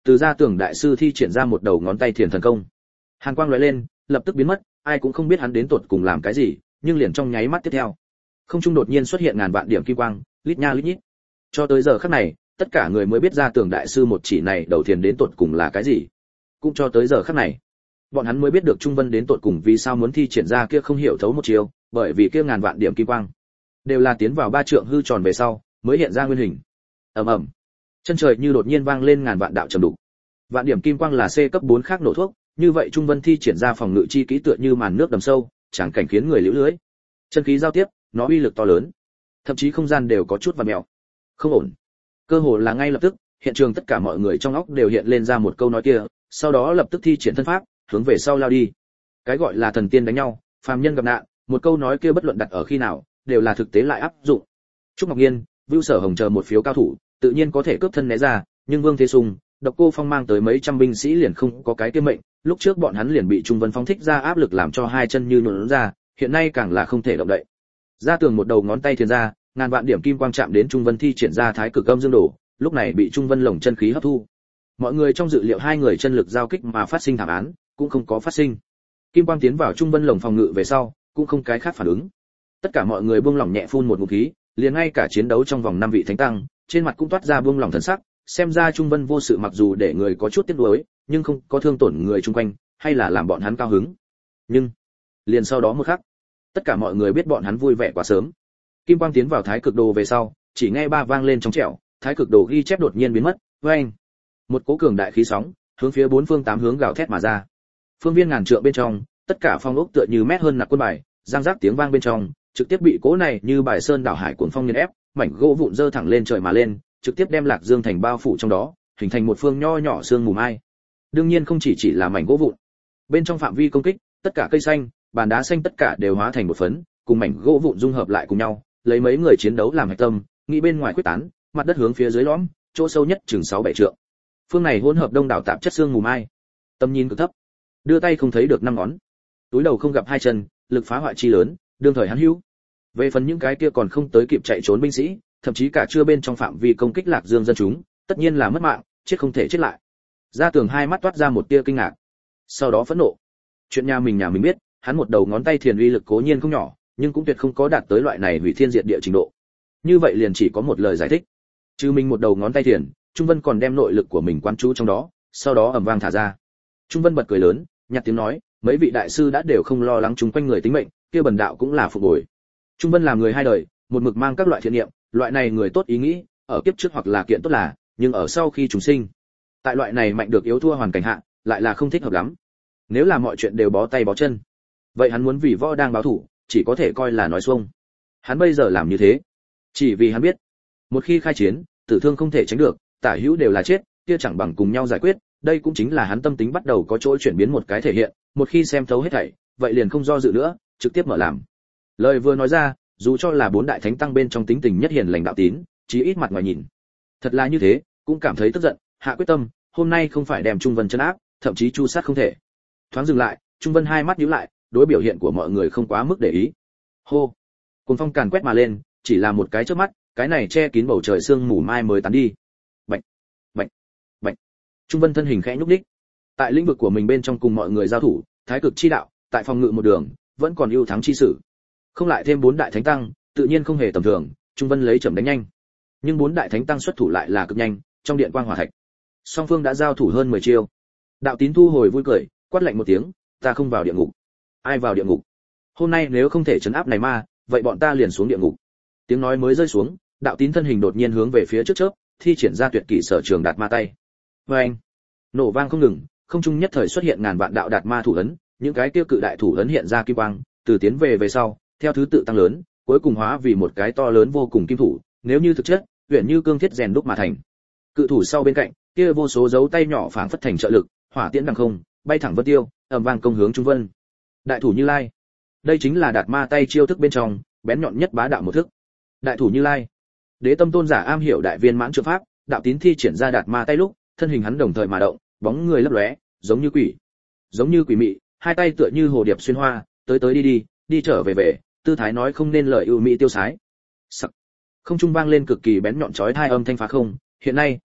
từ gia tưởng đại sư thi triển ra một đầu ngón tay thiền thần công. Hàn quang lóe lên, lập tức biến mất, ai cũng không biết hắn đến tột cùng làm cái gì, nhưng liền trong nháy mắt tiếp theo, không trung đột nhiên xuất hiện ngàn vạn điểm kim quang, lít nha lít nhít. Cho tới giờ khắc này, tất cả người mới biết gia tưởng đại sư một chỉ này đầu thiền đến tột cùng là cái gì. Cũng cho tới giờ khắc này, bọn hắn mới biết được Trung Vân đến tột cùng vì sao muốn thi triển ra kia không hiểu thấu một chiều, bởi vì kia ngàn vạn điểm kim quang đều là tiến vào ba trượng hư tròn về sau mới hiện ra nguyên hình. Ầm ầm, chân trời như đột nhiên vang lên ngàn vạn đạo trầm đục. Vạn điểm kim quang là C cấp 4 khác nổ thuốc, như vậy Trung Vân thi triển ra phòng ngự chi kỹ tựa như màn nước đầm sâu, chẳng cảnh khiến người liễu lưới. Chân khí giao tiếp, nó uy lực to lớn, thậm chí không gian đều có chút vặn mèo. Không ổn. Cơ hồ là ngay lập tức, hiện trường tất cả mọi người trong óc đều hiện lên ra một câu nói kia, sau đó lập tức thi triển thân pháp, hướng về sau lao đi. Cái gọi là thần tiên đánh nhau, phàm nhân gặp nạn, một câu nói kia bất luận đặt ở khi nào, đều là thực tế lại áp dụng. Trúc Ngọc Nhiên, Vưu Sở Hồng chờ một phiếu cao thủ, tự nhiên có thể cướp thân né ra, nhưng Vương Thế Sùng, Độc Cô Phong mang tới mấy trăm binh sĩ liền không có cái kia mệnh, lúc trước bọn hắn liền bị Trung Vân Phong thích ra áp lực làm cho hai chân như nhũn ra, hiện nay càng là không thể động đậy. Ra tường một đầu ngón tay thiền ra, ngàn vạn điểm kim quang chạm đến Trung Vân thi triển ra Thái Cực Âm Dương Đổ, lúc này bị Trung Vân lồng chân khí hấp thu. Mọi người trong dự liệu hai người chân lực giao kích mà phát sinh thảm án, cũng không có phát sinh. Kim quang tiến vào Trung Vân lồng phòng ngự về sau, cũng không cái khác phản ứng. Tất cả mọi người buông lỏng nhẹ phun một ngụm khí, liền ngay cả chiến đấu trong vòng 5 vị thánh tăng, trên mặt cũng toát ra buông lỏng thần sắc, xem ra Trung Vân vô sự mặc dù để người có chút tiếc nuối, nhưng không có thương tổn người chung quanh, hay là làm bọn hắn cao hứng. Nhưng, liền sau đó một khắc, tất cả mọi người biết bọn hắn vui vẻ quá sớm. Kim quang tiến vào Thái Cực Đồ về sau, chỉ nghe ba vang lên trong trẻo, Thái Cực Đồ ghi chép đột nhiên biến mất, oeng. Một cỗ cường đại khí sóng, hướng phía bốn phương tám hướng gào thét mà ra. Phương viên ngàn trượng bên trong, tất cả phong ốc tựa như mét hơn nặc quân bài, giang giác tiếng vang bên trong, trực tiếp bị cỗ này như bài sơn đảo hải cuồng phong nghiền ép, mảnh gỗ vụn dơ thẳng lên trời mà lên, trực tiếp đem Lạc Dương thành bao phủ trong đó, hình thành một phương nho nhỏ sương mù mai. Đương nhiên không chỉ là mảnh gỗ vụn. Bên trong phạm vi công kích, tất cả cây xanh, bàn đá xanh tất cả đều hóa thành một phấn, cùng mảnh gỗ vụn dung hợp lại cùng nhau, lấy mấy người chiến đấu làm hạch tâm, nghĩ bên ngoài quyết tán, mặt đất hướng phía dưới lõm, chỗ sâu nhất chừng 6-7 trượng. Phương này hỗn hợp đông đảo tạp chất xương mù mai, tầm nhìn cực thấp, đưa tay không thấy được 5 ngón, túi đầu không gặp hai chân, lực phá hoại chi lớn, đương thời hắn hữu. Về phần những cái kia còn không tới kịp chạy trốn binh sĩ, thậm chí cả chưa bên trong phạm vi công kích Lạc Dương dân chúng, tất nhiên là mất mạng, chết không thể chết lại. Ra tường hai mắt toát ra một tia kinh ngạc, sau đó phẫn nộ. Chuyện nhà mình biết, hắn một đầu ngón tay thiền uy lực cố nhiên không nhỏ, nhưng cũng tuyệt không có đạt tới loại này hủy thiên diệt địa trình độ. Như vậy liền chỉ có một lời giải thích. Trừ mình một đầu ngón tay thiền, Trung Vân còn đem nội lực của mình quán trú trong đó, sau đó ầm vang thả ra. Trung Vân bật cười lớn, nhạt tiếng nói, mấy vị đại sư đã đều không lo lắng chúng quanh người tính mệnh, kia bần đạo cũng là phục bồi. Trung Vân làm người hai đời, một mực mang các loại thiện niệm, loại này người tốt ý nghĩ, ở kiếp trước hoặc là kiện tốt là, nhưng ở sau khi chúng sinh, tại loại này mạnh được yếu thua hoàn cảnh hạ, lại là không thích hợp lắm. Nếu là mọi chuyện đều bó tay bó chân, vậy hắn muốn vì võ đang báo thủ, chỉ có thể coi là nói xuông. Hắn bây giờ làm như thế, chỉ vì hắn biết, một khi khai chiến, tử thương không thể tránh được, tả hữu đều là chết, kia chẳng bằng cùng nhau giải quyết, đây cũng chính là hắn tâm tính bắt đầu có chỗ chuyển biến một cái thể hiện, một khi xem thấu hết thảy, vậy liền không do dự nữa, trực tiếp mở làm. Lời vừa nói ra, dù cho là 4 đại thánh tăng bên trong tính tình nhất hiền lành đạo tín, chí ít mặt ngoài nhìn, thật là như thế, cũng cảm thấy tức giận, hạ quyết tâm, hôm nay không phải đem Trung Vân trấn áp, thậm chí chu sát không thể. Thoáng dừng lại, Trung Vân hai mắt nhíu lại, đối biểu hiện của mọi người không quá mức để ý. Hô, cuồng phong càn quét mà lên, chỉ là một cái chớp mắt, cái này che kín bầu trời sương mù mai mới tán đi. Bạch, bạch, bạch. Trung Vân thân hình khẽ nhúc nhích. Tại lĩnh vực của mình bên trong cùng mọi người giao thủ, thái cực chi đạo, tại phòng ngự một đường, vẫn còn ưu thắng chi sử. Không lại thêm 4 đại thánh tăng, tự nhiên không hề tầm thường, Trung Vân lấy chậm đánh nhanh. Nhưng 4 đại thánh tăng xuất thủ lại là cực nhanh, trong điện quang hỏa thạch. Song phương đã giao thủ hơn 10 chiêu. Đạo Tín thu hồi vui cười, quát lạnh một tiếng, ta không vào địa ngục. Ai vào địa ngục? Hôm nay nếu không thể trấn áp này ma, vậy bọn ta liền xuống địa ngục. Tiếng nói mới rơi xuống, Đạo Tín thân hình đột nhiên hướng về phía trước chớp, thi triển ra tuyệt kỹ sở trường đạt ma tay. Oeng! Nổ vang không ngừng, không trung nhất thời xuất hiện ngàn vạn đạo đạt ma thủ ấn, những cái tiêu cự đại thủ ấn hiện ra kim quang, từ tiến về sau, theo thứ tự tăng lớn, cuối cùng hóa vì một cái to lớn vô cùng kim thủ, nếu như thực chất, huyền như cương thiết rèn đúc mà thành. Cự thủ sau bên cạnh, kia vô số dấu tay nhỏ phảng phất thành trợ lực, hỏa tiễn đằng không, bay thẳng vân tiêu, ầm vang công hướng Trung Vân. Đại thủ Như Lai. Đây chính là đạt ma tay chiêu thức bên trong, bén nhọn nhất bá đạo một thức. Đại thủ Như Lai. Đế Tâm Tôn giả am hiểu đại viên mãn trượng pháp, Đạo Tín thi triển ra đạt ma tay lúc, thân hình hắn đồng thời mà động, bóng người lấp lóe, giống như quỷ. Giống như quỷ mị, hai tay tựa như hồ điệp xuyên hoa, tới tới đi đi, đi trở về về, tư thái nói không nên lời ưu mỹ tiêu sái. Sặc. Không trung vang lên cực kỳ bén nhọn chói tai âm thanh phá không, hiện nay,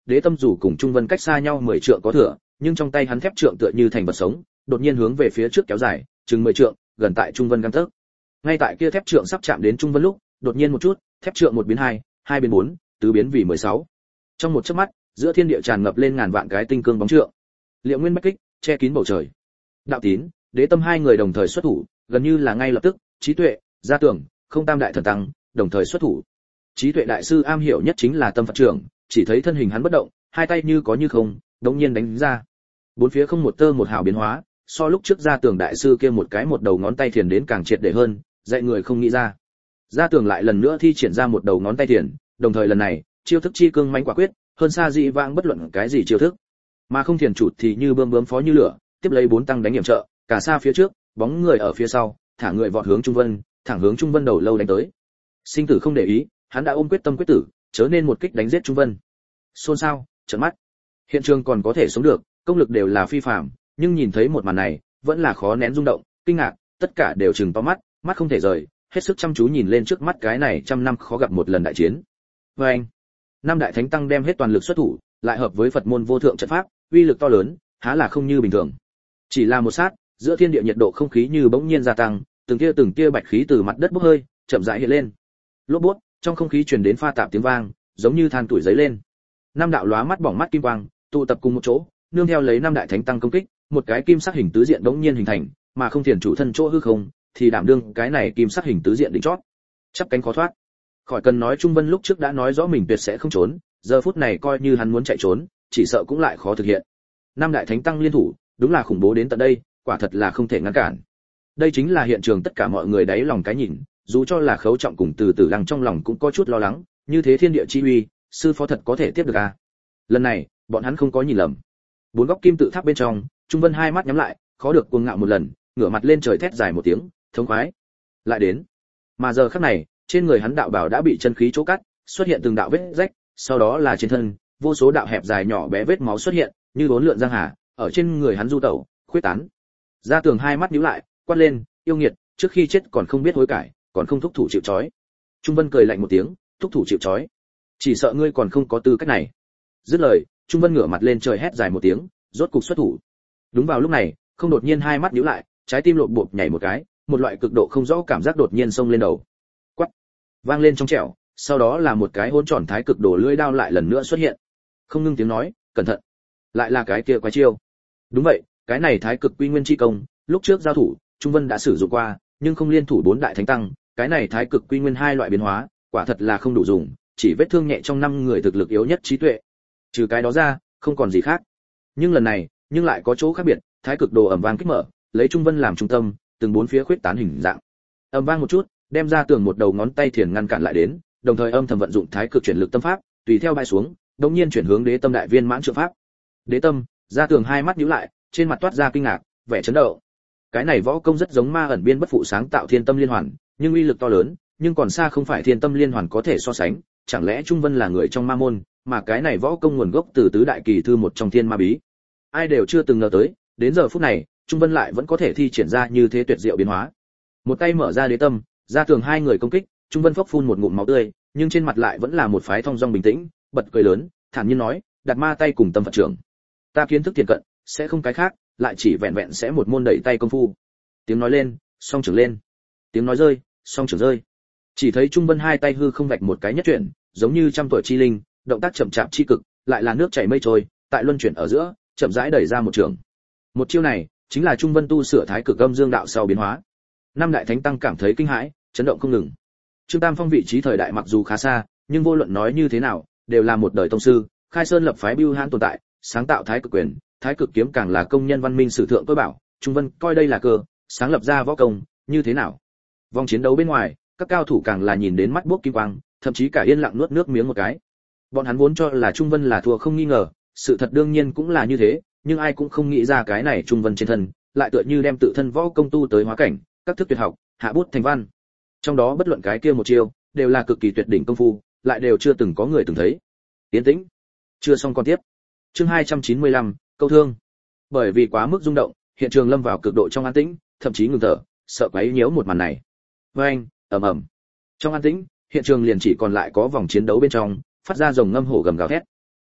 Đế Tâm dù cùng Trung Vân cách xa nhau 10 trượng có thừa, nhưng trong tay hắn thép trượng tựa như thành vật sống, đột nhiên hướng về phía trước kéo dài, chừng 10 trượng, gần tại Trung Vân gang tấc. Ngay tại kia thép trượng sắp chạm đến Trung Vân lúc, đột nhiên một chút, thép trượng một biến hai, hai biến bốn, tứ biến vì 16. Trong một chớp mắt, giữa thiên địa tràn ngập lên ngàn vạn cái tinh cương bóng trượng. Liệu nguyên bách kích, che kín bầu trời. Đạo Tín, Đế Tâm hai người đồng thời xuất thủ, gần như là ngay lập tức, Trí Tuệ, Gia Tưởng, Không Tam đại thần tăng, đồng thời xuất thủ. Trí Tuệ đại sư am hiểu nhất chính là tâm Phật trưởng, chỉ thấy thân hình hắn bất động, hai tay như có như không, đột nhiên đánh ra. Bốn phía không một tơ một hào biến hóa, so lúc trước Gia Tưởng đại sư kia một cái một đầu ngón tay thiền đến càng triệt để hơn, dạy người không nghĩ ra. Gia Tưởng lại lần nữa thi triển ra một đầu ngón tay thiền, đồng thời lần này, chiêu thức chi cương mãnh quả quyết, hơn xa dị vãng bất luận cái gì chiêu thức. Mà không thiền chủ thì như bươm bướm phó như lửa, tiếp lấy bốn tăng đánh hiểm trợ, cả xa phía trước, bóng người ở phía sau, thả người vọt hướng Trung Vân, thẳng hướng Trung Vân đầu lâu đánh tới. Sinh tử không để ý, hắn đã ôm quyết tâm quyết tử, chớ nên một kích đánh giết Trung Vân. Xôn xao, trợn mắt. Hiện trường còn có thể sống được, công lực đều là phi phàm, nhưng nhìn thấy một màn này, vẫn là khó nén rung động, kinh ngạc, tất cả đều trừng to mắt, mắt không thể rời, hết sức chăm chú nhìn lên trước mắt cái này trăm năm khó gặp một lần đại chiến. Và anh, năm đại thánh tăng đem hết toàn lực xuất thủ, lại hợp với Phật môn vô thượng trận pháp, uy lực to lớn, há là không như bình thường. Chỉ là một sát, giữa thiên địa nhiệt độ không khí như bỗng nhiên gia tăng, từng tia bạch khí từ mặt đất bốc hơi, chậm rãi hiện lên. Lốp bút, trong không khí truyền đến pha tạp tiếng vang, giống như than tuổi giấy lên. Năm đạo lóa mắt bỏng mắt kim quang, tụ tập cùng một chỗ, nương theo lấy năm đại thánh tăng công kích, một cái kim sắc hình tứ diện bỗng nhiên hình thành, mà không thiền chủ thân chỗ hư không, thì đảm đương cái này kim sắc hình tứ diện đỉnh chót. Chắp cánh khó thoát. Khỏi cần nói Trung Vân lúc trước đã nói rõ mình tuyệt sẽ không trốn, giờ phút này coi như hắn muốn chạy trốn, chỉ sợ cũng lại khó thực hiện. Năm đại thánh tăng liên thủ, đúng là khủng bố đến tận đây, quả thật là không thể ngăn cản. Đây chính là hiện trường tất cả mọi người đáy lòng cái nhìn, dù cho là Khấu Trọng cùng Từ Tử Lăng trong lòng cũng có chút lo lắng, như thế thiên địa chi uy, sư phó thật có thể tiếp được à? Lần này, bọn hắn không có nhìn lầm. Bốn góc kim tự tháp bên trong, Trung Vân hai mắt nhắm lại, khó được cuồng ngạo một lần, ngửa mặt lên trời thét dài một tiếng, thống khoái. Lại đến. Mà giờ khắc này, trên người hắn đạo bào đã bị chân khí chỗ cắt, xuất hiện từng đạo vết rách, sau đó là trên thân, vô số đạo hẹp dài nhỏ bé vết máu xuất hiện, như bốn lượn giang hà, ở trên người hắn du tẩu, khuyết tán. Gia Tường hai mắt nhíu lại, quát lên, yêu nghiệt, trước khi chết còn không biết hối cải, còn không thúc thủ chịu trói. Trung Vân cười lạnh một tiếng, thúc thủ chịu trói. Chỉ sợ ngươi còn không có tư cách này. Dứt lời, Trung Vân ngửa mặt lên trời hét dài một tiếng, rốt cục xuất thủ. Đúng vào lúc này, không đột nhiên hai mắt nhíu lại, trái tim lộn bộp nhảy một cái, một loại cực độ không rõ cảm giác đột nhiên xông lên đầu. Quắt, vang lên trong trẻo, sau đó là một cái hỗn tròn thái cực đồ lưỡi đao lại lần nữa xuất hiện. Không ngưng tiếng nói, cẩn thận. Lại là cái kia quái chiêu. Đúng vậy, cái này thái cực quy nguyên chi công, lúc trước giao thủ, Trung Vân đã sử dụng qua, nhưng không liên thủ bốn đại thánh tăng, cái này thái cực quy nguyên hai loại biến hóa, quả thật là không đủ dùng, chỉ vết thương nhẹ trong năm người thực lực yếu nhất trí tuệ. Trừ cái đó ra, không còn gì khác. Nhưng lần này, nhưng lại có chỗ khác biệt, thái cực đồ ầm vang kích mở, lấy Trung Vân làm trung tâm, từng bốn phía khuyết tán hình dạng. Ầm vang một chút, đem ra tường một đầu ngón tay thiền ngăn cản lại đến, đồng thời âm thầm vận dụng thái cực chuyển lực tâm pháp, tùy theo bay xuống, đột nhiên chuyển hướng Đế Tâm đại viên mãn trượng pháp. Đế Tâm, ra tường hai mắt nhíu lại, trên mặt toát ra kinh ngạc, vẻ chấn động. Cái này võ công rất giống Ma ẩn biên bất phụ sáng tạo Thiên Tâm liên hoàn, nhưng uy lực to lớn, nhưng còn xa không phải Thiên Tâm liên hoàn có thể so sánh, chẳng lẽ Trung Vân là người trong ma môn, mà cái này võ công nguồn gốc từ tứ đại kỳ thư một trong Thiên Ma bí. Ai đều chưa từng ngờ tới, đến giờ phút này, Trung Vân lại vẫn có thể thi triển ra như thế tuyệt diệu biến hóa. Một tay mở ra Đế Tâm, ra tường hai người công kích, Trung Vân phốc phun một ngụm máu tươi, nhưng trên mặt lại vẫn là một phái thong dong bình tĩnh, bật cười lớn, thản nhiên nói, đặt ma tay cùng tâm Phật trưởng. Ta kiến thức thiền cận, sẽ không cái khác, lại chỉ vẹn vẹn sẽ một môn đẩy tay công phu. Tiếng nói lên, song trưởng lên. Tiếng nói rơi, song trưởng rơi. Chỉ thấy Trung Vân hai tay hư không vạch một cái nhất chuyển, giống như trăm tuổi chi linh, động tác chậm chạp chi cực, lại là nước chảy mây trôi, tại luân chuyển ở giữa, chậm rãi đẩy ra một trường. Một chiêu này, chính là Trung Vân tu sửa thái cực âm dương đạo sau biến hóa. Năm đại thánh tăng cảm thấy kinh hãi, chấn động không ngừng. Trương Tam Phong vị trí thời đại mặc dù khá xa, nhưng vô luận nói như thế nào, đều là một đời tông sư, khai sơn lập phái bưu hãn tồn tại, sáng tạo thái cực quyền, thái cực kiếm càng là công nhân văn minh sử thượng tôi bảo, Trung Vân coi đây là cơ, sáng lập ra võ công, như thế nào? Vòng chiến đấu bên ngoài, các cao thủ càng là nhìn đến mắt buốc kim quang, thậm chí cả yên lặng nuốt nước miếng một cái. Bọn hắn vốn cho là Trung Vân là thua không nghi ngờ, sự thật đương nhiên cũng là như thế, nhưng ai cũng không nghĩ ra cái này Trung Vân trên thân, lại tựa như đem tự thân võ công tu tới hóa cảnh, các thức tuyệt học, hạ bút thành văn. Trong đó bất luận cái kia một chiêu, đều là cực kỳ tuyệt đỉnh công phu, lại đều chưa từng có người từng thấy. Tiến tĩnh. Chưa xong còn tiếp. Chương 295, câu thương. Bởi vì quá mức rung động, hiện trường lâm vào cực độ trong an tĩnh, thậm chí ngừng thở, sợ quấy nhiễu một màn này. Oeng, ầm ầm. Trong an tĩnh, hiện trường liền chỉ còn lại có vòng chiến đấu bên trong, phát ra rồng ngâm hổ gầm gào thét.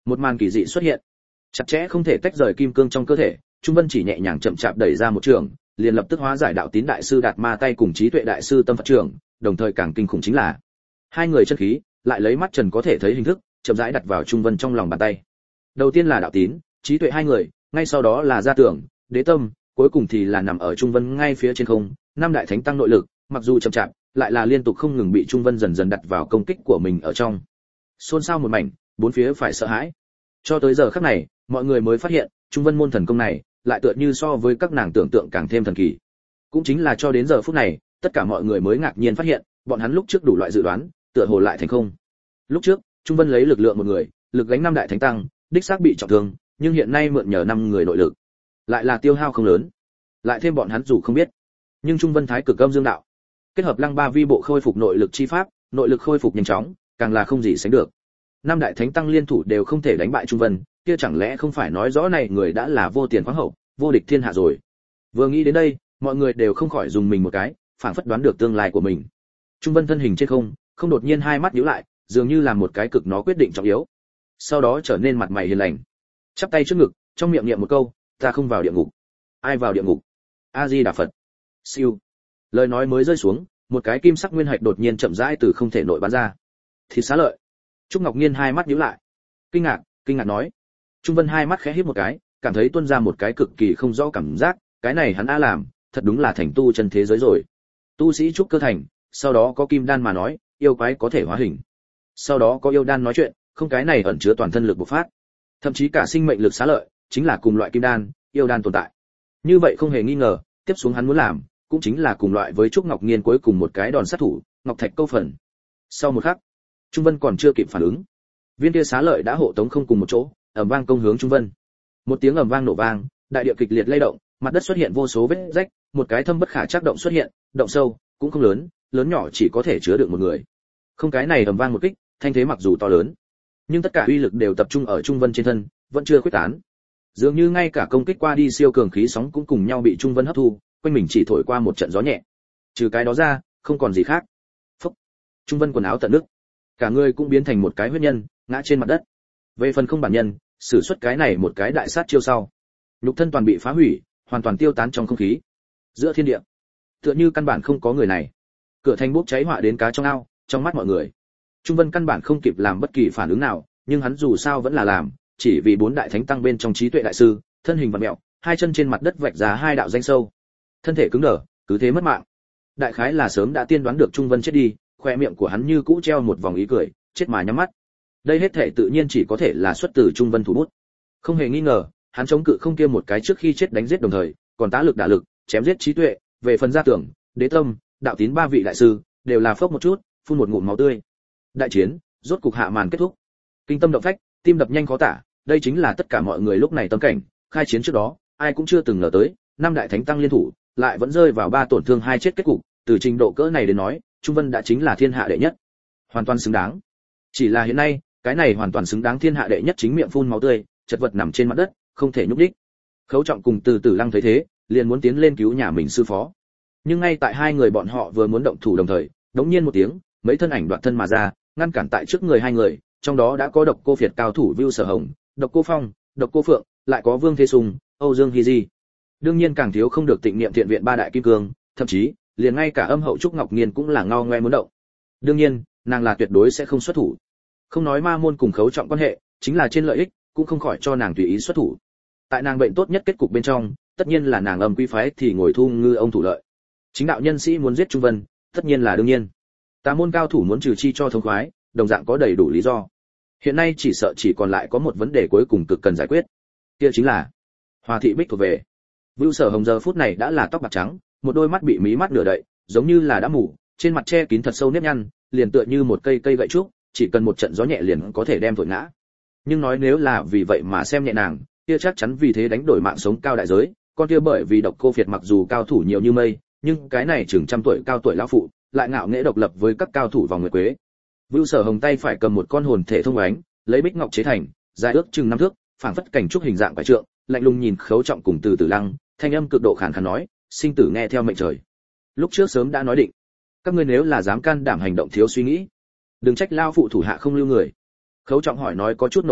Một màn kỳ dị xuất hiện, chặt chẽ không thể tách rời kim cương trong cơ thể. Trung Vân chỉ nhẹ nhàng chậm chạp đẩy ra một trường, liền lập tức hóa giải đạo tín đại sư Đạt Ma tay cùng trí tuệ đại sư Tâm Phật trường, đồng thời càng kinh khủng chính là hai người chân khí lại lấy mắt trần có thể thấy hình thức chậm rãi đặt vào Trung Vân trong lòng bàn tay. Đầu tiên là đạo tín, trí tuệ hai người, ngay sau đó là Gia Tưởng, Đế Tâm, cuối cùng thì là nằm ở Trung Vân ngay phía trên không, năm đại thánh tăng nội lực, mặc dù chậm chạp, lại là liên tục không ngừng bị Trung Vân dần dần đặt vào công kích của mình ở trong. Xôn xao một mảnh, bốn phía phải sợ hãi. Cho tới giờ khắc này, mọi người mới phát hiện, Trung Vân môn thần công này, lại tựa như so với các nàng tưởng tượng càng thêm thần kỳ. Cũng chính là cho đến giờ phút này, tất cả mọi người mới ngạc nhiên phát hiện, bọn hắn lúc trước đủ loại dự đoán, tựa hồ lại thành không. Lúc trước, Trung Vân lấy lực lượng một người, lực gánh năm đại thánh tăng, đích xác bị trọng thương, nhưng hiện nay mượn nhờ năm người nội lực, lại là tiêu hao không lớn. Lại thêm bọn hắn dù không biết, nhưng Trung Vân thái cực âm dương đạo, kết hợp Lăng Ba Vi bộ khôi phục nội lực chi pháp, nội lực khôi phục nhanh chóng, càng là không gì sánh được. Năm đại thánh tăng liên thủ đều không thể đánh bại Trung Vân, kia chẳng lẽ không phải nói rõ này người đã là vô tiền khoáng hậu, vô địch thiên hạ rồi. Vừa nghĩ đến đây, mọi người đều không khỏi dùng mình một cái, phảng phất đoán được tương lai của mình. Trung Vân thân hình trên không, không đột nhiên hai mắt nhíu lại, dường như là một cái cực nó quyết định trọng yếu. Sau đó trở nên mặt mày hiền lành, chắp tay trước ngực, trong miệng niệm một câu, ta không vào địa ngục. Ai vào địa ngục? A Di Đà Phật. Siêu. Lời nói mới rơi xuống, một cái kim sắc nguyên hạch đột nhiên chậm rãi từ không thể nội bắn ra. Thịt xá lợi. Trúc Ngọc Nhiên hai mắt nhíu lại, kinh ngạc nói. Trung Vân hai mắt khẽ híp một cái, cảm thấy tuôn ra một cái cực kỳ không rõ cảm giác, cái này hắn làm, thật đúng là thành tu chân thế giới rồi. Tu sĩ trúc cơ thành, sau đó có kim đan mà nói, yêu quái có thể hóa hình. Sau đó có yêu đan nói chuyện, không cái này ẩn chứa toàn thân lực bộc phát. Thậm chí cả sinh mệnh lực xá lợi, chính là cùng loại kim đan, yêu đan tồn tại. Như vậy không hề nghi ngờ, tiếp xuống hắn muốn làm, cũng chính là cùng loại với Trúc Ngọc Nhiên cuối cùng một cái đòn sát thủ, Ngọc Thạch câu phần. Sau một khắc, Trung Vân còn chưa kịp phản ứng, viên kia xá lợi đã hộ tống không cùng một chỗ, ầm vang công hướng Trung Vân. Một tiếng ầm vang nổ vang, đại địa kịch liệt lay động, mặt đất xuất hiện vô số vết rách, một cái thâm bất khả trắc động xuất hiện, động sâu, cũng không lớn, lớn nhỏ chỉ có thể chứa được một người. Không cái này ầm vang một kích, thanh thế mặc dù to lớn, nhưng tất cả uy lực đều tập trung ở Trung Vân trên thân, vẫn chưa khuếch tán. Dường như ngay cả công kích qua đi siêu cường khí sóng cũng cùng nhau bị Trung Vân hấp thu, quanh mình chỉ thổi qua một trận gió nhẹ. Trừ cái đó ra, không còn gì khác. Phốc. Trung Vân quần áo tận nước, cả người cũng biến thành một cái huyết nhân, ngã trên mặt đất. Về phần không bản nhân, sử xuất cái này một cái đại sát chiêu sau, nhục thân toàn bị phá hủy, hoàn toàn tiêu tán trong không khí. Giữa thiên địa, tựa như căn bản không có người này. Cửa thành bốc cháy họa đến cá trong ao, trong mắt mọi người. Trung Vân căn bản không kịp làm bất kỳ phản ứng nào, nhưng hắn dù sao vẫn là làm, chỉ vì bốn đại thánh tăng bên trong trí tuệ đại sư, thân hình vặn mèo, hai chân trên mặt đất vạch ra hai đạo danh sâu. Thân thể cứng đờ, cứ thế mất mạng. Đại khái là sớm đã tiên đoán được Trung Vân chết đi, khoe miệng của hắn như cũ treo một vòng ý cười, chết mà nhắm mắt. Đây hết thể tự nhiên chỉ có thể là xuất từ Trung Vân thủ bút. Không hề nghi ngờ, hắn chống cự không kia một cái trước khi chết đánh giết đồng thời, còn tá lực đả lực, chém giết trí tuệ, về phần Gia Tưởng, Đế Tâm, đạo tín ba vị đại sư, đều là phốc một chút, phun một ngụm máu tươi. Đại chiến, rốt cục hạ màn kết thúc. Kinh tâm động phách, tim đập nhanh khó tả, đây chính là tất cả mọi người lúc này tâm cảnh, khai chiến trước đó, ai cũng chưa từng ngờ tới, năm đại thánh tăng liên thủ, lại vẫn rơi vào ba tổn thương hai chết kết cục, từ trình độ cỡ này đến nói, Trung Vân đã chính là thiên hạ đệ nhất. Hoàn toàn xứng đáng. Chỉ là hiện nay, cái này hoàn toàn xứng đáng thiên hạ đệ nhất chính miệng phun máu tươi, chật vật nằm trên mặt đất, không thể nhúc nhích. Khấu Trọng cùng Từ Tử Lăng thấy thế, liền muốn tiến lên cứu nhà mình sư phó. Nhưng ngay tại hai người bọn họ vừa muốn động thủ đồng thời, đống nhiên một tiếng, mấy thân ảnh đoạt thân mà ra, ngăn cản tại trước người hai người, trong đó đã có Độc Cô Phiệt cao thủ Vưu Sở Hồng, Độc Cô Phong, Độc Cô Phượng, lại có Vương Thế Sùng, Âu Dương Hy Di. Đương nhiên càng thiếu không được Tịnh Niệm Thiện Viện ba đại kim cương, thậm chí, liền ngay cả Âm Hậu Trúc Ngọc Nghiên cũng là ngao ngoe muốn động. Đương nhiên, nàng là tuyệt đối sẽ không xuất thủ. Không nói Ma môn cùng Khấu Trọng quan hệ, chính là trên lợi ích, cũng không khỏi cho nàng tùy ý xuất thủ. Tại nàng bệnh tốt nhất kết cục bên trong, tất nhiên là nàng Âm Quý phái thì ngồi thu ngư ông thủ lợi. Chính đạo nhân sĩ muốn giết Trung Vân, tất nhiên là đương nhiên. Tà môn cao thủ muốn trừ chi cho thống khoái, đồng dạng có đầy đủ lý do. Hiện nay chỉ sợ chỉ còn lại có một vấn đề cuối cùng cực cần giải quyết, kia chính là Hòa thị Bích thuộc về. Vưu Sở Hồng giờ phút này đã là tóc bạc trắng, một đôi mắt bị mí mắt nửa đậy, giống như là đã mù, trên mặt che kín thật sâu nếp nhăn, liền tựa như một cây gậy trúc, chỉ cần một trận gió nhẹ liền có thể đem thổi ngã. Nhưng nói nếu là vì vậy mà xem nhẹ nàng, kia chắc chắn vì thế đánh đổi mạng sống cao đại giới, con kia bởi vì Độc Cô Phiệt mặc dù cao thủ nhiều như mây, nhưng cái này chừng trăm tuổi cao tuổi lão phụ, lại ngạo nghễ độc lập với các cao thủ vòng nguyệt quế. Vưu Sở Hồng tay phải cầm một con hồn thể thông ánh, lấy bích ngọc chế thành, dài ước chừng 5 thước, phảng phất cảnh trúc hình dạng quái trượng, lạnh lùng nhìn Khấu Trọng cùng Từ Tử Lăng, thanh âm cực độ khàn khàn nói, sinh tử nghe theo mệnh trời. Lúc trước sớm đã nói định, các ngươi nếu là dám can đảm hành động thiếu suy nghĩ, đừng trách lao phụ thủ hạ không lưu người. Khấu Trọng hỏi nói có chút nộ khí,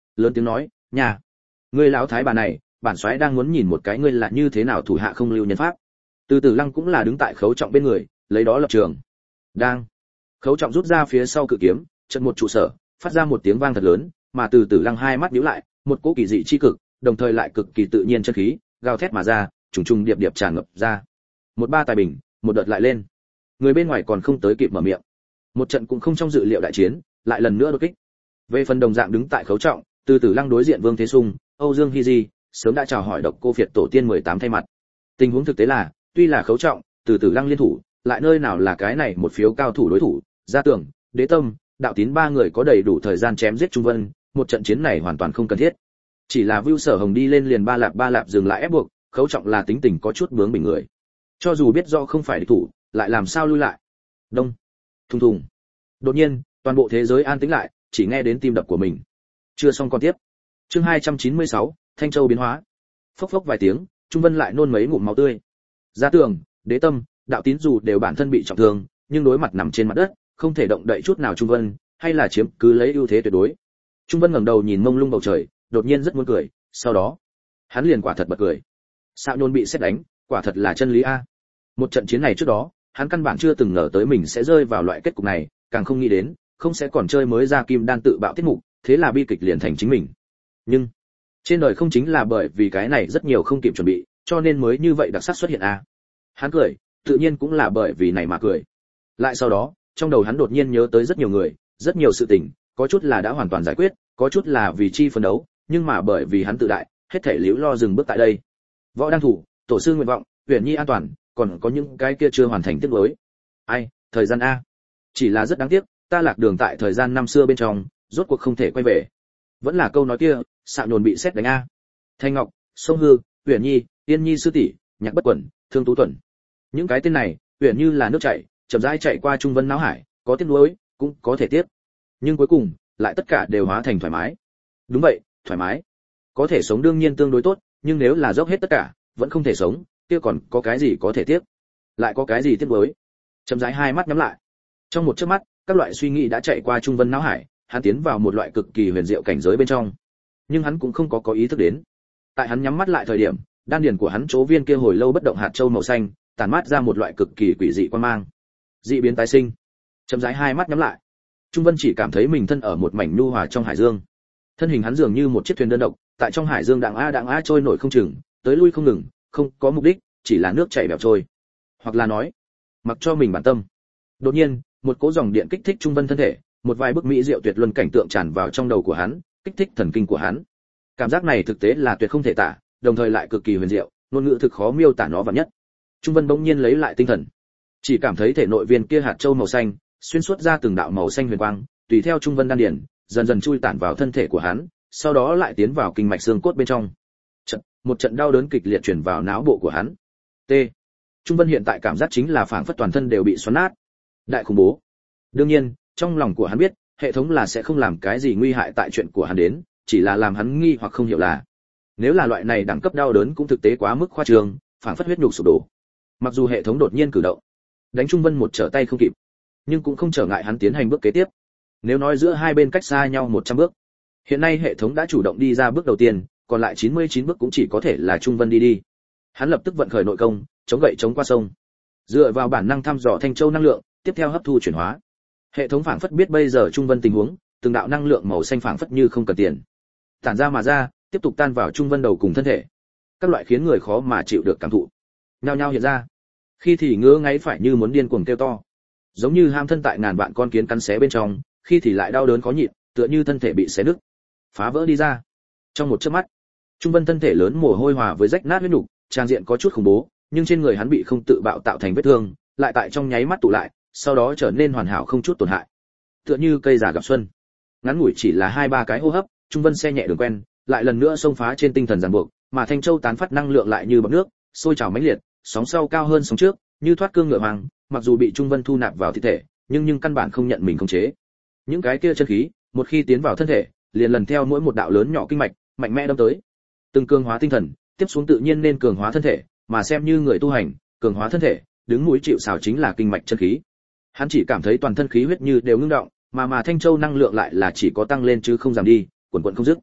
lớn tiếng nói, "Nhà, ngươi lão thái bà này, bản soái đang muốn nhìn một cái ngươi là như thế nào thủ hạ không lưu nhân pháp." Từ Tử Lăng cũng là đứng tại Khấu Trọng bên người, lấy đó lập trường. Đang, Khấu Trọng rút ra phía sau cự kiếm, chợt một trụ sở, phát ra một tiếng vang thật lớn, mà Từ Tử Lăng hai mắt nhíu lại, một cỗ kỳ dị chi cực, đồng thời lại cực kỳ tự nhiên chân khí, gào thét mà ra, trùng trùng điệp điệp tràn ngập ra. Một ba tài bình, một đợt lại lên. Người bên ngoài còn không tới kịp mở miệng. Một trận cũng không trong dự liệu đại chiến, lại lần nữa đột kích. Về phần đồng dạng đứng tại Khấu Trọng, Từ Tử Lăng đối diện Vương Thế Sung, Âu Dương Hy Di, sớm đã chào hỏi Độc Cô Phiệt tổ tiên 18 thay mặt. Tình huống thực tế là, tuy là Khấu Trọng, Từ Tử Lăng liên thủ, lại nơi nào là cái này một phiếu cao thủ đối thủ, Gia Tưởng, Đế Tâm, Đạo Tín ba người có đầy đủ thời gian chém giết Trung Vân, một trận chiến này hoàn toàn không cần thiết. Chỉ là Vưu Sở Hồng đi lên liền ba lạp dừng lại ép buộc, Khấu Trọng là tính tình có chút bướng bỉnh người. Cho dù biết rõ không phải địch thủ, lại làm sao lui lại. Đông, thùng thùng. Đột nhiên, toàn bộ thế giới an tĩnh lại, chỉ nghe đến tim đập của mình. Chưa xong còn tiếp. Chương 296, Thanh Châu biến hóa. Phốc phốc vài tiếng, Trung Vân lại nôn mấy ngụm máu tươi. Gia Tưởng, Đế Tâm, Đạo Tín dù đều bản thân bị trọng thương, nhưng đối mặt nằm trên mặt đất, không thể động đậy chút nào. Trung Vân, hay là chiếm cứ lấy ưu thế tuyệt đối. Trung Vân ngẩng đầu nhìn mông lung bầu trời, đột nhiên rất muốn cười, sau đó, hắn liền quả thật bật cười. Sạo Nhôn bị sét đánh, quả thật là chân lý a. Một trận chiến này trước đó, hắn căn bản chưa từng ngờ tới mình sẽ rơi vào loại kết cục này, càng không nghĩ đến, không sẽ còn chơi mới ra kim đan tự bạo tiết mục, thế là bi kịch liền thành chính mình. Nhưng, trên đời không chính là bởi vì cái này rất nhiều không kịp chuẩn bị, cho nên mới như vậy đặc sắc xuất hiện a. Hắn cười, tự nhiên cũng là bởi vì này mà cười. Lại sau đó, trong đầu hắn đột nhiên nhớ tới rất nhiều người, rất nhiều sự tình, có chút là đã hoàn toàn giải quyết, có chút là vì chi phấn đấu, nhưng mà bởi vì hắn tự đại, hết thảy liễu lo dừng bước tại đây. Võ Đăng Thủ, tổ sư nguyện vọng, Huyền Nhi an toàn, còn có những cái kia chưa hoàn thành tiếc nuối. Ai, thời gian a. Chỉ là rất đáng tiếc, ta lạc đường tại thời gian năm xưa bên trong, rốt cuộc không thể quay về. Vẫn là câu nói kia, Sạo Nhôn bị sét đánh a. Thanh Ngọc, Sông Hư, Huyền Nhi, Tiên Nhi sư tỷ, Nhạc Bất Quẩn, Thương Tú Tuần. Những cái tên này, Huyền Như là nước chảy, chậm rãi chạy qua Trung Vân não hải, có tiếc nuối, cũng có thể tiếc. Nhưng cuối cùng, lại tất cả đều hóa thành thoải mái. Đúng vậy, thoải mái. Có thể sống đương nhiên tương đối tốt, nhưng nếu là dốc hết tất cả, vẫn không thể sống, kia còn có cái gì có thể tiếc? Lại có cái gì tiếc nuối? Chậm rãi hai mắt nhắm lại. Trong một chớp mắt, các loại suy nghĩ đã chạy qua Trung Vân não hải, hắn tiến vào một loại cực kỳ huyền diệu cảnh giới bên trong. Nhưng hắn cũng không có ý thức đến. Tại hắn nhắm mắt lại thời điểm, đan điền của hắn chỗ viên kia hồi lâu bất động hạt châu màu xanh, tản mát ra một loại cực kỳ quỷ dị quang mang. Dị biến tái sinh. Chậm rãi hai mắt nhắm lại. Trung Vân chỉ cảm thấy mình thân ở một mảnh nhu hòa trong hải dương. Thân hình hắn dường như một chiếc thuyền đơn độc, tại trong hải dương đặng a trôi nổi không chừng, tới lui không ngừng, không có mục đích, chỉ là nước chảy bèo trôi. Hoặc là nói, mặc cho mình bản tâm. Đột nhiên, một cỗ dòng điện kích thích Trung Vân thân thể, một vài bức mỹ diệu tuyệt luân cảnh tượng tràn vào trong đầu của hắn, kích thích thần kinh của hắn. Cảm giác này thực tế là tuyệt không thể tả, đồng thời lại cực kỳ huyền diệu, ngôn ngữ thực khó miêu tả nó vào nhất. Trung Vân bỗng nhiên lấy lại tinh thần, chỉ cảm thấy thể nội viên kia hạt châu màu xanh xuyên suốt ra từng đạo màu xanh huyền quang, tùy theo Trung Vân đan điển, dần dần chui tản vào thân thể của hắn, sau đó lại tiến vào kinh mạch xương cốt bên trong. Một trận đau đớn kịch liệt truyền vào não bộ của hắn. T. Trung Vân hiện tại cảm giác chính là phảng phất toàn thân đều bị xoắn nát. Đại khủng bố. Đương nhiên, trong lòng của hắn biết, hệ thống là sẽ không làm cái gì nguy hại tại chuyện của hắn đến, chỉ là làm hắn nghi hoặc không hiểu là, nếu là loại này đẳng cấp đau đớn cũng thực tế quá mức khoa trương, phảng phất huyết nhục sụp đổ. Mặc dù hệ thống đột nhiên cử động, đánh Trung Vân một trở tay không kịp, nhưng cũng không trở ngại hắn tiến hành bước kế tiếp. Nếu nói giữa hai bên cách xa nhau 100 bước, hiện nay hệ thống đã chủ động đi ra bước đầu tiên, còn lại 99 bước cũng chỉ có thể là Trung Vân đi. Hắn lập tức vận khởi nội công, chống gậy chống qua sông. Dựa vào bản năng thăm dò Thanh Châu năng lượng, tiếp theo hấp thu chuyển hóa. Hệ thống phảng phất biết bây giờ Trung Vân tình huống, từng đạo năng lượng màu xanh phảng phất như không cần tiền, tản ra mà ra, tiếp tục tan vào Trung Vân đầu cùng thân thể. Các loại khiến người khó mà chịu được cảm thụ, nhao nhao hiện ra. Khi thì ngứa ngáy phải như muốn điên cuồng kêu to, giống như ham thân tại ngàn vạn con kiến cắn xé bên trong, khi thì lại đau đớn khó nhịn, tựa như thân thể bị xé nứt, phá vỡ đi ra. Trong một chớp mắt, Trung Vân thân thể lớn mồ hôi hòa với rách nát huyết nhục, trang diện có chút khủng bố, nhưng trên người hắn bị không tự bạo tạo thành vết thương, lại tại trong nháy mắt tụ lại, sau đó trở nên hoàn hảo không chút tổn hại. Tựa như cây già gặp xuân. Ngắn ngủi chỉ là 2-3 cái hô hấp, Trung Vân xe nhẹ đường quen, lại lần nữa xông phá trên tinh thần ràng buộc, mà Thanh Châu tán phát năng lượng lại như bọt nước, sôi trào mãnh liệt, sóng sau cao hơn sóng trước, như thoát cương ngựa hoàng, mặc dù bị Trung Vân thu nạp vào thi thể, nhưng căn bản không nhận mình khống chế. Những cái kia chân khí, một khi tiến vào thân thể, liền lần theo mỗi một đạo lớn nhỏ kinh mạch, mạnh mẽ đâm tới. Từng cường hóa tinh thần, tiếp xuống tự nhiên nên cường hóa thân thể, mà xem như người tu hành, cường hóa thân thể, đứng mũi chịu sào chính là kinh mạch chân khí. Hắn chỉ cảm thấy toàn thân khí huyết như đều ngưng động, mà Thanh Châu năng lượng lại là chỉ có tăng lên chứ không giảm đi, quần quần không dứt.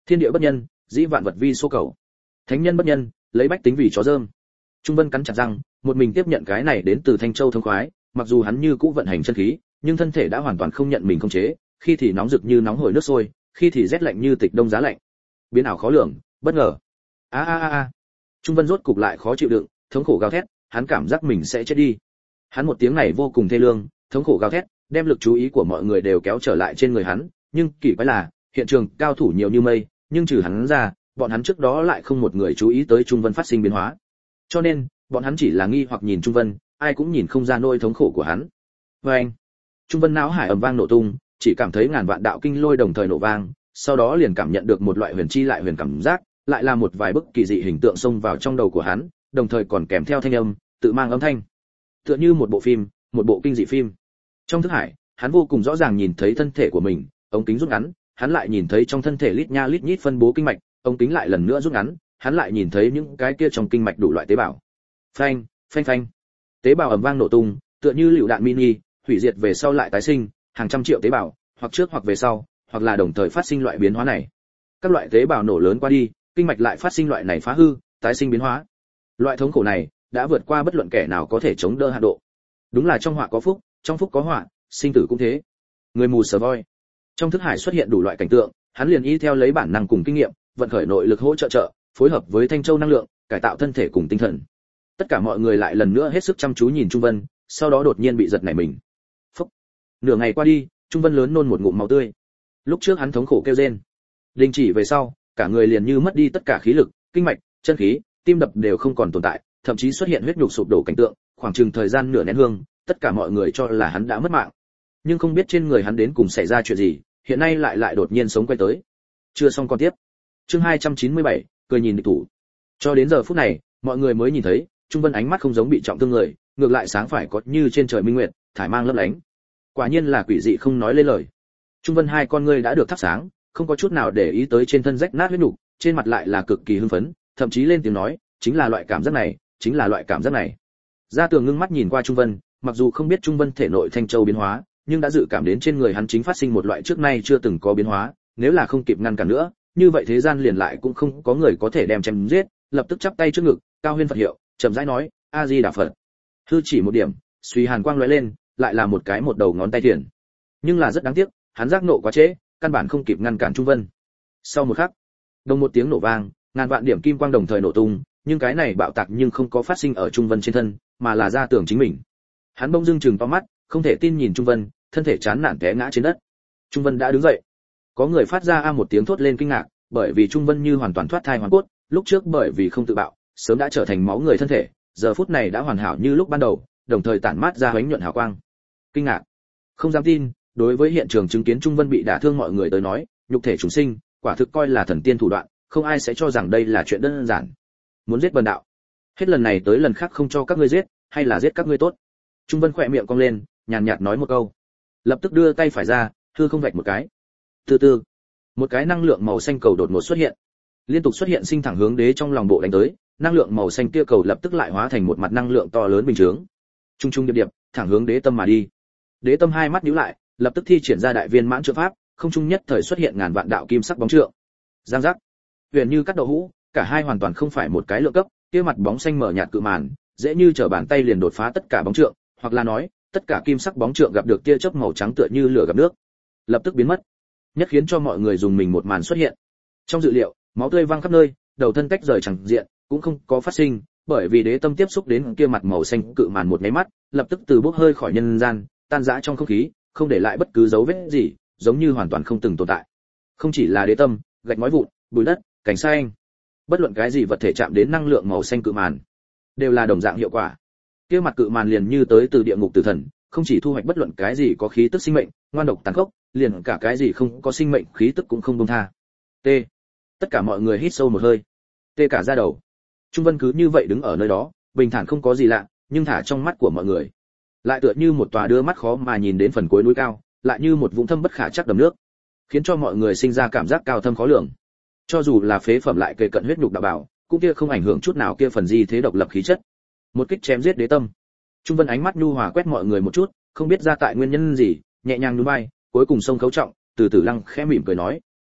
Thiên địa bất nhân, dĩ vạn vật vi số cầu. Thánh nhân bất nhân, lấy bách tính vì chó dơm. Trung Vân cắn chặt răng, một mình tiếp nhận cái này đến từ Thanh Châu thông khoái, mặc dù hắn như cũ vận hành chân khí, nhưng thân thể đã hoàn toàn không nhận mình khống chế, khi thì nóng rực như nóng hổi nước sôi, khi thì rét lạnh như tịch đông giá lạnh. Biến ảo khó lường, bất ngờ. A a a a. Trung Vân rốt cục lại khó chịu đựng, thống khổ gào thét, hắn cảm giác mình sẽ chết đi. Hắn một tiếng này vô cùng thê lương, thống khổ gào thét, đem lực chú ý của mọi người đều kéo trở lại trên người hắn, nhưng kỳ quái là, hiện trường cao thủ nhiều như mây, nhưng trừ hắn ra, bọn hắn trước đó lại không một người chú ý tới Trung Vân phát sinh biến hóa. Cho nên, bọn hắn chỉ là nghi hoặc nhìn Trung Vân, ai cũng nhìn không ra nỗi thống khổ của hắn. Oeng! Trung Vân não hải ầm vang nổ tung, chỉ cảm thấy ngàn vạn đạo kinh lôi đồng thời nổ vang, sau đó liền cảm nhận được một loại huyền chi lại huyền cảm giác, lại là một vài bức kỳ dị hình tượng xông vào trong đầu của hắn, đồng thời còn kèm theo thanh âm, tự mang âm thanh. Tựa như một bộ phim, một bộ kinh dị phim. Trong thức hải, hắn vô cùng rõ ràng nhìn thấy thân thể của mình, ống kính rút ngắn, hắn lại nhìn thấy trong thân thể lít nha lít nhít phân bố kinh mạch, ống kính lại lần nữa rút ngắn, hắn lại nhìn thấy những cái kia trong kinh mạch đủ loại tế bào. Phanh, phanh phanh. Tế bào ầm vang nổ tung, tựa như lựu đạn mini, hủy diệt về sau lại tái sinh, hàng trăm triệu tế bào, hoặc trước hoặc về sau, hoặc là đồng thời phát sinh loại biến hóa này. Các loại tế bào nổ lớn qua đi, kinh mạch lại phát sinh loại này phá hư, tái sinh biến hóa. Loại thống khổ này đã vượt qua bất luận kẻ nào có thể chống đỡ hạ độ. Đúng là trong họa có phúc, trong phúc có họa, sinh tử cũng thế. Người mù sờ voi. Trong thức hải xuất hiện đủ loại cảnh tượng, hắn liền y theo lấy bản năng cùng kinh nghiệm, vận khởi nội lực hỗ trợ, phối hợp với Thanh Châu năng lượng, cải tạo thân thể cùng tinh thần. Tất cả mọi người lại lần nữa hết sức chăm chú nhìn Trung Vân, sau đó đột nhiên bị giật nảy mình. Phốc. Nửa ngày qua đi, Trung Vân lớn nôn một ngụm máu tươi. Lúc trước hắn thống khổ kêu rên, đình chỉ về sau, cả người liền như mất đi tất cả khí lực, kinh mạch, chân khí, tim đập đều không còn tồn tại, thậm chí xuất hiện huyết nhục sụp đổ cảnh tượng, khoảng chừng thời gian nửa nén hương, tất cả mọi người cho là hắn đã mất mạng. Nhưng không biết trên người hắn đến cùng xảy ra chuyện gì, hiện nay lại đột nhiên sống quay tới. Chưa xong con tiếp. Chương 297, cười nhìn địch thủ. Cho đến giờ phút này, mọi người mới nhìn thấy, Trung Vân ánh mắt không giống bị trọng thương người, ngược lại sáng phải có như trên trời minh nguyệt, thải mang lấp lánh. Quả nhiên là quỷ dị không nói lên lời. Trung Vân hai con ngươi đã được thắp sáng, không có chút nào để ý tới trên thân rách nát huyết nục, trên mặt lại là cực kỳ hưng phấn, thậm chí lên tiếng nói, chính là loại cảm giác này, chính là loại cảm giác này. Gia Tường ngưng mắt nhìn qua Trung Vân, mặc dù không biết Trung Vân thể nội Thanh Châu biến hóa, nhưng đã dự cảm đến trên người hắn chính phát sinh một loại trước nay chưa từng có biến hóa, nếu là không kịp ngăn cản nữa, như vậy thế gian liền lại cũng không có người có thể đem chém giết, lập tức chắp tay trước ngực, cao huyên Phật hiệu, chậm rãi nói, A Di Đà Phật. Hư chỉ một điểm, suy hàn quang lóe lên, lại là một cái một đầu ngón tay tiền. Nhưng là rất đáng tiếc, hắn giác nộ quá trễ, căn bản không kịp ngăn cản Trung Vân. Sau một khắc, đồng một tiếng nổ vang, ngàn vạn điểm kim quang đồng thời nổ tung, nhưng cái này bạo tạc nhưng không có phát sinh ở Trung Vân trên thân, mà là Gia Tường chính mình. Hắn bỗng dưng trừng to mắt, không thể tin nhìn Trung Vân, thân thể chán nản té ngã trên đất. Trung Vân đã đứng dậy. Có người phát ra a một tiếng thốt lên kinh ngạc, bởi vì Trung Vân như hoàn toàn thoát thai hoàn cốt, lúc trước bởi vì không tự bạo, sớm đã trở thành máu người thân thể, giờ phút này đã hoàn hảo như lúc ban đầu, đồng thời tản mát ra ánh nhuận hào quang. Kinh ngạc, không dám tin, đối với hiện trường chứng kiến Trung Vân bị đả thương mọi người tới nói, nhục thể chúng sinh, quả thực coi là thần tiên thủ đoạn, không ai sẽ cho rằng đây là chuyện đơn giản. Muốn giết bần đạo, hết lần này tới lần khác không cho các ngươi giết, hay là giết các ngươi tốt. Trung Vân khỏe miệng cong lên, nhàn nhạt nói một câu, lập tức đưa tay phải ra, hư không vạch một cái. Từ từ, một cái năng lượng màu xanh cầu đột ngột xuất hiện, liên tục xuất hiện sinh thẳng hướng đế trong lòng bộ đánh tới, năng lượng màu xanh kia cầu lập tức lại hóa thành một mặt năng lượng to lớn bình chướng, trung trung điệp điệp, thẳng hướng đế tâm mà đi. Đế tâm hai mắt nhíu lại, lập tức thi triển ra đại viên mãn trượng pháp, không trung nhất thời xuất hiện ngàn vạn đạo kim sắc bóng trượng. Giang giác, huyền như cắt đậu hũ, cả hai hoàn toàn không phải một cái lượng cấp, kia mặt bóng xanh mở nhạt cự màn, dễ như trở bàn tay liền đột phá tất cả bóng trượng, hoặc là nói, tất cả kim sắc bóng trượng gặp được tia chớp màu trắng tựa như lửa gặp nước, lập tức biến mất. Nhất khiến cho mọi người dùng mình một màn xuất hiện. Trong dự liệu, máu tươi văng khắp nơi, đầu thân tách rời chẳng diện, cũng không có phát sinh, bởi vì đế tâm tiếp xúc đến kia mặt màu xanh cự màn một cái mắt, lập tức từ bốc hơi khỏi nhân gian, tan rã trong không khí, không để lại bất cứ dấu vết gì, giống như hoàn toàn không từng tồn tại. Không chỉ là đế tâm, gạch ngói vụn, bụi đất, cảnh xanh, bất luận cái gì vật thể chạm đến năng lượng màu xanh cự màn, đều là đồng dạng hiệu quả. Kia mặt cự màn liền như tới từ địa ngục tử thần, không chỉ thu hoạch bất luận cái gì có khí tức sinh mệnh, ngoan độc tàn khốc, liền cả cái gì không có sinh mệnh khí tức cũng không buông tha. T. Tất cả mọi người hít sâu một hơi. Tê cả da đầu. Trung Vân cứ như vậy đứng ở nơi đó, bình thản không có gì lạ, nhưng thả trong mắt của mọi người, lại tựa như một tòa đưa mắt khó mà nhìn đến phần cuối núi cao, lại như một vũng thâm bất khả trắc đầm nước, khiến cho mọi người sinh ra cảm giác cao thâm khó lường. Cho dù là phế phẩm lại kề cận huyết nhục đạo bảo, cũng kia không ảnh hưởng chút nào kia phần gì thế độc lập khí chất. Một kích chém giết đế tâm. Trung Vân ánh mắt nhu hòa quét mọi người một chút, không biết ra tại nguyên nhân gì, nhẹ nhàng nhún vai, cuối cùng sông khấu trọng, từ từ lăng khẽ mỉm cười nói,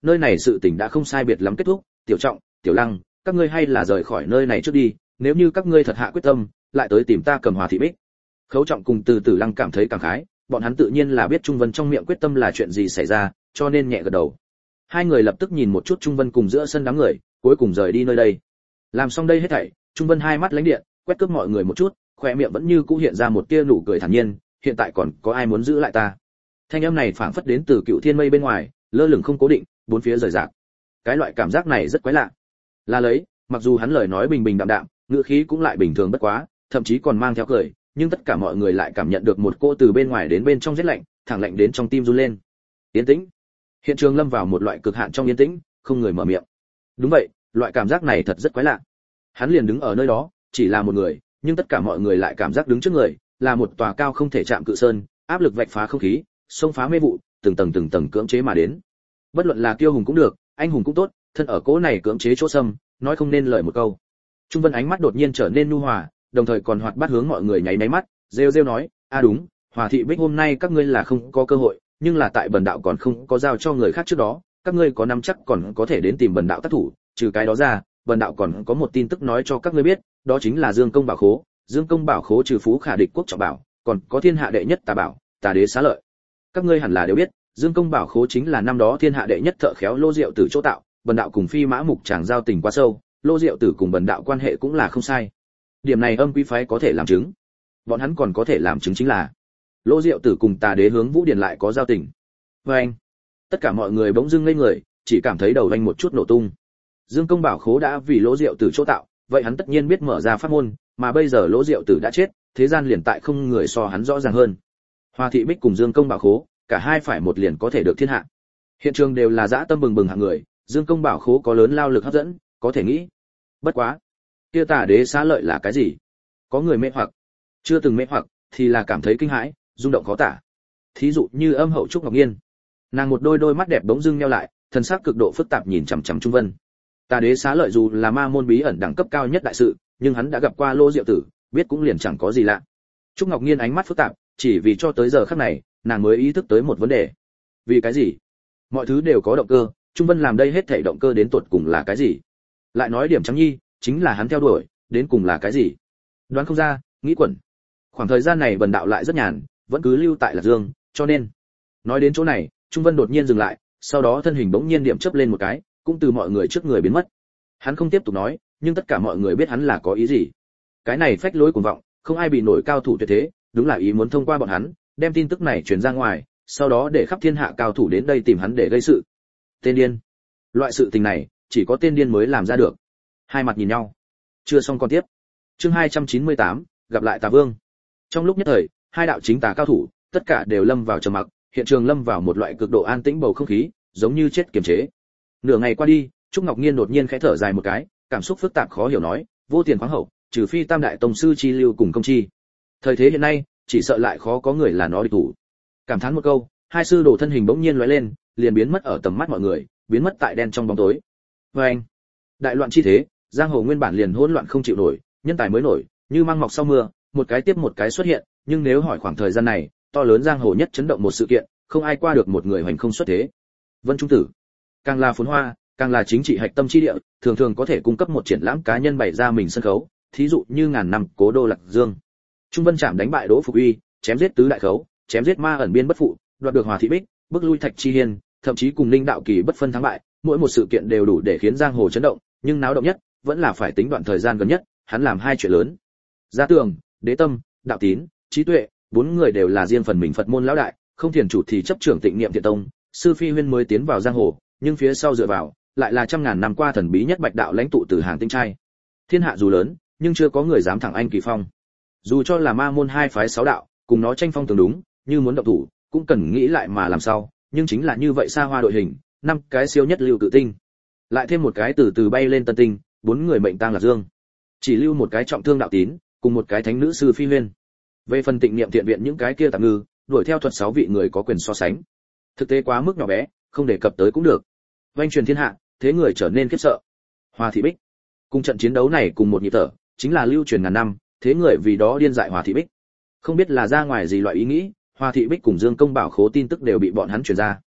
nơi này sự tình đã không sai biệt lắm kết thúc, Tiểu Trọng, Tiểu Lăng, các ngươi hay là rời khỏi nơi này trước đi, nếu như các ngươi thật hạ quyết tâm, lại tới tìm ta cầm Hòa Thị Bích. Khấu Trọng cùng Từ Tử Lăng cảm thấy cảm khái, bọn hắn tự nhiên là biết Trung Vân trong miệng quyết tâm là chuyện gì xảy ra, cho nên nhẹ gật đầu. Hai người lập tức nhìn một chút Trung Vân cùng giữa sân đám người, cuối cùng rời đi nơi đây. Làm xong đây hết thảy, Trung Vân hai mắt lánh điện, quét cướp mọi người một chút, khóe miệng vẫn như cũ hiện ra một tia nụ cười thản nhiên, hiện tại còn có ai muốn giữ lại ta? Thanh âm này phảng phất đến từ Cựu Thiên Mây bên ngoài, lơ lửng không cố định, bốn phía rời rạc. Cái loại cảm giác này rất quái lạ. Là lấy, mặc dù hắn lời nói bình bình đạm đạm, ngữ khí cũng lại bình thường bất quá, thậm chí còn mang theo cười, nhưng tất cả mọi người lại cảm nhận được một cỗ từ bên ngoài đến bên trong rét lạnh, thẳng lạnh đến trong tim run lên. Yên tĩnh. Hiện trường lâm vào một loại cực hạn trong yên tĩnh, không người mở miệng. Đúng vậy, loại cảm giác này thật rất quái lạ. Hắn liền đứng ở nơi đó, chỉ là một người, nhưng tất cả mọi người lại cảm giác đứng trước người, là một tòa cao không thể chạm cự sơn, áp lực vạch phá không khí, xông phá mê vụ, từng tầng cưỡng chế mà đến. Bất luận là kiêu hùng cũng được, anh hùng cũng tốt, thân ở cỗ này cưỡng chế chỗ xâm, nói không nên lời một câu. Trung Vân ánh mắt đột nhiên trở nên nhu hòa, đồng thời còn hoạt bát hướng mọi người nháy mắt, rêu rêu nói, đúng, Hòa Thị Bích hôm nay các ngươi là không có cơ hội, nhưng là tại bần đạo còn không có giao cho người khác trước đó, các ngươi có nắm chắc còn có thể đến tìm bần đạo tác thủ, trừ cái đó ra, bần đạo còn có một tin tức nói cho các ngươi biết, đó chính là Dương Công Bảo Khố, Dương Công Bảo Khố trừ phú khả địch quốc trọng bảo, còn có thiên hạ đệ nhất tà bảo, Tà Đế Xá Lợi. Các ngươi hẳn là đều biết, Dương Công Bảo Khố chính là năm đó thiên hạ đệ nhất thợ khéo Lô Diệu Tử chỗ tạo, bần đạo cùng Phi Mã Mục chàng giao tình quá sâu, Lô Diệu Tử cùng bần đạo quan hệ cũng là không sai. Điểm này Âm Quý phái có thể làm chứng. Bọn hắn còn có thể làm chứng chính là Lô Diệu Tử cùng Tà Đế hướng Vũ Điển lại có giao tình. Và anh, tất cả mọi người bỗng dưng ngây người, chỉ cảm thấy đầu anh một chút nổ tung. Dương Công Bảo Khố đã vì Lỗ Diệu Tử chỗ tạo, vậy hắn tất nhiên biết mở ra pháp môn, mà bây giờ Lỗ Diệu Tử đã chết, thế gian liền tại không người so hắn rõ ràng hơn. Hòa Thị Bích cùng Dương Công Bảo Khố, cả hai phải một liền có thể được thiên hạ. Hiện trường đều là dã tâm bừng bừng hạng người, Dương Công Bảo Khố có lớn lao lực hấp dẫn, có thể nghĩ. Bất quá, kia Tà Đế Xá Lợi là cái gì? Có người mê hoặc, chưa từng mê hoặc thì là cảm thấy kinh hãi, rung động khó tả. Thí dụ như Âm Hậu Trúc Ngọc Nghiên, nàng một đôi mắt đẹp bỗng dưng nheo lại, thần sắc cực độ phức tạp nhìn chằm chằm Trung Vân. Tà Đế Xá Lợi dù là ma môn bí ẩn đẳng cấp cao nhất đại sự, nhưng hắn đã gặp qua Lô Diệu Tử, biết cũng liền chẳng có gì lạ. Trúc Ngọc Nghiên ánh mắt phức tạp, chỉ vì cho tới giờ khắc này, nàng mới ý thức tới một vấn đề. Vì cái gì? Mọi thứ đều có động cơ, Trung Vân làm đây hết thảy động cơ đến tột cùng là cái gì? Lại nói điểm trắng nhi, chính là hắn theo đuổi, đến cùng là cái gì? Đoán không ra, nghĩ quẩn. Khoảng thời gian này bần đạo lại rất nhàn, vẫn cứ lưu tại Lạc Dương, cho nên. Nói đến chỗ này, Trung Vân đột nhiên dừng lại, sau đó thân hình bỗng nhiên điểm chớp lên một cái, cũng từ mọi người trước người biến mất. Hắn không tiếp tục nói, nhưng tất cả mọi người biết hắn là có ý gì. Cái này phách lối cuồng vọng, không ai bị nổi cao thủ tuyệt thế, đúng là ý muốn thông qua bọn hắn, đem tin tức này truyền ra ngoài, sau đó để khắp thiên hạ cao thủ đến đây tìm hắn để gây sự. Tên điên. Loại sự tình này, chỉ có tên điên mới làm ra được. Hai mặt nhìn nhau. Chưa xong còn tiếp. Chương 298, gặp lại Tà Vương. Trong lúc nhất thời, hai đạo chính tà cao thủ, tất cả đều lâm vào trầm mặc, hiện trường lâm vào một loại cực độ an tĩnh bầu không khí, giống như chết kiềm chế. Nửa ngày qua đi, Trúc Ngọc Nghiên đột nhiên khẽ thở dài một cái, cảm xúc phức tạp khó hiểu nói, vô tiền khoáng hậu, trừ phi Tam đại tông sư chi lưu cùng công chi. Thời thế hiện nay, chỉ sợ lại khó có người là nó địch thủ. Cảm thán một câu, hai sư đồ thân hình bỗng nhiên lóe lên, liền biến mất ở tầm mắt mọi người, biến mất tại đen trong bóng tối. Và anh, đại loạn chi thế, giang hồ nguyên bản liền hỗn loạn không chịu nổi, nhân tài mới nổi, như măng mọc sau mưa, một cái tiếp một cái xuất hiện, nhưng nếu hỏi khoảng thời gian này, to lớn giang hồ nhất chấn động một sự kiện, không ai qua được một người hoành không xuất thế. Vân Trung Tử, càng là phồn hoa, càng là chính trị hạch tâm chi địa, thường thường có thể cung cấp một triển lãm cá nhân bày ra mình sân khấu, thí dụ như ngàn năm cố đô Lạc Dương. Trung Vân Trạm đánh bại Đỗ Phục Uy, chém giết tứ đại khấu, chém giết ma ẩn biên bất phụ, đoạt được Hòa Thị Bích, bức lui Thạch Chi Hiên, thậm chí cùng Ninh Đạo Kỳ bất phân thắng bại, mỗi một sự kiện đều đủ để khiến giang hồ chấn động, nhưng náo động nhất vẫn là phải tính đoạn thời gian gần nhất, hắn làm hai chuyện lớn. Gia Tường, Đế Tâm, Đạo Tín, Trí Tuệ, bốn người đều là riêng phần mình Phật môn lão đại, không thiền chủ thì chấp trưởng Tịnh Niệm Thiện Tông, sư phi huyên mới tiến vào giang hồ, nhưng phía sau dựa vào lại là trăm ngàn năm qua thần bí nhất Bạch đạo lãnh tụ từ hàng tinh trai. Thiên hạ dù lớn, nhưng chưa có người dám thẳng anh kỳ phong. Dù cho là ma môn hai phái sáu đạo, cùng nó tranh phong tương đúng, như muốn động thủ, cũng cần nghĩ lại mà làm sao, nhưng chính là như vậy xa hoa đội hình, năm cái siêu nhất lưu tự tinh, lại thêm một cái từ từ bay lên tân tinh, bốn người mệnh tang Lạc Dương. Chỉ lưu một cái trọng thương Đạo Tín, cùng một cái thánh nữ sư phi huyên. Về phần Tịnh Niệm Thiện viện những cái kia tạm ngư, đuổi theo thuật 6 vị người có quyền so sánh. Thực tế quá mức nhỏ bé, không đề cập tới cũng được. Vành truyền thiên hạ, thế người trở nên khiếp sợ. Hòa Thị Bích, cùng trận chiến đấu này cùng một nhịp thở, chính là lưu truyền ngàn năm, thế người vì đó điên dại Hòa Thị Bích. Không biết là ra ngoài gì loại ý nghĩ, Hòa Thị Bích cùng Dương Công Bảo Khố tin tức đều bị bọn hắn truyền ra.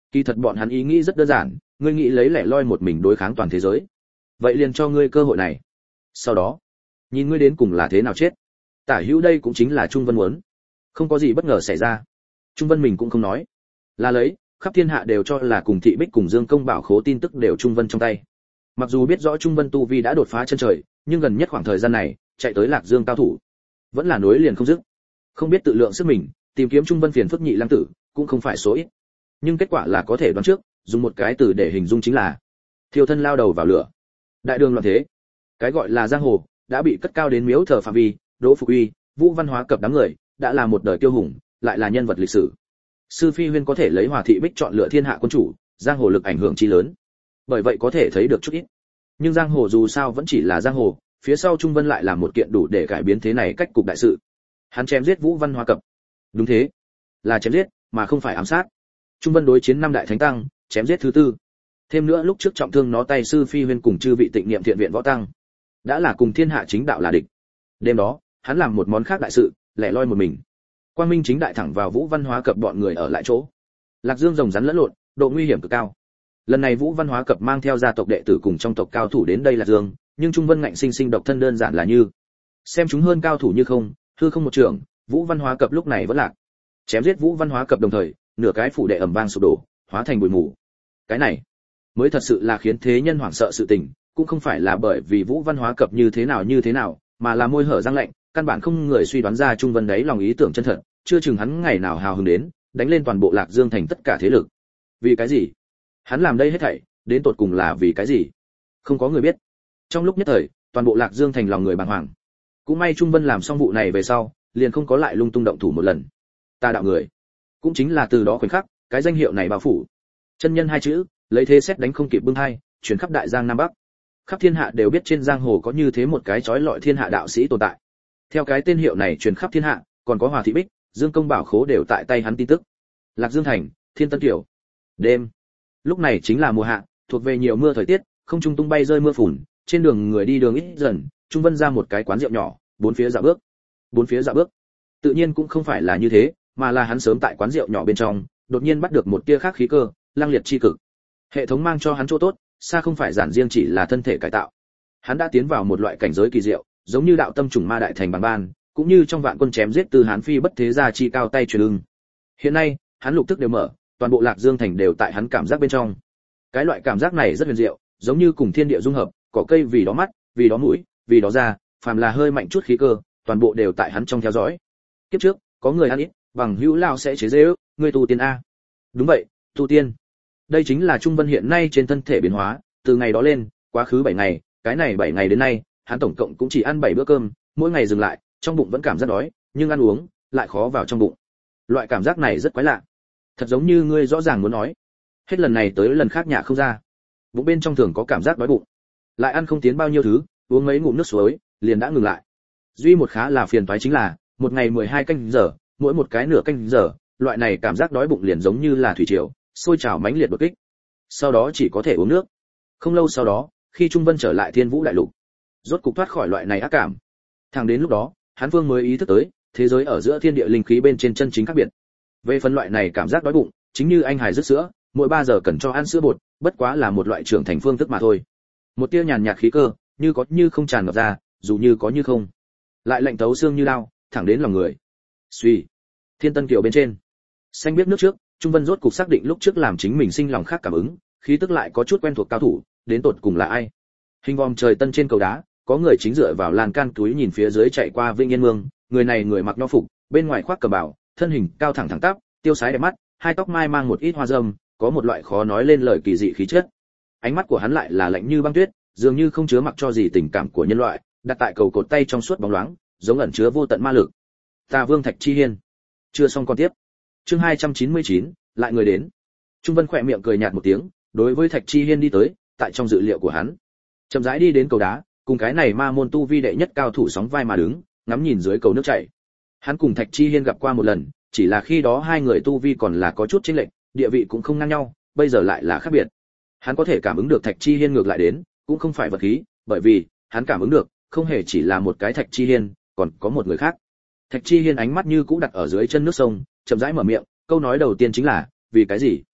Kỳ thật bọn hắn ý nghĩ rất đơn giản, ngươi nghĩ lấy lẻ loi một mình đối kháng toàn thế giới, vậy liền cho ngươi cơ hội này. Sau đó, nhìn ngươi đến cùng là thế nào chết. Tả hữu đây cũng chính là Trung Vân muốn. Không có gì bất ngờ xảy ra. Trung Vân mình cũng không nói. Là lấy, khắp thiên hạ đều cho là cùng Thị Bích cùng Dương Công bảo khố tin tức đều Trung Vân trong tay. Mặc dù biết rõ Trung Vân tu vi đã đột phá chân trời, nhưng gần nhất khoảng thời gian này, chạy tới Lạc Dương cao thủ, vẫn là nối liền không dứt. Không biết tự lượng sức mình, tìm kiếm Trung Vân phiền phức nhị lang tử, cũng không phải số ít. Nhưng kết quả là có thể đoán trước, dùng một cái từ để hình dung chính là thiêu thân lao đầu vào lửa. Đại đường loạn thế, cái gọi là giang hồ đã bị cất cao đến miếu thờ phạm vi, Đỗ Phục Uy, Vũ Văn Hóa cập đám người, đã là một đời kiêu hùng, lại là nhân vật lịch sử. Sư Phi Huyên có thể lấy Hòa Thị Bích chọn lựa thiên hạ quân chủ, giang hồ lực ảnh hưởng chi lớn. Bởi vậy có thể thấy được chút ít. Nhưng giang hồ dù sao vẫn chỉ là giang hồ, phía sau Trung Vân lại là một kiện đủ để cải biến thế này cách cục đại sự. Hắn chém giết Vũ Văn Hóa cập. Đúng thế, là chém giết, mà không phải ám sát. Trung Vân đối chiến năm đại thánh tăng, chém giết thứ tư. Thêm nữa lúc trước trọng thương nó tay Sư Phi Huyên cùng chư vị tịnh niệm thiện viện võ tăng, đã là cùng thiên hạ chính đạo là địch. Đêm đó, hắn làm một món khác đại sự, lẻ loi một mình. Quang Minh chính đại thẳng vào Vũ Văn Hóa cập bọn người ở lại chỗ. Lạc Dương rồng rắn lẫn lộn, độ nguy hiểm cực cao. Lần này Vũ Văn Hóa cập mang theo gia tộc đệ tử cùng trong tộc cao thủ đến đây Lạc Dương, nhưng Trung Vân ngạnh sinh sinh độc thân đơn giản là như xem chúng hơn cao thủ như không, hư không một trường, Vũ Văn Hóa cập lúc này vẫn lạc. Chém giết Vũ Văn Hóa cập đồng thời, nửa cái phủ đệ ầm vang sụp đổ, hóa thành bụi mù. Cái này mới thật sự là khiến thế nhân hoảng sợ sự tình, cũng không phải là bởi vì Vũ Văn Hóa cập như thế nào, mà là môi hở răng lạnh, căn bản không người suy đoán ra Trung Vân đấy lòng ý tưởng chân thật, chưa chừng hắn ngày nào hào hứng đến, đánh lên toàn bộ Lạc Dương thành tất cả thế lực. Vì cái gì? Hắn làm đây hết thảy, đến tột cùng là vì cái gì? Không có người biết. Trong lúc nhất thời, toàn bộ Lạc Dương thành lòng người bàng hoàng. Cũng may Trung Vân làm xong vụ này về sau, liền không có lại lung tung động thủ một lần. Ta đạo người, cũng chính là từ đó khoảnh khắc, cái danh hiệu này bao phủ. Chân nhân hai chữ, lấy thế xét đánh không kịp bưng hai, truyền khắp đại giang nam bắc. Khắp thiên hạ đều biết trên giang hồ có như thế một cái chói lọi thiên hạ đạo sĩ tồn tại. Theo cái tên hiệu này truyền khắp thiên hạ, còn có Hòa Thị Bích, Dương Công bảo khố đều tại tay hắn tin tức. Lạc Dương thành, Thiên Tân Kiều. Đêm. Lúc này chính là mùa hạ, thuộc về nhiều mưa thời tiết, không trung tung bay rơi mưa phùn, trên đường người đi đường ít dần, Trung Vân ra một cái quán rượu nhỏ, bốn phía dạo bước. Tự nhiên cũng không phải là như thế, mà là hắn sớm tại quán rượu nhỏ bên trong, đột nhiên bắt được một tia khác khí cơ, lang liệt chi cực. Hệ thống mang cho hắn chỗ tốt, xa không phải giản riêng chỉ là thân thể cải tạo. Hắn đã tiến vào một loại cảnh giới kỳ diệu, giống như đạo tâm trùng ma đại thành bằng ban, cũng như trong vạn quân chém giết từ Hán phi bất thế gia chi cao tay truyền ưng. Hiện nay, hắn lục tức đều mở, toàn bộ Lạc Dương thành đều tại hắn cảm giác bên trong. Cái loại cảm giác này rất huyền diệu, giống như cùng thiên địa dung hợp, cỏ cây vì đó mắt, vì đó mũi, vì đó da, phàm là hơi mạnh chút khí cơ, toàn bộ đều tại hắn trong theo dõi. Kiếp trước, có người ăn ít, bằng hữu lao sẽ chế giễu, người tu tiên a. Đúng vậy, tu tiên. Đây chính là Trung Vân hiện nay trên thân thể biến hóa, từ ngày đó lên, quá khứ 7 ngày, cái này 7 ngày đến nay, hắn tổng cộng cũng chỉ ăn 7 bữa cơm, mỗi ngày dừng lại, trong bụng vẫn cảm giác đói, nhưng ăn uống lại khó vào trong bụng. Loại cảm giác này rất quái lạ. Thật giống như ngươi rõ ràng muốn nói, hết lần này tới lần khác nhả không ra. Bụng bên trong thường có cảm giác đói bụng, lại ăn không tiến bao nhiêu thứ, uống mấy ngụm nước suối, liền đã ngừng lại. Duy một khá là phiền toái chính là, một ngày 12 canh giờ, mỗi một cái nửa canh giờ, loại này cảm giác đói bụng liền giống như là thủy triều, sôi trào mãnh liệt đột kích. Sau đó chỉ có thể uống nước. Không lâu sau đó, khi Trung Vân trở lại Thiên Vũ đại lục, rốt cục thoát khỏi loại này ác cảm. Thẳng đến lúc đó, hắn vương mới ý thức tới, thế giới ở giữa thiên địa linh khí bên trên chân chính khác biệt. Về phần loại này cảm giác đói bụng, chính như anh hài rứt sữa, mỗi 3 giờ cần cho ăn sữa bột, bất quá là một loại trưởng thành phương thức mà thôi. Một tia nhàn nhạt khí cơ, như có như không tràn ngập ra, dù như có như không, lại lạnh thấu xương như lao, thẳng đến lòng người. Suy, Thiên Tân Kiều bên trên, xanh biết nước trước, Trung Vân rốt cục xác định lúc trước làm chính mình sinh lòng khác cảm ứng, khí tức lại có chút quen thuộc cao thủ, đến tột cùng là ai? Hình vòm trời tân trên cầu đá, có người chính dựa vào lan can túi nhìn phía dưới chạy qua Vĩnh Yên Mương, người này người mặc nho phục, bên ngoài khoác cờ bảo, thân hình cao thẳng thẳng tắp, tiêu sái đẹp mắt, hai tóc mai mang một ít hoa râm, có một loại khó nói lên lời kỳ dị khí chất. Ánh mắt của hắn lại là lạnh như băng tuyết, dường như không chứa mặc cho gì tình cảm của nhân loại, đặt tại cầu cột tay trong suốt bóng loáng, giống ẩn chứa vô tận ma lực. Tà Vương Thạch Chi Hiên. Chưa xong con tiếp. Chương 299, lại người đến. Trung Vân khỏe miệng cười nhạt một tiếng, đối với Thạch Chi Hiên đi tới, tại trong dự liệu của hắn, chậm rãi đi đến cầu đá, cùng cái này ma môn tu vi đệ nhất cao thủ sóng vai mà đứng, ngắm nhìn dưới cầu nước chảy. Hắn cùng Thạch Chi Hiên gặp qua một lần, chỉ là khi đó hai người tu vi còn là có chút chênh lệch, địa vị cũng không ngang nhau, bây giờ lại là khác biệt. Hắn có thể cảm ứng được Thạch Chi Hiên ngược lại đến, cũng không phải vật khí, bởi vì hắn cảm ứng được, không hề chỉ là một cái Thạch Chi Hiên, còn có một người khác. Thạch Chi Hiên ánh mắt như cũ đặt ở dưới chân nước sông, chậm rãi mở miệng, câu nói đầu tiên chính là, vì cái gì?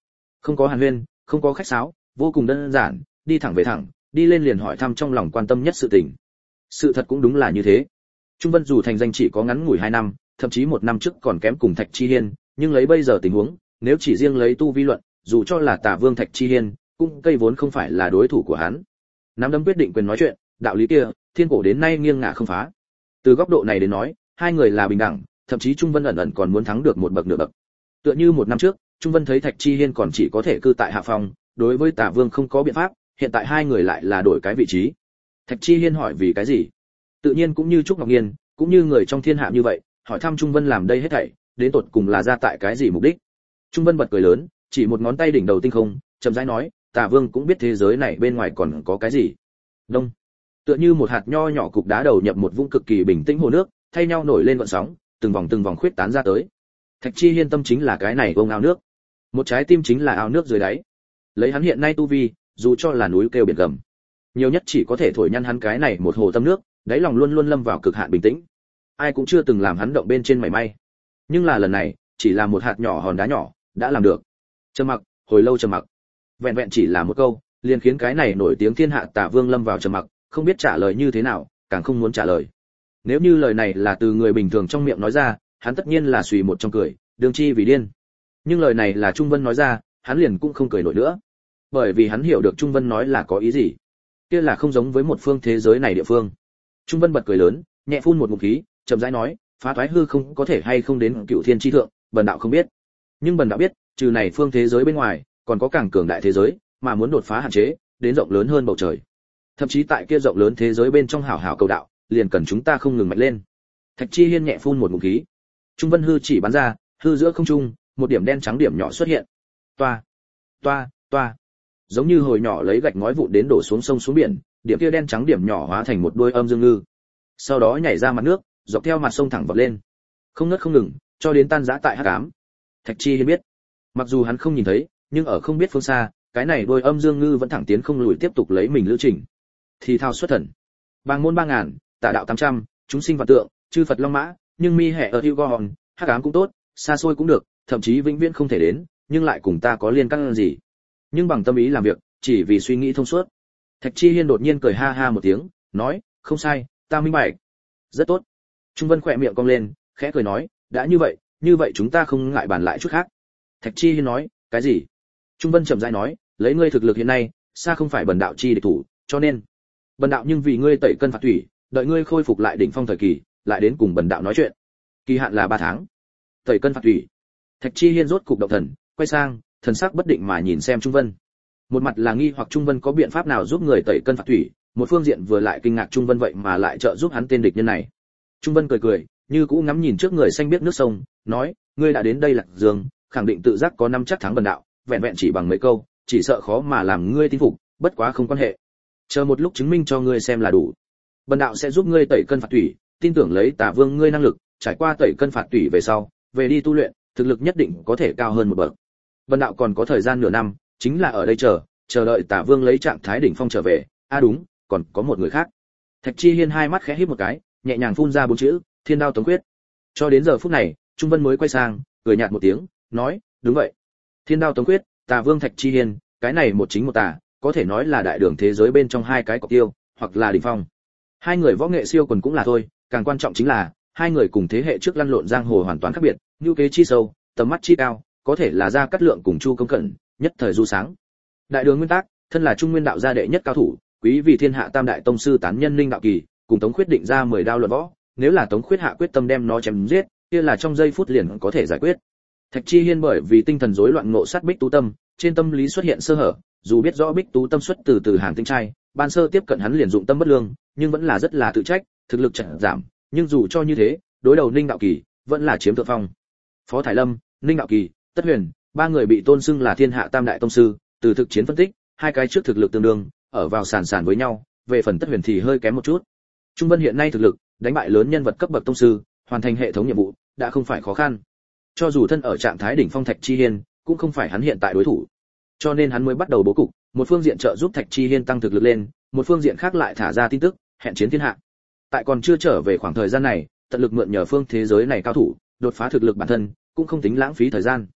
Không có hàn huyên, không có khách sáo, vô cùng đơn giản, đi thẳng về thẳng, đi lên liền hỏi thăm trong lòng quan tâm nhất sự tình. Sự thật cũng đúng là như thế. Trung Vân dù thành danh chỉ có ngắn ngủi 2 năm, thậm chí 1 năm trước còn kém cùng Thạch Chi Hiên, nhưng lấy bây giờ tình huống, nếu chỉ riêng lấy tu vi luận, dù cho là Tả Vương Thạch Chi Hiên, cũng cây vốn không phải là đối thủ của hắn. Nắm đấm quyết định quyền nói chuyện, đạo lý kia, thiên cổ đến nay nghiêng ngả không phá. Từ góc độ này đến nói, hai người là bình đẳng, thậm chí Trung Vân ẩn ẩn còn muốn thắng được một bậc nửa bậc. Tựa như 1 năm trước, Trung Vân thấy Thạch Chi Hiên còn chỉ có thể cư tại hạ phòng, đối với Tả Vương không có biện pháp, hiện tại hai người lại là đổi cái vị trí. Thạch Chi Hiên hỏi vì cái gì? Tự nhiên cũng như Trúc Ngọc Nghiên, cũng như người trong thiên hạ như vậy, hỏi thăm Trung Vân làm đây hết thảy, đến tột cùng là ra tại cái gì mục đích? Trung Vân bật cười lớn, chỉ một ngón tay đỉnh đầu tinh không, chậm rãi nói, Tả Vương cũng biết thế giới này bên ngoài còn có cái gì. Đông. Tựa như một hạt nho nhỏ cục đá đầu nhập một vũng cực kỳ bình tĩnh hồ nước, thay nhau nổi lên gợn sóng, từng vòng khuyết tán ra tới. Thạch Chi Hiên tâm chính là cái này vông ao nước, một trái tim chính là ao nước dưới đáy. Lấy hắn hiện nay tu vi, dù cho là núi kêu biển gầm, nhiều nhất chỉ có thể thổi nhăn hắn cái này một hồ tâm nước, đáy lòng luôn luôn lâm vào cực hạn bình tĩnh. Ai cũng chưa từng làm hắn động bên trên mảy may. Nhưng là lần này, chỉ là một hạt nhỏ hòn đá nhỏ, đã làm được. Trầm mặc, hồi lâu trầm mặc. Vẹn vẹn chỉ là một câu, liền khiến cái này nổi tiếng thiên hạ Tả Vương lâm vào trầm mặc, không biết trả lời như thế nào, càng không muốn trả lời. Nếu như lời này là từ người bình thường trong miệng nói ra, hắn tất nhiên là suy một trong cười, đương chi vì điên. Nhưng lời này là Trung Vân nói ra, hắn liền cũng không cười nổi nữa. Bởi vì hắn hiểu được Trung Vân nói là có ý gì. Kia là không giống với một phương thế giới này địa phương. Trung Vân bật cười lớn, nhẹ phun một ngụm khí, chậm rãi nói, phá thoái hư không có thể hay không đến cựu thiên chi thượng, bần đạo không biết. Nhưng bần đạo biết, trừ này phương thế giới bên ngoài, còn có càng cường đại thế giới, mà muốn đột phá hạn chế, đến rộng lớn hơn bầu trời. Thậm chí tại kia rộng lớn thế giới bên trong hảo hảo cầu đạo, liền cần chúng ta không ngừng mạnh lên. Thạch Chi Hiên nhẹ phun một ngụm khí. Trung Vân hư chỉ bắn ra, hư giữa không trung, một điểm đen trắng điểm nhỏ xuất hiện. Toa, toa, toa. Giống như hồi nhỏ lấy gạch ngói vụn đến đổ xuống sông xuống biển, điểm kia đen trắng điểm nhỏ hóa thành một đôi âm dương ngư. Sau đó nhảy ra mặt nước, dọc theo mặt sông thẳng vọt lên. Không ngớt không ngừng, cho đến tan rã tại hắc ám. Thạch Chi Hiên biết, mặc dù hắn không nhìn thấy, nhưng ở không biết phương xa, cái này đôi âm dương ngư vẫn thẳng tiến không lùi tiếp tục lấy mình lữ trình. Thì thao xuất thần. Bàng môn 3000, tà đạo 800, chúng sinh vạn tượng, chư Phật long mã, nhưng mi hệ ở hữu gòn, hắc ám cũng tốt, xa xôi cũng được, thậm chí vĩnh viễn không thể đến, nhưng lại cùng ta có liên căn gì? Nhưng bằng tâm ý làm việc, chỉ vì suy nghĩ thông suốt. Thạch Chi Hiên đột nhiên cười ha ha một tiếng, nói, không sai, ta minh bạch. Rất tốt. Trung Vân khỏe miệng cong lên, khẽ cười nói, đã như vậy chúng ta không ngại bàn lại chút khác. Thạch Chi Hiên nói, cái gì? Trung Vân chậm rãi nói, lấy ngươi thực lực hiện nay, xa không phải bần đạo chi địch thủ, cho nên bần đạo nhưng vì ngươi tẩy cân phạt thủy, đợi ngươi khôi phục lại đỉnh phong thời kỳ, lại đến cùng bần đạo nói chuyện. Kỳ hạn là 3 tháng. Tẩy cân phạt thủy. Thạch Chi Hiên rốt cục động thần, quay sang, thần sắc bất định mà nhìn xem Trung Vân. Một mặt là nghi hoặc Trung Vân có biện pháp nào giúp người tẩy cân phạt thủy, một phương diện vừa lại kinh ngạc Trung Vân vậy mà lại trợ giúp hắn tên địch nhân này. Trung Vân cười cười, như cũ ngắm nhìn trước người xanh biếc nước sông, nói, ngươi đã đến đây Lạc Dương, khẳng định tự giác có năm chắc thắng bần đạo, vẹn vẹn chỉ bằng mấy câu, chỉ sợ khó mà làm ngươi tin phục, bất quá không quan hệ. Chờ một lúc chứng minh cho ngươi xem là đủ. Bần đạo sẽ giúp ngươi tẩy cân phạt thủy, tin tưởng lấy Tả Vương ngươi năng lực, trải qua tẩy cân phạt thủy về sau, về đi tu luyện, thực lực nhất định có thể cao hơn một bậc. Bần đạo còn có thời gian nửa năm, chính là ở đây chờ đợi Tả Vương lấy trạng thái đỉnh phong trở về. Đúng, còn có một người khác. Thạch Chi Hiên hai mắt khẽ híp một cái, nhẹ nhàng phun ra 4 chữ, Thiên Đao Tống Quyết. Cho đến giờ phút này, Trung Vân mới quay sang, cười nhạt một tiếng, nói, đúng vậy. Thiên Đao Tống Quyết, Tả Vương Thạch Chi Hiên, cái này một chính một tà, có thể nói là đại đường thế giới bên trong hai cái cọc tiêu, hoặc là đỉnh phong. Hai người võ nghệ siêu quần cũng là thôi, càng quan trọng chính là hai người cùng thế hệ trước lăn lộn giang hồ hoàn toàn khác biệt, nhu kế chi sâu, tầm mắt chi cao, có thể là Gia Cát Lượng cùng Chu Công Cẩn, nhất thời du sáng. Đại đường nguyên tắc, thân là Trung Nguyên đạo gia đệ nhất cao thủ, quý vì thiên hạ tam đại tông sư tán nhân Linh Đạo Kỳ, cùng Tống Khuyết định ra 10 đao luận võ, nếu là Tống Khuyết hạ quyết tâm đem nó chém giết, kia là trong giây phút liền có thể giải quyết. Thạch Chi Hiên bởi vì tinh thần rối loạn ngộ sát Bích Tú Tâm, trên tâm lý xuất hiện sơ hở, dù biết rõ Bích Tú Tâm xuất từ Hàn Tinh trai, ban sơ tiếp cận hắn liền dụng tâm bất lương, nhưng vẫn là rất là tự trách, thực lực chậm giảm, nhưng dù cho như thế, đối đầu Ninh Đạo Kỳ, vẫn là chiếm thượng phong. Phó Thải Lâm, Ninh Đạo Kỳ, Tất Huyền, ba người bị tôn xưng là thiên hạ tam đại tông sư, từ thực chiến phân tích, hai cái trước thực lực tương đương, ở vào sàn với nhau, về phần Tất Huyền thì hơi kém một chút. Trung Vân hiện nay thực lực, đánh bại lớn nhân vật cấp bậc tông sư, hoàn thành hệ thống nhiệm vụ, đã không phải khó khăn. Cho dù thân ở trạng thái đỉnh phong Thạch Chi Hiên, cũng không phải hắn hiện tại đối thủ. Cho nên hắn mới bắt đầu bố cục, một phương diện trợ giúp Thạch Chi Hiên tăng thực lực lên, một phương diện khác lại thả ra tin tức, hẹn chiến thiên hạ. Tại còn chưa trở về khoảng thời gian này, tận lực mượn nhờ phương thế giới này cao thủ, đột phá thực lực bản thân, cũng không tính lãng phí thời gian.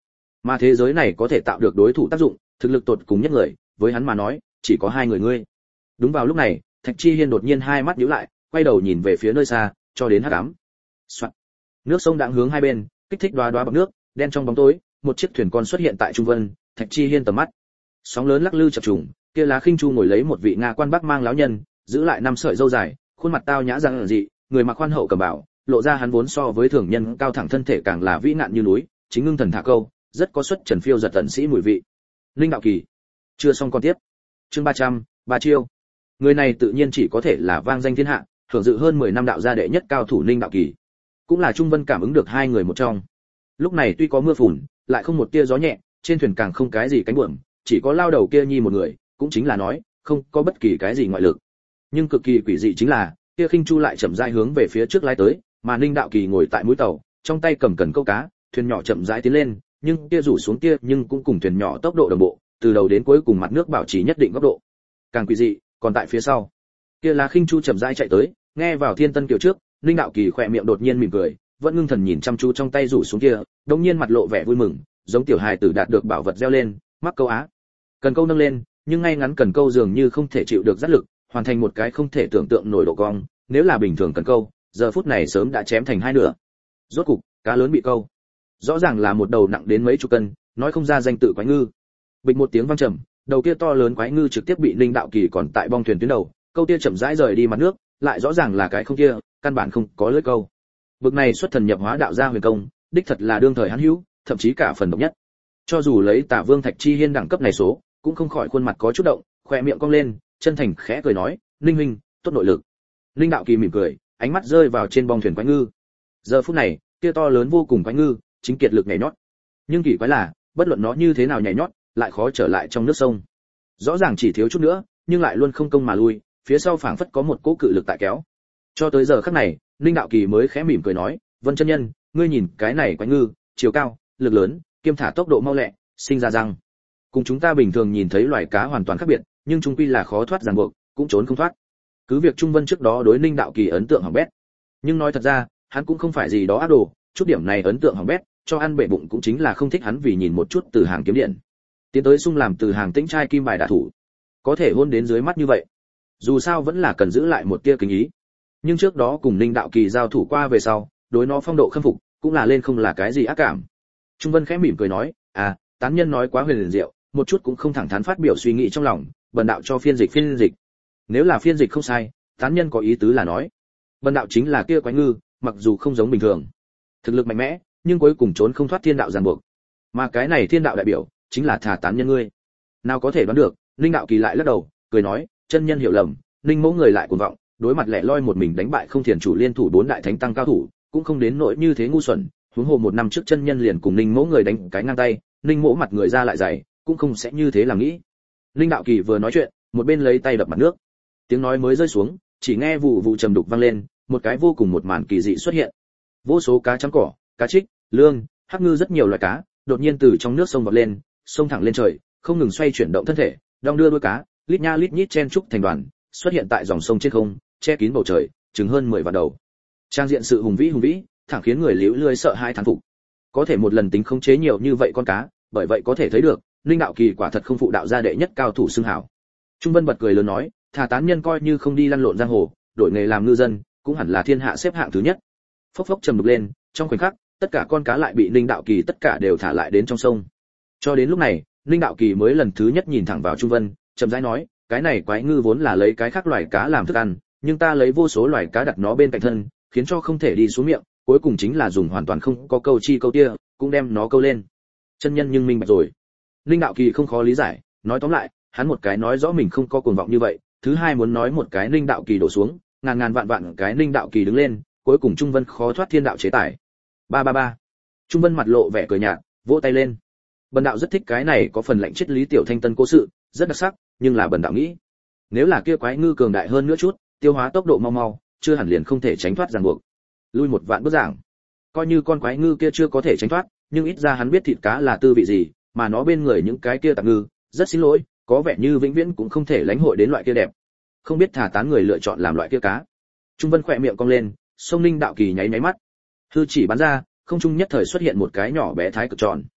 Mà thế giới này có thể tạo được đối thủ tác dụng, thực lực tột cùng nhất người, với hắn mà nói, chỉ có hai người ngươi. Đúng vào lúc này, Thạch Chi Hiên đột nhiên hai mắt nhíu lại, quay đầu nhìn về phía nơi xa, cho đến hắc ám. Soạt. Nước sông đang hướng hai bên, kích thích đóa đóa bọt nước, đen trong bóng tối, một chiếc thuyền con xuất hiện tại trung vân, Thạch Chi Hiên tầm mắt. Sóng lớn lắc lư chập trùng, kia lá khinh chu ngồi lấy một vị Nga quan bắc mang lão nhân, giữ lại năm sợi râu dài, khuôn mặt tao nhã rạng dị, người mặc khoan hậu cẩm bào, lộ ra hắn vốn so với thường nhân cao thẳng thân thể càng là vĩ nạn như núi, chính ngưng thần thả câu, rất có xuất trần phiêu giật tận sĩ mùi vị. Linh đạo kỳ. Chưa xong con tiếp. Chương 300, ba chiêu. Người này tự nhiên chỉ có thể là vang danh thiên hạ, hưởng dự hơn 10 năm đạo gia đệ nhất cao thủ Linh đạo kỳ. Cũng là Trung Vân cảm ứng được hai người một trong. Lúc này tuy có mưa phùn, lại không một tia gió nhẹ, trên thuyền càng không cái gì cánh buồm, chỉ có lao đầu kia nhi một người, cũng chính là nói, không có bất kỳ cái gì ngoại lực. Nhưng cực kỳ quỷ dị chính là, kia khinh chu lại chậm rãi hướng về phía trước lái tới, mà Ninh đạo kỳ ngồi tại mũi tàu, trong tay cầm cần câu cá, thuyền nhỏ chậm rãi tiến lên, nhưng kia rủ xuống kia nhưng cũng cùng thuyền nhỏ tốc độ đồng bộ, từ đầu đến cuối cùng mặt nước bảo trì nhất định góc độ. Càng quỷ dị, còn tại phía sau, kia là khinh chu chậm rãi chạy tới, nghe vào thiên tân kiều trước, Ninh đạo kỳ khỏe miệng đột nhiên mỉm cười, vẫn ngưng thần nhìn chăm chú trong tay rủ xuống kia, đột nhiên mặt lộ vẻ vui mừng, giống tiểu hài tử đạt được bảo vật reo lên, mắc câu á. Cần câu nâng lên, nhưng ngay ngắn cần câu dường như không thể chịu được dắt lực, hoàn thành một cái không thể tưởng tượng nổi độ cong, nếu là bình thường cần câu, giờ phút này sớm đã chém thành hai nửa. Rốt cục, cá lớn bị câu. Rõ ràng là một đầu nặng đến mấy chục cân, nói không ra danh tự quái ngư. Bịch một tiếng vang trầm, đầu kia to lớn quái ngư trực tiếp bị Linh đạo kỳ còn tại bong thuyền tuyến đầu, câu tia chậm rãi rời đi mặt nước, lại rõ ràng là cái không kia, căn bản không có lưỡi câu. Bực này xuất thần nhập hóa đạo gia huyền công, đích thật là đương thời hắn hữu, thậm chí cả phần độc nhất. Cho dù lấy Tả Vương Thạch Chi Hiên đẳng cấp này số, cũng không khỏi khuôn mặt có chút động, khóe miệng cong lên, chân thành khẽ cười nói, "Linh huynh, tốt nội lực." Linh đạo kỳ mỉm cười, ánh mắt rơi vào trên bong thuyền quái ngư. Giờ phút này, kia to lớn vô cùng quái ngư, chính kiệt lực nhảy nhót. Nhưng kỳ quái là, bất luận nó như thế nào nhảy nhót, lại khó trở lại trong nước sông. Rõ ràng chỉ thiếu chút nữa, nhưng lại luôn không công mà lui, phía sau phảng phất có một cỗ cự lực tại kéo. Cho tới giờ khắc này, Linh đạo kỳ mới khẽ mỉm cười nói, "Vân chân nhân, ngươi nhìn cái này quái ngư, chiều cao, lực lớn, kiêm thả tốc độ mau lẹ, sinh ra răng. Cùng chúng ta bình thường nhìn thấy loài cá hoàn toàn khác biệt, nhưng chung quy là khó thoát ràng buộc, cũng trốn không thoát." Cứ việc Trung Vân trước đó đối Ninh đạo kỳ ấn tượng hỏng bét, nhưng nói thật ra, hắn cũng không phải gì đó ác đồ, chút điểm này ấn tượng hỏng bét, cho ăn bể bụng cũng chính là không thích hắn vì nhìn một chút từ hàng kiếm điện. Tiến tới sung làm từ hàng tĩnh trai kim bài đả thủ, có thể hôn đến dưới mắt như vậy. Dù sao vẫn là cần giữ lại một tia kính ý. Nhưng trước đó cùng Ninh đạo kỳ giao thủ qua về sau, đối nó phong độ khâm phục, cũng là lên không là cái gì ác cảm. Trung Vân khẽ mỉm cười nói, "À, tán nhân nói quá huyền diệu, một chút cũng không thẳng thắn phát biểu suy nghĩ trong lòng, bần đạo cho phiên dịch. Nếu là phiên dịch không sai, tán nhân có ý tứ là nói, bần đạo chính là kia quái ngư, mặc dù không giống bình thường, thực lực mạnh mẽ, nhưng cuối cùng trốn không thoát thiên đạo ràng buộc. Mà cái này thiên đạo đại biểu, chính là thả tán nhân ngươi." Nào có thể đoán được, Linh đạo kỳ lại lắc đầu, cười nói, "Chân nhân hiểu lầm, Linh mẫu người lại cuồng vọng, đối mặt lẻ loi một mình đánh bại không thiền chủ liên thủ 4 đại thánh tăng cao thủ, cũng không đến nỗi như thế ngu xuẩn, huống hồ 1 năm trước chân nhân liền cùng Linh mẫu người đánh cái ngang tay, Linh mẫu mặt người ra lại dày, cũng không sẽ như thế làm nghĩ." Linh đạo kỳ vừa nói chuyện, một bên lấy tay đập mặt nước. Tiếng nói mới rơi xuống, chỉ nghe vụ vụ trầm đục vang lên, một cái vô cùng một màn kỳ dị xuất hiện. Vô số cá trắng cỏ, cá trích, lương, hắc ngư rất nhiều loài cá, đột nhiên từ trong nước sông vọt lên, sông thẳng lên trời, không ngừng xoay chuyển động thân thể, đong đưa đuôi cá, lít nha lít nhít chen trúc thành đoàn, xuất hiện tại dòng sông trên không, che kín bầu trời, chừng hơn 10 vạn đầu. Trang diện sự hùng vĩ, thẳng khiến người liễu lươi sợ hai thán phục. Có thể một lần tính khống chế nhiều như vậy con cá, bởi vậy có thể thấy được, Linh đạo kỳ quả thật không phụ đạo gia đệ nhất cao thủ xưng hảo. Trung Vân bật cười lớn nói, "Thà tán nhân coi như không đi lăn lộn giang hồ, đổi nghề làm ngư dân, cũng hẳn là thiên hạ xếp hạng thứ nhất." Phốc phốc trầm đục lên, trong khoảnh khắc, tất cả con cá lại bị Linh đạo kỳ tất cả đều thả lại đến trong sông. Cho đến lúc này, Linh đạo kỳ mới lần thứ nhất nhìn thẳng vào Trung Vân, chậm rãi nói, "Cái này quái ngư vốn là lấy cái khác loài cá làm thức ăn, nhưng ta lấy vô số loài cá đặt nó bên cạnh thân, khiến cho không thể đi xuống miệng, cuối cùng chính là dùng hoàn toàn không có câu chi câu tia, cũng đem nó câu lên." Chân nhân nhưng minh bạch rồi. Linh đạo kỳ không khó lý giải, nói tóm lại, hắn một cái nói rõ mình không có cuồng vọng như vậy, thứ hai muốn nói một cái Linh đạo kỳ đổ xuống, ngàn ngàn vạn vạn cái Linh đạo kỳ đứng lên, cuối cùng Trung Vân khó thoát thiên đạo chế tài. Ba. Trung Vân mặt lộ vẻ cười nhạt, vỗ tay lên. Bần đạo rất thích cái này có phần lạnh triết lý tiểu thanh tân cố sự, rất đặc sắc, nhưng là bần đạo nghĩ, nếu là kia quái ngư cường đại hơn nữa chút, tiêu hóa tốc độ mau, chưa hẳn liền không thể tránh thoát ràng buộc. Lui một vạn bước giảng, coi như con quái ngư kia chưa có thể tránh thoát, nhưng ít ra hắn biết thịt cá là tư vị gì, mà nó bên người những cái kia tạp ngư, rất xin lỗi, có vẻ như vĩnh viễn cũng không thể lãnh hội đến loại kia đẹp. Không biết thả tán người lựa chọn làm loại kia cá. Trung Vân khỏe miệng cong lên, sông Ninh đạo kỳ nháy mắt, hư chỉ bắn ra, không trung nhất thời xuất hiện một cái nhỏ bé thái cực tròn.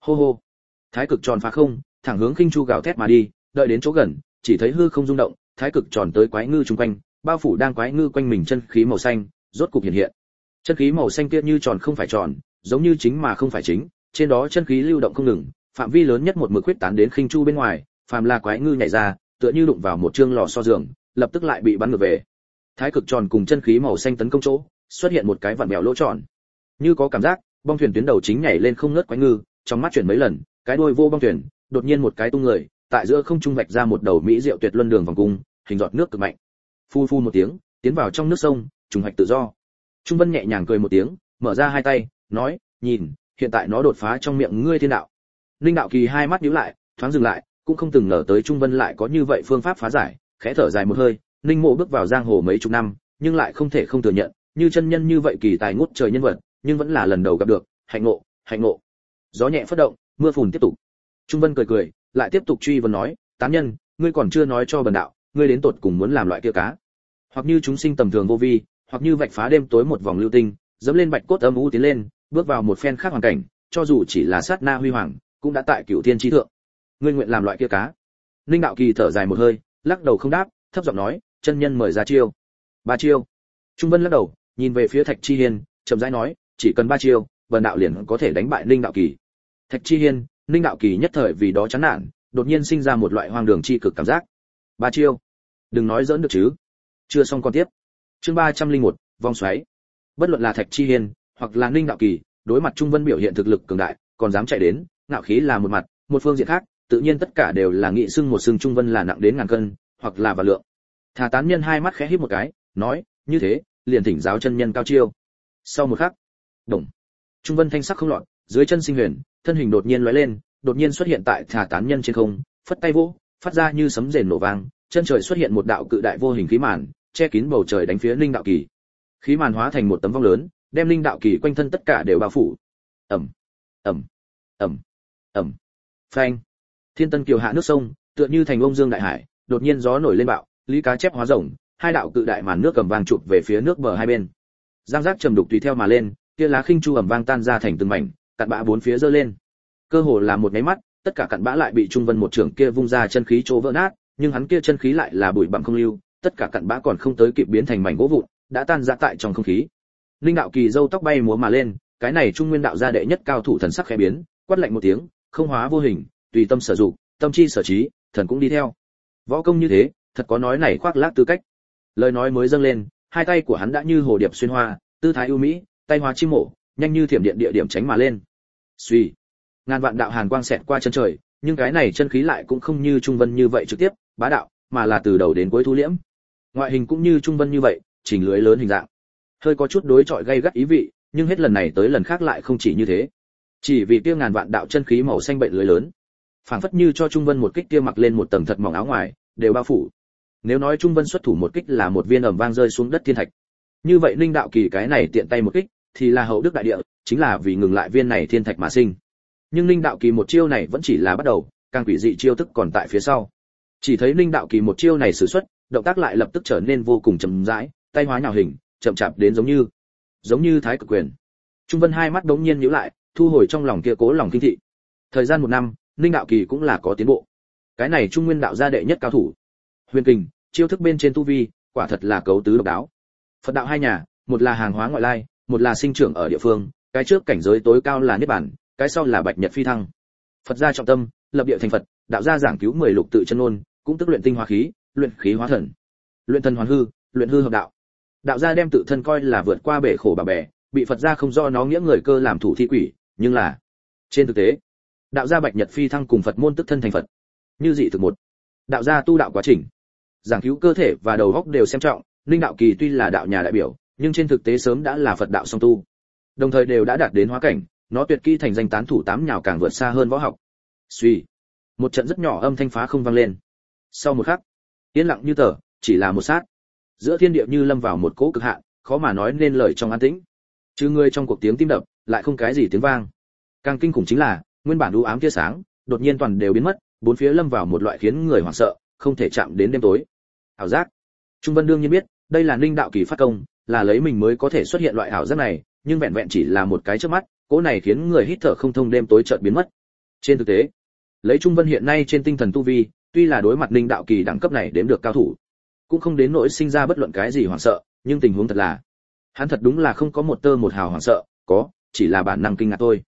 Hô hô. Thái cực tròn phá không, thẳng hướng khinh chu gào thét mà đi, đợi đến chỗ gần, chỉ thấy hư không rung động, thái cực tròn tới quái ngư chung quanh, bao phủ đang quái ngư quanh mình chân khí màu xanh, rốt cục hiện hiện. Chân khí màu xanh kia như tròn không phải tròn, giống như chính mà không phải chính, trên đó chân khí lưu động không ngừng, phạm vi lớn nhất một mực huyết tán đến khinh chu bên ngoài, phàm là quái ngư nhảy ra, tựa như đụng vào một chương lò xo giường, lập tức lại bị bắn ngược về. Thái cực tròn cùng chân khí màu xanh tấn công chỗ, xuất hiện một cái vặn bèo lỗ tròn. Như có cảm giác, bong thuyền tuyến đầu chính nhảy lên không ngớt quái ngư, trong mắt chuyển mấy lần, cái đuôi vô bong thuyền, đột nhiên một cái tung người, tại giữa không trung vạch ra một đầu mỹ diệu tuyệt luân đường vòng cung, hình giọt nước cực mạnh. Phu phu một tiếng, tiến vào trong nước sông, trùng hoạch tự do. Trung Vân nhẹ nhàng cười một tiếng, mở ra hai tay, nói, nhìn, hiện tại nó đột phá trong miệng ngươi thiên đạo. Linh Đạo Kỳ hai mắt nhíu lại, thoáng dừng lại, cũng không từng ngờ tới Trung Vân lại có như vậy phương pháp phá giải, khẽ thở dài một hơi, Ninh Mộ bước vào giang hồ mấy chục năm, nhưng lại không thể không thừa nhận, như chân nhân như vậy kỳ tài ngút trời nhân vật, nhưng vẫn là lần đầu gặp được, hạnh ngộ, hạnh ngộ. Gió nhẹ phất động, mưa phùn tiếp tục. Trung Vân cười cười, lại tiếp tục truy vấn nói, tán nhân, ngươi còn chưa nói cho bần đạo, ngươi đến tột cùng muốn làm loại kia cá? Hoặc như chúng sinh tầm thường vô vi, hoặc như vạch phá đêm tối một vòng lưu tinh, dẫm lên bạch cốt âm u tiến lên, bước vào một phen khác hoàn cảnh, cho dù chỉ là sát na huy hoàng, cũng đã tại cửu thiên chi thượng. Ngươi nguyện làm loại kia cá? Linh Đạo Kỳ thở dài một hơi, lắc đầu không đáp, thấp giọng nói, chân nhân mời ra chiêu. Ba chiêu. Trung Vân lắc đầu, nhìn về phía Thạch Chi Hiên, chậm rãi nói, chỉ cần ba chiêu, bần đạo liền có thể đánh bại Linh Đạo Kỳ. Thạch Chi Hiên, Linh Đạo Kỳ nhất thời vì đó chán nản, đột nhiên sinh ra một loại hoang đường chi cực cảm giác. Ba chiêu? Đừng nói giỡn được chứ? Chưa xong con tiếp. Chương 301, vòng xoáy. Bất luận là Thạch Chi Hiên, hoặc là Linh Đạo Kỳ, đối mặt Trung Vân biểu hiện thực lực cường đại, còn dám chạy đến, ngạo khí là một mặt, một phương diện khác, tự nhiên tất cả đều là nghị xưng một xưng Trung Vân là nặng đến ngàn cân, hoặc là vạn lượng. Thà Tán Nhân hai mắt khẽ híp một cái, nói, như thế, liền thỉnh giáo chân nhân cao chiêu. Sau một khắc, đồng, Trung Vân thanh sắc không loạn, dưới chân sinh huyền, thân hình đột nhiên lóe lên, đột nhiên xuất hiện tại Thà Tán Nhân trên không, phất tay vỗ, phát ra như sấm rền nổ vang, chân trời xuất hiện một đạo cự đại vô hình khí màn, che kín bầu trời đánh phía Linh Đạo Kỳ. Khí màn hóa thành một tấm vong lớn, đem Linh Đạo Kỳ quanh thân tất cả đều bao phủ. Ầm, ầm, ầm, ầm. Phanh. Thiên Tân Kiều hạ nước sông, tựa như thành ông dương đại hải, đột nhiên gió nổi lên bạo, lý cá chép hóa rồng, hai đạo cự đại màn nước cầm vang chụp về phía nước bờ hai bên. Giang giác trầm đục tùy theo mà lên, kia lá khinh chu ầm vang tan ra thành từng mảnh, cặn bã bốn phía giơ lên. Cơ hồ là một cái mắt, tất cả cặn bã lại bị Trung Vân một trưởng kia vung ra chân khí chỗ vỡ nát, nhưng hắn kia chân khí lại là bụi bặm không lưu, tất cả cặn bã còn không tới kịp biến thành mảnh gỗ vụn, đã tan ra tại trong không khí. Linh Đạo Kỳ râu tóc bay múa mà lên, cái này Trung Nguyên đạo gia đệ nhất cao thủ thần sắc khẽ biến, quát lạnh một tiếng, không hóa vô hình, tùy tâm sở dụng, tâm chi sở trí, thần cũng đi theo. Võ công như thế, thật có nói này khoác lác tư cách. Lời nói mới dâng lên, hai tay của hắn đã như hồ điệp xuyên hoa, tư thái ưu mỹ, tay hóa chim mổ, nhanh như thiểm điện địa điểm tránh mà lên. Suy, ngàn vạn đạo hàn quang xẹt qua chân trời, nhưng cái này chân khí lại cũng không như Trung Vân như vậy trực tiếp, bá đạo, mà là từ đầu đến cuối thu liễm. Ngoại hình cũng như Trung Vân như vậy, chỉnh lưới lớn hình dạng. Hơi có chút đối chọi gay gắt ý vị, nhưng hết lần này tới lần khác lại không chỉ như thế. Chỉ vì kia ngàn vạn đạo chân khí màu xanh bệnh lưới lớn, phảng phất như cho Trung Vân một kích kia mặc lên một tầng thật mỏng áo ngoài, đều bao phủ. Nếu nói Trung Vân xuất thủ một kích là một viên ầm vang rơi xuống đất thiên thạch, như vậy Linh Đạo Kỳ cái này tiện tay một kích, thì là hậu đức đại địa, chính là vì ngừng lại viên này thiên thạch mà sinh. Nhưng Linh Đạo Kỳ một chiêu này vẫn chỉ là bắt đầu, càng quỷ dị chiêu thức còn tại phía sau. Chỉ thấy Linh Đạo Kỳ một chiêu này sử xuất, động tác lại lập tức trở nên vô cùng chậm rãi, tay hóa nhào hình, chậm chạp đến giống như Thái Cực Quyền. Trung Vân hai mắt đống nhiên nhíu lại, thu hồi trong lòng kia cố lòng kinh thị. Thời gian một năm, Linh Đạo Kỳ cũng là có tiến bộ. Cái này Trung Nguyên đạo gia đệ nhất cao thủ. Huyền kình, chiêu thức bên trên tu vi, quả thật là cấu tứ độc đáo. Phật đạo hai nhà, một là hàng hóa ngoại lai, một là sinh trưởng ở địa phương, cái trước cảnh giới tối cao là niết bàn, cái sau là bạch nhật phi thăng. Phật gia trọng tâm, lập địa thành Phật, đạo gia giảng cứu 10 lục tự chân ngôn, cũng tức luyện tinh hóa khí, luyện khí hóa thần, luyện thần hoàn hư, luyện hư hợp đạo. Đạo gia đem tự thân coi là vượt qua bể khổ bà bè, bị Phật gia không do nó nghĩa người cơ làm thủ thi quỷ, nhưng là trên thực tế, đạo gia bạch nhật phi thăng cùng Phật môn tức thân thành Phật. Như dị thực một, đạo gia tu đạo quá trình, giảng cứu cơ thể và đầu óc đều xem trọng, Linh Đạo Kỳ tuy là đạo nhà đại biểu, nhưng trên thực tế sớm đã là Phật đạo song tu. Đồng thời đều đã đạt đến hóa cảnh, nó tuyệt kỹ thành danh tán thủ tám nhào càng vượt xa hơn võ học. Suy, một trận rất nhỏ âm thanh phá không vang lên. Sau một khắc, yên lặng như tờ, chỉ là một sát. Giữa thiên địa như lâm vào một cỗ cực hạn, khó mà nói nên lời trong an tĩnh. Chứ người trong cuộc tiếng tim đập, lại không cái gì tiếng vang. Càng kinh khủng chính là, nguyên bản u ám tia sáng, đột nhiên toàn đều biến mất, bốn phía lâm vào một loại khiến người hoảng sợ, không thể chạm đến đêm tối. Ảo giác. Trung Vân đương nhiên biết, đây là Linh Đạo Kỳ phát công, là lấy mình mới có thể xuất hiện loại ảo giác này, nhưng vẹn vẹn chỉ là một cái chớp mắt, cỗ này khiến người hít thở không thông đêm tối chợt biến mất. Trên thực tế, lấy Trung Vân hiện nay trên tinh thần tu vi, tuy là đối mặt Ninh đạo kỳ đẳng cấp này đếm được cao thủ, cũng không đến nỗi sinh ra bất luận cái gì hoảng sợ, nhưng tình huống thật là, hắn thật đúng là không có một tơ một hào hoảng sợ, có, chỉ là bản năng kinh ngạc thôi.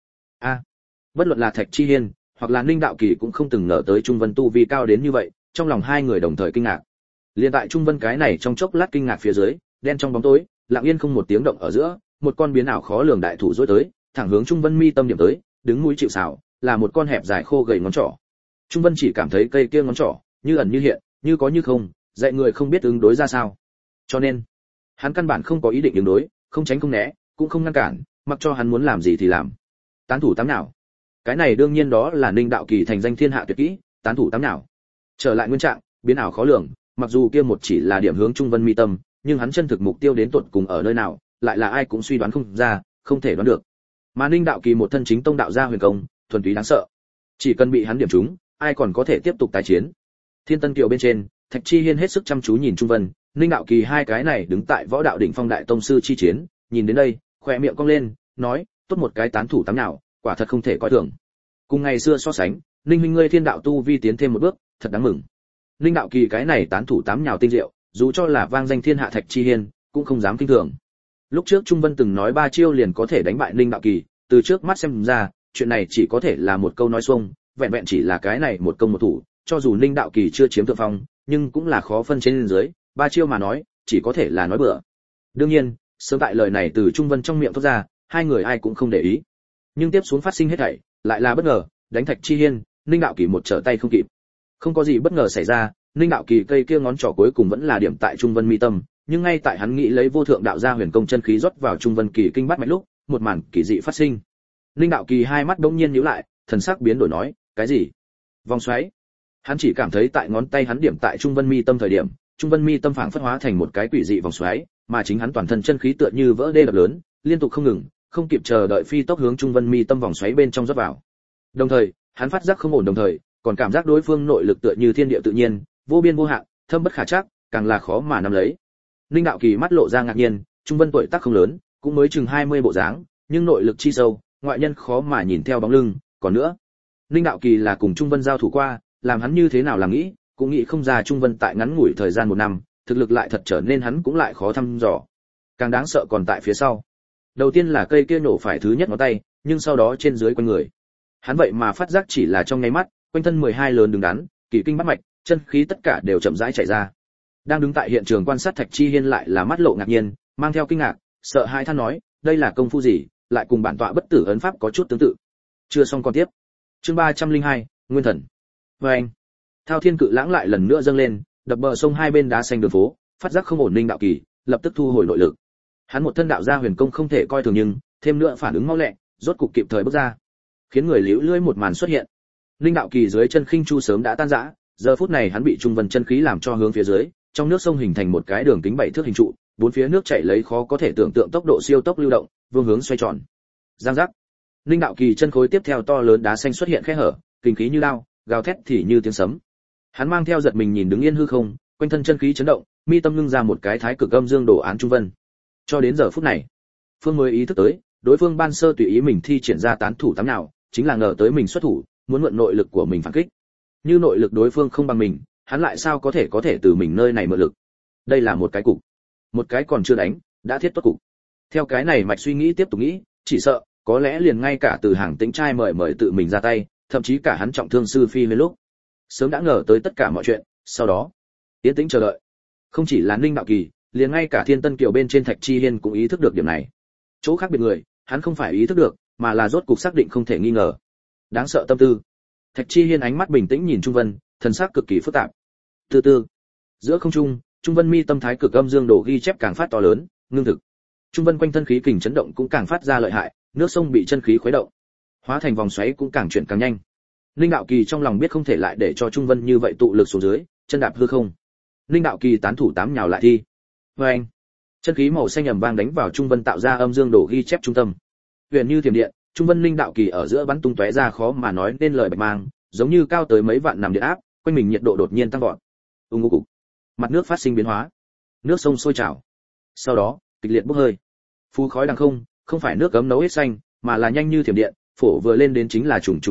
Bất luận là Thạch Chi Hiên, hoặc là Ninh đạo kỳ cũng không từng ngờ tới Trung Vân tu vi cao đến như vậy, trong lòng hai người đồng thời kinh ngạc. Liên tại Trung Vân cái này trong chốc lát kinh ngạc phía dưới, đen trong bóng tối, lặng yên không một tiếng động ở giữa, một con biến ảo khó lường đại thủ rối tới, thẳng hướng Trung Vân mi tâm điểm tới, đứng mũi chịu sào, là một con hẹp dài khô gầy ngón trỏ. Trung Vân chỉ cảm thấy cây kia ngón trỏ, như ẩn như hiện, như có như không, dạy người không biết ứng đối ra sao. Cho nên, hắn căn bản không có ý định ứng đối, không tránh không né, cũng không ngăn cản, mặc cho hắn muốn làm gì thì làm. Tán thủ tám nào. Cái này đương nhiên đó là Ninh đạo kỳ thành danh thiên hạ tuyệt kỹ, tán thủ tám nào. Trở lại nguyên trạng, biến ảo khó lường, mặc dù kia một chỉ là điểm hướng Trung Vân mi tâm, nhưng hắn chân thực mục tiêu đến tột cùng ở nơi nào, lại là ai cũng suy đoán không ra, không thể đoán được. Mà Ninh đạo kỳ một thân chính tông đạo gia huyền công, thuần túy đáng sợ. Chỉ cần bị hắn điểm trúng, ai còn có thể tiếp tục tái chiến. Thiên Tân Kiều bên trên, Thạch Chi Hiên hết sức chăm chú nhìn Trung Vân, Ninh đạo kỳ hai cái này đứng tại võ đạo đỉnh phong đại tông sư chi chiến, nhìn đến đây, khóe miệng cong lên, nói, tốt một cái tán thủ tám nào, quả thật không thể coi thường. Cùng ngày xưa so sánh, Ninh huynh ngươi thiên đạo tu vi tiến thêm một bước, thật đáng mừng. Ninh đạo kỳ cái này tán thủ tám nhào tinh diệu, dù cho là vang danh thiên hạ Thạch Chi Hiên, cũng không dám kinh thường. Lúc trước Trung Vân từng nói 3 chiêu liền có thể đánh bại Ninh đạo kỳ, từ trước mắt xem ra, chuyện này chỉ có thể là một câu nói xuông, vẹn vẹn chỉ là cái này một công một thủ, cho dù Ninh đạo kỳ chưa chiếm thượng phong, nhưng cũng là khó phân trên dưới, 3 chiêu mà nói, chỉ có thể là nói bừa. Đương nhiên, sớm tại lời này từ Trung Vân trong miệng thoát ra, hai người ai cũng không để ý. Nhưng tiếp xuống phát sinh hết thảy, lại là bất ngờ, đánh Thạch Chi Hiên, Ninh đạo kỳ một trở tay không kịp. Không có gì bất ngờ xảy ra, Ninh đạo kỳ cây kia ngón trỏ cuối cùng vẫn là điểm tại Trung Vân mi tâm, nhưng ngay tại hắn nghĩ lấy vô thượng đạo gia huyền công chân khí rót vào Trung Vân kỳ kinh bát mạch lúc, một màn kỳ dị phát sinh. Ninh đạo kỳ hai mắt bỗng nhiên nhíu lại, thần sắc biến đổi nói, cái gì? Vòng xoáy. Hắn chỉ cảm thấy tại ngón tay hắn điểm tại Trung Vân mi tâm thời điểm, Trung Vân mi tâm phảng phất hóa thành một cái quỷ dị vòng xoáy, mà chính hắn toàn thân chân khí tựa như vỡ đê đập lớn, liên tục không ngừng, không kịp chờ đợi phi tốc hướng Trung Vân mi tâm vòng xoáy bên trong rót vào. Đồng thời, hắn phát giác không ổn, đồng thời còn cảm giác đối phương nội lực tựa như thiên địa tự nhiên, vô biên vô hạn, thâm bất khả trắc, càng là khó mà nắm lấy. Ninh đạo kỳ mắt lộ ra ngạc nhiên, Trung Vân tuổi tác không lớn, cũng mới chừng 20 bộ dáng, nhưng nội lực chi sâu, ngoại nhân khó mà nhìn theo bóng lưng, còn nữa, Ninh đạo kỳ là cùng Trung Vân giao thủ qua, làm hắn như thế nào làm nghĩ, cũng nghĩ không ra Trung Vân tại ngắn ngủi thời gian 1 năm, thực lực lại thật trở nên hắn cũng lại khó thăm dò. Càng đáng sợ còn tại phía sau. Đầu tiên là cây kia nổ phải thứ nhất ngón tay, nhưng sau đó trên dưới quanh người. Hắn vậy mà phát giác chỉ là trong nháy mắt, quanh thân 12 lớn đứng đắn, kỳ kinh bát mạch, chân khí tất cả đều chậm rãi chạy ra. Đang đứng tại hiện trường quan sát Thạch Chi Hiên lại là mắt lộ ngạc nhiên, mang theo kinh ngạc, sợ hãi than nói, đây là công phu gì, lại cùng bản tọa bất tử ấn pháp có chút tương tự. Chưa xong còn tiếp. Chương 302, Nguyên Thần. Oeng. Thao Thiên Cự Lãng lại lần nữa dâng lên, đập bờ sông hai bên đá xanh đường phố, phát giác không ổn, Ninh đạo kỳ lập tức thu hồi nội lực. Hắn một thân đạo gia huyền công không thể coi thường, nhưng thêm nữa phản ứng mau lẹ, rốt cục kịp thời bước ra, khiến người liễu lưỡi một màn xuất hiện. Ninh đạo kỳ dưới chân khinh chu sớm đã tan rã, giờ phút này hắn bị Trung Vân chân khí làm cho hướng phía dưới, trong nước sông hình thành một cái đường kính 7 thước hình trụ, bốn phía nước chảy lấy khó có thể tưởng tượng tốc độ siêu tốc lưu động, vương hướng xoay tròn. Giang giác. Ninh đạo kỳ chân khối tiếp theo to lớn đá xanh xuất hiện khe hở, kinh khí như lao, gào thét thì như tiếng sấm. Hắn mang theo giật mình nhìn đứng yên hư không, quanh thân chân khí chấn động, mi tâm ngưng ra một cái thái cực âm dương đồ án Trung Vân. Cho đến giờ phút này, Phương mới ý thức tới, đối phương ban sơ tùy ý mình thi triển ra tán thủ tám nào, chính là ngờ tới mình xuất thủ, muốn mượn nội lực của mình phản kích. Như nội lực đối phương không bằng mình, hắn lại sao có thể từ mình nơi này mượn lực. Đây là một cái cục, một cái còn chưa đánh, đã thiết tốt cục. Theo cái này mạch suy nghĩ tiếp tục nghĩ, chỉ sợ có lẽ liền ngay cả Từ Hàng Tĩnh trai mời tự mình ra tay, thậm chí cả hắn trọng thương sư phi lên lúc, sớm đã ngờ tới tất cả mọi chuyện. Sau đó, yên tĩnh chờ đợi. Không chỉ là Ninh đạo kỳ, liền ngay cả Thiên Tân Kiều bên trên Thạch Chi Hiên cũng ý thức được điểm này. Chỗ khác biệt người, hắn không phải ý thức được, mà là rốt cục xác định không thể nghi ngờ. Đáng sợ tâm tư. Thạch Chi Hiên ánh mắt bình tĩnh nhìn Trung Vân, thần sắc cực kỳ phức tạp. Từ từ, giữa không trung, Trung Vân mi tâm thái cực âm dương đồ ghi chép càng phát to lớn, ngưng thực. Trung Vân quanh thân khí kình chấn động cũng càng phát ra lợi hại, nước sông bị chân khí khuấy động, hóa thành vòng xoáy cũng càng chuyển càng nhanh. Linh đạo kỳ trong lòng biết không thể lại để cho Trung Vân như vậy tụ lực xuống dưới, chân đạp hư không. Linh đạo kỳ tán thủ tám nhào lại thi. Oeng. Chân khí màu xanh ầm vang đánh vào Trung Vân tạo ra âm dương đồ ghi chép trung tâm. Huyền như thiểm điện, Trung Vân linh đạo kỳ ở giữa bắn tung tóe ra khó mà nói nên lời bạch mang, giống như cao tới mấy vạn năm điện áp, quanh mình nhiệt độ đột nhiên tăng vọt. Ung ung. Mặt nước phát sinh biến hóa, nước sông sôi trào. Sau đó, kịch liệt bốc hơi. Phù khói đằng không, không phải nước cấm nấu hết xanh, mà là nhanh như thiểm điện, phổ vừa lên đến chính là trùng trùng điệp điệp,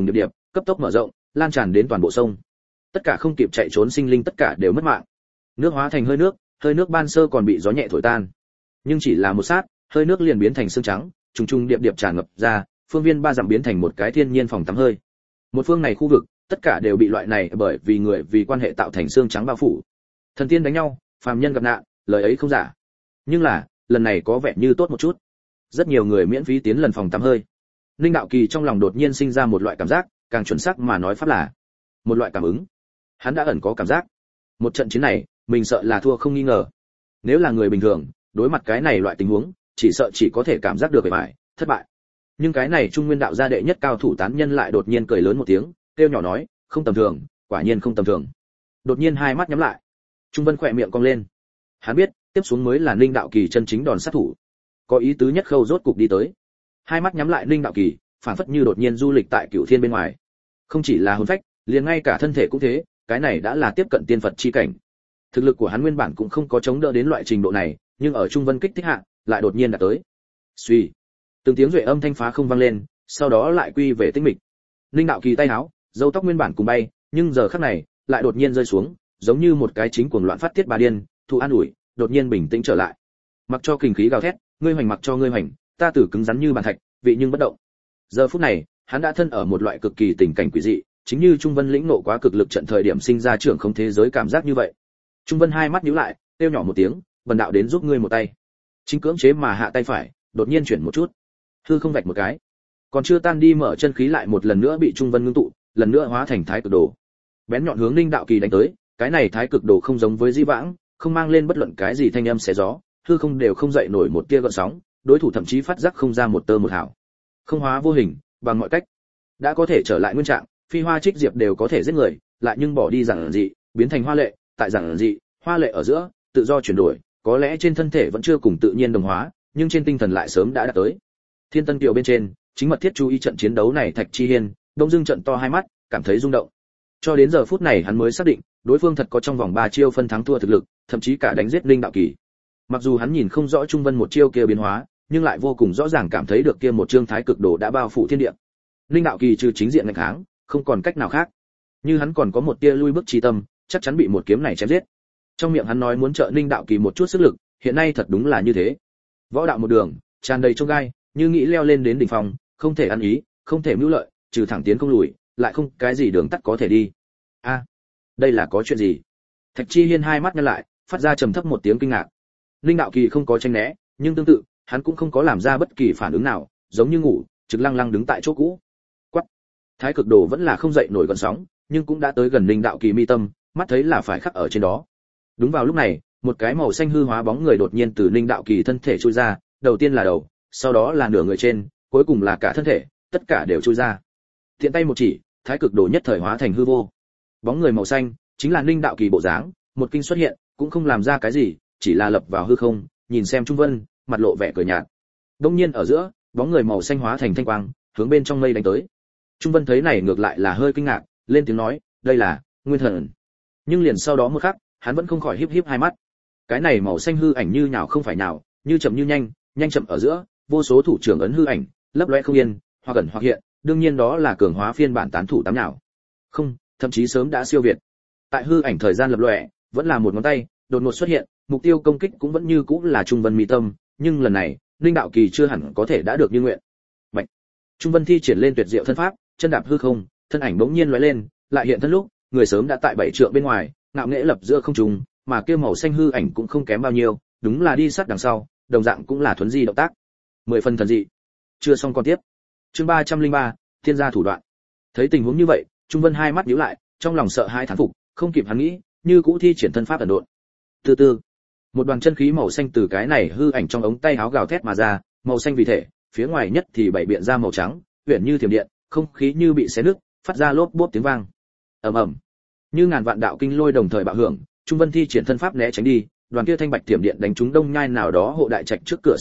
cấp tốc mở rộng, lan tràn đến toàn bộ sông. Tất cả không kịp chạy trốn sinh linh tất cả đều mất mạng. Nước hóa thành hơi nước ban sơ còn bị gió nhẹ thổi tan. Nhưng chỉ là một sát, hơi nước liền biến thành sương trắng, trùng trùng điệp điệp tràn ngập ra, phương viên 3 dặm biến thành một cái thiên nhiên phòng tắm hơi. Một phương này khu vực, tất cả đều bị loại này bởi vì người vì quan hệ tạo thành sương trắng bao phủ. Thần tiên đánh nhau, phàm nhân gặp nạn, lời ấy không giả. Nhưng là, lần này có vẻ như tốt một chút. Rất nhiều người miễn phí tiến lần phòng tắm hơi. Ninh Đạo Kỳ trong lòng đột nhiên sinh ra một loại cảm giác, càng chuẩn xác mà nói pháp là một loại cảm ứng. Hắn đã ẩn có cảm giác, một trận chiến này, mình sợ là thua không nghi ngờ. Nếu là người bình thường, đối mặt cái này loại tình huống, chỉ sợ chỉ có thể cảm giác được bề bại, thất bại. Nhưng cái này Trung Nguyên đạo gia đệ nhất cao thủ tán nhân lại đột nhiên cười lớn một tiếng, kêu nhỏ nói, không tầm thường, quả nhiên không tầm thường. Đột nhiên hai mắt nhắm lại. Trung Vân khỏe miệng cong lên. Hắn biết, tiếp xuống mới là Ninh Đạo Kỳ chân chính đòn sát thủ. Có ý tứ nhất khâu rốt cục đi tới. Hai mắt nhắm lại Ninh Đạo Kỳ, phản phất như đột nhiên du lịch tại Cửu Thiên bên ngoài. Không chỉ là hồn phách, liền ngay cả thân thể cũng thế, cái này đã là tiếp cận tiên Phật chi cảnh. Thực lực của hắn nguyên bản cũng không có chống đỡ đến loại trình độ này, nhưng ở Trung Vân kích thích hạ, lại đột nhiên đạt tới. Suy, từng tiếng duệ âm thanh phá không vang lên, sau đó lại quy về tĩnh mịch. Ninh Đạo Kỳ tay áo, râu tóc nguyên bản cùng bay, nhưng giờ khắc này, lại đột nhiên rơi xuống, giống như một cái chính cuồng loạn phát tiết bà điên, thu an ủi, đột nhiên bình tĩnh trở lại. Mặc cho kình khí gào thét, ngươi hoành mặc cho ngươi hoành, ta tử cứng rắn như bàn thạch, vị nhưng bất động. Giờ phút này, hắn đã thân ở một loại cực kỳ tình cảnh quỷ dị, chính như Trung Vân lĩnh nộ quá cực lực trận thời điểm sinh ra trưởng không thế giới cảm giác như vậy. Trung Vân hai mắt nhíu lại, kêu nhỏ một tiếng, "Vân đạo đến giúp ngươi một tay." Chính cưỡng chế mà hạ tay phải, đột nhiên chuyển một chút, hư không vạch một cái, còn chưa tan đi mở chân khí lại một lần nữa bị Trung Vân ngưng tụ, lần nữa hóa thành thái cực đồ, bén nhọn hướng Ninh Đạo Kỳ đánh tới. Cái này thái cực đồ không giống với di vãng, không mang lên bất luận cái gì thanh âm xé gió, hư không đều không dậy nổi một tia gợn sóng, đối thủ thậm chí phát giác không ra một tơ một hào. Không hóa vô hình, bằng mọi cách đã có thể trở lại nguyên trạng, phi hoa trích diệp đều có thể giết người, lại nhưng bỏ đi giản dị, biến thành hoa lệ, tại giản dị, hoa lệ ở giữa, tự do chuyển đổi, có lẽ trên thân thể vẫn chưa cùng tự nhiên đồng hóa, nhưng trên tinh thần lại sớm đã đạt tới. Thiên Tân Kiều bên trên, chính mật thiết chú ý trận chiến đấu này Thạch Chi Hiên, đông dưng trận to hai mắt, cảm thấy rung động. Cho đến giờ phút này hắn mới xác định, đối phương thật có trong vòng 3 chiêu phân thắng thua thực lực, thậm chí cả đánh giết Linh Đạo Kỳ. Mặc dù hắn nhìn không rõ Trung Vân một chiêu kia biến hóa, nhưng lại vô cùng rõ ràng cảm thấy được kia một chương thái cực đồ đã bao phủ thiên địa. Linh Đạo Kỳ trừ chính diện nghịch kháng, không còn cách nào khác. Như hắn còn có một tia lui bước chi tâm, chắc chắn bị một kiếm này chém giết. Trong miệng hắn nói muốn trợ Linh Đạo Kỳ một chút sức lực, hiện nay thật đúng là như thế. Võ đạo một đường, tràn đầy chông gai, như nghĩ leo lên đến đỉnh phong, không thể ăn ý, không thể mưu lợi, trừ thẳng tiến không lùi, lại không cái gì đường tắt có thể đi. A, đây là có chuyện gì? Thạch Chi Hiên hai mắt nhăn lại, phát ra trầm thấp một tiếng kinh ngạc. Linh Đạo Kỳ không có tránh né, nhưng tương tự, hắn cũng không có làm ra bất kỳ phản ứng nào, giống như ngủ, trực lăng lăng đứng tại chỗ cũ. Quắc. Thái cực đồ vẫn là không dậy nổi gợn sóng, nhưng cũng đã tới gần Linh Đạo Kỳ mi tâm, mắt thấy là phải khắc ở trên đó. Đúng vào lúc này, một cái màu xanh hư hóa bóng người đột nhiên từ Linh Đạo Kỳ thân thể chui ra, đầu tiên là đầu, sau đó là nửa người trên, cuối cùng là cả thân thể, tất cả đều chui ra. Tiện tay một chỉ, thái cực đồ nhất thời hóa thành hư vô. Bóng người màu xanh chính là Linh Đạo Kỳ bộ dáng, một kinh xuất hiện, cũng không làm ra cái gì, chỉ là lập vào hư không, nhìn xem Trung Vân, mặt lộ vẻ cười nhạt. Đương nhiên ở giữa, bóng người màu xanh hóa thành thanh quang, hướng bên trong mây đánh tới. Trung Vân thấy này ngược lại là hơi kinh ngạc, lên tiếng nói, đây là Nguyên Thần. Nhưng liền sau đó một khắc, hắn vẫn không khỏi híp híp hai mắt. Cái này màu xanh hư ảnh như nhào không phải nhào, như chậm như nhanh, nhanh chậm ở giữa, vô số thủ trưởng ấn hư ảnh, lấp lóe không yên, hoặc ẩn hoặc hiện, đương nhiên đó là cường hóa phiên bản tán thủ tám nhào. Không, thậm chí sớm đã siêu việt. Tại hư ảnh thời gian lập lòe, vẫn là một ngón tay, đột ngột xuất hiện, mục tiêu công kích cũng vẫn như cũ là Trung Vân mi tâm, nhưng lần này, Linh Đạo Kỳ chưa hẳn có thể đã được như nguyện. Bạch. Trung Vân thi triển lên tuyệt diệu thân pháp, chân đạp hư không, thân ảnh bỗng nhiên lóe lên, lại hiện thân lúc, người sớm đã tại 7 trượng bên ngoài, ngạo nghễ lập giữa không trung, mà kia màu xanh hư ảnh cũng không kém bao nhiêu, đúng là đi sát đằng sau, đồng dạng cũng là thuấn di động tác. 10 phần thần dị. Chưa xong còn tiếp. Chương 303, thiên gia thủ đoạn. Thấy tình huống như vậy, Trung Vân hai mắt nhíu lại, trong lòng sợ hãi thán phục, không kịp hắn nghĩ, như cũ thi triển thân pháp ẩn độn. Từ từ, một đoàn chân khí màu xanh từ cái này hư ảnh trong ống tay áo gào thét mà ra, màu xanh vì thể, phía ngoài nhất thì bảy biện ra màu trắng, huyền như thiểm điện, không khí như bị xé nứt, phát ra lốp bốp tiếng vang. Ầm ầm. Như ngàn vạn đạo kinh lôi đồng thời bạo hưởng, Trung Vân thi triển thân pháp né tránh đi, đoàn kia thanh bạch thiểm điện đánh trúng đông nhai nào đó hộ đại trạch trước cửa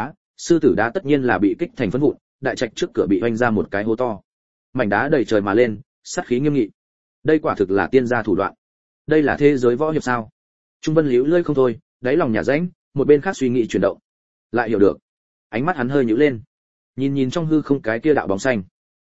sư tử đá tất nhiên là bị kích thành phấn vụn, đại trạch trước cửa bị oanh ra một cái hố to. Mảnh đá đầy trời mà lên, sát khí nghiêm nghị. Đây quả thực là tiên gia thủ đoạn. Đây là thế giới võ hiệp sao? Trung Vân liễu lơi không thôi, đáy lòng nhà rãnh, một bên khác suy nghĩ chuyển động. Lại hiểu được. Ánh mắt hắn hơi nhíu lên. Nhìn trong hư không cái kia đạo bóng xanh.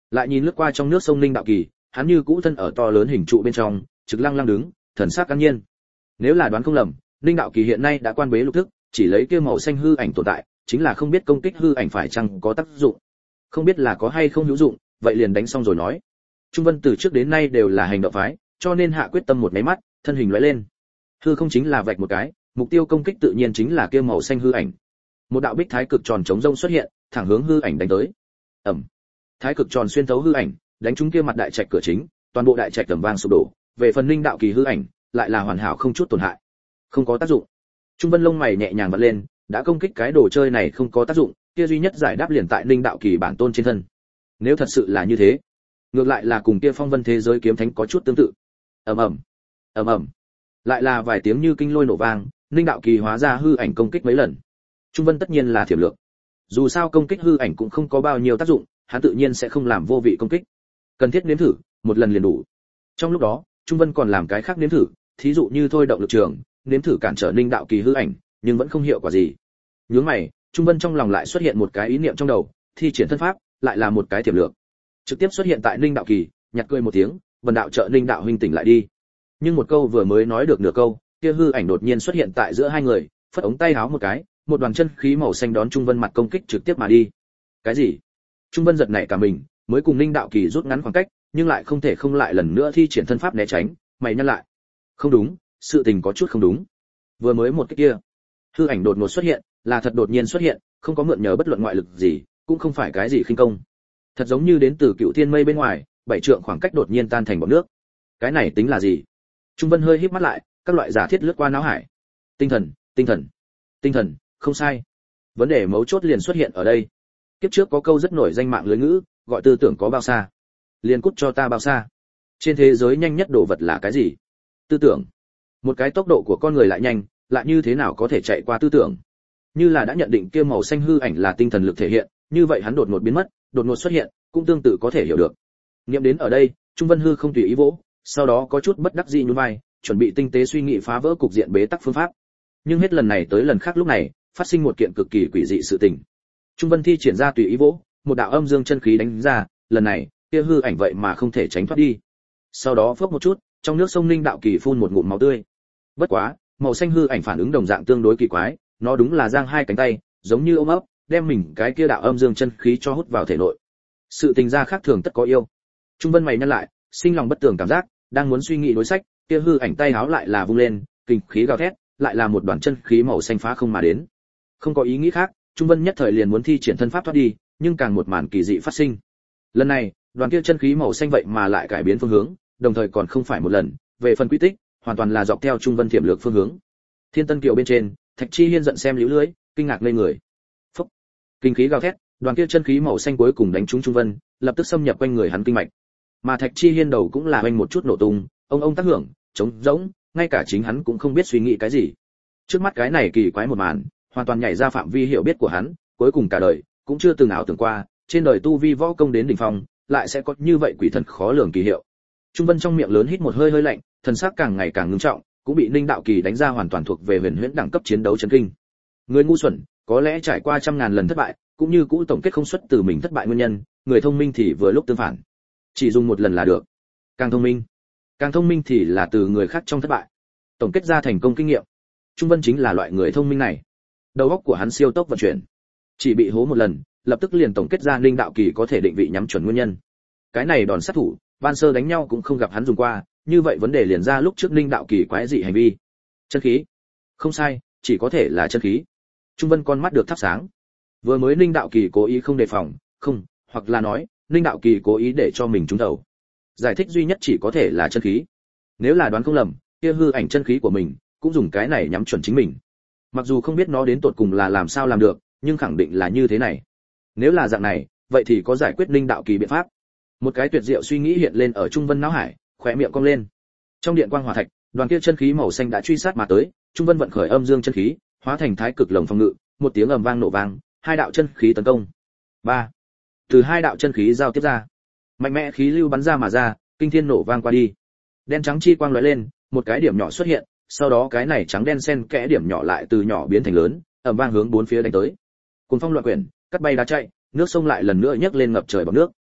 Lại nhìn lướt qua trong nước sông Ninh Đạo Kỳ, hắn như cũ thân ở to lớn hình trụ bên trong, trực lăng lăng đứng, thần sắc an nhiên. Nếu là đoán không lầm, Ninh Đạo Kỳ hiện nay đã quan bế lục thức, chỉ lấy kia màu xanh hư ảnh tồn tại, chính là không biết công kích hư ảnh phải chăng có tác dụng. Không biết là có hay không hữu dụng, vậy liền đánh xong rồi nói. Trung Vân từ trước đến nay đều là hành động phái, cho nên hạ quyết tâm một máy mắt, thân hình lóe lên. Hư không chính là vạch một cái, mục tiêu công kích tự nhiên chính là kia màu xanh hư ảnh. Một đạo bích thái cực tròn chống rông xuất hiện, thẳng hướng hư ảnh đánh tới. Ầm. Thái cực tròn xuyên thấu hư ảnh, đánh trúng kia mặt đại trạch cửa chính, toàn bộ đại trạch tầm vang sụp đổ. Về phần Ninh Đạo Kỳ hư ảnh, lại là hoàn hảo không chút tổn hại. Không có tác dụng. Trung Vân lông mày nhẹ nhàng vặn lên, đã công kích cái đồ chơi này không có tác dụng, kia duy nhất giải đáp liền tại Ninh Đạo Kỳ bản tôn trên thân. Nếu thật sự là như thế, ngược lại là cùng kia phong vân thế giới kiếm thánh có chút tương tự. Ầm ầm, ầm ầm. Lại là vài tiếng như kinh lôi nổ vang, Ninh Đạo Kỳ hóa ra hư ảnh công kích mấy lần. Trung Vân tất nhiên là thiểm lược. Dù sao công kích hư ảnh cũng không có bao nhiêu tác dụng, hắn tự nhiên sẽ không làm vô vị công kích. Cần thiết nếm thử, một lần liền đủ. Trong lúc đó, Trung Vân còn làm cái khác nếm thử, thí dụ như thôi động lực trường, nếm thử cản trở Ninh Đạo Kỳ hư ảnh, nhưng vẫn không hiệu quả gì. Nhướng mày, Trung Vân trong lòng lại xuất hiện một cái ý niệm trong đầu, thi triển thân pháp, lại là một cái thiểm lược. Trực tiếp xuất hiện tại Ninh Đạo Kỳ, nhặt cười một tiếng, "Vân đạo trợ Ninh đạo huynh tỉnh lại đi." Nhưng một câu vừa mới nói được nửa câu, kia hư ảnh đột nhiên xuất hiện tại giữa hai người, phất ống tay áo một cái, một đoàn chân khí màu xanh đón Trung Vân mặt công kích trực tiếp mà đi. Cái gì? Trung Vân giật nảy cả mình, mới cùng Ninh Đạo Kỳ rút ngắn khoảng cách, nhưng lại không thể không lại lần nữa thi triển thân pháp né tránh, mày nhăn lại. Không đúng, sự tình có chút không đúng. Vừa mới một cái kia, hư ảnh đột ngột xuất hiện, là thật đột nhiên xuất hiện, không có mượn nhờ bất luận ngoại lực gì, cũng không phải cái gì khinh công. Thật giống như đến từ Cựu Thiên Mây bên ngoài, 7 trượng khoảng cách đột nhiên tan thành bọt nước. Cái này tính là gì? Trung Vân hơi híp mắt lại, các loại giả thiết lướt qua não hải. Tinh thần, tinh thần, tinh thần, không sai. Vấn đề mấu chốt liền xuất hiện ở đây. Kiếp trước có câu rất nổi danh mạng lưới ngữ, gọi tư tưởng có bao xa. Liền cút cho ta bao xa. Trên thế giới nhanh nhất đồ vật là cái gì? Tư tưởng. Một cái tốc độ của con người lại nhanh, lại như thế nào có thể chạy qua tư tưởng? Như là đã nhận định kia màu xanh hư ảnh là tinh thần lực thể hiện, như vậy hắn đột ngột biến mất, đột ngột xuất hiện, cũng tương tự có thể hiểu được. Niệm đến ở đây, Trung Vân Hư không tùy ý vỗ, sau đó có chút bất đắc dĩ nhún vai, chuẩn bị tinh tế suy nghĩ phá vỡ cục diện bế tắc phương pháp. Nhưng hết lần này tới lần khác lúc này, phát sinh một kiện cực kỳ quỷ dị sự tình. Trung Vân thi triển ra tùy ý vỗ, một đạo âm dương chân khí đánh ra, lần này, kia hư ảnh vậy mà không thể tránh thoát đi. Sau đó phốc một chút, trong nước sông Ninh Đạo Kỳ phun một ngụm máu tươi. Bất quá, màu xanh hư ảnh phản ứng đồng dạng tương đối kỳ quái, nó đúng là giang hai cánh tay, giống như ôm ấp, đem mình cái kia đạo âm dương chân khí cho hút vào thể nội. Sự tình ra khác thường tất có yêu. Trung Vân mày nhăn lại, sinh lòng bất tường cảm giác, đang muốn suy nghĩ đối sách, kia hư ảnh tay háo lại là vung lên, kinh khí gào thét, lại là một đoàn chân khí màu xanh phá không mà đến. Không có ý nghĩ khác, Trung Vân nhất thời liền muốn thi triển thân pháp thoát đi, nhưng càng một màn kỳ dị phát sinh. Lần này, đoàn kia chân khí màu xanh vậy mà lại cải biến phương hướng, đồng thời còn không phải một lần, về phần quy tích, hoàn toàn là dọc theo Trung Vân thiểm lược phương hướng. Thiên Tân Kiều bên trên, Thạch Chi Hiên giận xem liễu lưới, kinh ngạc ngây người. Phốc, kinh khí gào thét, đoàn kia chân khí màu xanh cuối cùng đánh trúng Trung Vân, lập tức xâm nhập quanh người hắn kinh mạch. Mà Thạch Chi Hiên đầu cũng là oanh một chút nổ tung, ông tác hưởng, trống rỗng, ngay cả chính hắn cũng không biết suy nghĩ cái gì. Trước mắt cái này kỳ quái một màn, hoàn toàn nhảy ra phạm vi hiểu biết của hắn, cuối cùng cả đời cũng chưa từng ảo tưởng qua, trên đời tu vi võ công đến đỉnh phong, lại sẽ có như vậy quỷ thần khó lường kỳ hiệu. Trung Vân trong miệng lớn hít một hơi hơi lạnh, thần sắc càng ngày càng ngưng trọng, cũng bị Ninh Đạo Kỳ đánh ra hoàn toàn thuộc về huyền huyễn đẳng cấp chiến đấu chấn kinh. Người ngu xuẩn, có lẽ trải qua trăm ngàn lần thất bại, cũng như cũ tổng kết không xuất từ mình thất bại nguyên nhân, người thông minh thì vừa lúc tương phản. Chỉ dùng một lần là được. Càng thông minh thì là từ người khác trong thất bại tổng kết ra thành công kinh nghiệm. Trung Vân chính là loại người thông minh này. Đầu óc của hắn siêu tốc vận chuyển, chỉ bị hố một lần, lập tức liền tổng kết ra Ninh Đạo Kỳ có thể định vị nhắm chuẩn nguyên nhân. Cái này đòn sát thủ, ban sơ đánh nhau cũng không gặp hắn dùng qua, như vậy vấn đề liền ra lúc trước Ninh Đạo Kỳ quái dị hành vi. Chân khí? Không sai, chỉ có thể là chân khí. Trung Vân con mắt được thắp sáng. Vừa mới Ninh Đạo Kỳ cố ý không đề phòng, không, hoặc là nói, Ninh Đạo Kỳ cố ý để cho mình trúng đầu. Giải thích duy nhất chỉ có thể là chân khí. Nếu là đoán không lầm, kia hư ảnh chân khí của mình cũng dùng cái này nhắm chuẩn chính mình. Mặc dù không biết nó đến tột cùng là làm sao làm được, nhưng khẳng định là như thế này. Nếu là dạng này, vậy thì có giải quyết Ninh Đạo Kỳ biện pháp. Một cái tuyệt diệu suy nghĩ hiện lên ở Trung Vân não hải, khóe miệng cong lên. Trong điện quang hỏa thạch, đoàn kia chân khí màu xanh đã truy sát mà tới, Trung Vân vận khởi âm dương chân khí, hóa thành thái cực lồng phòng ngự, một tiếng ầm vang nổ vang, hai đạo chân khí tấn công. 3. Từ hai đạo chân khí giao tiếp ra, mạnh mẽ khí lưu bắn ra mà ra, kinh thiên nổ vang qua đi. Đen trắng chi quang lóe lên, một cái điểm nhỏ xuất hiện, sau đó cái này trắng đen xen kẽ điểm nhỏ lại từ nhỏ biến thành lớn, ầm vang hướng bốn phía đánh tới. Cuồng phong loạn quyển, cắt bay đá chạy, nước sông lại lần nữa nhấc lên ngập trời bọt nước.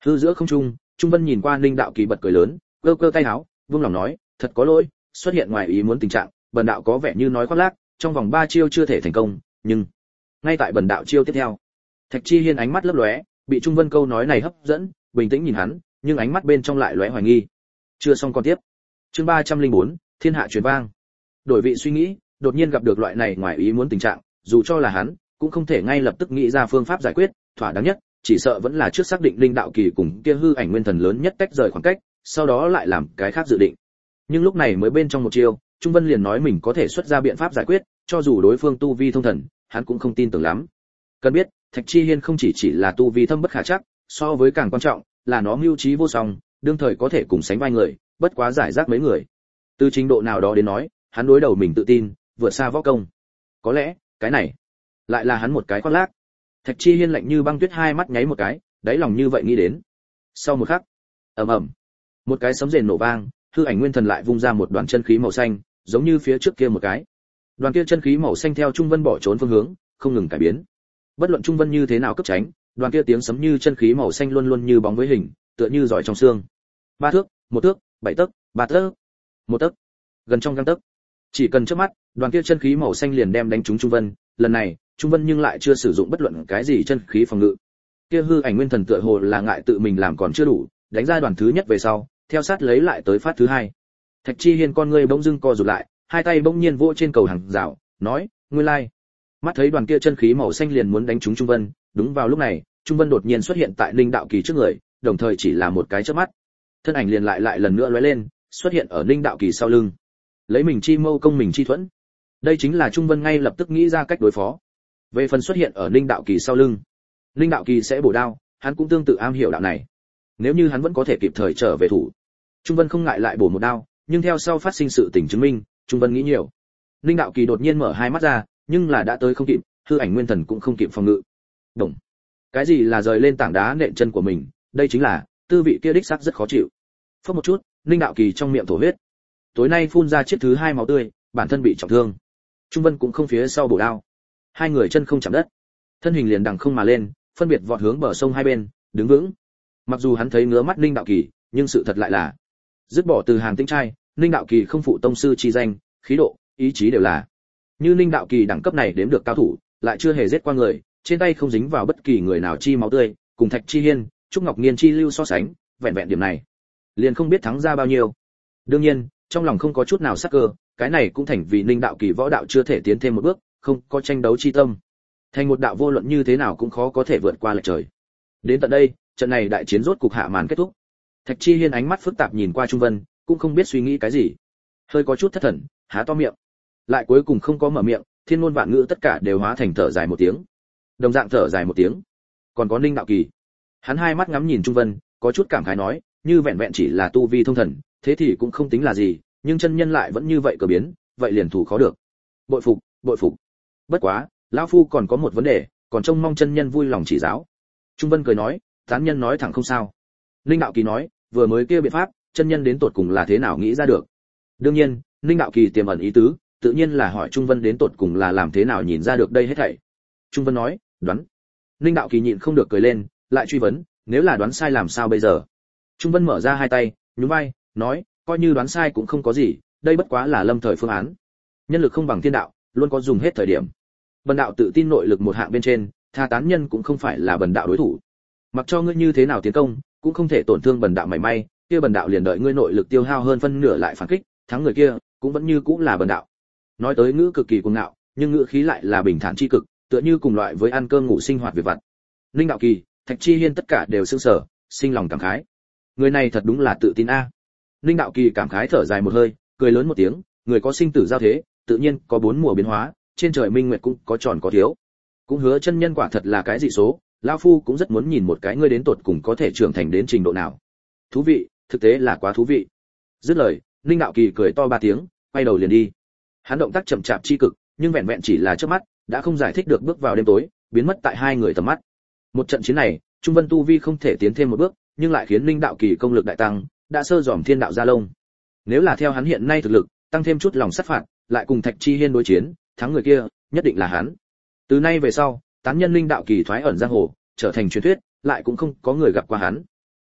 Hư giữa không trung, Trung Vân nhìn qua Ninh Đạo Kỳ bật cười lớn, cơ cơ tay áo, vương lòng nói, thật có lỗi, xuất hiện ngoài ý muốn tình trạng, bần đạo có vẻ như nói khoác lác, trong vòng 3 chiêu chưa thể thành công, nhưng ngay tại bần đạo chiêu tiếp theo. Thạch Chi Hiên ánh mắt lấp lóe, bị Trung Vân câu nói này hấp dẫn, bình tĩnh nhìn hắn, nhưng ánh mắt bên trong lại lóe hoài nghi. Chưa xong con tiếp. Chương 304, Thiên hạ truyền vang. Đổi vị suy nghĩ, đột nhiên gặp được loại này ngoài ý muốn tình trạng, dù cho là hắn, cũng không thể ngay lập tức nghĩ ra phương pháp giải quyết, thỏa đáng nhất, chỉ sợ vẫn là trước xác định Linh Đạo Kỳ cùng kia hư ảnh nguyên thần lớn nhất tách rời khoảng cách, sau đó lại làm cái khác dự định. Nhưng lúc này mới bên trong một chiêu, Trung Vân liền nói mình có thể xuất ra biện pháp giải quyết, cho dù đối phương tu vi thông thần, hắn cũng không tin tưởng lắm. Cần biết, Thạch Chi Hiên không chỉ là tu vi thâm bất khả trắc, so với càng quan trọng là nó mưu trí vô song, đương thời có thể cùng sánh vai người, bất quá giải rác mấy người. Từ trình độ nào đó đến nói, hắn đối đầu mình tự tin, vượt xa võ công. Có lẽ, cái này lại là hắn một cái khoác lác. Thạch Chi Hiên lạnh như băng tuyết hai mắt nháy một cái, đáy lòng như vậy nghĩ đến. Sau một khắc, ầm ầm, một cái sấm rền nổ vang, hư ảnh nguyên thần lại vung ra một đoàn chân khí màu xanh, giống như phía trước kia một cái. Đoàn kia chân khí màu xanh theo Trung Vân bỏ trốn phương hướng, không ngừng cải biến. Bất luận Trung Vân như thế nào cấp tránh, đoàn kia tiếng sấm như chân khí màu xanh luôn luôn như bóng với hình, tựa như giỏi trong xương. 3 thước, 1 thước, 7 tấc, 3 tấc, 1 tấc, gần trong gang tấc. Chỉ cần chớp mắt, đoàn kia chân khí màu xanh liền đem đánh trúng Trung Vân, lần này, Trung Vân nhưng lại chưa sử dụng bất luận cái gì chân khí phòng ngự. Kia hư ảnh nguyên thần tựa hồ là ngại tự mình làm còn chưa đủ, đánh ra đoàn thứ nhất về sau, theo sát lấy lại tới phát thứ hai. Thạch Chi Hiên con ngươi bỗng dưng co rụt lại, hai tay bỗng nhiên vỗ trên cầu hàng rào, nói, nguyên lai. Mắt thấy đoàn kia chân khí màu xanh liền muốn đánh trúng Trung Vân, đúng vào lúc này, Trung Vân đột nhiên xuất hiện tại Ninh Đạo Kỳ trước người, đồng thời chỉ là một cái chớp mắt, thân ảnh liền lại lần nữa lóe lên, xuất hiện ở Ninh Đạo Kỳ sau lưng. Lấy mình chi mâu công mình chi thuẫn. Đây chính là Trung Vân ngay lập tức nghĩ ra cách đối phó. Về phần xuất hiện ở Ninh Đạo Kỳ sau lưng, Ninh Đạo Kỳ sẽ bổ đao, hắn cũng tương tự am hiểu đạo này. Nếu như hắn vẫn có thể kịp thời trở về thủ, Trung Vân không ngại lại bổ một đao, nhưng theo sau phát sinh sự tình chứng minh, Trung Vân nghĩ nhiều. Ninh Đạo Kỳ đột nhiên mở hai mắt ra, nhưng là đã tới không kịp, hư ảnh nguyên thần cũng không kịp phòng ngự. Đồng. Cái gì là rời lên tảng đá nện chân của mình, đây chính là tư vị kia đích xác rất khó chịu. Phốc một chút, Ninh Đạo Kỳ trong miệng thổ huyết. Tối nay phun ra chiếc thứ hai máu tươi, bản thân bị trọng thương. Trung Vân cũng không phía sau bổ đao. Hai người chân không chạm đất, thân hình liền đằng không mà lên, phân biệt vọt hướng bờ sông hai bên, đứng vững. Mặc dù hắn thấy ngứa mắt Ninh Đạo Kỳ, nhưng sự thật lại là dứt bỏ từ hàng tinh trai, Ninh Đạo Kỳ không phụ tông sư chi danh, khí độ, ý chí đều là. Như Ninh Đạo Kỳ đẳng cấp này đếm được cao thủ, lại chưa hề giết qua người, trên tay không dính vào bất kỳ người nào chi máu tươi, cùng Thạch Chi Hiên, Trúc Ngọc Nghiên chi lưu so sánh, vẹn vẹn điểm này, liền không biết thắng ra bao nhiêu. Đương nhiên, trong lòng không có chút nào sắc cơ, cái này cũng thành vì Ninh Đạo Kỳ võ đạo chưa thể tiến thêm một bước, không có tranh đấu chi tâm. Thành một đạo vô luận như thế nào cũng khó có thể vượt qua lệch trời. Đến tận đây, trận này đại chiến rốt cục hạ màn kết thúc. Thạch Chi Hiên ánh mắt phức tạp nhìn qua Trung Vân, cũng không biết suy nghĩ cái gì. Hơi có chút thất thần, há to miệng. Lại cuối cùng không có mở miệng, thiên ngôn vạn ngữ tất cả đều hóa thành thở dài một tiếng. Đồng dạng thở dài một tiếng. Còn có Ninh Đạo Kỳ. Hắn hai mắt ngắm nhìn Trung Vân, có chút cảm khái nói, như vẹn vẹn chỉ là tu vi thông thần, thế thì cũng không tính là gì, nhưng chân nhân lại vẫn như vậy cờ biến, vậy liền thủ khó được. Bội phục, bội phục. Bất quá, lão phu còn có một vấn đề, còn trông mong chân nhân vui lòng chỉ giáo. Trung Vân cười nói, tán nhân nói thẳng không sao. Ninh Đạo Kỳ nói, vừa mới kia biện pháp, chân nhân đến tột cùng là thế nào nghĩ ra được? Đương nhiên, Ninh Đạo Kỳ tiềm ẩn ý tứ, tự nhiên là hỏi Trung Vân đến tột cùng là làm thế nào nhìn ra được đây hết thảy. Trung Vân nói, đoán. Ninh Đạo Kỳ nhịn không được cười lên, lại truy vấn, nếu là đoán sai làm sao bây giờ? Trung Vân mở ra hai tay, nhún vai, nói, coi như đoán sai cũng không có gì, đây bất quá là lâm thời phương án. Nhân lực không bằng thiên đạo, luôn có dùng hết thời điểm. Bần đạo tự tin nội lực một hạng bên trên, tha tán nhân cũng không phải là bần đạo đối thủ. Mặc cho ngươi như thế nào tiến công, cũng không thể tổn thương bần đạo mảy may, kia bần đạo liền đợi ngươi nội lực tiêu hao hơn phân nửa lại phản kích, thắng người kia, cũng vẫn như cũng là bần đạo. Nói tới ngữ cực kỳ cuồng ngạo, nhưng ngữ khí lại là bình thản chi cực, tựa như cùng loại với ăn cơm ngủ sinh hoạt việc vặt. Ninh Đạo Kỳ, Thạch Chi Hiên tất cả đều sững sờ, sinh lòng cảm khái. Người này thật đúng là tự tin a. Ninh Đạo Kỳ cảm khái thở dài một hơi, cười lớn một tiếng, người có sinh tử giao thế, tự nhiên có bốn mùa biến hóa, trên trời minh nguyệt cũng có tròn có thiếu. Cũng hứa chân nhân quả thật là cái dị số, lão phu cũng rất muốn nhìn một cái ngươi đến tột cùng có thể trưởng thành đến trình độ nào. Thú vị, thực tế là quá thú vị. Dứt lời, Ninh Đạo Kỳ cười to ba tiếng, quay đầu liền đi. Hắn động tác chậm chạp chi cực, nhưng vẹn vẹn chỉ là chớp mắt, đã không giải thích được bước vào đêm tối, biến mất tại hai người tầm mắt. Một trận chiến này, Trung Vân tu vi không thể tiến thêm một bước, nhưng lại khiến Ninh Đạo Kỳ công lực đại tăng, đã sơ dòm thiên đạo gia lông. Nếu là theo hắn hiện nay thực lực, tăng thêm chút lòng sát phạt, lại cùng Thạch Chi Hiên đối chiến, thắng người kia, nhất định là hắn. Từ nay về sau, tán nhân Ninh Đạo Kỳ thoái ẩn giang hồ, trở thành truyền thuyết, lại cũng không có người gặp qua hắn.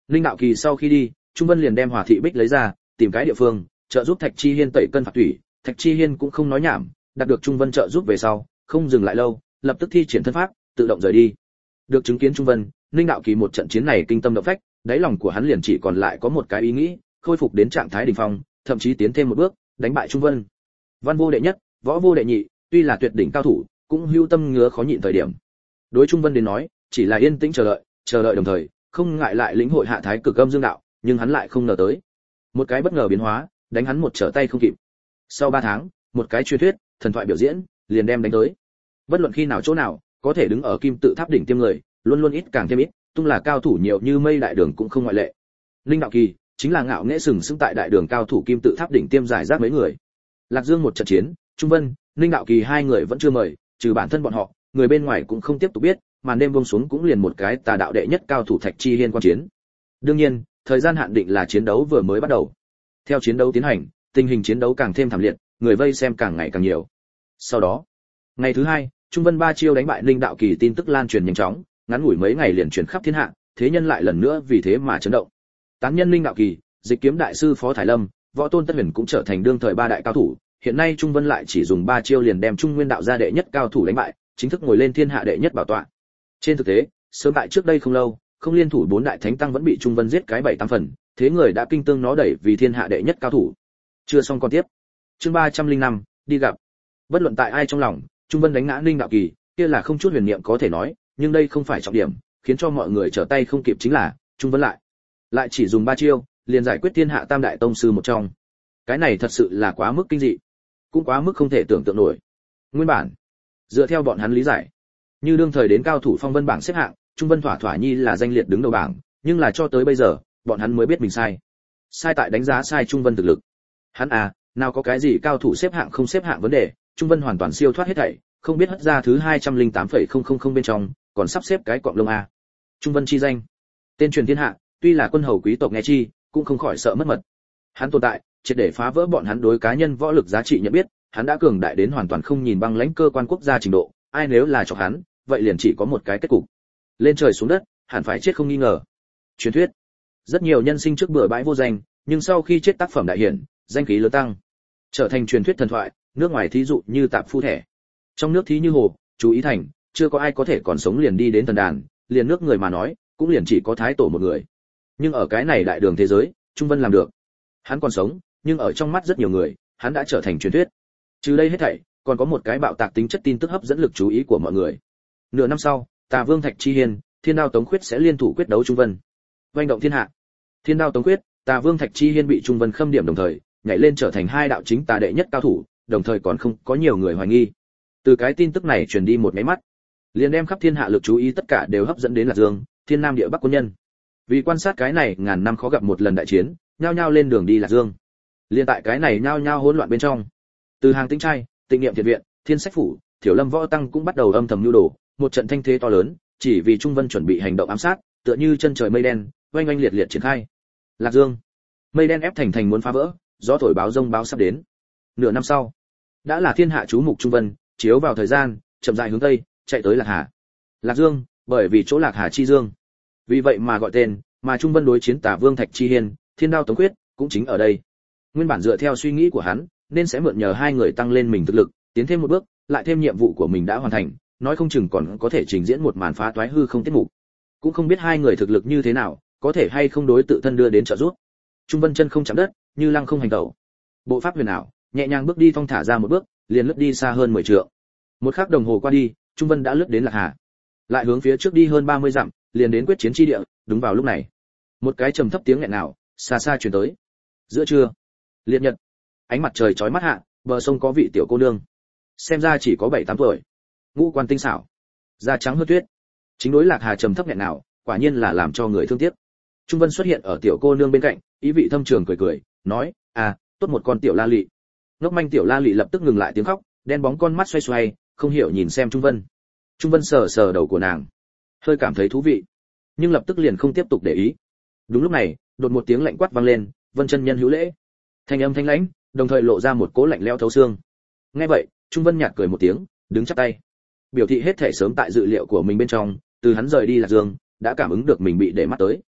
Linh Đạo Kỳ sau khi đi, Trung Vân liền đem Hỏa thị bích lấy ra, tìm cái địa phương, trợ giúp Thạch Chi Hiên tẩy cân phạt thủy. Thạch Chi Hiên cũng không nói nhảm, đạt được Trung Vân trợ giúp về sau, không dừng lại lâu, lập tức thi triển thân pháp, tự động rời đi. Được chứng kiến Trung Vân, Linh Đạo Kỳ một trận chiến này kinh tâm động phách, đáy lòng của hắn liền chỉ còn lại có một cái ý nghĩ, khôi phục đến trạng thái đỉnh phong, thậm chí tiến thêm một bước, đánh bại Trung Vân. Văn vô đệ nhất, võ vô đệ nhị, tuy là tuyệt đỉnh cao thủ, cũng hưu tâm ngứa khó nhịn thời điểm. Đối Trung Vân đến nói, chỉ là yên tĩnh chờ đợi đồng thời, không ngại lại lĩnh hội hạ thái cực âm dương đạo, nhưng hắn lại không ngờ tới, một cái bất ngờ biến hóa, đánh hắn một trở tay không kịp. Sau 3 tháng, một cái truyền thuyết, thần thoại biểu diễn, liền đem đánh tới. Bất luận khi nào chỗ nào, có thể đứng ở kim tự tháp đỉnh tiêm người, luôn luôn ít càng thêm ít, tung là cao thủ nhiều như mây đại đường cũng không ngoại lệ. Linh Đạo Kỳ chính là ngạo nghễ sừng sững tại đại đường cao thủ kim tự tháp đỉnh tiêm giải rác mấy người. Lạc Dương một trận chiến, Trung Vân, Linh Đạo Kỳ hai người vẫn chưa mời, trừ bản thân bọn họ, người bên ngoài cũng không tiếp tục biết, màn đêm buông xuống cũng liền một cái tà đạo đệ nhất cao thủ Thạch Chi Hiên quan chiến. Đương nhiên, thời gian hạn định là chiến đấu vừa mới bắt đầu. Theo chiến đấu tiến hành, tình hình chiến đấu càng thêm thảm liệt, người vây xem càng ngày càng nhiều. Sau đó, ngày thứ hai, Trung Vân ba chiêu đánh bại Linh Đạo Kỳ tin tức lan truyền nhanh chóng, ngắn ngủi mấy ngày liền truyền khắp thiên hạ, thế nhân lại lần nữa vì thế mà chấn động. Tán nhân Linh Đạo Kỳ, Dịch Kiếm đại sư Phó Thái Lâm, Võ Tôn Tất Huyền cũng trở thành đương thời ba đại cao thủ, hiện nay Trung Vân lại chỉ dùng 3 chiêu liền đem Trung Nguyên đạo gia đệ nhất cao thủ đánh bại, chính thức ngồi lên thiên hạ đệ nhất bảo tọa. Trên thực tế, sớm tại trước đây không lâu, không liên thủ 4 đại thánh tăng vẫn bị Trung Vân giết cái 7-8 phần, thế người đã kinh tương nó đẩy vì thiên hạ đệ nhất cao thủ. Chưa xong còn tiếp. Chương 305, đi gặp. Bất luận tại ai trong lòng, Trung Vân đánh ngã Linh Đạo Kỳ, kia là không chút huyền niệm có thể nói, nhưng đây không phải trọng điểm, khiến cho mọi người trở tay không kịp chính là, Trung Vân lại chỉ dùng 3 chiêu, liền giải quyết thiên hạ tam đại tông sư một trong. Cái này thật sự là quá mức kinh dị, cũng quá mức không thể tưởng tượng nổi. Nguyên bản, dựa theo bọn hắn lý giải, như đương thời đến cao thủ phong vân bảng xếp hạng, Trung Vân thỏa nhi là danh liệt đứng đầu bảng, nhưng là cho tới bây giờ, bọn hắn mới biết mình sai tại đánh giá sai Trung Vân thực lực. Hắn nào có cái gì cao thủ xếp hạng không xếp hạng vấn đề, Trung Vân hoàn toàn siêu thoát hết thảy, không biết hất ra thứ 208,000 bên trong, còn sắp xếp cái cọng lông Trung Vân chi danh, tên truyền thiên hạ, tuy là quân hầu quý tộc nghe chi, cũng không khỏi sợ mất mật. Hắn tồn tại, triệt để phá vỡ bọn hắn đối cá nhân võ lực giá trị nhận biết, hắn đã cường đại đến hoàn toàn không nhìn băng lãnh cơ quan quốc gia trình độ, ai nếu là chọc hắn, vậy liền chỉ có một cái kết cục. Lên trời xuống đất, hẳn phải chết không nghi ngờ. Truyền thuyết, rất nhiều nhân sinh trước bừa bãi vô danh, nhưng sau khi chết tác phẩm đại hiển, danh khí lớn tăng, trở thành truyền thuyết thần thoại, nước ngoài thí dụ như tạp phu thẻ, trong nước thí như hồ, chú ý thành, chưa có ai có thể còn sống liền đi đến thần đàn, liền nước người mà nói, cũng liền chỉ có thái tổ một người. Nhưng ở cái này đại đường thế giới, Trung Vân làm được. Hắn còn sống, nhưng ở trong mắt rất nhiều người, hắn đã trở thành truyền thuyết. Trừ đây hết thảy, còn có một cái bạo tạc tính chất tin tức hấp dẫn lực chú ý của mọi người. Nửa năm sau, Tà Vương Thạch Chi Hiên, Thiên Đao Tống Khuyết sẽ liên thủ quyết đấu Trung Vân. Oanh động thiên hạ. Thiên Đao Tống Khuyết, Tà Vương Thạch Chi Hiên bị Trung Vân khâm điểm đồng thời, nhảy lên trở thành hai đạo chính tà đệ nhất cao thủ, đồng thời còn không có nhiều người hoài nghi. Từ cái tin tức này truyền đi một cái mắt, liền đem khắp thiên hạ lực chú ý tất cả đều hấp dẫn đến Lạc Dương, Thiên Nam địa Bắc quân nhân. Vì quan sát cái này ngàn năm khó gặp một lần đại chiến, nhao nhao lên đường đi Lạc Dương. Liên tại cái này nhao nhao hỗn loạn bên trong, từ hàng Tĩnh Trai, Tịnh Niệm Thiện Viện, Thiên Sách Phủ, Thiểu Lâm Võ Tăng cũng bắt đầu âm thầm nhu đồ, một trận thanh thế to lớn, chỉ vì Trung Vân chuẩn bị hành động ám sát, tựa như chân trời mây đen, oanh oanh liệt liệt triển khai. Lạc Dương, mây đen ép thành muốn phá vỡ, gió thổi báo rông báo sắp đến. Nửa năm sau, đã là thiên hạ chú mục Trung Vân, chiếu vào thời gian, chậm rãi hướng tây, chạy tới Lạc Hà. Lạc Dương, bởi vì chỗ Lạc Hà chi dương, vì vậy mà gọi tên, mà Trung Vân đối chiến Tà Vương Thạch Chi Hiên, Thiên Đao Tống Khuyết, cũng chính ở đây. Nguyên bản dựa theo suy nghĩ của hắn, nên sẽ mượn nhờ hai người tăng lên mình thực lực, tiến thêm một bước, lại thêm nhiệm vụ của mình đã hoàn thành, nói không chừng còn có thể trình diễn một màn phá toái hư không tiết mục. Cũng không biết hai người thực lực như thế nào, có thể hay không đối tự thân đưa đến trợ giúp. Trung Vân chân không chạm đất, như lăng không hành tẩu. Bộ pháp huyền ảo, nhẹ nhàng bước đi thong thả ra một bước, liền lướt đi xa hơn 10 trượng. Một khắc đồng hồ qua đi, Trung Vân đã lướt đến Lạc Hà. Lại hướng phía trước đi hơn 30 dặm, liền đến quyết chiến chi địa, đúng vào lúc này, một cái trầm thấp tiếng nghẹn nào xa xa truyền tới. Giữa trưa, liệt nhật, ánh mặt trời chói mắt hạ, bờ sông có vị tiểu cô nương, xem ra chỉ có 7-8 tuổi, ngũ quan tinh xảo, da trắng hơn tuyết, chính đối Lạc Hà trầm thấp nghẹn nào, quả nhiên là làm cho người thương tiếc. Trung Vân xuất hiện ở tiểu cô nương bên cạnh, ý vị thâm trường cười, nói: tốt một con tiểu la lị. Ngốc manh tiểu la lị lập tức ngừng lại tiếng khóc, đen bóng con mắt xoay xoay, không hiểu nhìn xem Trung Vân. Trung Vân sờ sờ đầu của nàng, hơi cảm thấy thú vị, nhưng lập tức liền không tiếp tục để ý. Đúng lúc này, đột một tiếng lạnh quát vang lên: Vân chân nhân hữu lễ. Thanh âm thanh lãnh, đồng thời lộ ra một cỗ lạnh lẽo thấu xương. Nghe vậy, Trung Vân nhạt cười một tiếng, đứng chắp tay, biểu thị hết thể sớm tại dự liệu của mình bên trong, từ hắn rời đi Lạc Dương, đã cảm ứng được mình bị để mắt tới.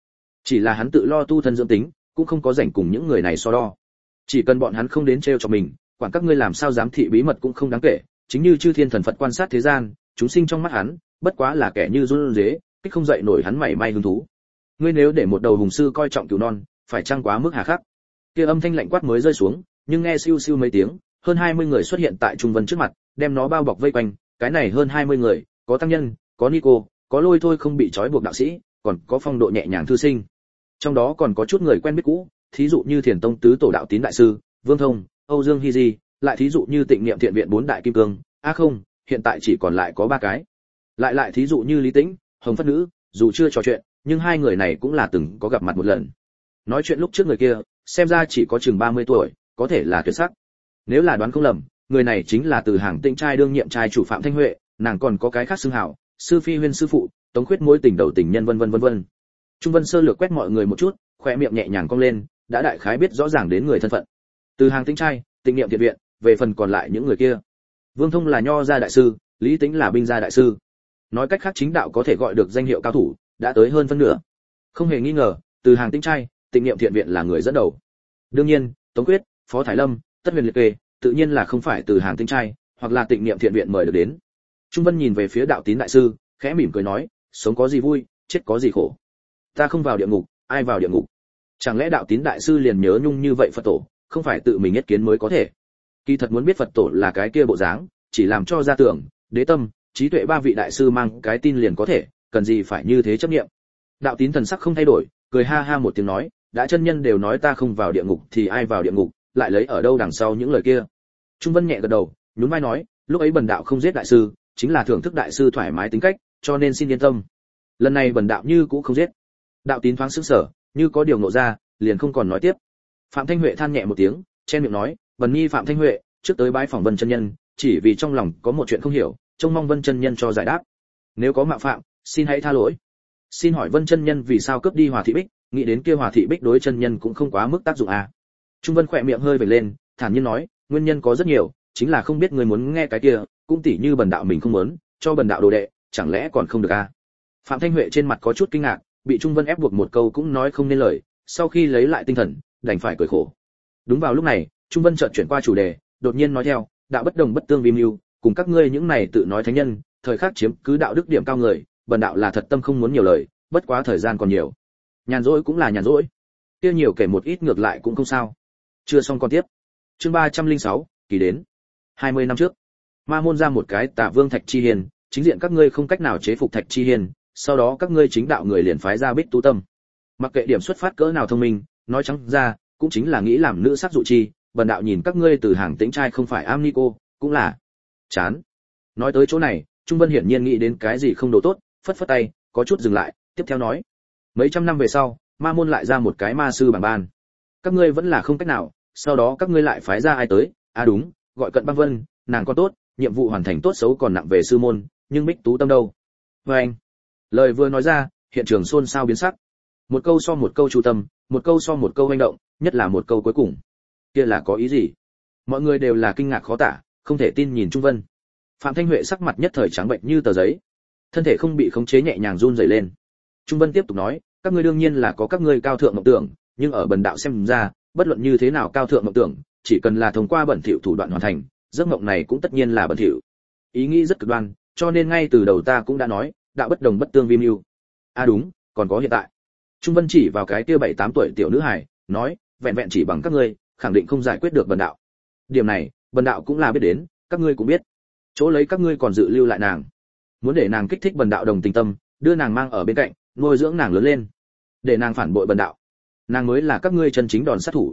Chỉ là hắn tự lo tu thân dưỡng tính, cũng không có rảnh cùng những người này so đo. Chỉ cần bọn hắn không đến trêu cho mình, quản các ngươi làm sao giám thị bí mật cũng không đáng kể, chính như chư thiên thần Phật quan sát thế gian, chúng sinh trong mắt hắn, bất quá là kẻ như run rế, kích không dậy nổi hắn mảy may hứng thú. Ngươi nếu để một đầu hùng sư coi trọng cừu non, phải chăng quá mức hà khắc? Kia âm thanh lạnh quát mới rơi xuống, nhưng nghe siêu siêu mấy tiếng, hơn 20 người xuất hiện tại Trung Vân trước mặt, đem nó bao bọc vây quanh, cái này hơn 20 người, có tăng nhân, có Nico, có lôi thôi không bị trói buộc đạo sĩ, còn có phong độ nhẹ nhàng thư sinh. Trong đó còn có chút người quen biết cũ, thí dụ như Thiền Tông tứ tổ đạo tín đại sư, Vương Thông, Âu Dương Hy Di, lại thí dụ như Tịnh Niệm Thiện viện bốn đại kim cương, không, hiện tại chỉ còn lại có 3 cái. Lại thí dụ như Lý Tĩnh, Hồng Phất Nữ, dù chưa trò chuyện, nhưng hai người này cũng là từng có gặp mặt một lần. Nói chuyện lúc trước người kia, xem ra chỉ có chừng 30 tuổi, có thể là tuyệt sắc. Nếu là đoán không lầm, người này chính là từ hàng Tĩnh trai đương nhiệm trai chủ Phạm Thanh Huệ, nàng còn có cái khác xưng hảo, sư phi huyên sư phụ, Tống Khuyết mối tình đầu tình nhân vân vân. Trung Vân sơ lược quét mọi người một chút, khóe miệng nhẹ nhàng cong lên, đã đại khái biết rõ ràng đến người thân phận. Từ hàng Tĩnh trai, Tịnh Niệm Thiện viện, về phần còn lại những người kia. Vương Thông là nho gia đại sư, Lý Tĩnh là binh gia đại sư. Nói cách khác chính đạo có thể gọi được danh hiệu cao thủ, đã tới hơn phân nửa. Không hề nghi ngờ, từ hàng Tĩnh trai, Tịnh Niệm Thiện viện là người dẫn đầu. Đương nhiên, Tống Quyết, Phó Thái Lâm, Tất Huyền liệt kê, tự nhiên là không phải từ hàng Tĩnh trai, hoặc là Tịnh Niệm Thiện viện mời được đến. Trung Vân nhìn về phía đạo tín đại sư, khẽ mỉm cười nói, sống có gì vui, chết có gì khổ. Ta không vào địa ngục, ai vào địa ngục? Chẳng lẽ đạo tín đại sư liền nhớ nhung như vậy Phật tổ, không phải tự mình nhất kiến mới có thể? Kỳ thật muốn biết Phật tổ là cái kia bộ dáng, chỉ làm cho ra tưởng, đế tâm, trí tuệ 3 vị đại sư mang cái tin liền có thể, cần gì phải như thế chấp niệm. Đạo tín thần sắc không thay đổi, cười ha ha một tiếng nói, đã chân nhân đều nói ta không vào địa ngục thì ai vào địa ngục, lại lấy ở đâu đằng sau những lời kia. Trung Vân nhẹ gật đầu, nhún vai nói, lúc ấy bần đạo không giết đại sư, chính là thưởng thức đại sư thoải mái tính cách, cho nên xin yên tâm. Lần này bần đạo như cũng không giết. Đạo tín thoáng sững sờ, như có điều ngộ ra, liền không còn nói tiếp. Phạm Thanh Huệ than nhẹ một tiếng, chen miệng nói, Vân Nhi Phạm Thanh Huệ, trước tới bái phỏng Vân chân nhân, chỉ vì trong lòng có một chuyện không hiểu, trông mong Vân chân nhân cho giải đáp. Nếu có mạo phạm, xin hãy tha lỗi. Xin hỏi Vân chân nhân vì sao cướp đi Hòa thị bích, nghĩ đến kia Hòa thị bích đối chân nhân cũng không quá mức tác dụng à? Trung Vân khỏe miệng hơi vểnh lên, thản nhiên nói, nguyên nhân có rất nhiều, chính là không biết người muốn nghe cái kia, cũng tỉ như bần đạo mình không muốn, cho bần đạo đồ đệ, chẳng lẽ còn không được à? Phạm Thanh Huệ trên mặt có chút kinh ngạc, bị Trung Vân ép buộc một câu cũng nói không nên lời, sau khi lấy lại tinh thần, đành phải cười khổ. Đúng vào lúc này, Trung Vân chợt chuyển qua chủ đề, đột nhiên nói theo, đạo bất đồng bất tương vi mưu, cùng các ngươi những này tự nói thánh nhân, thời khắc chiếm cứ đạo đức điểm cao người, bần đạo là thật tâm không muốn nhiều lời, bất quá thời gian còn nhiều. Nhàn rỗi cũng là nhàn rỗi, kia nhiều kể một ít ngược lại cũng không sao. Chưa xong còn tiếp. Chương 306, kỳ đến. 20 năm trước, Ma môn ra một cái Tả Vương Thạch Chi Hiền, chính diện các ngươi không cách nào chế phục Thạch Chi Hiền, sau đó các ngươi chính đạo người liền phái ra Bích Tú Tâm. Mặc kệ điểm xuất phát cỡ nào thông minh, nói trắng ra, cũng chính là nghĩ làm nữ sắc dụ chi, bần đạo nhìn các ngươi từ hàng Tĩnh trai không phải am ni cô, cũng là chán. Nói tới chỗ này, Trung Vân hiển nhiên nghĩ đến cái gì không đồ tốt, phất phất tay, có chút dừng lại, tiếp theo nói, mấy trăm năm về sau, Ma môn lại ra một cái ma sư bảng ban. Các ngươi vẫn là không cách nào, sau đó các ngươi lại phái ra ai tới? Đúng, gọi Cận Băng Vân, nàng con tốt, nhiệm vụ hoàn thành tốt xấu còn nặng về sư môn, nhưng Bích Tú Tâm đâu? Anh. Lời vừa nói ra, hiện trường xôn xao biến sắc. Một câu so một câu chú tâm, một câu so một câu hành động, nhất là một câu cuối cùng. Kia là có ý gì? Mọi người đều là kinh ngạc khó tả, không thể tin nhìn Trung Vân. Phạm Thanh Huệ sắc mặt nhất thời trắng bệnh như tờ giấy, thân thể không bị khống chế nhẹ nhàng run rẩy lên. Trung Vân tiếp tục nói, các ngươi đương nhiên là có các ngươi cao thượng mộng tưởng, nhưng ở bần đạo xem ra, bất luận như thế nào cao thượng mộng tưởng, chỉ cần là thông qua bẩn thỉu thủ đoạn hoàn thành, giấc mộng này cũng tất nhiên là bẩn thỉu. Ý nghĩ rất cực đoan, cho nên ngay từ đầu ta cũng đã nói, đạo bất đồng bất tương vi mưu. Đúng, còn có hiện tại. Trung Vân chỉ vào cái kia 7-8 tuổi tiểu nữ hài, nói, vẹn vẹn chỉ bằng các ngươi, khẳng định không giải quyết được bần đạo. Điểm này, bần đạo cũng là biết đến, các ngươi cũng biết. Chỗ lấy các ngươi còn dự lưu lại nàng, muốn để nàng kích thích bần đạo đồng tình tâm, đưa nàng mang ở bên cạnh, nuôi dưỡng nàng lớn lên, để nàng phản bội bần đạo, nàng mới là các ngươi chân chính đòn sát thủ.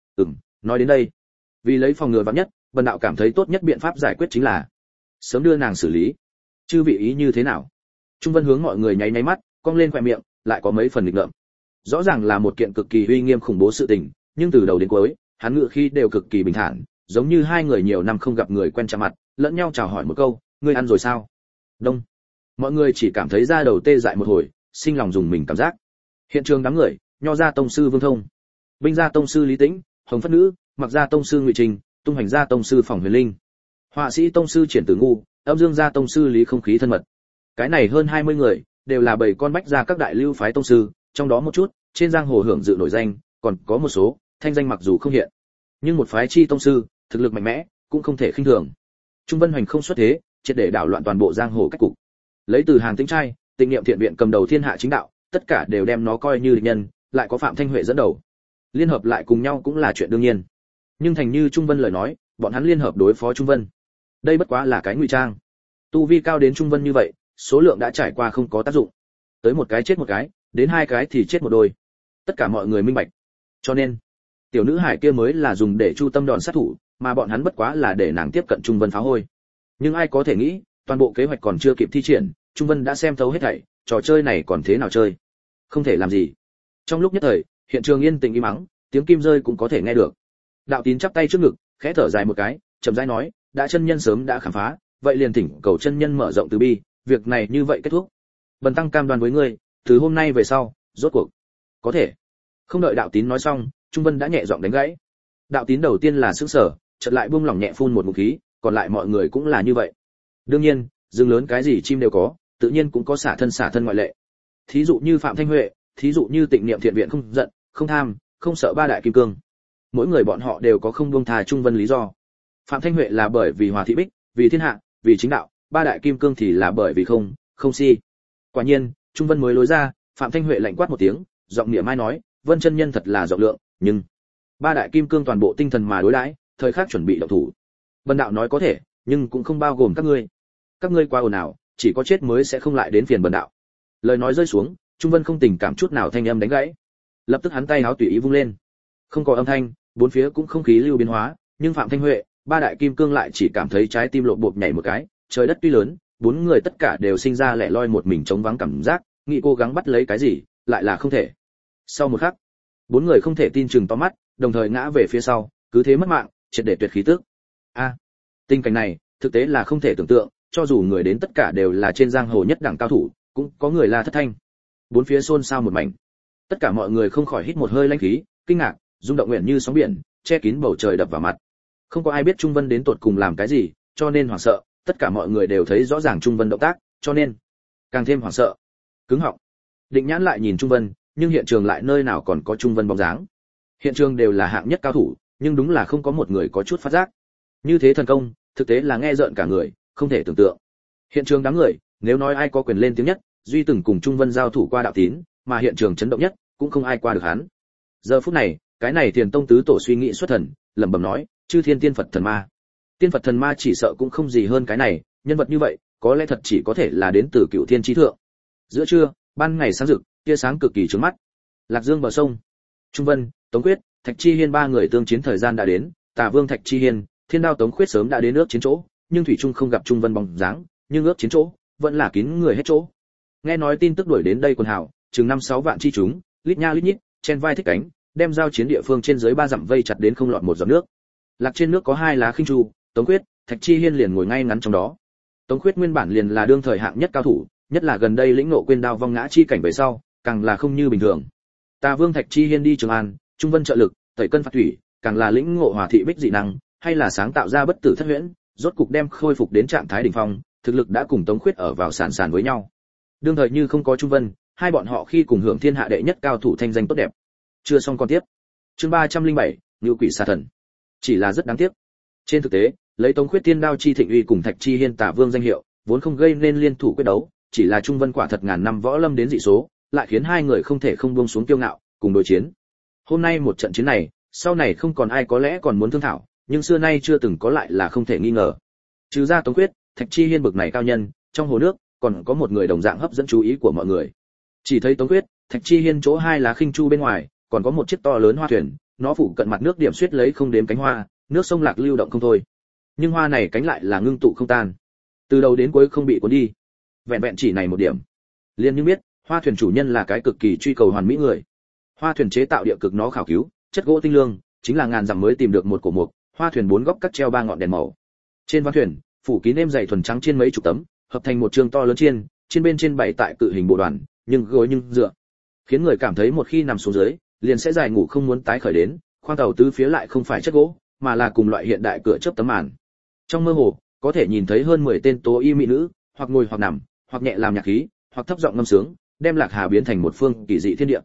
Nói đến đây, vì lấy phòng ngừa vạn nhất, bần đạo cảm thấy tốt nhất biện pháp giải quyết chính là sớm đưa nàng xử lý. Chư vị ý như thế nào? Trung Vân hướng mọi người nháy nháy mắt, cong lên khóe miệng, lại có mấy phần nghịch ngợm. Rõ ràng là một kiện cực kỳ uy nghiêm khủng bố sự tình, nhưng từ đầu đến cuối, hắn ngữ khí đều cực kỳ bình thản, giống như hai người nhiều năm không gặp người quen chạm mặt, lẫn nhau chào hỏi một câu, ngươi ăn rồi sao? Đông. Mọi người chỉ cảm thấy da đầu tê dại một hồi, sinh lòng dùng mình cảm giác. Hiện trường đám người, Nho gia tông sư Vương Thông, Binh gia tông sư Lý Tĩnh, Hồng Phất Nữ, Mặc gia tông sư Ngụy Trình, Tung Hành gia tông sư Phỏng Huyền Linh, Họa sĩ tông sư Triển Tử Ngu, Âm Dương gia tông sư Lý Không Khí Thân Mật. Cái này hơn 20 người, đều là bảy con bách gia các đại lưu phái tông sư, trong đó một chút, trên giang hồ hưởng dự nổi danh, còn có một số thanh danh mặc dù không hiện, nhưng một phái chi tông sư, thực lực mạnh mẽ, cũng không thể khinh thường. Trung Vân Hoành không xuất thế, triệt để đảo loạn toàn bộ giang hồ cách cục. Lấy từ Hàn Tĩnh trai, Tịnh Niệm Thiện viện cầm đầu thiên hạ chính đạo, tất cả đều đem nó coi như địch nhân, lại có Phạm Thanh Huệ dẫn đầu, liên hợp lại cùng nhau cũng là chuyện đương nhiên. Nhưng thành như Trung Vân lời nói, bọn hắn liên hợp đối phó Trung Vân, đây bất quá là cái ngụy trang. Tu vi cao đến Trung Vân như vậy, số lượng đã trải qua không có tác dụng, tới một cái chết một cái, đến hai cái thì chết một đôi, tất cả mọi người minh bạch. Cho nên tiểu nữ hải kia mới là dùng để chu tâm đòn sát thủ, mà bọn hắn bất quá là để nàng tiếp cận Trung Vân phá hôi. Nhưng ai có thể nghĩ, toàn bộ kế hoạch còn chưa kịp thi triển, Trung Vân đã xem thấu hết thảy, trò chơi này còn thế nào chơi, không thể làm gì. Trong lúc nhất thời, hiện trường yên tĩnh im mắng, tiếng kim rơi cũng có thể nghe được. Đạo Tín chắp tay trước ngực, khẽ thở dài một cái, chậm rãi nói, đã chân nhân sớm đã khám phá, vậy liền thỉnh cầu chân nhân mở rộng từ bi, việc này như vậy kết thúc. Bần tăng cam đoan với ngươi, từ hôm nay về sau, rốt cuộc có thể. Không đợi Đạo Tín nói xong, Trung Vân đã nhẹ giọng đánh gãy. Đạo Tín đầu tiên là sững sờ, chợt lại buông lỏng nhẹ phun một ngụm khí, còn lại mọi người cũng là như vậy. Đương nhiên, rừng lớn cái gì chim đều có, tự nhiên cũng có xả thân ngoại lệ. Thí dụ như Phạm Thanh Huệ, thí dụ như Tịnh Niệm Thiện viện không giận, không tham, không sợ ba đại kim cương. Mỗi người bọn họ đều có không buông tha Trung Vân lý do. Phạm Thanh Huệ là bởi vì Hòa Thị Bích, vì thiên hạ, vì chính đạo, ba đại kim cương thì là bởi vì không si. Quả nhiên, Trung Vân mới lối ra, Phạm Thanh Huệ lạnh quát một tiếng, giọng mỉa mai nói, Vân chân nhân thật là rộng lượng, nhưng ba đại kim cương toàn bộ tinh thần mà đối đãi, thời khắc chuẩn bị động thủ. Bần đạo nói có thể, nhưng cũng không bao gồm các ngươi. Các ngươi quá ồn ào, chỉ có chết mới sẽ không lại đến phiền bần đạo. Lời nói rơi xuống, Trung Vân không tình cảm chút nào thanh âm đánh gãy. Lập tức hắn tay áo tùy ý vung lên. Không có âm thanh, bốn phía cũng không khí lưu biến hóa, nhưng Phạm Thanh Huệ, ba đại kim cương lại chỉ cảm thấy trái tim lộn bộp nhảy một cái, trời đất tuy lớn, bốn người tất cả đều sinh ra lẻ loi một mình trống vắng cảm giác, nghĩ cố gắng bắt lấy cái gì, lại là không thể. Sau một khắc, bốn người không thể tin chừng to mắt, đồng thời ngã về phía sau, cứ thế mất mạng, triệt để tuyệt khí tức. Tình cảnh này, thực tế là không thể tưởng tượng, cho dù người đến tất cả đều là trên giang hồ nhất đẳng cao thủ, cũng có người la thất thanh. Bốn phía xôn xao một mảnh. Tất cả mọi người không khỏi hít một hơi lãnh khí, kinh ngạc, rung động nguyện như sóng biển, che kín bầu trời đập vào mặt. Không có ai biết Trung Vân đến tột cùng làm cái gì, cho nên hoảng sợ, tất cả mọi người đều thấy rõ ràng Trung Vân động tác, cho nên càng thêm hoảng sợ. Cứng họng. Định Nhãn lại nhìn Trung Vân, nhưng hiện trường lại nơi nào còn có Trung Vân bóng dáng. Hiện trường đều là hạng nhất cao thủ, nhưng đúng là không có một người có chút phát giác. Như thế thần công, thực tế là nghe rợn cả người, không thể tưởng tượng. Hiện trường đám người, nếu nói ai có quyền lên tiếng nhất, duy từng cùng Trung Vân giao thủ qua Đạo Tín, mà hiện trường chấn động nhất, cũng không ai qua được hắn. Giờ phút này, cái này Tiền Tông tứ tổ suy nghĩ xuất thần, lẩm bẩm nói, chư thiên tiên Phật thần ma. Tiên Phật thần ma chỉ sợ cũng không gì hơn cái này, nhân vật như vậy, có lẽ thật chỉ có thể là đến từ Cựu Thiên chí thượng. Giữa trưa, ban ngày sáng rực, tia sáng cực kỳ chói mắt. Lạc Dương bờ sông, Trung Vân, Tống Quyết, Thạch Chi Hiên ba người tương chiến thời gian đã đến, Tả Vương Thạch Chi Hiên, Thiên Đao Tống Quyết sớm đã đến ước chiến chỗ, nhưng thủy trung không gặp Trung Vân bóng dáng, nhưng ước chiến chỗ vẫn là kín người hết chỗ. Nghe nói tin tức đuổi đến đây quần hào, chừng 5-6 vạn chi chúng, lít nha lít nhít, chen vai thích cánh, đem giao chiến địa phương trên dưới 3 dặm vây chặt đến không lọt một giọt nước. Lạc trên nước có 2 lá khinh chu, Tống Quyết, Thạch Chi Hiên liền ngồi ngay ngắn trong đó. Tống Quyết nguyên bản liền là đương thời hạng nhất cao thủ, nhất là gần đây lĩnh ngộ quên đao vong ngã chi cảnh về sau, càng là không như bình thường. Tà Vương Thạch Chi Hiên đi Trường An, Trung Vân trợ lực, tẩy cân phạt thủy, càng là lĩnh ngộ Hòa Thị Bích dị năng, hay là sáng tạo ra bất tử thất huyễn, rốt cục đem khôi phục đến trạng thái đỉnh phong, thực lực đã cùng Tống Khuyết ở vào sàn sàn với nhau. Đương thời như không có Trung Vân, hai bọn họ khi cùng hưởng thiên hạ đệ nhất cao thủ thanh danh tốt đẹp. Chưa xong con tiếp. Chương 307, Ngưu Quỷ Xà Thần. Chỉ là rất đáng tiếc. Trên thực tế, lấy Tống Khuyết Thiên Đao chi thịnh uy cùng Thạch Chi Hiên Tả Vương danh hiệu, vốn không gây nên liên thủ quyết đấu, chỉ là Trung Vân quả thật ngàn năm võ lâm đến dị số, lại khiến hai người không thể không buông xuống kiêu ngạo, cùng đối chiến. Hôm nay một trận chiến này, sau này không còn ai có lẽ còn muốn thương thảo, nhưng xưa nay chưa từng có lại là không thể nghi ngờ. Trừ ra Tống Quyết, Thạch Chi Hiên bực này cao nhân, trong hồ nước còn có một người đồng dạng hấp dẫn chú ý của mọi người. Chỉ thấy Tống Quyết, Thạch Chi Hiên chỗ 2 lá khinh chu bên ngoài, còn có một chiếc to lớn hoa thuyền, nó phủ cận mặt nước điểm xuyết lấy không đếm cánh hoa, nước sông lạc lưu động không thôi. Nhưng hoa này cánh lại là ngưng tụ không tan, từ đầu đến cuối không bị cuốn đi. Vẹn vẹn chỉ này một điểm, liền như biết, hoa thuyền chủ nhân là cái cực kỳ truy cầu hoàn mỹ người. Hoa thuyền chế tạo địa cực nó khảo cứu, chất gỗ tinh lương, chính là ngàn dặm mới tìm được một cổ mục. Hoa thuyền 4 góc cắt treo 3 ngọn đèn màu. Trên ván thuyền, phủ kín êm dày thuần trắng trên mấy chục tấm, hợp thành một trường to lớn chiên, trên bên trên bày tại cự hình bộ đoàn, nhưng gối nhưng dựa, khiến người cảm thấy một khi nằm xuống dưới, liền sẽ dài ngủ không muốn tái khởi đến. Khoang tàu tứ phía lại không phải chất gỗ, mà là cùng loại hiện đại cửa chớp tấm màn. Trong mơ hồ, có thể nhìn thấy hơn 10 tên tố y mỹ nữ, hoặc ngồi hoặc nằm, hoặc nhẹ làm nhạc khí, hoặc thấp giọng ngâm sướng, đem Lạc Hà biến thành một phương kỳ dị thiên địa.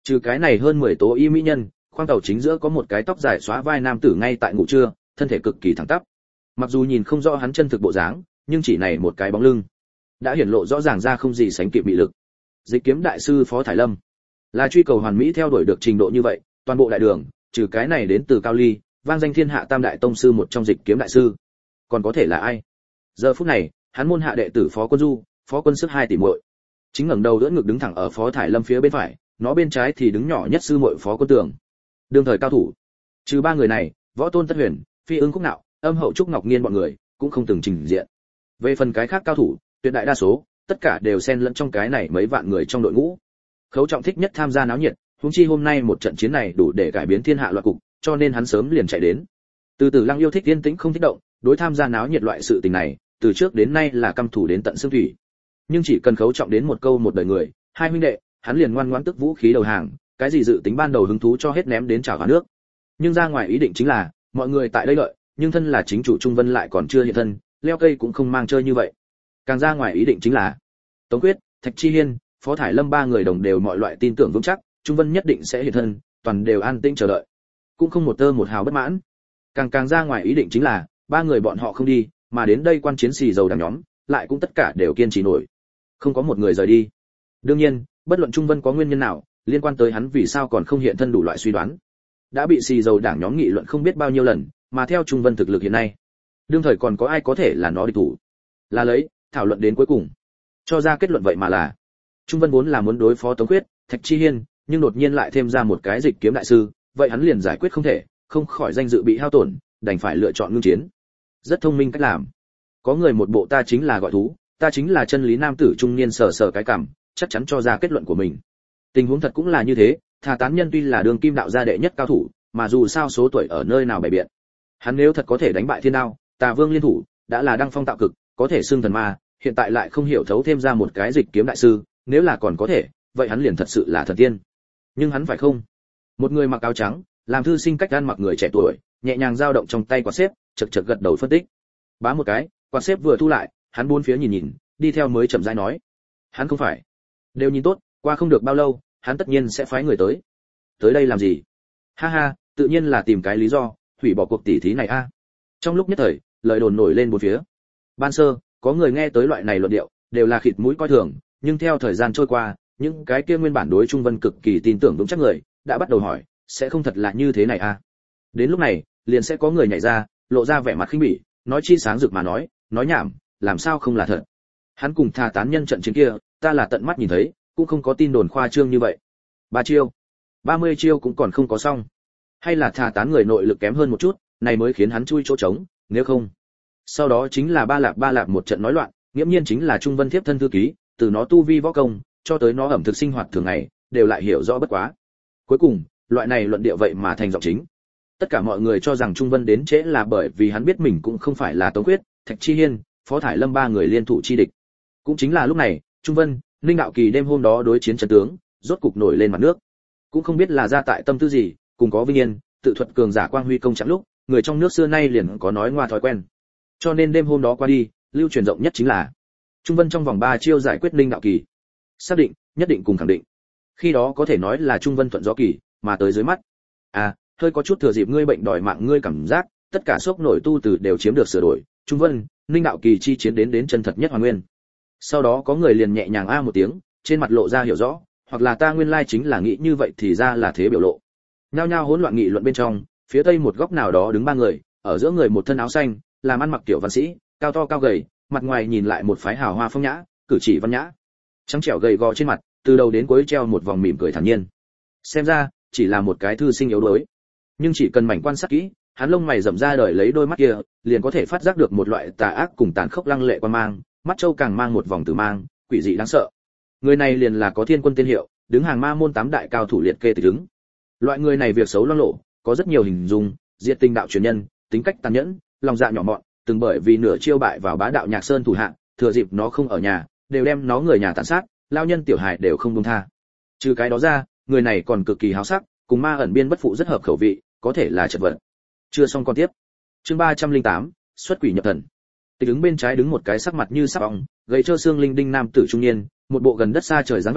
Trừ cái này hơn 10 tố y mỹ nhân, khoang tàu chính giữa có một cái tóc dài xóa vai nam tử ngay tại ngủ trưa, thân thể cực kỳ thẳng tắp. Mặc dù nhìn không rõ hắn chân thực bộ dáng, nhưng chỉ này một cái bóng lưng đã hiển lộ rõ ràng ra không gì sánh kịp bị lực. Dịch kiếm đại sư Phó Thải Lâm là truy cầu hoàn mỹ theo đuổi được trình độ như vậy, toàn bộ đại đường, trừ cái này đến từ Cao Ly, vang danh thiên hạ tam đại tông sư một trong dịch kiếm đại sư, còn có thể là ai? Giờ phút này, hắn môn hạ đệ tử Phó Quân Du, Phó Quân Sức hai tỷ muội, chính ngẩng đầu đỡ ngực đứng thẳng ở Phó Thải Lâm phía bên phải, nó bên trái thì đứng nhỏ nhất sư muội Phó Quân Tường. Đương thời cao thủ, trừ ba người này, Võ Tôn Tất Huyền, Phi Ưng Khúc Nạo, Âm Hậu Trúc Ngọc Nghiên bọn người cũng không từng trình diện. Về phần cái khác cao thủ, tuyệt đại đa số, tất cả đều xen lẫn trong cái này mấy vạn người trong đội ngũ. Khấu Trọng thích nhất tham gia náo nhiệt, huống chi hôm nay một trận chiến này đủ để cải biến thiên hạ loạn cục, cho nên hắn sớm liền chạy đến. Từ Từ Lăng yêu thích yên tĩnh không thích động, đối tham gia náo nhiệt loại sự tình này, từ trước đến nay là căm thù đến tận xương thủy. Nhưng chỉ cần Khấu Trọng đến một câu một đời người, hai huynh đệ, hắn liền ngoan ngoãn tức vũ khí đầu hàng, cái gì dự tính ban đầu hứng thú cho hết ném đến chảo cả nước. Nhưng ra ngoài ý định chính là, mọi người tại đây lợi, nhưng thân là chính chủ Trung Vân lại còn chưa hiện thân, leo cây cũng không mang chơi như vậy. Càng ra ngoài ý định chính là, Tống Quyết, Thạch Chi Hiên, Phó Thải Lâm ba người đồng đều mọi loại tin tưởng vững chắc, Trung Vân nhất định sẽ hiện thân, toàn đều an tĩnh chờ đợi, cũng không một tơ một hào bất mãn. Càng ra ngoài ý định chính là, ba người bọn họ không đi, mà đến đây quan chiến xì dầu đằng nhóm, lại cũng tất cả đều kiên trì nổi, không có một người rời đi. Đương nhiên, bất luận Trung Vân có nguyên nhân nào, liên quan tới hắn vì sao còn không hiện thân đủ loại suy đoán, đã bị xì dầu đảng nhóm nghị luận không biết bao nhiêu lần, mà theo Trung Vân thực lực hiện nay, đương thời còn có ai có thể là nó địch thủ. Là lấy, thảo luận đến cuối cùng, cho ra kết luận vậy mà là, Trung Vân vốn là muốn đối phó Tống Quyết, Thạch Chi Hiên, nhưng đột nhiên lại thêm ra một cái dịch kiếm đại sư, vậy hắn liền giải quyết không thể, không khỏi danh dự bị hao tổn, đành phải lựa chọn ngưng chiến. Rất thông minh cách làm. Có người một bộ ta chính là gọi thú, ta chính là chân lý nam tử trung niên sờ sờ cái cằm, chắc chắn cho ra kết luận của mình. Tình huống thật cũng là như thế, Thà Tán Nhân tuy là đường kim đạo gia đệ nhất cao thủ, mà dù sao số tuổi ở nơi nào bày biện, hắn nếu thật có thể đánh bại Thiên Đao, Tà Vương liên thủ, đã là đăng phong tạo cực, có thể xưng thần ma, hiện tại lại không hiểu thấu thêm ra một cái dịch kiếm đại sư, nếu là còn có thể, vậy hắn liền thật sự là thần tiên. Nhưng hắn phải không? Một người mặc áo trắng, làm thư sinh cách gan mặc người trẻ tuổi, nhẹ nhàng dao động trong tay quạt xếp, chật chật gật đầu phân tích. Bá một cái, quạt xếp vừa thu lại, hắn bốn phía nhìn nhìn, đi theo mới chậm rãi nói. Hắn không phải. Đều nhìn tốt, qua không được bao lâu, hắn tất nhiên sẽ phái người tới. Tới đây làm gì? Ha ha, tự nhiên là tìm cái lý do, hủy bỏ cuộc tỉ thí này a. Trong lúc nhất thời, lời đồn nổi lên bốn phía. Ban sơ, có người nghe tới loại này luận điệu, đều là khịt mũi coi thường, nhưng theo thời gian trôi qua, những cái kia nguyên bản đối Trung Vân cực kỳ tin tưởng vững chắc người, đã bắt đầu hỏi, sẽ không thật là như thế này a? Đến lúc này, liền sẽ có người nhảy ra, lộ ra vẻ mặt khinh bỉ, nói chi sáng rực mà nói nhảm, làm sao không là thật? Hắn cùng Thà Tán Nhân trận chiến kia, ta là tận mắt nhìn thấy, cũng không có tin đồn khoa trương như vậy. 3 chiêu, 30 chiêu cũng còn không có xong. Hay là Thà Tán người nội lực kém hơn một chút, này mới khiến hắn chui chỗ trống, nếu không. Sau đó chính là ba lạp một trận nói loạn, nghiễm nhiên chính là Trung Vân thiếp thân thư ký, từ nó tu vi võ công, cho tới nó ẩm thực sinh hoạt thường ngày, đều lại hiểu rõ bất quá. Cuối cùng, loại này luận điệu vậy mà thành giọng chính. Tất cả mọi người cho rằng Trung Vân đến trễ là bởi vì hắn biết mình cũng không phải là Tống Quyết, Thạch Chi Hiên, Phó Thải Lâm ba người liên thủ chi địch. Cũng chính là lúc này, Trung Vân, Ninh Đạo Kỳ đêm hôm đó đối chiến trận tướng, rốt cục nổi lên mặt nước. Cũng không biết là ra tại tâm tư gì, cùng có vinh yên, tự thuật cường giả quang huy công chẳng lúc, người trong nước xưa nay liền có nói ngoa thói quen. Cho nên đêm hôm đó qua đi, lưu truyền rộng nhất chính là Trung Vân trong vòng 3 chiêu giải quyết Ninh Đạo Kỳ. Xác định, nhất định cùng khẳng định. Khi đó có thể nói là Trung Vân thuận gió kỳ, mà tới dưới mắt. À, hơi có chút thừa dịp ngươi bệnh đòi mạng ngươi cảm giác, tất cả sốc nổi tu từ đều chiếm được sửa đổi, Trung Vân, Ninh Đạo Kỳ chi chiến đến chân thật nhất hoàn nguyên. Sau đó có người liền nhẹ nhàng a một tiếng, trên mặt lộ ra hiểu rõ, hoặc là ta nguyên lai chính là nghĩ như vậy thì ra là thế biểu lộ. Nhao nhao hỗn loạn nghị luận bên trong, phía tây một góc nào đó đứng ba người, ở giữa người một thân áo xanh, làm ăn mặc tiểu văn sĩ, cao to cao gầy, mặt ngoài nhìn lại một phái hào hoa phong nhã, cử chỉ văn nhã. Trắng trẻo gầy gò trên mặt, từ đầu đến cuối treo một vòng mỉm cười thản nhiên. Xem ra, chỉ là một cái thư sinh yếu đuối. Nhưng chỉ cần mảnh quan sát kỹ, hắn lông mày rậm ra đời lấy đôi mắt kia, liền có thể phát giác được một loại tà ác cùng tàn khốc lăng lệ quan mang, mắt châu càng mang một vòng tử mang, quỷ dị đáng sợ. Người này liền là có Thiên Quân tên hiệu, đứng hàng ma môn 8 đại cao thủ liệt kê tịch đứng. Loại người này việc xấu loang lộ, có rất nhiều hình dung, diệt tình đạo truyền nhân, tính cách tàn nhẫn, lòng dạ nhỏ mọn, từng bởi vì nửa chiêu bại vào Bá đạo Nhạc Sơn thủ hạ, thừa dịp nó không ở nhà, đều đem nó người nhà tàn sát, lao nhân tiểu hài đều không buông tha. Trừ cái đó ra, người này còn cực kỳ háo sắc, cùng ma ẩn biên bất phụ rất hợp khẩu vị, có thể là chật vật. Chưa xong con tiếp. Chương 308, xuất quỷ nhập thần. Tịch đứng bên trái đứng một cái sắc mặt như sắp ong, gầy trơ xương linh đinh nam tử trung niên, một bộ gần đất xa trời dáng vẻ,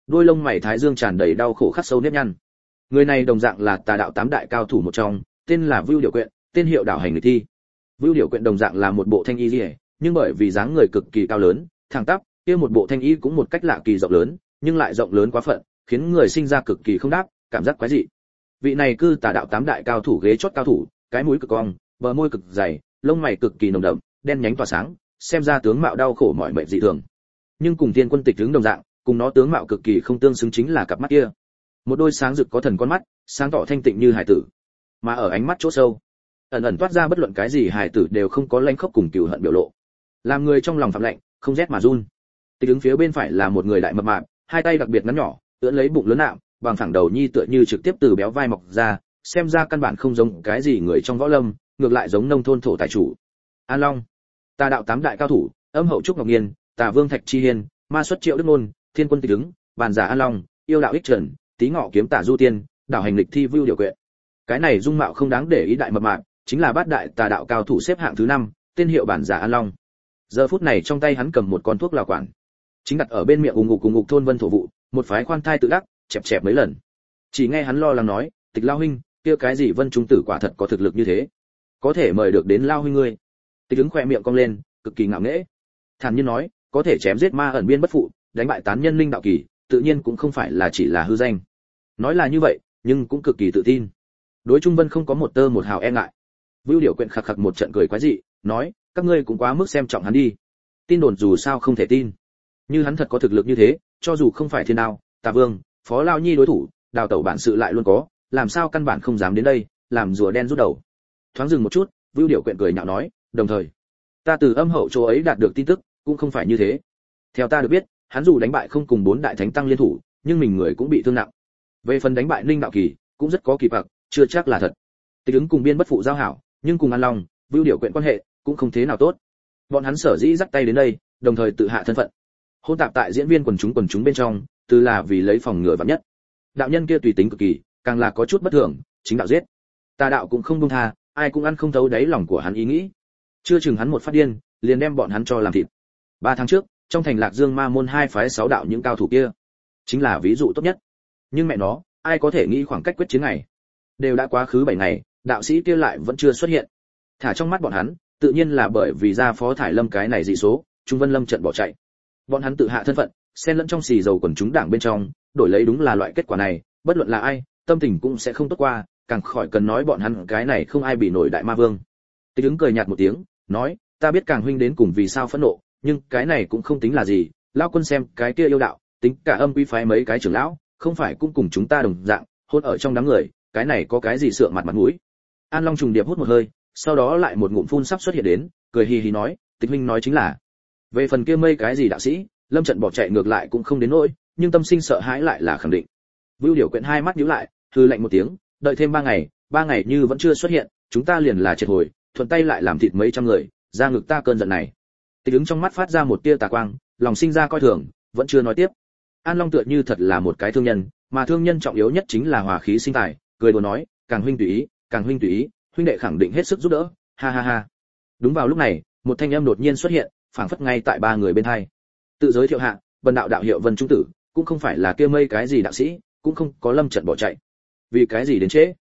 đôi lông mày thái dương tràn đầy đau khổ khắc sâu nếp nhăn. Người này đồng dạng là tà đạo tám đại cao thủ một trong, tên là Vưu Điểu Quyện, tên hiệu Đảo Hành Lịch Thi. Vưu Điểu Quyện đồng dạng là một bộ thanh y liễu, nhưng bởi vì dáng người cực kỳ cao lớn, thẳng tắp, kia một bộ thanh y cũng một cách lạ kỳ rộng lớn, nhưng lại rộng lớn quá phận, khiến người sinh ra cực kỳ không đáp, cảm giác quái dị. Vị này cư tà đạo tám đại cao thủ ghế chót cao thủ, cái mũi cực cong, bờ môi cực dày, lông mày cực kỳ nồng đậm, đen nhánh tỏa sáng, xem ra tướng mạo đau khổ mỏi mệt dị thường. Nhưng cùng Tiên Quân Tịch tướng đồng dạng, cùng nó tướng mạo cực kỳ không tương xứng chính là cặp mắt kia. Một đôi sáng rực có thần con mắt, sáng tỏ thanh tịnh như hải tử, mà ở ánh mắt chỗ sâu, ẩn ẩn toát ra bất luận cái gì hải tử đều không có lanh khốc cùng cừu hận biểu lộ, làm người trong lòng phạm lạnh, không rét mà run. Tịch đứng phía bên phải là một người đại mập mạp, hai tay đặc biệt ngắn nhỏ, ưỡn lấy bụng lớn nạm, bằng phẳng đầu nhi tựa như trực tiếp từ béo vai mọc ra, xem ra căn bản không giống cái gì người trong võ lâm, ngược lại giống nông thôn thổ tài chủ. An Long, tà đạo tám đại cao thủ, Âm Hậu Trúc Ngọc Nghiên, Tà Vương Thạch Chi Hiên, Ma Xuất Triệu Đức Nôn, Thiên Quân Tịch đứng, Bàn Giả An Long, Yêu Đạo Ích Trần, Tí Ngọ Kiếm Tả Du Tiên, Đảo Hành Lịch Thi Vưu Điểu Quyện. Cái này dung mạo không đáng để ý đại mập mạp, chính là bát đại tà đạo cao thủ xếp hạng thứ 5, tên hiệu Bản Giả An Long. Giờ phút này trong tay hắn cầm một con thuốc lào quản, chính đặt ở bên miệng ù ngục thôn vân thổ vụ, một phái khoan thai tự đắc, chẹp chẹp mấy lần. Chỉ nghe hắn lo lắng nói, Tịch lao huynh, kia cái gì Vân Trung tử quả thật có thực lực như thế, có thể mời được đến lao huynh ngươi. Tịch đứng khỏe miệng cong lên, cực kỳ ngạo nghễ, thản nhiên nói, có thể chém giết ma ẩn biên bất phụ, đánh bại tán nhân linh đạo kỳ, tự nhiên cũng không phải là chỉ là hư danh. Nói là như vậy, nhưng cũng cực kỳ tự tin. Đối Trung Vân không có một tơ một hào e ngại. Vưu Điểu Quyện khặc khặc một trận cười quái dị, nói, các ngươi cũng quá mức xem trọng hắn đi. Tin đồn dù sao không thể tin. Như hắn thật có thực lực như thế, cho dù không phải Thiên Đao, Tà Vương, Phó Lao Nhi đối thủ, đào tẩu bản sự lại luôn có, làm sao căn bản không dám đến đây, làm rùa đen rút đầu. Thoáng dừng một chút, Vưu Điểu Quyện cười nhạo nói, đồng thời, ta từ Âm Hậu chỗ ấy đạt được tin tức, cũng không phải như thế. Theo ta được biết, hắn dù đánh bại không cùng 4 đại thánh tăng liên thủ, nhưng mình người cũng bị thương nặng. Về phần đánh bại Ninh đạo kỳ, cũng rất có kỳ bạc, chưa chắc là thật. Tịch ứng cùng biên bất phụ giao hảo, nhưng cùng An Long, Vưu Điểu Quyện quan hệ cũng không thế nào tốt. Bọn hắn sở dĩ dắt tay đến đây, đồng thời tự hạ thân phận. Hôn tạp tại diễn viên quần chúng bên trong, từ là vì lấy phòng ngừa vạn nhất. Đạo nhân kia tùy tính cực kỳ, càng là có chút bất thường, chính đạo giết. Tà đạo cũng không buông tha, ai cũng ăn không thấu đáy lòng của hắn ý nghĩ. Chưa chừng hắn một phát điên, liền đem bọn hắn cho làm thịt. 3 tháng trước, trong thành Lạc Dương Ma môn 2 phái 6 đạo những cao thủ kia, chính là ví dụ tốt nhất. Nhưng mẹ nó, ai có thể nghĩ khoảng cách quyết chiến này? Đều đã quá khứ 7 ngày, đạo sĩ kia lại vẫn chưa xuất hiện. Thả trong mắt bọn hắn, tự nhiên là bởi vì ra Phó Thải Lâm cái này dị số, Trung Vân Lâm trận bỏ chạy. Bọn hắn tự hạ thân phận, xen lẫn trong xì dầu quần chúng đảng bên trong, đổi lấy đúng là loại kết quả này, bất luận là ai, tâm tình cũng sẽ không tốt qua, càng khỏi cần nói bọn hắn cái này không ai bị nổi đại ma vương. Tịch ứng cười nhạt một tiếng, nói, ta biết Càng huynh đến cùng vì sao phẫn nộ, nhưng cái này cũng không tính là gì, lão quân xem cái kia yêu đạo, tính cả Âm Quý phái mấy cái trưởng lão, không phải cũng cùng chúng ta đồng dạng, hôn ở trong đám người, cái này có cái gì sượng mặt mũi. An Long trùng điệp hút một hơi, sau đó lại một ngụm phun sắp xuất hiện đến, cười hì hì nói, Tịch huynh nói chính là, về phần kia mây cái gì đạo sĩ, Lâm trận bỏ chạy ngược lại cũng không đến nỗi, nhưng tâm sinh sợ hãi lại là khẳng định. Vưu Điểu Quyện hai mắt nhíu lại, hừ lạnh một tiếng, đợi thêm 3 ngày như vẫn chưa xuất hiện, chúng ta liền là triệt hồi, thuận tay lại làm thịt mấy trăm người, ra ngực ta cơn giận này. Tịch ứng trong mắt phát ra một tia tà quang, lòng sinh ra coi thường, vẫn chưa nói tiếp. An Long tựa như thật là một cái thương nhân, mà thương nhân trọng yếu nhất chính là hòa khí sinh tài, cười đùa nói, Càng huynh tùy ý, Càng huynh tùy ý, huynh đệ khẳng định hết sức giúp đỡ, ha ha ha. Đúng vào lúc này, một thanh âm đột nhiên xuất hiện, phảng phất ngay tại 3 người bên hai. Tự giới thiệu hạ, Bần đạo đạo hiệu Vân Trung tử, cũng không phải là kia mây cái gì đạo sĩ, cũng không có Lâm trận bỏ chạy. Vì cái gì đến trễ?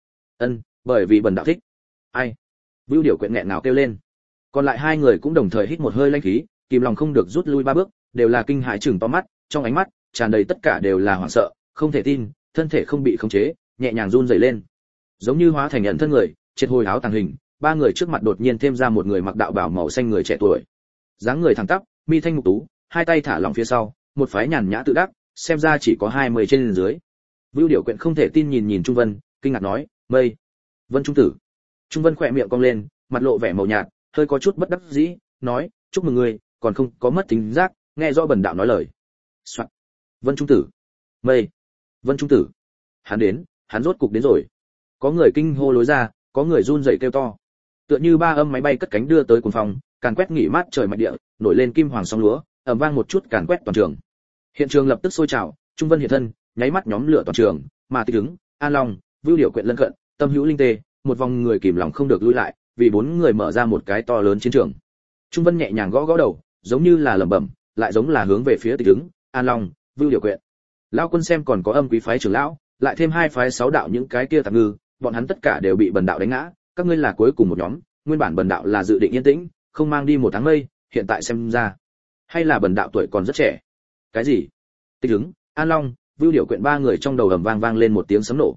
Bởi vì Bần đạo thích. Ai? Vưu Điểu Quyện nghẹn nào kêu lên. Còn lại 2 người cũng đồng thời hít một hơi lãnh khí, kìm lòng không được rút lui 3 bước, đều là kinh hãi chừng to mắt, trong ánh mắt tràn đầy tất cả đều là hoảng sợ, không thể tin, thân thể không bị khống chế, nhẹ nhàng run rẩy lên, giống như hóa thành nhận thân người, triệt hồi áo tàng hình. 3 người trước mặt đột nhiên thêm ra một người mặc đạo bào màu xanh người trẻ tuổi, dáng người thẳng tắp, mi thanh mục tú, hai tay thả lỏng phía sau, một phái nhàn nhã tự đắc, xem ra chỉ có 20 trên dưới. Vưu Điểu Quyện không thể tin nhìn Trung Vân, kinh ngạc nói, mây, Vân Trung tử. Trung Vân khỏe miệng cong lên, mặt lộ vẻ màu nhạt, hơi có chút bất đắc dĩ, nói, chúc mừng ngươi, còn không có mất tính giác, nghe rõ bần đạo nói lời. Soạn. Vân Trung tử, mây, Vân Trung tử. Hắn rốt cục đến rồi. Có người kinh hô lối ra, có người run rẩy kêu to. Tựa như 3 âm máy bay cất cánh đưa tới cuồng phong, càn quét nghỉ mát trời mạch địa, nổi lên kim hoàng sóng lúa, ầm vang một chút càn quét toàn trường. Hiện trường lập tức sôi trào, Trung Vân hiện thân, nháy mắt nhóm lửa toàn trường, mà Tịch ứng, An Long, Vưu Điểu Quyện lân cận, Tâm Hữu Linh Tê, một vòng người kìm lòng không được lui lại, vì 4 người mở ra một cái to lớn chiến trường. Trung Vân nhẹ nhàng gõ gõ đầu, giống như là lẩm bẩm, lại giống là hướng về phía Tịch ứng, An Long, Vưu Điểu Quyện. Lão quân xem còn có âm quý phái trưởng lão, lại thêm hai phái 6 đạo những cái kia tạp ngư, bọn hắn tất cả đều bị bần đạo đánh ngã, các ngươi là cuối cùng một nhóm, nguyên bản bần đạo là dự định yên tĩnh, không mang đi một tháng mây, hiện tại xem ra, hay là bần đạo tuổi còn rất trẻ. Cái gì? Tích Hứng, An Long, Vưu Điểu Quyện ba người trong đầu ầm vang vang lên một tiếng sấm nổ,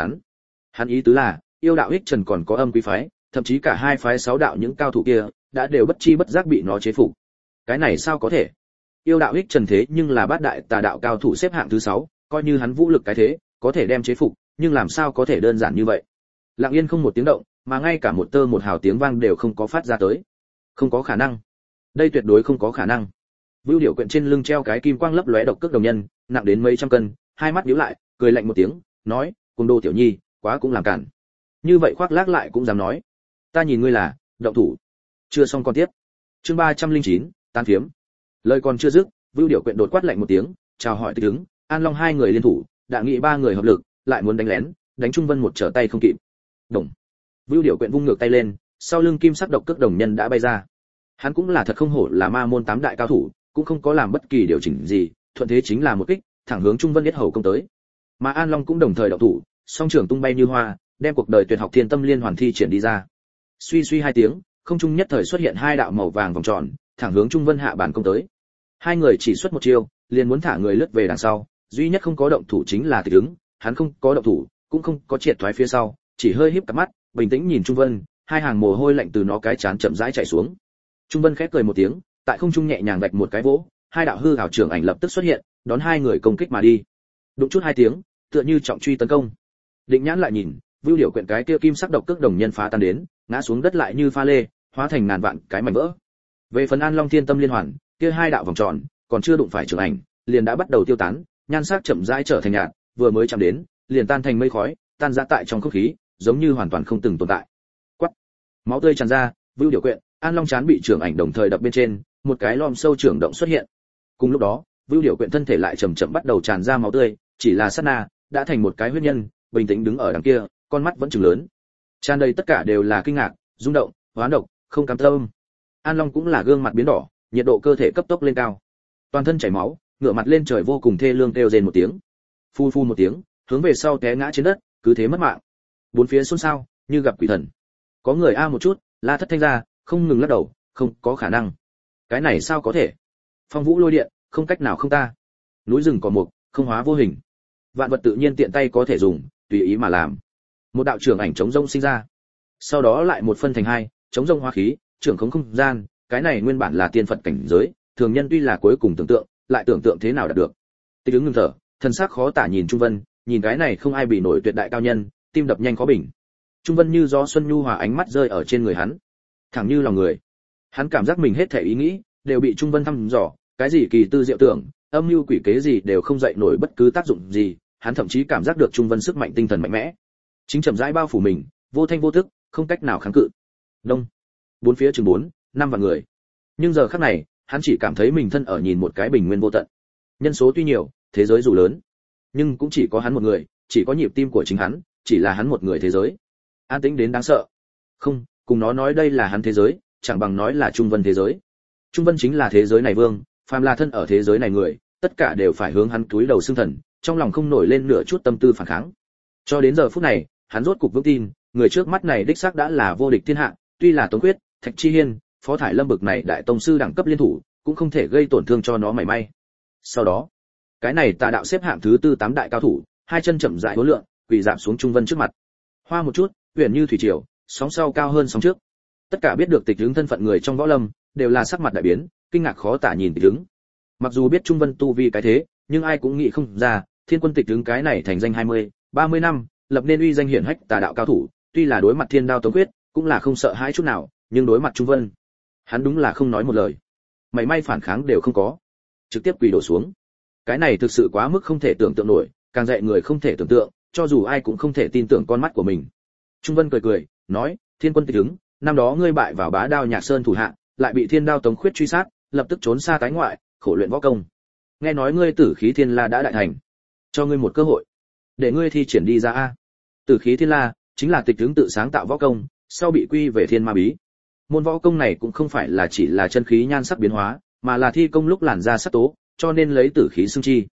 hắn ý tứ là, yêu đạo Ích Trần còn có âm quý phái, thậm chí cả hai phái 6 đạo những cao thủ kia, đã đều bất chi bất giác bị nó chế phục. Cái này sao có thể? Yêu đạo Ích Trần thế nhưng là bát đại tà đạo cao thủ xếp hạng thứ 6, coi như hắn vũ lực cái thế, có thể đem chế phục, nhưng làm sao có thể đơn giản như vậy? Lặng yên không một tiếng động, mà ngay cả một tơ một hào tiếng vang đều không có phát ra tới. Không có khả năng. Đây tuyệt đối không có khả năng. Vưu Điểu Quyện trên lưng treo cái kim quang lấp lóe độc cước đồng nhân, nặng đến mấy trăm cân, hai mắt nhíu lại, cười lạnh một tiếng, nói, "Cung Đô tiểu nhi, quá cũng làm cản. Như vậy khoác lác lại cũng dám nói. Ta nhìn ngươi là động thủ." Chưa xong con tiếp. Chương 309, tán phiếm. Lời còn chưa dứt, Vưu Điểu Quyện đột quát lạnh một tiếng, chào hỏi Tích Hứng, An Long hai người liên thủ, đã nghị ba người hợp lực, lại muốn đánh lén, đánh Trung Vân một trở tay không kịp. Đồng. Vưu Điểu Quyện vung ngược tay lên, sau lưng kim sắc độc cước đồng nhân đã bay ra. Hắn cũng là thật không hổ là ma môn 8 đại cao thủ, cũng không có làm bất kỳ điều chỉnh gì, thuận thế chính là một kích, thẳng hướng Trung Vân Yết Hầu công tới. Mà An Long cũng đồng thời động thủ, song trường tung bay như hoa, đem cuộc đời tuyệt học Thiên Tâm Liên hoàn thi triển đi ra. Suy suy hai tiếng, không trung nhất thời xuất hiện hai đạo màu vàng vòng tròn, thẳng hướng Trung Vân hạ bản công tới. Hai người chỉ xuất một chiêu, liền muốn thả người lướt về đằng sau, duy nhất không có động thủ chính là Tích Hứng, hắn không có động thủ, cũng không có triệt thoái phía sau, chỉ hơi híp cặp mắt, bình tĩnh nhìn Trung Vân, hai hàng mồ hôi lạnh từ nó cái trán chậm rãi chảy xuống. Trung Vân khẽ cười một tiếng, tại không trung nhẹ nhàng vạch một cái vỗ, hai đạo hư ảo trưởng ảnh lập tức xuất hiện, đón hai người công kích mà đi. Đụng chút hai tiếng, tựa như trọng truy tấn công. Định nhãn lại nhìn, Vưu Điểu Quyện cái kia kim sắc độc cước đồng nhân phá tan đến, ngã xuống đất lại như pha lê, hóa thành ngàn vạn cái mảnh vỡ. Về phần An Long Thiên Tâm Liên hoàn, kia hai đạo vòng tròn, còn chưa đụng phải trưởng ảnh, liền đã bắt đầu tiêu tán, nhan sắc chậm rãi trở thành nhạt, vừa mới chạm đến, liền tan thành mây khói, tan ra tại trong không khí, giống như hoàn toàn không từng tồn tại. Quắc. Máu tươi tràn ra, Vưu Điểu Quyện, An Long chán bị trưởng ảnh đồng thời đập bên trên, một cái lom sâu trưởng động xuất hiện. Cùng lúc đó, Vưu Điểu Quyện thân thể lại chậm chậm bắt đầu tràn ra máu tươi, chỉ là sát na, đã thành một cái huyết nhân, bình tĩnh đứng ở đằng kia, con mắt vẫn trừng lớn. Tràn đầy tất cả đều là kinh ngạc, rung động, hoán độc, không cam tâm. An Long cũng là gương mặt biến đỏ, nhiệt độ cơ thể cấp tốc lên cao. Toàn thân chảy máu, ngửa mặt lên trời vô cùng thê lương kêu rên một tiếng. Phu phu một tiếng, hướng về sau té ngã trên đất, cứ thế mất mạng. Bốn phía xôn xao, như gặp quỷ thần. Có người a một chút, la thất thanh ra, không ngừng lắc đầu, không có khả năng. Cái này sao có thể? Phong vũ lôi điện, không cách nào không ta. Núi rừng cỏ mục, không hóa vô hình. Vạn vật tự nhiên tiện tay có thể dùng, tùy ý mà làm. Một đạo trưởng ảnh chống rông sinh ra. Sau đó lại một phân thành hai, chống rông hóa khí, trưởng không không gian, cái này nguyên bản là tiên Phật cảnh giới, thường nhân tuy là cuối cùng tưởng tượng, lại tưởng tượng thế nào đạt được. Tích Hứng ngưng thở, thân xác khó tả nhìn Trung Vân, nhìn cái này không ai bị nổi tuyệt đại cao nhân, tim đập nhanh khó bình. Trung Vân như gió xuân nhu hòa ánh mắt rơi ở trên người hắn, thẳng như lòng người. Hắn cảm giác mình hết thể ý nghĩ đều bị Trung Vân thăm dò, cái gì kỳ tư diệu tưởng, âm mưu quỷ kế gì đều không dậy nổi bất cứ tác dụng gì, hắn thậm chí cảm giác được Trung Vân sức mạnh tinh thần mạnh mẽ, chính chậm rãi bao phủ mình, vô thanh vô tức, không cách nào kháng cự. Đông, bốn phía chừng 4-5 vạn người. Nhưng giờ khắc này, hắn chỉ cảm thấy mình thân ở nhìn một cái bình nguyên vô tận. Nhân số tuy nhiều, thế giới dù lớn, nhưng cũng chỉ có hắn một người, chỉ có nhịp tim của chính hắn, chỉ là hắn một người thế giới. An tĩnh đến đáng sợ. Không, cùng nó nói đây là hắn thế giới, chẳng bằng nói là Trung Vân thế giới. Trung Vân chính là thế giới này vương, phàm là thân ở thế giới này người, tất cả đều phải hướng hắn cúi đầu xưng thần, trong lòng không nổi lên nửa chút tâm tư phản kháng. Cho đến giờ phút này, hắn rốt cục vững tin, người trước mắt này đích xác đã là vô địch thiên hạ, tuy là Tống Quyết, Thạch Chi Hiên, Phó Thải Lâm bực này đại tông sư đẳng cấp liên thủ, cũng không thể gây tổn thương cho nó mảy may. Sau đó, cái này tà đạo xếp hạng thứ 8 đại cao thủ, hai chân chậm rãi uốn lượn, quỳ rạp xuống Trung Vân trước mặt. Hoa một chút, huyền như thủy triều, sóng sau cao hơn sóng trước. Tất cả biết được Tịch Hứng thân phận người trong võ lâm, đều là sắc mặt đại biến, kinh ngạc khó tả nhìn Tịch Hứng. Mặc dù biết Trung Vân tu vi cái thế, nhưng ai cũng nghĩ không ra, Thiên Quân Tịch Hứng cái này thành danh 20-30 năm, lập nên uy danh hiển hách tà đạo cao thủ, tuy là đối mặt Thiên Đao Tống Quyết, cũng là không sợ hãi chút nào, nhưng đối mặt Trung Vân, hắn đúng là không nói một lời, mảy may phản kháng đều không có, trực tiếp quỳ đổ xuống. Cái này thực sự quá mức không thể tưởng tượng nổi, càng dạy người không thể tưởng tượng, cho dù ai cũng không thể tin tưởng con mắt của mình. Trung Vân cười cười, nói, Thiên Quân Tịch Hứng, năm đó ngươi bại vào Bá Đao Nhạc Sơn thủ hạ, lại bị Thiên Đao Tống Khuyết truy sát, lập tức trốn xa tái ngoại, khổ luyện võ công. Nghe nói ngươi Tử Khí Thiên La đã đại thành, cho ngươi một cơ hội, để ngươi thi triển đi ra a. Tử Khí Thiên La chính là Tịch Hứng tự sáng tạo võ công, sau bị quy về Thiên Ma Bí. Môn võ công này cũng không phải là chỉ là chân khí nhan sắc biến hóa, mà là thi công lúc làn da sắc tố, cho nên lấy tử khí xưng chi.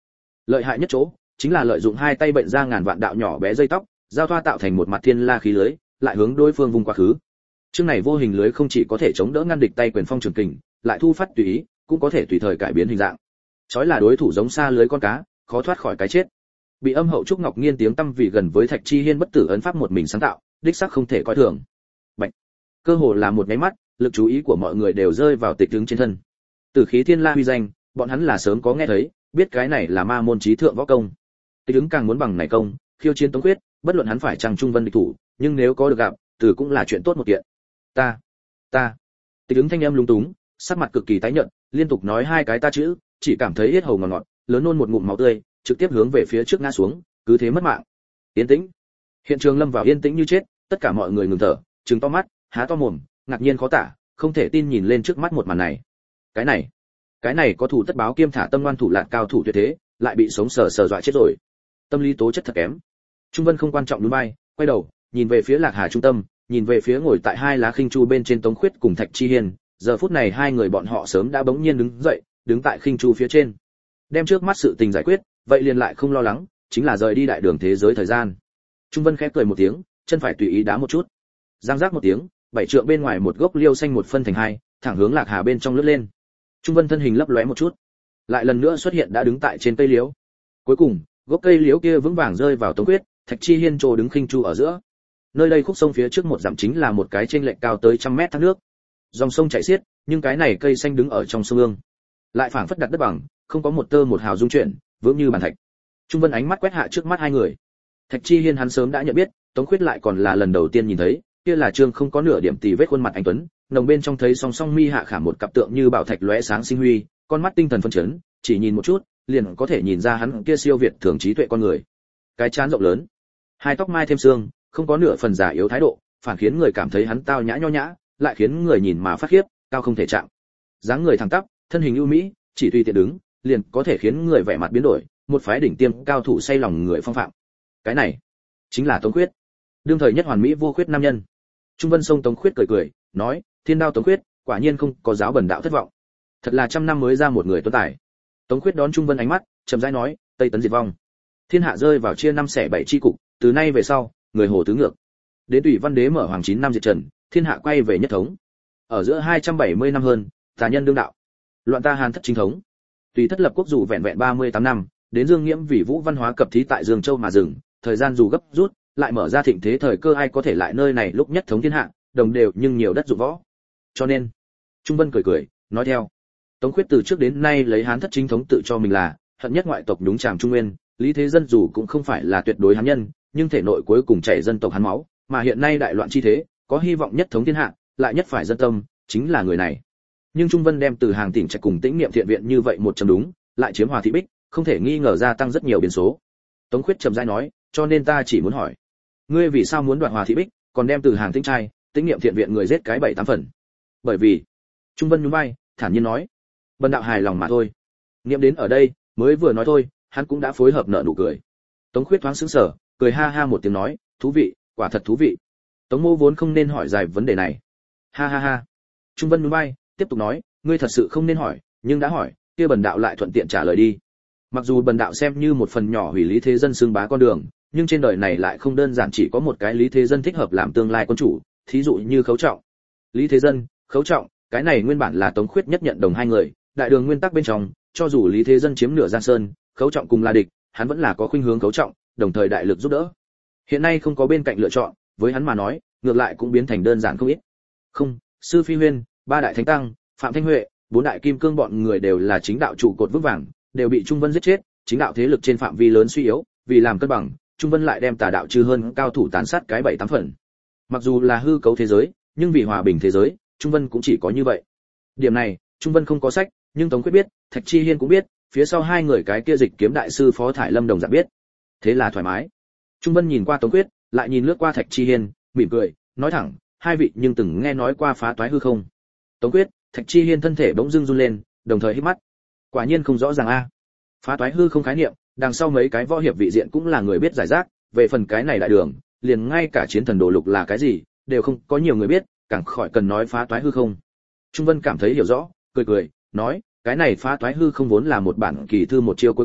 Lợi hại nhất chỗ chính là lợi dụng hai tay bệnh ra ngàn vạn đạo nhỏ bé dây tóc, giao thoa tạo thành một mặt thiên la khí lưới, lại hướng đối phương vùng quá khứ. Chương này vô hình lưới không chỉ có thể chống đỡ ngăn địch tay quyền phong trường kình, lại thu phát tùy ý, cũng có thể tùy thời cải biến hình dạng. Chói là đối thủ giống xa lưới con cá, khó thoát khỏi cái chết. Bị Âm Hậu Trúc Ngọc Nghiên tiếng tăm vì gần với Thạch Chi Hiên bất tử ấn pháp một mình sáng tạo, đích xác không thể coi thường. Bạch. Cơ hồ là một cái mắt, lực chú ý của mọi người đều rơi vào Tịch Ứng trên thân. Tử khí thiên la huy danh, bọn hắn là sớm có nghe thấy, biết cái này là ma môn chí thượng võ công. Tịch Ứng càng muốn bằng này công, khiêu chiến Tống Khuyết, bất luận hắn phải chăng trung vân địch thủ, nhưng nếu có được gặp, từ cũng là chuyện tốt một kiện. Ta. Tịch Ứng thanh âm lúng túng, sắc mặt cực kỳ tái nhợt, liên tục nói hai cái ta chữ, chỉ cảm thấy yết hầu ngọt ngọt, lớn nôn một ngụm máu tươi, trực tiếp hướng về phía trước ngã xuống, cứ thế mất mạng. Yên tĩnh. Hiện trường lâm vào yên tĩnh như chết, tất cả mọi người ngừng thở, trừng to mắt, há to mồm, ngạc nhiên khó tả, không thể tin nhìn lên trước mắt một màn này. Cái này có thủ tất báo kiêm thả tâm ngoan thủ lạn cao thủ tuyệt thế, lại bị sống sờ sờ dọa chết rồi. Tâm lý tố chất thật kém. Trung Vân không quan trọng núi bay, quay đầu, nhìn về phía Lạc Hà trung tâm, nhìn về phía ngồi tại hai lá khinh chu bên trên Tống Khuyết cùng Thạch Chi Hiên, giờ phút này hai người bọn họ sớm đã bỗng nhiên đứng dậy, đứng tại khinh chu phía trên. Đem trước mắt sự tình giải quyết, vậy liền lại không lo lắng, chính là rời đi đại đường thế giới thời gian. Trung Vân khẽ cười một tiếng, chân phải tùy ý đá một chút. Giang giác một tiếng, bảy trượng bên ngoài một gốc liêu xanh một phân thành hai, thẳng hướng Lạc Hà bên trong lướt lên. Trung Vân thân hình lấp lóe một chút, lại lần nữa xuất hiện đã đứng tại trên cây liễu. Cuối cùng, gốc cây liễu kia vững vàng rơi vào Tống Quyết, Thạch Chi Hiên trồ đứng khinh chu ở giữa. Nơi đây khúc sông phía trước một dặm chính là một cái chênh lệch cao tới 100 mét thác nước. Dòng sông chảy xiết, nhưng cái này cây xanh đứng ở trong sông ương, lại phảng phất đặt đất bằng, không có một tơ một hào rung chuyển, vững như bàn thạch. Trung Vân ánh mắt quét hạ trước mắt hai người. Thạch Chi Hiên hắn sớm đã nhận biết, Tống Khuyết lại còn là lần đầu tiên nhìn thấy, kia là trương không có nửa điểm tì vết khuôn mặt anh tuấn, nồng bên trong thấy song song mi hạ khảm một cặp tượng như bảo thạch lóe sáng sinh huy, con mắt tinh thần phân chấn, chỉ nhìn một chút, liền có thể nhìn ra hắn kia siêu việt thường trí tuệ con người. Cái trán rộng lớn, hai tóc mai thêm xương, không có nửa phần già yếu thái độ, phản khiến người cảm thấy hắn tao nhã nho nhã, lại khiến người nhìn mà phát khiếp, cao không thể chạm. Dáng người thẳng tắp, thân hình ưu mỹ, chỉ tùy tiện đứng, liền có thể khiến người vẻ mặt biến đổi, một phái đỉnh tiêm cao thủ say lòng người phong phạm. Cái này chính là Tống Khuyết, đương thời nhất hoàn mỹ vô khuyết nam nhân. Trung Vân Sông Tống Khuyết cười cười, nói, Thiên Đao Tống Khuyết, quả nhiên không có giáo bẩn đạo thất vọng. Thật là 100 năm mới ra một người tuấn tài. Tống Khuyết đón Trung Vân ánh mắt, chậm rãi nói, Tây tấn diệt vong, thiên hạ rơi vào chia năm xẻ bảy chi cục, từ nay về sau, người hồ tứ ngược. Đến Tùy Văn Đế mở hoàng 9 năm diệt trần, thiên hạ quay về nhất thống. Ở giữa 270 năm hơn, tà nhân đương đạo, loạn ta Hàn thất chính thống. Tùy thất lập quốc dù vẹn vẹn 38 năm, đến Dương Nghiễm vì Vũ văn hóa cập thí tại Dương Châu mà dừng, thời gian dù gấp rút, lại mở ra thịnh thế thời cơ ai có thể lại nơi này lúc nhất thống thiên hạ, đồng đều nhưng nhiều đất dụng võ. Cho nên, Trung Vân cười cười, nói theo, Tống Khuyết từ trước đến nay lấy Hán thất chính thống tự cho mình là hận nhất ngoại tộc đúng tràng Trung Nguyên, Lý Thế Dân dù cũng không phải là tuyệt đối hán nhân, nhưng thể nội cuối cùng chảy dân tộc Hán máu, mà hiện nay đại loạn chi thế, có hy vọng nhất thống thiên hạ, lại nhất phải dân tâm, chính là người này. Nhưng Trung Vân đem từ Hàng Tỉnh Trạch cùng Tĩnh Niệm Thiện Viện như vậy một chấm đúng, lại chiếm Hòa Thị Bích, không thể nghi ngờ gia tăng rất nhiều biến số. Tống Khuyết trầm rãi nói, cho nên ta chỉ muốn hỏi, ngươi vì sao muốn đoạt Hòa Thị Bích, còn đem từ Hàng Tĩnh trai, Tĩnh Niệm Thiện Viện người giết cái 7-8 phần? Bởi vì, Trung Vân nhún vai, thản nhiên nói, Bần đạo hài lòng mà thôi. Niệm đến ở đây, mới vừa nói thôi, hắn cũng đã phối hợp nở nụ cười. Tống Khuyết thoáng sững sờ, cười ha ha một tiếng nói, thú vị, quả thật thú vị. Tống Mô vốn không nên hỏi dài vấn đề này. Ha ha ha. Trung Vân nhún vai, tiếp tục nói, ngươi thật sự không nên hỏi, nhưng đã hỏi, kia bần đạo lại thuận tiện trả lời đi. Mặc dù bần đạo xem như một phần nhỏ hủy Lý Thế Dân xương bá con đường, nhưng trên đời này lại không đơn giản chỉ có một cái Lý Thế Dân thích hợp làm tương lai quân chủ, thí dụ như Khấu Trọng. Lý Thế Dân, Khấu Trọng, cái này nguyên bản là Tống Khuyết nhất nhận đồng hai người, đại đường nguyên tắc bên trong, cho dù Lý Thế Dân chiếm nửa Giang Sơn, Khấu Trọng cùng là địch, hắn vẫn là có khuynh hướng Khấu Trọng, đồng thời đại lực giúp đỡ. Hiện nay không có bên cạnh lựa chọn, với hắn mà nói, ngược lại cũng biến thành đơn giản không ít. Không, Sư Phi Huyên, ba đại thánh tăng, Phạm Thanh Huệ, bốn đại kim cương bọn người đều là chính đạo trụ cột vững vàng, đều bị Trung Vân giết chết, chính đạo thế lực trên phạm vi lớn suy yếu, vì làm cân bằng, Trung Vân lại đem tà đạo trừ hơn cao thủ tàn sát cái 7-8 phần. Mặc dù là hư cấu thế giới, nhưng vì hòa bình thế giới, Trung Vân cũng chỉ có như vậy. Điểm này, Trung Vân không có sách, nhưng Tống Khuyết biết, Thạch Chi Hiên cũng biết, phía sau hai người cái kia Dịch Kiếm đại sư Phó Thải Lâm đồng dạng biết. Thế là thoải mái. Trung Vân nhìn qua Tống Khuyết, lại nhìn lướt qua Thạch Chi Hiên, mỉm cười, nói thẳng, hai vị nhưng từng nghe nói qua phá toái hư không? Tống Khuyết, Thạch Chi Hiên thân thể bỗng dưng run lên, đồng thời hít mắt. Quả nhiên không rõ ràng a. Phá toái hư không khái niệm, đằng sau mấy cái võ hiệp vị diện cũng là người biết giải rác, về phần cái này đại đường, liền ngay cả chiến thần đồ lục là cái gì, đều không có nhiều người biết, càng khỏi cần nói phá toái hư không. Trung Vân cảm thấy hiểu rõ, cười cười, nói, cái này phá toái hư không vốn là một bản kỳ thư một chiêu cuối cùng,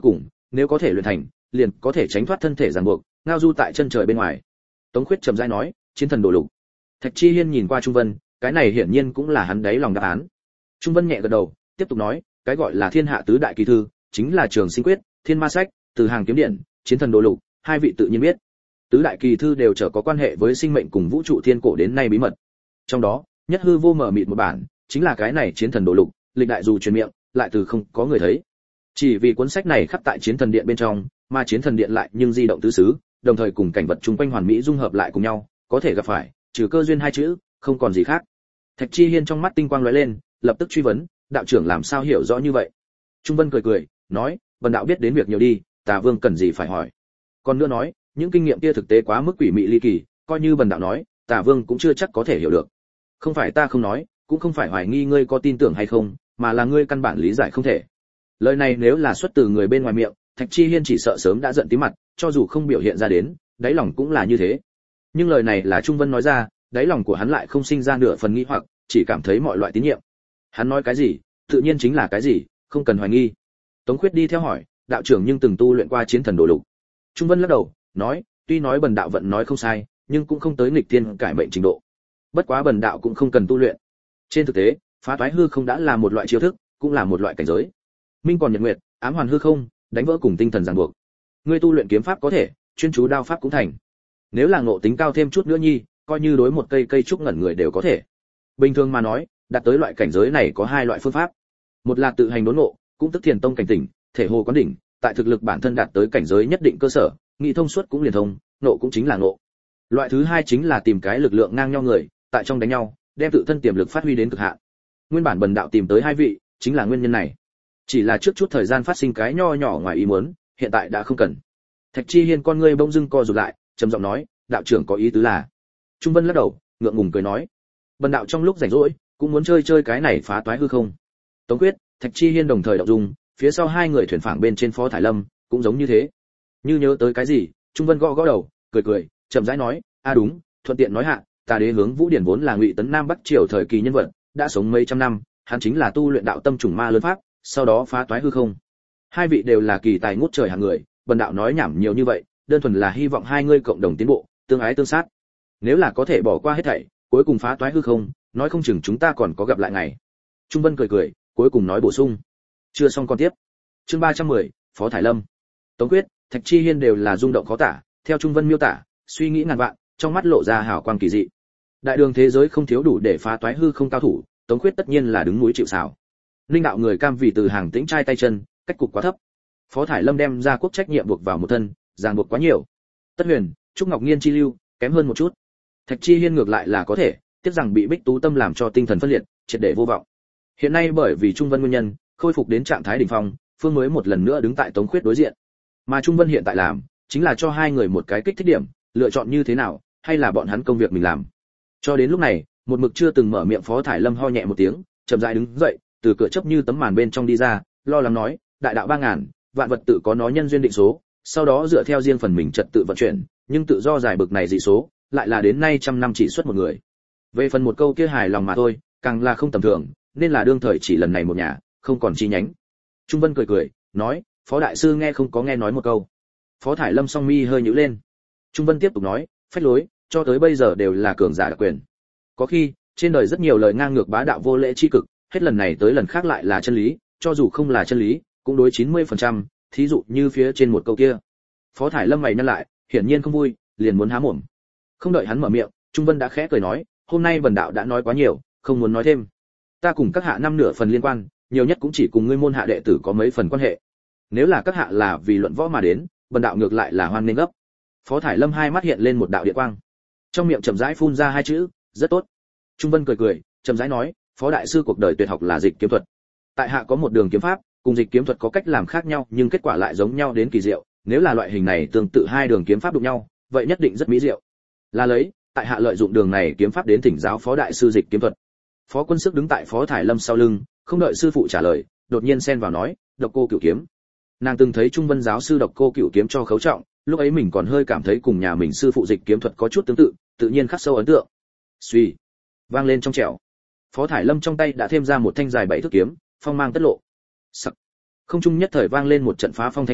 nếu có thể luyện thành, liền có thể tránh thoát thân thể ràng buộc, ngao du tại chân trời bên ngoài. Tống Khuyết trầm rãi nói, chiến thần đồ lục. Thạch Chi Hiên nhìn qua Trung Vân, cái này hiển nhiên cũng là hắn đáy lòng đáp án. Trung Vân nhẹ gật đầu, tiếp tục nói, cái gọi là thiên hạ tứ đại kỳ thư, chính là Trường Sinh Quyết, Thiên Ma Sách, Từ Hàng Kiếm Điển, Chiến Thần Đồ Lục, hai vị tự nhiên biết. Tứ đại kỳ thư đều trở có quan hệ với sinh mệnh cùng vũ trụ thiên cổ đến nay bí mật. Trong đó, nhất hư vô mở mịt một bản, chính là cái này Chiến Thần Đồ Lục, lịch đại dù truyền miệng, lại từ không có người thấy. Chỉ vì cuốn sách này khắc tại Chiến Thần Điện bên trong, mà Chiến Thần Điện lại nhưng di động tứ xứ, đồng thời cùng cảnh vật chung quanh hoàn mỹ dung hợp lại cùng nhau, có thể gặp phải, trừ cơ duyên hai chữ, không còn gì khác. Thạch Chi Hiên trong mắt tinh quang lóe lên, lập tức truy vấn, đạo trưởng làm sao hiểu rõ như vậy? Trung Vân cười cười, nói, Vân đạo biết đến việc nhiều đi, Tà Vương cần gì phải hỏi. Còn nữa nói, những kinh nghiệm kia thực tế quá mức quỷ mị ly kỳ, coi như Vân đạo nói, Tà Vương cũng chưa chắc có thể hiểu được. Không phải ta không nói, cũng không phải hoài nghi ngươi có tin tưởng hay không, mà là ngươi căn bản lý giải không thể. Lời này nếu là xuất từ người bên ngoài miệng, Thạch Chi Hiên chỉ sợ sớm đã giận tím mặt, cho dù không biểu hiện ra đến, đáy lòng cũng là như thế. Nhưng lời này là Trung Vân nói ra, đáy lòng của hắn lại không sinh ra nửa phần nghi hoặc, chỉ cảm thấy mọi loại tín nhiệm. Hắn nói cái gì, tự nhiên chính là cái gì, không cần hoài nghi. Tống Khuyết đi theo hỏi, đạo trưởng nhưng từng tu luyện qua Chiến Thần Đồ Lục. Trung Vân lắc đầu, nói, tuy nói Bần đạo vận nói không sai, nhưng cũng không tới nghịch thiên cải mệnh trình độ. Bất quá Bần đạo cũng không cần tu luyện. Trên thực tế, phá toái hư không đã là một loại chiêu thức, cũng là một loại cảnh giới. Minh còn nhật nguyệt, ám hoàn hư không, đánh vỡ cùng tinh thần ràng buộc. Ngươi tu luyện kiếm pháp có thể, chuyên chú đao pháp cũng thành. Nếu là ngộ tính cao thêm chút nữa nhi, coi như đối một cây trúc ngẩn người đều có thể. Bình thường mà nói, đạt tới loại cảnh giới này có hai loại phương pháp. Một là tự hành đốn ngộ, cũng tức thiền tông cảnh tỉnh, thể hồ quán đỉnh, tại thực lực bản thân đạt tới cảnh giới nhất định cơ sở, nghị thông suốt cũng liền thông, nộ cũng chính là nộ. Loại thứ hai chính là tìm cái lực lượng ngang nhau người, tại trong đánh nhau, đem tự thân tiềm lực phát huy đến cực hạn. Nguyên bản Bần đạo tìm tới hai vị, chính là nguyên nhân này. Chỉ là trước chút thời gian phát sinh cái nho nhỏ ngoài ý muốn, hiện tại đã không cần. Thạch Chi Hiên con ngươi bỗng dưng co rụt lại, trầm giọng nói, đạo trưởng có ý tứ là? Trung Vân lắc đầu, ngượng ngùng cười nói, Bần đạo trong lúc rảnh rỗi, cũng muốn chơi chơi cái này phá toái hư không. Tống Quyết, Thạch Chi Hiên đồng thời động dung, phía sau hai người thuyền phảng bên trên Phó Thải Lâm, cũng giống như thế. Như nhớ tới cái gì, Trung Vân gõ gõ đầu, cười cười, chậm rãi nói, đúng, thuận tiện nói hạ, ta đế hướng Vũ Điển vốn là Ngụy Tấn Nam Bắc triều thời kỳ nhân vật, đã sống mấy trăm năm, hắn chính là tu luyện đạo tâm trùng ma lớn pháp, sau đó phá toái hư không. Hai vị đều là kỳ tài ngút trời hạng người, Bần đạo nói nhảm nhiều như vậy, đơn thuần là hy vọng hai ngươi cộng đồng tiến bộ, tương ái tương sát. Nếu là có thể bỏ qua hết thảy, cuối cùng phá toái hư không, nói không chừng chúng ta còn có gặp lại ngày. Trung Vân cười cười, cuối cùng nói bổ sung. Chưa xong còn tiếp. Chương 310, Phó Thải Lâm. Tống Quyết, Thạch Chi Hiên đều là rung động khó tả, theo Trung Vân miêu tả, suy nghĩ ngàn vạn, trong mắt lộ ra hào quang kỳ dị. Đại đường thế giới không thiếu đủ để phá toái hư không cao thủ, Tống Quyết tất nhiên là đứng núi chịu sào. Linh đạo người cam vì từ hàng tĩnh trai tay chân, cách cục quá thấp. Phó Thải Lâm đem ra quốc trách nhiệm buộc vào một thân, ràng buộc quá nhiều. Tất Huyền, Trúc Ngọc Nghiên chi lưu, kém hơn một chút. Thạch Chi Hiên ngược lại là có thể, tiếc rằng bị Bích Tú Tâm làm cho tinh thần phân liệt, triệt để vô vọng. Hiện nay bởi vì Trung Vân nguyên nhân, khôi phục đến trạng thái đỉnh phong, Phương mới một lần nữa đứng tại Tống Khuyết đối diện. Mà Trung Vân hiện tại làm, chính là cho hai người một cái kích thích điểm, lựa chọn như thế nào, hay là bọn hắn công việc mình làm. Cho đến lúc này, một mực chưa từng mở miệng Phó Thải Lâm ho nhẹ một tiếng, chậm rãi đứng dậy, từ cửa chấp như tấm màn bên trong đi ra, lo lắng nói, đại đạo 3000, vạn vật tự có nó nhân duyên định số, sau đó dựa theo riêng phần mình trật tự vận chuyển, nhưng tự do giải bực này dị số, lại là đến nay trăm năm chỉ xuất một người. Về phần một câu kia hài lòng mà thôi, càng là không tầm thường, nên là đương thời chỉ lần này một nhà, không còn chi nhánh. Trung Vân cười cười, nói, Phó đại sư nghe không có nghe nói một câu. Phó Thải Lâm song mi hơi nhíu lên. Trung Vân tiếp tục nói, phách lối, cho tới bây giờ đều là cường giả đặc quyền. Có khi, trên đời rất nhiều lời ngang ngược bá đạo vô lễ chi cực, hết lần này tới lần khác lại là chân lý, cho dù không là chân lý, cũng đối 90%, thí dụ như phía trên một câu kia. Phó Thải Lâm mày nhăn lại, hiển nhiên không vui, liền muốn há mồm. Không đợi hắn mở miệng, Trung Vân đã khẽ cười nói, hôm nay Bần đạo đã nói quá nhiều, không muốn nói thêm. Ta cùng các hạ năm nửa phần liên quan, nhiều nhất cũng chỉ cùng ngươi môn hạ đệ tử có mấy phần quan hệ. Nếu là các hạ là vì luận võ mà đến, Bần đạo ngược lại là hoan nghênh gấp. Phó Thải Lâm hai mắt hiện lên một đạo điện quang, trong miệng chậm rãi phun ra hai chữ, rất tốt. Trung Vân cười cười, chậm rãi nói, Phó đại sư cuộc đời tuyệt học là dịch kiếm thuật. Tại hạ có một đường kiếm pháp, cùng dịch kiếm thuật có cách làm khác nhau, nhưng kết quả lại giống nhau đến kỳ diệu. Nếu là loại hình này tương tự hai đường kiếm pháp đụng nhau, vậy nhất định rất mỹ diệu. Là lấy, tại hạ lợi dụng đường này kiếm pháp đến thỉnh giáo Phó đại sư dịch kiếm thuật. Phó Quân Sức đứng tại Phó Thải Lâm sau lưng, không đợi sư phụ trả lời, đột nhiên xen vào nói, Độc Cô Cửu kiếm. Nàng từng thấy Trung Vân giáo sư Độc Cô Cửu kiếm cho khấu trọng, lúc ấy mình còn hơi cảm thấy cùng nhà mình sư phụ dịch kiếm thuật có chút tương tự, tự nhiên khắc sâu ấn tượng. Suy, vang lên trong trẻo. Phó Thải Lâm trong tay đã thêm ra một thanh dài 7 thước kiếm, phong mang tất lộ. Sắc. Không trung nhất thời vang lên một trận phá phong thanh âm,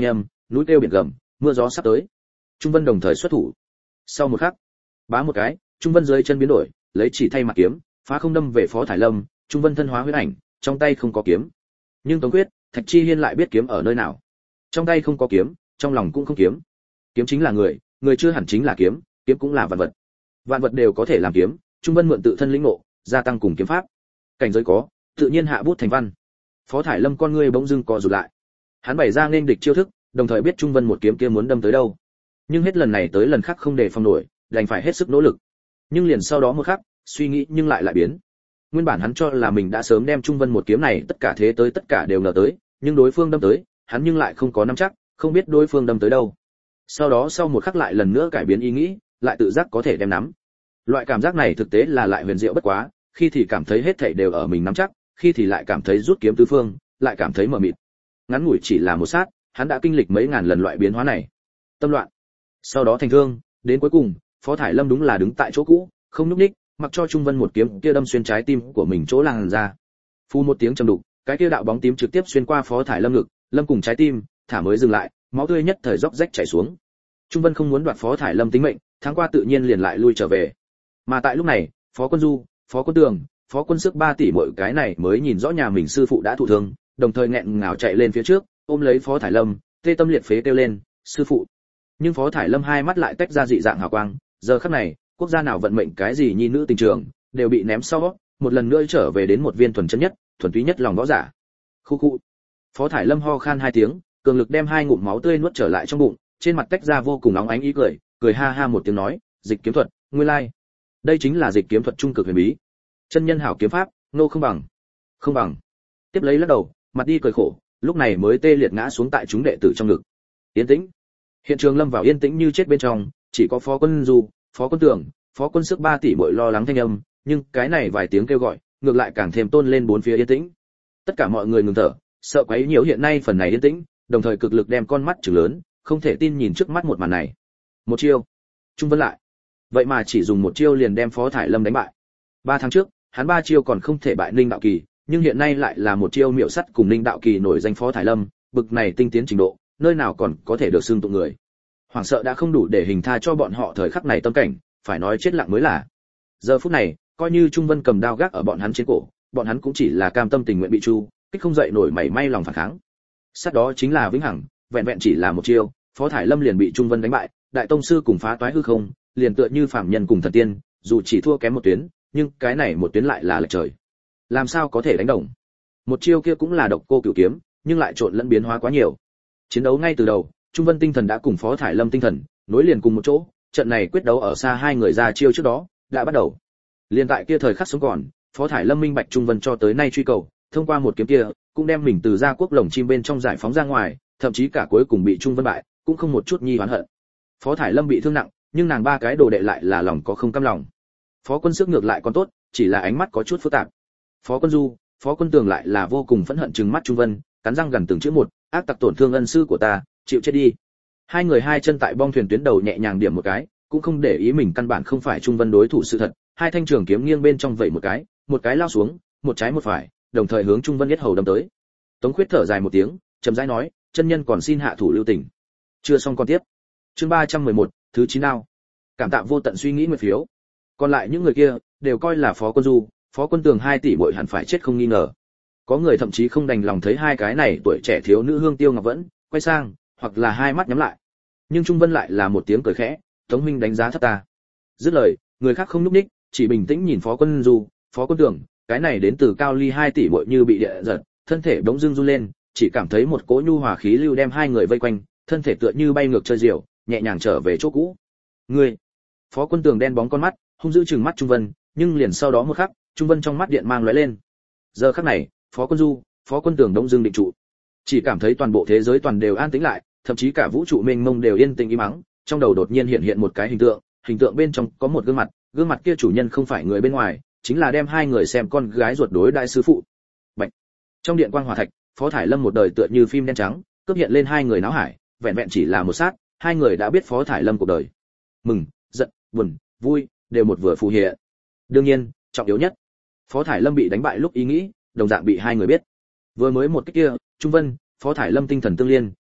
núi kêu biển gầm, mưa gió sắp tới. Trung Vân đồng thời xuất thủ. Sau một khắc, bá một cái, Trung Vân dưới chân biến đổi, lấy chỉ thay mặt kiếm, phá không đâm về Phó Thải Lâm. Trung Vân thân hóa huyết ảnh, trong tay không có kiếm. Nhưng Tống Quyết, Thạch Chi Hiên lại biết kiếm ở nơi nào. Trong tay không có kiếm, trong lòng cũng không kiếm. Kiếm chính là người, người chưa hẳn chính là kiếm, kiếm cũng là vạn vật. Vạn vật đều có thể làm kiếm, Trung Vân mượn tự thân lĩnh ngộ, gia tăng cùng kiếm pháp. Cảnh giới có, tự nhiên hạ bút thành văn. Phó Thải Lâm con ngươi bỗng dưng co rụt lại. Hắn bày ra nên địch chiêu thức, đồng thời biết Trung Vân một kiếm kia muốn đâm tới đâu. Nhưng hết lần này tới lần khác không đề phòng nổi, đành phải hết sức nỗ lực. Nhưng liền sau đó một khắc, suy nghĩ nhưng lại biến. Nguyên bản hắn cho là mình đã sớm đem Trung Vân một kiếm này tất cả thế tới tất cả đều ngờ tới, nhưng đối phương đâm tới, hắn nhưng lại không có nắm chắc, không biết đối phương đâm tới đâu. Sau đó sau một khắc lại lần nữa cải biến ý nghĩ, lại tự giác có thể đem nắm. Loại cảm giác này thực tế là lại huyền diệu bất quá, khi thì cảm thấy hết thảy đều ở mình nắm chắc, khi thì lại cảm thấy rút kiếm tứ phương, lại cảm thấy mờ mịt. Ngắn ngủi chỉ là một sát, hắn đã kinh lịch mấy ngàn lần loại biến hóa này. Tâm loạn, sau đó thành thương, đến cuối cùng, Phó Thải Lâm đúng là đứng tại chỗ cũ, không nhúc nhích, mặc cho Trung Vân một kiếm kia đâm xuyên trái tim của mình chỗ làn ra. Phu một tiếng trầm đục, cái kia đạo bóng tím trực tiếp xuyên qua Phó Thải Lâm ngực, lâm cùng trái tim, thả mới dừng lại, máu tươi nhất thời róc rách chảy xuống. Trung Vân không muốn đoạt Phó Thải Lâm tính mệnh, tháng qua tự nhiên liền lại lui trở về. Mà tại lúc này, Phó Quân Du, Phó Quân Tường, Phó Quân Sức 3 tỷ mỗi cái này mới nhìn rõ nhà mình sư phụ đã thụ thương, đồng thời nghẹn ngào chạy lên phía trước, ôm lấy Phó Thải Lâm, tê tâm liệt phế kêu lên, "Sư phụ!" Nhưng Phó Thải Lâm hai mắt lại tách ra dị dạng hào quang, giờ khắc này, quốc gia nào vận mệnh cái gì nhi nữ tình trường, đều bị ném sau, một lần nữa trở về đến một viên thuần chân nhất, thuần túy nhất lòng võ giả. Khu khu. Phó Thải Lâm ho khan hai tiếng, cường lực đem hai ngụm máu tươi nuốt trở lại trong bụng, trên mặt tách ra vô cùng nóng ánh ý cười, cười ha ha một tiếng nói, "Dịch kiếm thuật, nguyên lai, đây chính là dịch kiếm thuật trung cực huyền bí. Chân nhân hảo kiếm pháp, nô không bằng." Không bằng. Tiếp lấy lắc đầu, mặt đi cười khổ, lúc này mới tê liệt ngã xuống tại chúng đệ tử trong ngực. Yên tĩnh. Hiện trường lâm vào yên tĩnh như chết bên trong, chỉ có Phó Quân Du, Phó Quân Tường, Phó Quân Sức 3 tỷ muội lo lắng thanh âm, nhưng cái này vài tiếng kêu gọi, ngược lại càng thêm tôn lên bốn phía yên tĩnh. Tất cả mọi người ngừng thở, sợ quấy nhiễu hiện nay phần này yên tĩnh, đồng thời cực lực đem con mắt trừng lớn, không thể tin nhìn trước mắt một màn này. Một chiêu, Trung Vân lại. Vậy mà chỉ dùng một chiêu liền đem Phó Thải Lâm đánh bại. 3 tháng trước, hắn 3 chiêu còn không thể bại Ninh Đạo Kỳ, nhưng hiện nay lại là một chiêu miểu sắt cùng Ninh Đạo Kỳ nổi danh Phó Thải Lâm, bực này tinh tiến trình độ, nơi nào còn có thể được xưng tụng người. Hoảng sợ đã không đủ để hình tha cho bọn họ thời khắc này tâm cảnh, phải nói chết lặng mới là. Giờ phút này, coi như Trung Vân cầm đao gác ở bọn hắn trên cổ, bọn hắn cũng chỉ là cam tâm tình nguyện bị chu, kích không dậy nổi mảy may lòng phản kháng. Sát đó chính là vĩnh hằng, vẹn vẹn chỉ là một chiêu, Phó Thải Lâm liền bị Trung Vân đánh bại, đại tông sư cùng phá toái hư không, liền tựa như phàm nhân cùng thần tiên, dù chỉ thua kém một tuyến, nhưng cái này một tuyến lại là lệch trời. Làm sao có thể đánh đồng? Một chiêu kia cũng là độc cô cửu kiếm, nhưng lại trộn lẫn biến hóa quá nhiều. Chiến đấu ngay từ đầu, Trung Vân tinh thần đã cùng Phó Thải Lâm tinh thần nối liền cùng một chỗ, trận này quyết đấu ở xa hai người ra chiêu trước đó đã bắt đầu. Liên tại kia thời khắc sống còn, Phó Thải Lâm minh bạch Trung Vân cho tới nay truy cầu, thông qua một kiếm kia, cũng đem mình từ gia quốc lồng chim bên trong giải phóng ra ngoài, thậm chí cả cuối cùng bị Trung Vân bại, cũng không một chút nhi oán hận. Phó Thải Lâm bị thương nặng, nhưng nàng ba cái đồ đệ lại là lòng có không cam lòng. Phó Quân Sức ngược lại còn tốt, chỉ là ánh mắt có chút phức tạp. Phó Quân Du, Phó Quân Tường lại là vô cùng phẫn hận trừng mắt Trung Vân, cắn răng gần từng chữ một, ác tặc tổn thương ân sư của ta, chịu chết đi. Hai người hai chân tại bong thuyền tuyến đầu nhẹ nhàng điểm một cái, cũng không để ý mình căn bản không phải Trung Vân đối thủ sự thật, hai thanh trường kiếm nghiêng bên trong vẩy một cái lao xuống, một trái một phải, đồng thời hướng Trung Vân yết hầu đâm tới. Tống Khuyết thở dài một tiếng, chậm rãi nói, chân nhân còn xin hạ thủ lưu tình. Chưa xong con tiếp. Chương 311, thứ 9 đao. Cảm tạ vô tận suy nghĩ nguyện phiếu. Còn lại những người kia đều coi là Phó Quân Du, Phó Quân Tường 2 tỷ muội hẳn phải chết không nghi ngờ. Có người thậm chí không đành lòng thấy hai cái này tuổi trẻ thiếu nữ Hương Tiêu Ngọc Vẫn quay sang, hoặc là hai mắt nhắm lại. Nhưng Trung Vân lại là một tiếng cười khẽ, Tống huynh đánh giá thấp ta. Dứt lời, người khác không nhúc nhích, chỉ bình tĩnh nhìn Phó Quân Du, Phó Quân Tường, cái này đến từ Cao Ly 2 tỷ muội như bị địa giật, thân thể bỗng dưng run lên, chỉ cảm thấy một cỗ nhu hòa khí lưu đem hai người vây quanh, thân thể tựa như bay ngược chơi diều, nhẹ nhàng trở về chỗ cũ. Ngươi. Phó Quân Tường đen bóng con mắt, hung dữ trừng mắt Trung Vân, nhưng liền sau đó một khắc, Trung Vân trong mắt điện mang lóe lên. Giờ khắc này, Phó Quân Du, Phó Quân Tường đông dưng định trụ. Chỉ cảm thấy toàn bộ thế giới toàn đều an tĩnh lại, thậm chí cả vũ trụ mênh mông đều yên tĩnh im mắng, trong đầu đột nhiên hiện một cái hình tượng bên trong có một gương mặt kia chủ nhân không phải người bên ngoài, chính là đem hai người xem con gái ruột đối đại sư phụ. Bạch. Trong điện quang hỏa thạch, Phó Thải Lâm một đời tựa như phim đen trắng, cướp hiện lên hai người náo hải, vẹn vẹn chỉ là một sát, hai người đã biết Phó Thải Lâm cuộc đời. Mừng, giận, buồn, vui, đều một vừa phù hiện. Đương nhiên, trọng yếu nhất, Phó Thải Lâm bị đánh bại lúc ý nghĩ, đồng dạng bị hai người biết. Vừa mới một cái kia, Trung Vân, Phó Thải Lâm tinh thần tương liên,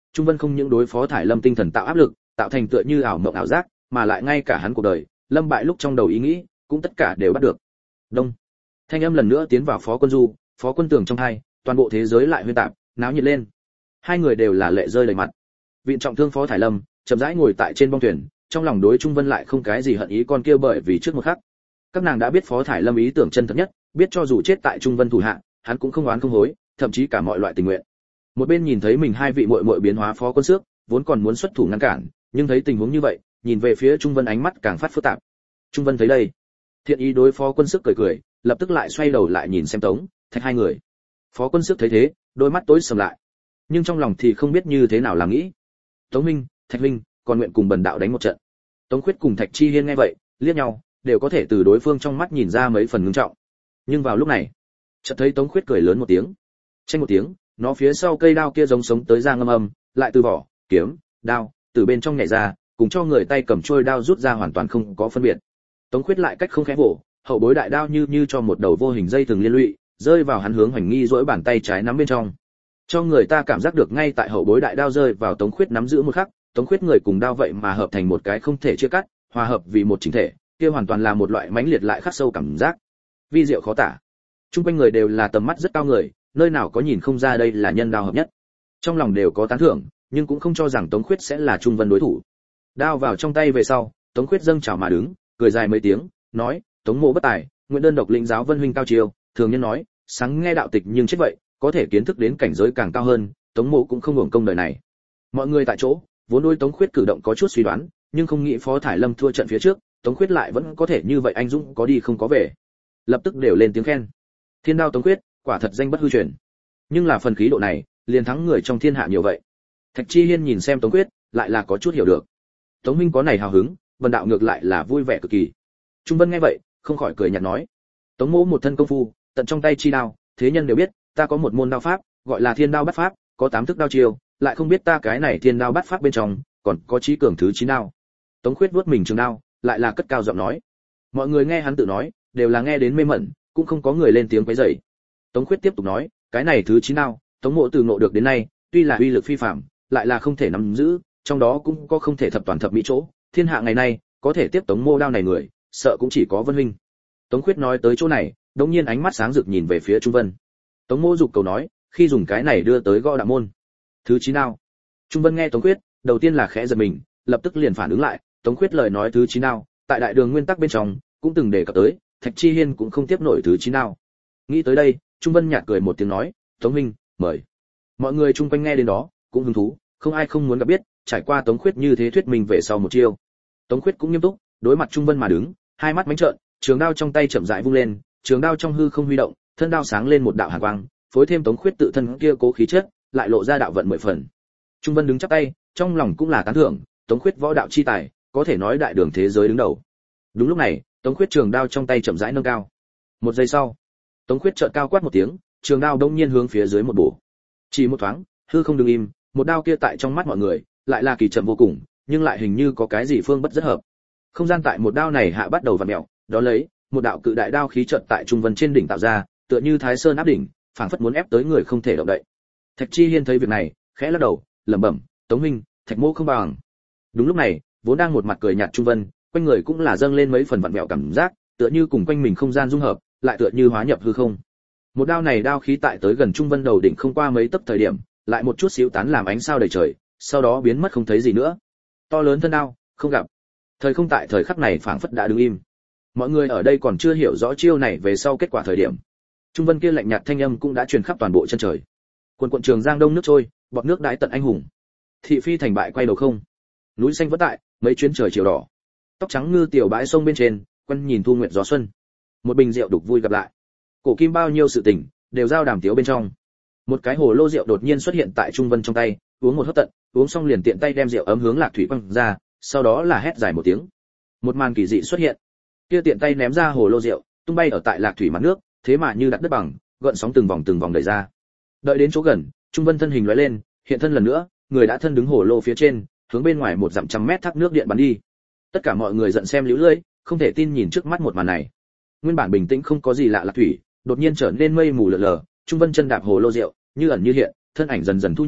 Trung Vân không những đối Phó Thải Lâm tinh thần tạo áp lực, tạo thành tựa như ảo mộng ảo giác, mà lại ngay cả hắn cuộc đời, lâm bại lúc trong đầu ý nghĩ, cũng tất cả đều bắt được. Đông. Thanh âm lần nữa tiến vào Phó Quân Du, Phó Quân Tường trong hai, toàn bộ thế giới lại huyên tạp, náo nhiệt lên. Hai người đều là lệ rơi đầy mặt. Viện trọng thương Phó Thải Lâm, chậm rãi ngồi tại trên bong thuyền, trong lòng đối Trung Vân lại không cái gì hận ý con kia, bởi vì trước một khắc, các nàng đã biết Phó Thải Lâm ý tưởng chân thật nhất, biết cho dù chết tại Trung Vân thủ hạ, hắn cũng không oán không hối, thậm chí cả mọi loại tình nguyện. Một bên nhìn thấy mình hai vị muội muội biến hóa Phó Quân Xước, vốn còn muốn xuất thủ ngăn cản, nhưng thấy tình huống như vậy, nhìn về phía Trung Vân ánh mắt càng phát phức tạp. Trung Vân thấy đây, thiện ý đối Phó Quân Xước cười cười, lập tức lại xoay đầu lại nhìn xem Tống, Thạch hai người. Phó Quân Xước thấy thế, đôi mắt tối sầm lại, nhưng trong lòng thì không biết như thế nào làm nghĩ. Tống minh, Thạch huynh, còn nguyện cùng bần đạo đánh một trận. Tống Khuyết cùng Thạch Chi Hiên nghe vậy, liếc nhau, đều có thể từ đối phương trong mắt nhìn ra mấy phần ngưng trọng. Nhưng vào lúc này, chợt thấy Tống Khuyết cười lớn một tiếng, tranh một tiếng, nó phía sau cây đao kia giống sống tới ra ngâm âm, lại từ vỏ, kiếm, đao, từ bên trong nhảy ra, cùng cho người tay cầm trôi đao rút ra hoàn toàn không có phân biệt. Tống Khuyết lại cách không khẽ vỗ, hậu bối đại đao như cho một đầu vô hình dây thường liên lụy, rơi vào hắn hướng Hoành Nghi duỗi bàn tay trái nắm bên trong. Cho người ta cảm giác được ngay tại hậu bối đại đao rơi vào Tống Khuyết nắm giữ một khắc, Tống Khuyết người cùng đao vậy mà hợp thành một cái không thể chia cắt, hòa hợp vì một chỉnh thể, kia hoàn toàn là một loại mãnh liệt lại khắc sâu cảm giác, vi diệu khó tả. Trung quanh người đều là tầm mắt rất cao người, nơi nào có nhìn không ra đây là nhân đao hợp nhất. Trong lòng đều có tán thưởng, nhưng cũng không cho rằng Tống Khuyết sẽ là Trung Vân đối thủ. Đao vào trong tay về sau, Tống Khuyết dâng chào mà đứng, cười dài mấy tiếng, nói: "Tống mộ bất tài, nguyện đơn độc lĩnh giáo Vân huynh cao chiêu." Thường nhân nói, sáng nghe đạo tịch nhưng chết vậy, có thể kiến thức đến cảnh giới càng cao hơn, Tống mộ cũng không hưởng công đời này. Mọi người tại chỗ, vốn đối Tống Khuyết cử động có chút suy đoán, nhưng không nghĩ Phó Thải Lâm thua trận phía trước, Tống Khuyết lại vẫn có thể như vậy anh dũng có đi không có về. Lập tức đều lên tiếng khen. Thiên đao Tống Khuyết, quả thật danh bất hư truyền. Nhưng là phần khí độ này, liền thắng người trong thiên hạ nhiều vậy. Thạch Chi Hiên nhìn xem Tống Khuyết, lại là có chút hiểu được. Tống minh có này hào hứng, Vân đạo ngược lại là vui vẻ cực kỳ. Trung Vân nghe vậy, không khỏi cười nhạt nói: "Tống mỗ một thân công phu, tận trong tay chi đao, thế nhân đều biết, ta có một môn đao pháp, gọi là Thiên đao bắt pháp, có 8 thức đao chiêu, lại không biết ta cái này Thiên đao bắt pháp bên trong, còn có chí cường thứ 9 đao." Tống Khuyết vuốt mình trường đao, lại là cất cao giọng nói. Mọi người nghe hắn tự nói, đều là nghe đến mê mẩn, cũng không có người lên tiếng quấy rầy. Tống Khuyết tiếp tục nói, cái này thứ 9 đao, Tống mộ từ ngộ được đến nay, tuy là uy lực phi phàm, lại là không thể nắm giữ, trong đó cũng có không thể thập toàn thập mỹ chỗ, thiên hạ ngày nay, có thể tiếp Tống mộ đao này người, sợ cũng chỉ có Vân huynh. Tống Khuyết nói tới chỗ này, đột nhiên ánh mắt sáng rực nhìn về phía Trung Vân. Tống mộ dục cầu nói, khi dùng cái này đưa tới gõ đạo môn. Thứ 9 đao. Trung Vân nghe Tống Khuyết, đầu tiên là khẽ giật mình, lập tức liền phản ứng lại, Tống Khuyết lời nói thứ 9 đao, tại đại đường nguyên tắc bên trong, cũng từng đề cập tới, Thạch Chi Hiên cũng không tiếp nổi thứ 9 đao. Nghĩ tới đây, Trung Vân nhạt cười một tiếng nói, Tống huynh, mời. Mọi người chung quanh nghe đến đó, cũng hứng thú, không ai không muốn gặp biết, trải qua Tống Khuyết như thế thuyết minh về sau một chiêu. Tống Khuyết cũng nghiêm túc, đối mặt Trung Vân mà đứng, hai mắt mánh trợn, trường đao trong tay chậm rãi vung lên, trường đao trong hư không huy động, thân đao sáng lên một đạo hàn quang, phối thêm Tống Khuyết tự thân kia cố khí chất, lại lộ ra đạo vận 10 phần. Trung Vân đứng chắp tay, trong lòng cũng là tán thưởng, Tống Khuyết võ đạo chi tài, có thể nói đại đường thế giới đứng đầu. Đúng lúc này, Tống Khuyết trường đao trong tay chậm rãi nâng cao. Một giây sau, Tống Khuyết chợt cao quát một tiếng, trường đao đông nhiên hướng phía dưới một bổ. Chỉ một thoáng, hư không đứng im, một đao kia tại trong mắt mọi người, lại là kỳ chậm vô cùng, nhưng lại hình như có cái gì phương bất rất hợp. Không gian tại một đao này hạ bắt đầu vặn mèo, đó lấy, một đạo cự đại đao khí chợt tại trung vân trên đỉnh tạo ra, tựa như Thái Sơn áp đỉnh, phảng phất muốn ép tới người không thể động đậy. Thạch Chi Hiên thấy việc này, khẽ lắc đầu, lẩm bẩm, Tống huynh, Thạch mô không bằng. Đúng lúc này, vốn đang một mặt cười nhạt trung vân, quanh người cũng là dâng lên mấy phần vặn vẹo cảm giác, tựa như cùng quanh mình không gian dung hợp, lại tựa như hóa nhập hư không. Một đao này đao khí tại tới gần trung vân đầu đỉnh không qua mấy tấc thời điểm, lại một chút xíu tán làm ánh sao đầy trời, sau đó biến mất không thấy gì nữa. To lớn thân đao, không gặp. Thời không tại thời khắc này phảng phất đã đứng im. Mọi người ở đây còn chưa hiểu rõ chiêu này về sau kết quả thời điểm. Trung vân kia lạnh nhạt thanh âm cũng đã truyền khắp toàn bộ chân trời. Quần quận trường giang đông nước trôi, bọt nước đãi tận anh hùng. Thị phi thành bại quay đầu không. Núi xanh vẫn tại, mấy chuyến trời chiều đỏ. Tóc trắng ngư tiểu bãi sông bên trên, quân nhìn thu nguyệt gió xuân. Một bình rượu đục vui gặp lại. Cổ kim bao nhiêu sự tình, đều giao đàm tiếu bên trong. Một cái hồ lô rượu đột nhiên xuất hiện tại Trung Vân trong tay, uống một hớp tận, uống xong liền tiện tay đem rượu ấm hướng Lạc Thủy quăng ra, sau đó là hét dài một tiếng. Một màn kỳ dị xuất hiện. Kia tiện tay ném ra hồ lô rượu, tung bay ở tại Lạc Thủy mặt nước, thế mà như đặt đất bằng, gợn sóng từng vòng đẩy ra. Đợi đến chỗ gần, Trung Vân thân hình lóe lên, hiện thân lần nữa, người đã thân đứng hồ lô phía trên, hướng bên ngoài một dặm trăm mét thác nước điện bắn đi. Tất cả mọi người giận xem liễu lưỡi, không thể tin nhìn trước mắt một màn này. Nguyên bản bình tĩnh không có gì lạ Lạc Thủy, đột nhiên trở nên mây mù lờ lờ, Trung Vân chân đạp hồ lô rượu, như ẩn như hiện, thân ảnh dần dần thu nhỏ,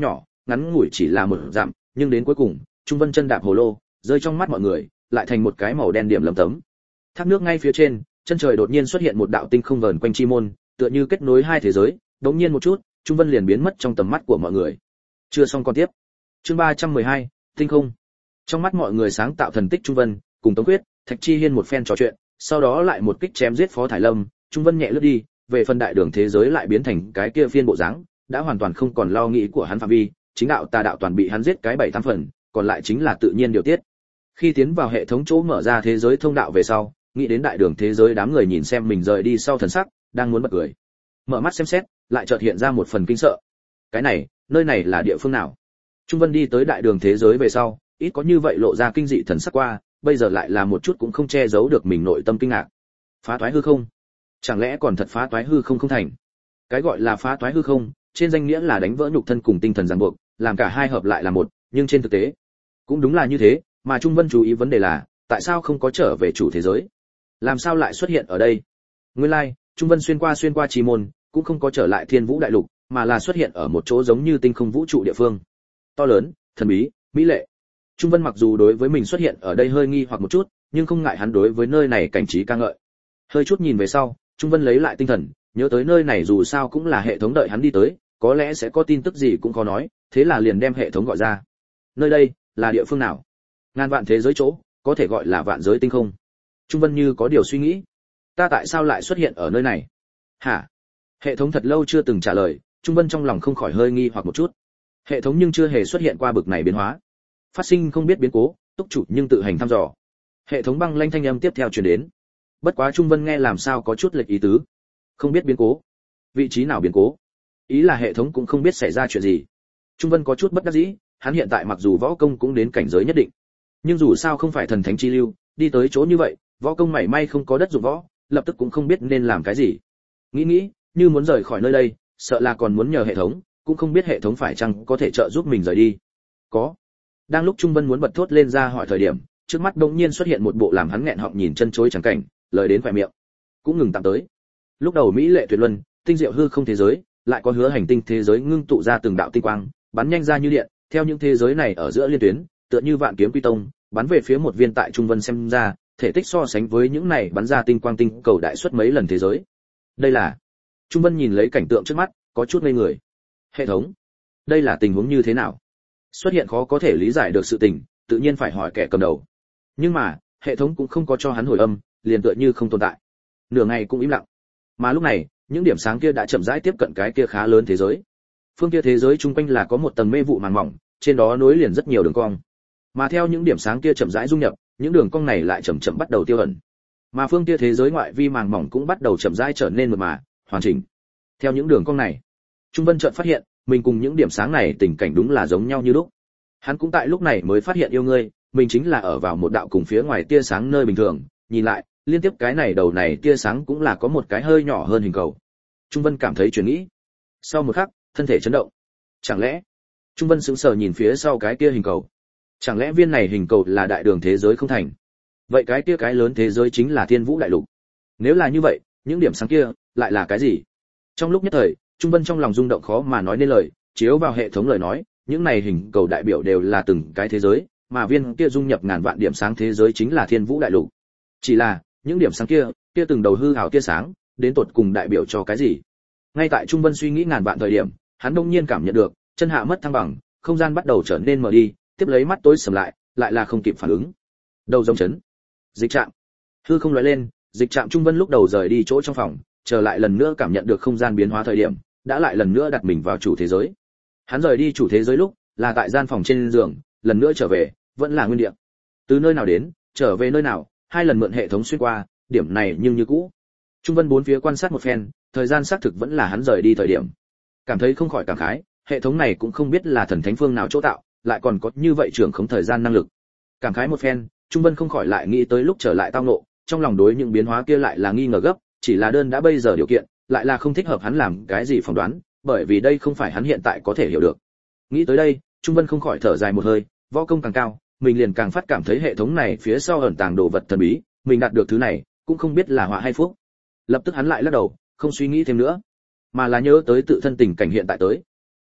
ngắn ngủi chỉ là một dặm, nhưng đến cuối cùng, Trung Vân chân đạp hồ lô, rơi trong mắt mọi người, lại thành một cái màu đen điểm lấm tấm. Thác nước ngay phía trên, chân trời đột nhiên xuất hiện một đạo tinh không vờn quanh chi môn, tựa như kết nối hai thế giới, đột nhiên một chút, Trung Vân liền biến mất trong tầm mắt của mọi người. Chưa xong con tiếp. Chương 312, tinh không. Trong mắt mọi người sáng tạo thần tích Trung Vân, cùng Tống Quyết, Thạch Chi Hiên một phen trò chuyện, sau đó lại một kích chém giết Phó Thải Lâm, Trung Vân nhẹ lướt đi, về phần đại đường thế giới lại biến thành cái kia phiên bộ dáng, đã hoàn toàn không còn lo nghĩ của hắn phạm vi, chính đạo tà đạo toàn bị hắn giết cái 7-8 phần, còn lại chính là tự nhiên điều tiết. Khi tiến vào hệ thống chỗ mở ra thế giới thông đạo về sau, nghĩ đến đại đường thế giới, đám người nhìn xem mình rời đi sau thần sắc, đang muốn bật cười. Mở mắt xem xét, lại chợt hiện ra một phần kinh sợ. Cái này, nơi này là địa phương nào? Trung Vân đi tới đại đường thế giới về sau, ít có như vậy lộ ra kinh dị thần sắc qua, bây giờ lại là một chút cũng không che giấu được mình nội tâm kinh ngạc. Phá toái hư không? Chẳng lẽ còn thật phá toái hư không không thành? Cái gọi là phá toái hư không, trên danh nghĩa là đánh vỡ nhục thân cùng tinh thần ràng buộc, làm cả hai hợp lại là một, nhưng trên thực tế, cũng đúng là như thế, mà Trung Vân chú ý vấn đề là, tại sao không có trở về chủ thế giới? Làm sao lại xuất hiện ở đây? Nguyên lai, Trung Vân xuyên qua chi môn, cũng không có trở lại Thiên Vũ đại lục, mà là xuất hiện ở một chỗ giống như tinh không vũ trụ địa phương. To lớn, thần bí, mỹ lệ. Trung Vân mặc dù đối với mình xuất hiện ở đây hơi nghi hoặc một chút, nhưng không ngại hắn đối với nơi này cảnh trí ca ngợi. Hơi chút nhìn về sau, Trung Vân lấy lại tinh thần, nhớ tới nơi này dù sao cũng là hệ thống đợi hắn đi tới, có lẽ sẽ có tin tức gì cũng khó nói, thế là liền đem hệ thống gọi ra. Nơi đây là địa phương nào? Ngàn vạn thế giới chỗ, có thể gọi là vạn giới tinh không. Trung Vân như có điều suy nghĩ. Ta tại sao lại xuất hiện ở nơi này? Hả? Hệ thống thật lâu chưa từng trả lời, Trung Vân trong lòng không khỏi hơi nghi hoặc một chút. Hệ thống nhưng chưa hề xuất hiện qua bực này biến hóa. Phát sinh không biết biến cố, túc chủ nhưng tự hành thăm dò. Hệ thống băng lanh thanh âm tiếp theo truyền đến. Bất quá Trung Vân nghe làm sao có chút lệch ý tứ. Không biết biến cố? Vị trí nào biến cố? Ý là hệ thống cũng không biết xảy ra chuyện gì. Trung Vân có chút bất đắc dĩ, hắn hiện tại mặc dù võ công cũng đến cảnh giới nhất định, nhưng dù sao không phải thần thánh chi lưu, đi tới chỗ như vậy, võ công mảy may không có đất dụng võ, lập tức cũng không biết nên làm cái gì. Nghĩ, như muốn rời khỏi nơi đây, sợ là còn muốn nhờ hệ thống, cũng không biết hệ thống phải chăng có thể trợ giúp mình rời đi. Có. Đang lúc Trung Vân muốn bật thốt lên ra hỏi thời điểm, trước mắt đột nhiên xuất hiện một bộ làm hắn nghẹn họng nhìn chân chối chẳng cảnh, lời đến phải miệng, cũng ngừng tạm tới. Lúc đầu mỹ lệ tuyệt luân, tinh diệu hư không thế giới, lại có hứa hành tinh thế giới ngưng tụ ra từng đạo tinh quang, bắn nhanh ra như điện, theo những thế giới này ở giữa liên tuyến, tựa như vạn kiếm quy tông, bắn về phía một viên tại Trung Vân xem ra, thể tích so sánh với những này bắn ra tinh quang tinh cầu đại suất mấy lần thế giới. Đây là... Trung Vân nhìn lấy cảnh tượng trước mắt, có chút ngây người. Hệ thống, đây là tình huống như thế nào? Xuất hiện khó có thể lý giải được sự tình, tự nhiên phải hỏi kẻ cầm đầu. Nhưng mà, hệ thống cũng không có cho hắn hồi âm, liền tựa như không tồn tại. Nửa ngày cũng im lặng. Mà lúc này, những điểm sáng kia đã chậm rãi tiếp cận cái kia khá lớn thế giới. Phương kia thế giới chung quanh là có một tầng mê vụ màng mỏng, trên đó nối liền rất nhiều đường cong. Mà theo những điểm sáng kia chậm rãi dung nhập, những đường cong này lại chậm chậm bắt đầu tiêu ẩn. Mà phương kia thế giới ngoại vi màng mỏng cũng bắt đầu chậm rãi trở nên mượt mà, hoàn chỉnh. Theo những đường cong này, Trung Vân chợt phát hiện, mình cùng những điểm sáng này tình cảnh đúng là giống nhau như lúc. Hắn cũng tại lúc này mới phát hiện yêu ngươi, mình chính là ở vào một đạo cùng phía ngoài tia sáng nơi bình thường, nhìn lại, liên tiếp cái này đầu này tia sáng cũng là có một cái hơi nhỏ hơn hình cầu. Trung Vân cảm thấy chuyển nghĩ. Sau một khắc, thân thể chấn động. Chẳng lẽ? Trung Vân sững sờ nhìn phía sau cái kia hình cầu. Chẳng lẽ viên này hình cầu là đại đường thế giới không thành? Vậy cái kia cái lớn thế giới chính là Thiên Vũ đại lục. Nếu là như vậy, những điểm sáng kia lại là cái gì? Trong lúc nhất thời, Trung Vân trong lòng rung động khó mà nói nên lời, chiếu vào hệ thống lời nói, những này hình cầu đại biểu đều là từng cái thế giới, mà viên kia dung nhập ngàn vạn điểm sáng thế giới chính là Thiên Vũ đại lục. Chỉ là, những điểm sáng kia từng đầu hư ảo tia sáng, đến tột cùng đại biểu cho cái gì? Ngay tại Trung Vân suy nghĩ ngàn vạn thời điểm, hắn đột nhiên cảm nhận được, chân hạ mất thăng bằng, không gian bắt đầu trở nên mờ đi, tiếp lấy mắt tối sầm lại, lại là không kịp phản ứng. Đầu giống chấn. Dịch trạm. Hư không lóe lên, dịch trạm Trung Vân lúc đầu rời đi chỗ trong phòng, trở lại lần nữa cảm nhận được không gian biến hóa thời điểm, đã lại lần nữa đặt mình vào chủ thế giới. Hắn rời đi chủ thế giới lúc, là tại gian phòng trên giường, lần nữa trở về, vẫn là nguyên địa. Từ nơi nào đến, trở về nơi nào, hai lần mượn hệ thống xuyên qua, điểm này nhưng như cũ. Trung Vân bốn phía quan sát một phen, thời gian xác thực vẫn là hắn rời đi thời điểm. Cảm thấy không khỏi cảm khái, hệ thống này cũng không biết là thần thánh phương nào chỗ tạo, lại còn có như vậy trưởng khống thời gian năng lực. Cảm khái một phen, Trung Vân không khỏi lại nghĩ tới lúc trở lại tao ngộ, trong lòng đối những biến hóa kia lại là nghi ngờ gấp, chỉ là đơn đã bây giờ điều kiện, lại là không thích hợp hắn làm cái gì phỏng đoán, bởi vì đây không phải hắn hiện tại có thể hiểu được. Nghĩ tới đây, Trung Vân không khỏi thở dài một hơi, võ công càng cao, mình liền càng phát cảm thấy hệ thống này phía sau ẩn tàng đồ vật thần bí, mình đạt được thứ này, cũng không biết là họa hay phúc. Lập tức hắn lại lắc đầu, không suy nghĩ thêm nữa, mà là nhớ tới tự thân tình cảnh hiện tại tới.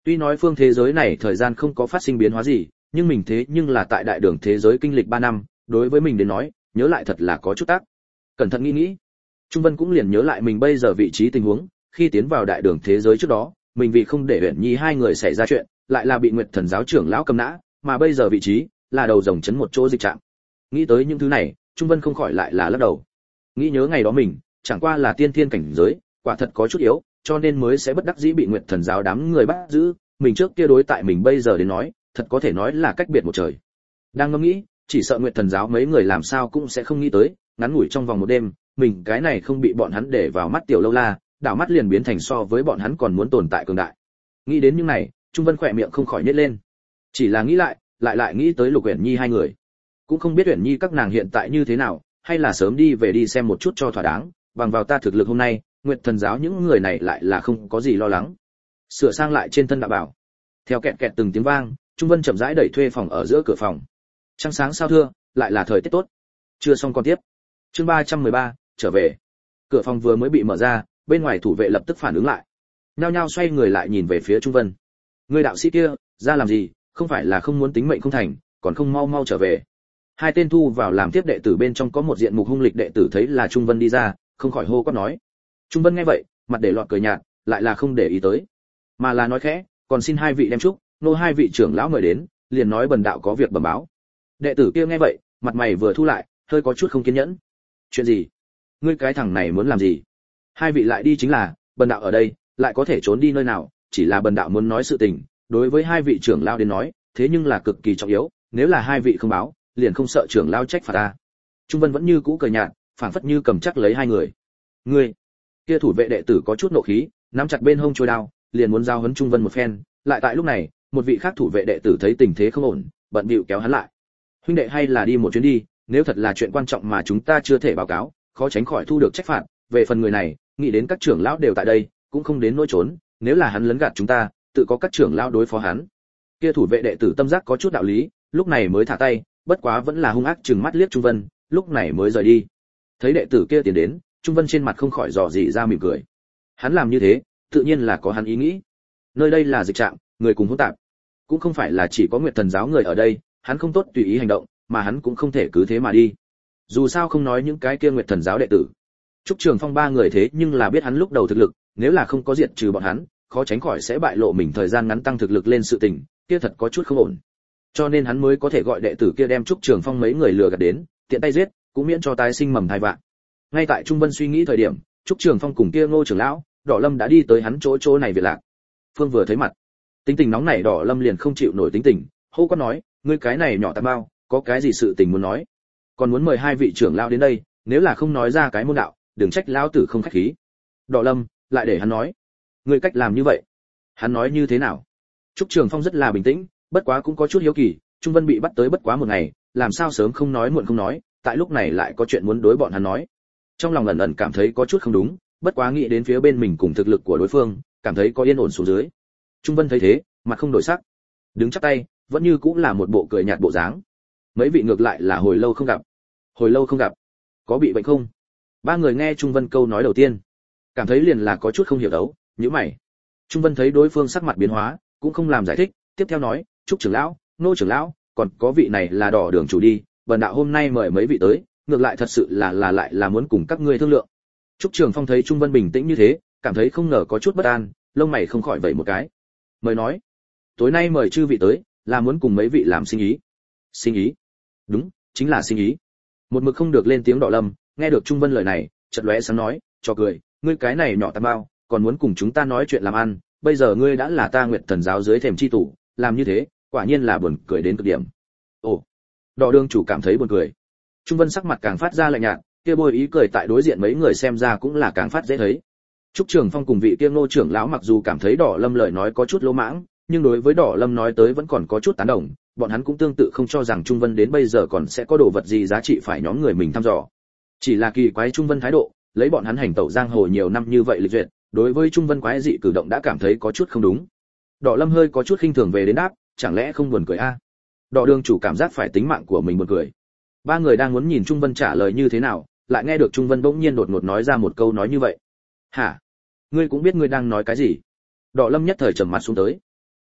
Tuy nói phương thế giới này thời gian không có phát sinh biến hóa gì, nhưng mình thế nhưng là tại đại đường thế giới kinh lịch 3 năm, đối với mình đến nói, nhớ lại thật là có chút tác. Cẩn thận nghĩ nghĩ, Trung Vân cũng liền nhớ lại mình bây giờ vị trí tình huống, khi tiến vào đại đường thế giới trước đó, mình vì không để Uyển Nhi hai người xảy ra chuyện, lại là bị Nguyệt Thần giáo trưởng lão cầm nã, mà bây giờ vị trí là đầu rồng chấn một chỗ dịch trạm. Nghĩ tới những thứ này, Trung Vân không khỏi lại là lắc đầu. Nghĩ nhớ ngày đó mình, chẳng qua là tiên thiên cảnh giới, quả thật có chút yếu, cho nên mới sẽ bất đắc dĩ bị Nguyệt Thần giáo đám người bắt giữ, mình trước kia đối tại mình bây giờ đến nói, thật có thể nói là cách biệt một trời. Đang ngẫm nghĩ, chỉ sợ Nguyệt Thần giáo mấy người làm sao cũng sẽ không nghĩ tới, ngắn ngủi trong vòng một đêm, mình cái này không bị bọn hắn để vào mắt tiểu lâu la, đảo mắt liền biến thành so với bọn hắn còn muốn tồn tại cường đại. Nghĩ đến những này, Trung Vân khỏe miệng không khỏi nhếch lên. Chỉ là nghĩ lại nghĩ tới Lục Uyển Nhi hai người, cũng không biết Uyển Nhi các nàng hiện tại như thế nào, hay là sớm đi về đi xem một chút cho thỏa đáng, bằng vào ta thực lực hôm nay, Nguyệt Thần giáo những người này lại là không có gì lo lắng. Sửa sang lại trên thân đạo bảo. Theo kẹt kẹt từng tiếng vang, Trung Vân chậm rãi đẩy thuê phòng ở giữa cửa phòng. Trăng sáng sao thưa, lại là thời tiết tốt. Chưa xong con tiếp. Chương 313, trở về. Cửa phòng vừa mới bị mở ra, bên ngoài thủ vệ lập tức phản ứng lại. Nhao nhao xoay người lại nhìn về phía Trung Vân. Người đạo sĩ kia, ra làm gì, không phải là không muốn tính mệnh không thành, còn không mau mau trở về. Hai tên thu vào làm tiếp đệ tử bên trong có một diện mục hung lịch đệ tử thấy là Trung Vân đi ra, không khỏi hô quát nói. Trung Vân nghe vậy, mặt để lọt cười nhạt, lại là không để ý tới, mà là nói khẽ, còn xin hai vị đem chúc, nô hai vị trưởng lão mời đến, liền nói bần đạo có việc bẩm báo. Đệ tử kia nghe vậy, mặt mày vừa thu lại, hơi có chút không kiên nhẫn. Chuyện gì? Ngươi cái thằng này muốn làm gì? Hai vị lại đi chính là, bần đạo ở đây, lại có thể trốn đi nơi nào, chỉ là bần đạo muốn nói sự tình, đối với hai vị trưởng lão đến nói, thế nhưng là cực kỳ trọng yếu, nếu là hai vị không báo, liền không sợ trưởng lão trách phạt ta. Trung Vân vẫn như cũ cười nhạt, phảng phất như cầm chắc lấy hai người. Ngươi, kia thủ vệ đệ tử có chút nộ khí, nắm chặt bên hông chuôi đao, liền muốn giao huấn Trung Vân một phen, lại tại lúc này, một vị khác thủ vệ đệ tử thấy tình thế không ổn, bận bịu kéo hắn lại. Huynh đệ hay là đi một chuyến đi, nếu thật là chuyện quan trọng mà chúng ta chưa thể báo cáo, khó tránh khỏi thu được trách phạt, về phần người này, nghĩ đến các trưởng lão đều tại đây, cũng không đến nỗi trốn, nếu là hắn lấn gạt chúng ta, tự có các trưởng lão đối phó hắn. Kia thủ vệ đệ tử tâm giác có chút đạo lý, lúc này mới thả tay, bất quá vẫn là hung ác trừng mắt liếc Trung Vân, lúc này mới rời đi. Thấy đệ tử kia tiến đến, Trung Vân trên mặt không khỏi dò dỉ ra mỉm cười. Hắn làm như thế, tự nhiên là có hắn ý nghĩ. Nơi đây là dịch trạm, người cùng hỗn tạp, cũng không phải là chỉ có Nguyệt Thần giáo người ở đây, hắn không tốt tùy ý hành động, mà hắn cũng không thể cứ thế mà đi. Dù sao không nói những cái kia Nguyệt Thần giáo đệ tử, Trúc Trường Phong ba người thế nhưng là biết hắn lúc đầu thực lực, nếu là không có diệt trừ bọn hắn, khó tránh khỏi sẽ bại lộ mình thời gian ngắn tăng thực lực lên sự tình, kia thật có chút không ổn. Cho nên hắn mới có thể gọi đệ tử kia đem Trúc Trường Phong mấy người lừa gạt đến, tiện tay giết, cũng miễn cho tái sinh mầm thai vạn. Ngay tại Trung Vân suy nghĩ thời điểm, Trúc Trường Phong cùng kia Ngô trưởng lão, Đỏ Lâm đã đi tới hắn chỗ này về lạc. Phương vừa thấy mặt, tính tình nóng nảy Đỏ Lâm liền không chịu nổi tính tình, hô quát nói, ngươi cái này nhỏ tạp bao, có cái gì sự tình muốn nói? Còn muốn mời hai vị trưởng lão đến đây, nếu là không nói ra cái môn đạo, đừng trách lão tử không khách khí. Đỏ Lâm, lại để hắn nói. Ngươi cách làm như vậy, hắn nói như thế nào? Trúc Trường Phong rất là bình tĩnh, bất quá cũng có chút hiếu kỳ, Trung Vân bị bắt tới bất quá một ngày, làm sao sớm không nói muộn không nói, tại lúc này lại có chuyện muốn đối bọn hắn nói. Trong lòng ẩn ẩn cảm thấy có chút không đúng, bất quá nghĩ đến phía bên mình cùng thực lực của đối phương, cảm thấy có yên ổn xuống dưới. Trung Vân thấy thế, mặt không đổi sắc, đứng chắp tay, vẫn như cũng là một bộ cười nhạt bộ dáng. Mấy vị ngược lại là hồi lâu không gặp. Hồi lâu không gặp, có bị bệnh không? Ba người nghe Trung Vân câu nói đầu tiên, cảm thấy liền là có chút không hiểu đấu, nhíu mày. Trung Vân thấy đối phương sắc mặt biến hóa, cũng không làm giải thích, tiếp theo nói, Trúc trưởng lão, Nô trưởng lão, còn có vị này là Đỏ đường chủ đi, bần đạo hôm nay mời mấy vị tới, ngược lại thật sự là lại là muốn cùng các ngươi thương lượng. Trúc Trường Phong thấy Trung Vân bình tĩnh như thế, cảm thấy không ngờ có chút bất an, lông mày không khỏi vẩy một cái. Mời nói, tối nay mời chư vị tới, là muốn cùng mấy vị làm sinh ý. Sinh ý? Đúng, chính là sinh ý. Một mực không được lên tiếng Đỏ Lâm, nghe được Trung Vân lời này, chợt lóe sáng nói, cho cười, ngươi cái này nhỏ tạp bao, còn muốn cùng chúng ta nói chuyện làm ăn, bây giờ ngươi đã là ta Nguyệt Thần giáo dưới thềm chi tủ, làm như thế, quả nhiên là buồn cười đến cực điểm. Ồ, Đỏ đường chủ cảm thấy buồn cười. Trung Vân sắc mặt càng phát ra lạnh nhạt, kia bôi ý cười tại đối diện mấy người xem ra cũng là càng phát dễ thấy. Trúc Trường Phong cùng vị kia Ngô trưởng lão mặc dù cảm thấy Đỏ Lâm lời nói có chút lỗ mãng, nhưng đối với Đỏ Lâm nói tới vẫn còn có chút tán đồng, bọn hắn cũng tương tự không cho rằng Trung Vân đến bây giờ còn sẽ có đồ vật gì giá trị phải nhóm người mình thăm dò. Chỉ là kỳ quái Trung Vân thái độ, lấy bọn hắn hành tẩu giang hồ nhiều năm như vậy lịch duyệt, đối với Trung Vân quái dị cử động đã cảm thấy có chút không đúng. Đỏ Lâm hơi có chút khinh thường về đến đáp, chẳng lẽ không buồn cười a? Đỏ đường chủ cảm giác phải tính mạng của mình buồn cười. Ba người đang muốn nhìn Trung Vân trả lời như thế nào, lại nghe được Trung Vân bỗng nhiên đột ngột nói ra một câu nói như vậy. Hả? Ngươi cũng biết ngươi đang nói cái gì? Đỏ Lâm nhất thời trầm mặt xuống tới.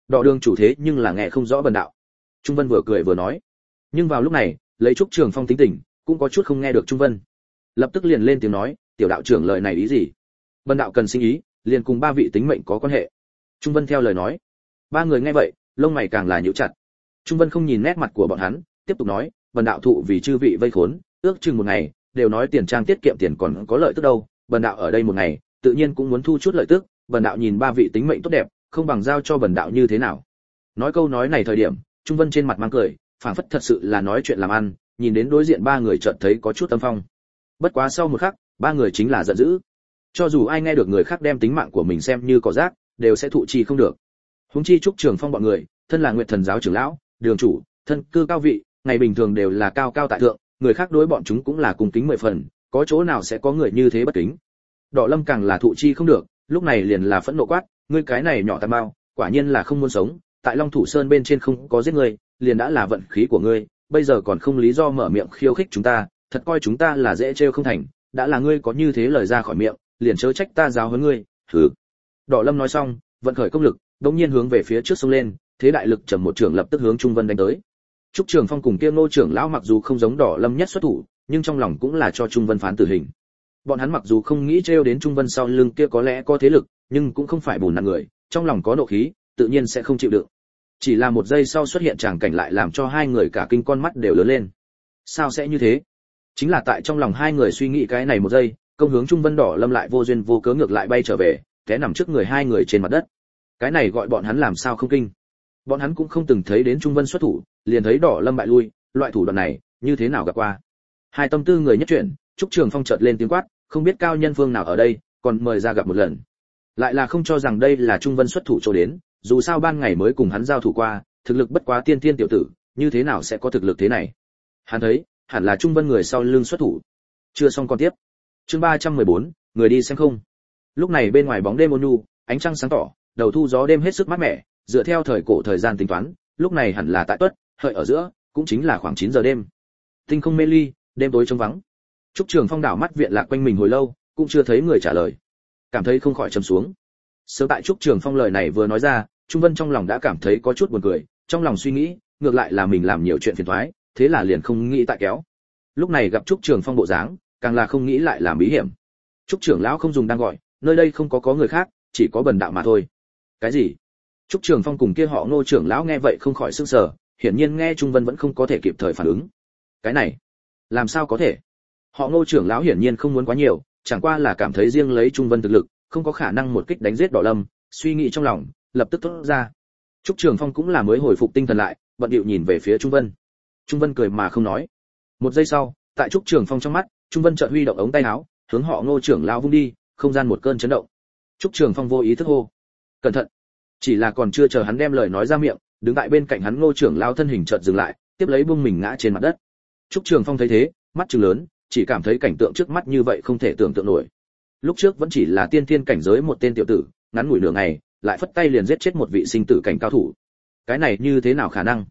Đỏ đường chủ thế nhưng là nghe không rõ bần đạo. Trung Vân vừa cười vừa nói. Nhưng vào lúc này, lấy Trúc Trường Phong tính tình, cũng có chút không nghe được Trung Vân. Lập tức liền lên tiếng nói, tiểu đạo trưởng lời này ý gì? Bần đạo cần sinh ý, liền cùng ba vị tính mệnh có quan hệ. Trung Vân theo lời nói. Ba người nghe vậy, lông mày càng là nhíu chặt. Trung Vân không nhìn nét mặt của bọn hắn, tiếp tục nói, bần đạo thụ vì chư vị vây khốn, ước chừng một ngày, đều nói tiền trang tiết kiệm tiền còn có lợi tức đâu, bần đạo ở đây một ngày, tự nhiên cũng muốn thu chút lợi tức, bần đạo nhìn ba vị tính mệnh tốt đẹp, không bằng giao cho bần đạo như thế nào. Nói câu nói này thời điểm, Trung Vân trên mặt mang cười, phảng phất thật sự là nói chuyện làm ăn, nhìn đến đối diện ba người chợt thấy có chút tâm phong. Bất quá sau một khắc, ba người chính là giận dữ. Cho dù ai nghe được người khác đem tính mạng của mình xem như cỏ rác, đều sẽ thụ chi không được. Huống chi Trúc Trường Phong bọn người, thân là Nguyệt Thần giáo trưởng lão, đường chủ, thân cư cao vị, ngày bình thường đều là cao cao tại thượng, người khác đối bọn chúng cũng là cung kính mười phần, có chỗ nào sẽ có người như thế bất kính. Đỏ Lâm càng là thụ chi không được, lúc này liền là phẫn nộ quát, ngươi cái này nhỏ tàn bao, quả nhiên là không muốn sống, tại Long Thủ Sơn bên trên không có giết ngươi, liền đã là vận khí của ngươi, bây giờ còn không lý do mở miệng khiêu khích chúng ta, thật coi chúng ta là dễ trêu không thành, đã là ngươi có như thế lời ra khỏi miệng, liền chớ trách ta giáo huấn ngươi. Hừ. Đỏ Lâm nói xong, vận khởi công lực, đống nhiên hướng về phía trước xông lên, thế đại lực trầm một trường lập tức hướng Trung Vân đánh tới. Trúc Trường Phong cùng kia Ngô trưởng lão mặc dù không giống Đỏ Lâm nhất xuất thủ, nhưng trong lòng cũng là cho Trung Vân phán tử hình. Bọn hắn mặc dù không nghĩ trêu đến Trung Vân sau lưng kia có lẽ có thế lực, nhưng cũng không phải bùn nặng người, trong lòng có nộ khí, tự nhiên sẽ không chịu đựng. Chỉ là một giây sau xuất hiện tràng cảnh lại làm cho hai người cả kinh con mắt đều lớn lên. Sao sẽ như thế? Chính là tại trong lòng hai người suy nghĩ cái này một giây, công hướng Trung Vân Đỏ Lâm lại vô duyên vô cớ ngược lại bay trở về, té nằm trước người hai người trên mặt đất. Cái này gọi bọn hắn làm sao không kinh? Bọn hắn cũng không từng thấy đến Trung Vân xuất thủ, liền thấy Đỏ Lâm bại lui, loại thủ đoạn này, như thế nào gặp qua? Hai tâm tư người nhất chuyển, Trúc Trường Phong chợt lên tiếng quát, không biết cao nhân phương nào ở đây, còn mời ra gặp một lần. Lại là không cho rằng đây là Trung Vân xuất thủ cho đến, dù sao ban ngày mới cùng hắn giao thủ qua, thực lực bất quá tiên tiên tiểu tử, như thế nào sẽ có thực lực thế này? Hắn thấy, hẳn là Trung Vân người sau lưng xuất thủ. Chưa xong còn tiếp. Chương 314, người đi xem không. Lúc này bên ngoài bóng đêm ôn nhu, ánh trăng sáng tỏ, đầu thu gió đêm hết sức mát mẻ, dựa theo thời cổ thời gian tính toán, lúc này hẳn là tại Tuất, hợi ở giữa, cũng chính là khoảng 9 giờ đêm. Tinh không mê ly, đêm tối trống vắng. Trúc Trường Phong đảo mắt viện lạc quanh mình hồi lâu, cũng chưa thấy người trả lời. Cảm thấy không khỏi trầm xuống. Sớm tại Trúc Trường Phong lời này vừa nói ra, Trung Vân trong lòng đã cảm thấy có chút buồn cười, trong lòng suy nghĩ, ngược lại là mình làm nhiều chuyện phiền toái, thế là liền không nghĩ tại kéo. Lúc này gặp Trúc Trường Phong bộ dáng, càng là không nghĩ lại làm bí hiểm. Trúc trưởng lão không dùng đang gọi, nơi đây không có người khác, chỉ có bần đạo mà thôi. Cái gì? Trúc Trường Phong cùng kia họ Ngô trưởng lão nghe vậy không khỏi sửng sở, hiển nhiên nghe Trung Vân vẫn không có thể kịp thời phản ứng. Cái này, làm sao có thể? Họ Ngô trưởng lão hiển nhiên không muốn quá nhiều, chẳng qua là cảm thấy riêng lấy Trung Vân thực lực, không có khả năng một kích đánh giết Đỏ Lâm, suy nghĩ trong lòng, lập tức thốt ra. Trúc Trường Phong cũng là mới hồi phục tinh thần lại, bận điệu nhìn về phía Trung Vân. Trung Vân cười mà không nói. Một giây sau, tại Trúc Trường Phong trong mắt, Trung Vân chợt huy động ống tay áo, hướng họ Ngô trưởng lão vung đi, không gian một cơn chấn động. Trúc Trường Phong vô ý thức hô: "Cẩn thận!" Chỉ là còn chưa chờ hắn đem lời nói ra miệng, đứng tại bên cạnh hắn Ngô trưởng lão thân hình chợt dừng lại, tiếp lấy buông mình ngã trên mặt đất. Trúc Trường Phong thấy thế, mắt trừng lớn, chỉ cảm thấy cảnh tượng trước mắt như vậy không thể tưởng tượng nổi. Lúc trước vẫn chỉ là tiên thiên cảnh giới một tên tiểu tử, ngắn ngủi nửa ngày, lại phất tay liền giết chết một vị sinh tử cảnh cao thủ. Cái này như thế nào khả năng?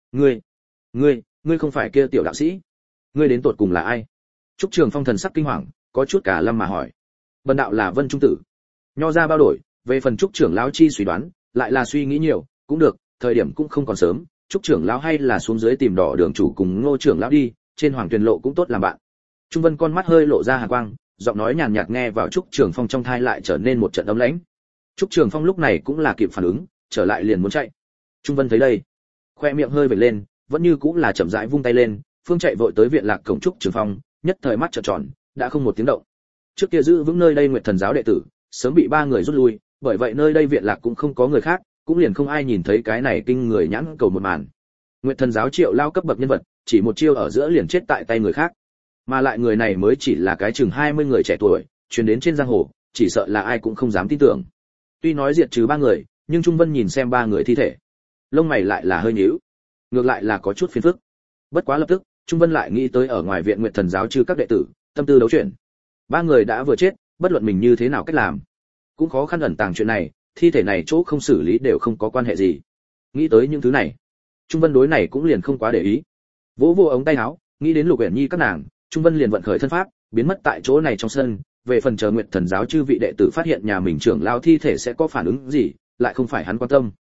Ngươi không phải kia tiểu đạo sĩ? Ngươi đến tột cùng là ai? Trúc Trường Phong thần sắc kinh hoàng, có chút cả lâm mà hỏi. Bần đạo là Vân Trung tử. Nho ra bao đổi, về phần Trúc trưởng lão chi suy đoán, lại là suy nghĩ nhiều, cũng được, thời điểm cũng không còn sớm, Trúc trưởng lão hay là xuống dưới tìm Đỏ đường chủ cùng Ngô trưởng lão đi, trên Hoàng Tuyền lộ cũng tốt làm bạn. Trung Vân con mắt hơi lộ ra hàn quang, giọng nói nhàn nhạt nghe vào Trúc Trường Phong trong thai lại trở nên một trận ấm lãnh. Trúc Trường Phong lúc này cũng là kịp phản ứng, trở lại liền muốn chạy. Trung Vân thấy đây, khoe miệng hơi vểnh lên, vẫn như cũng là chậm rãi vung tay lên, phương chạy vội tới viện lạc cổng Trúc Trường Phong, nhất thời mắt trợn tròn, đã không một tiếng động. Trước kia giữ vững nơi đây Nguyệt Thần giáo đệ tử, sớm bị ba người rút lui, bởi vậy nơi đây viện lạc cũng không có người khác, cũng liền không ai nhìn thấy cái này kinh người nhãn cầu một màn. Nguyệt Thần giáo Triệu lao cấp bậc nhân vật, chỉ một chiêu ở giữa liền chết tại tay người khác. Mà lại người này mới chỉ là cái chừng 20 người trẻ tuổi, truyền đến trên giang hồ, chỉ sợ là ai cũng không dám tin tưởng. Tuy nói diệt trừ ba người, nhưng Trung Vân nhìn xem ba người thi thể, lông mày lại là hơi nhíu, ngược lại là có chút phiền phức. Bất quá lập tức, Trung Vân lại nghĩ tới ở ngoài viện Nguyệt Thần giáo trừ các đệ tử, tâm tư đấu chuyển. Ba người đã vừa chết, bất luận mình như thế nào cách làm, cũng khó khăn ẩn tàng chuyện này, thi thể này chỗ không xử lý đều không có quan hệ gì. Nghĩ tới những thứ này, Trung Vân đối này cũng liền không quá để ý. Vỗ vô ống tay áo, nghĩ đến Lục Uyển Nhi các nàng, Trung Vân liền vận khởi thân pháp, biến mất tại chỗ này trong sân, về phần chờ Nguyệt Thần giáo chư vị đệ tử phát hiện nhà mình trưởng lão thi thể sẽ có phản ứng gì, lại không phải hắn quan tâm.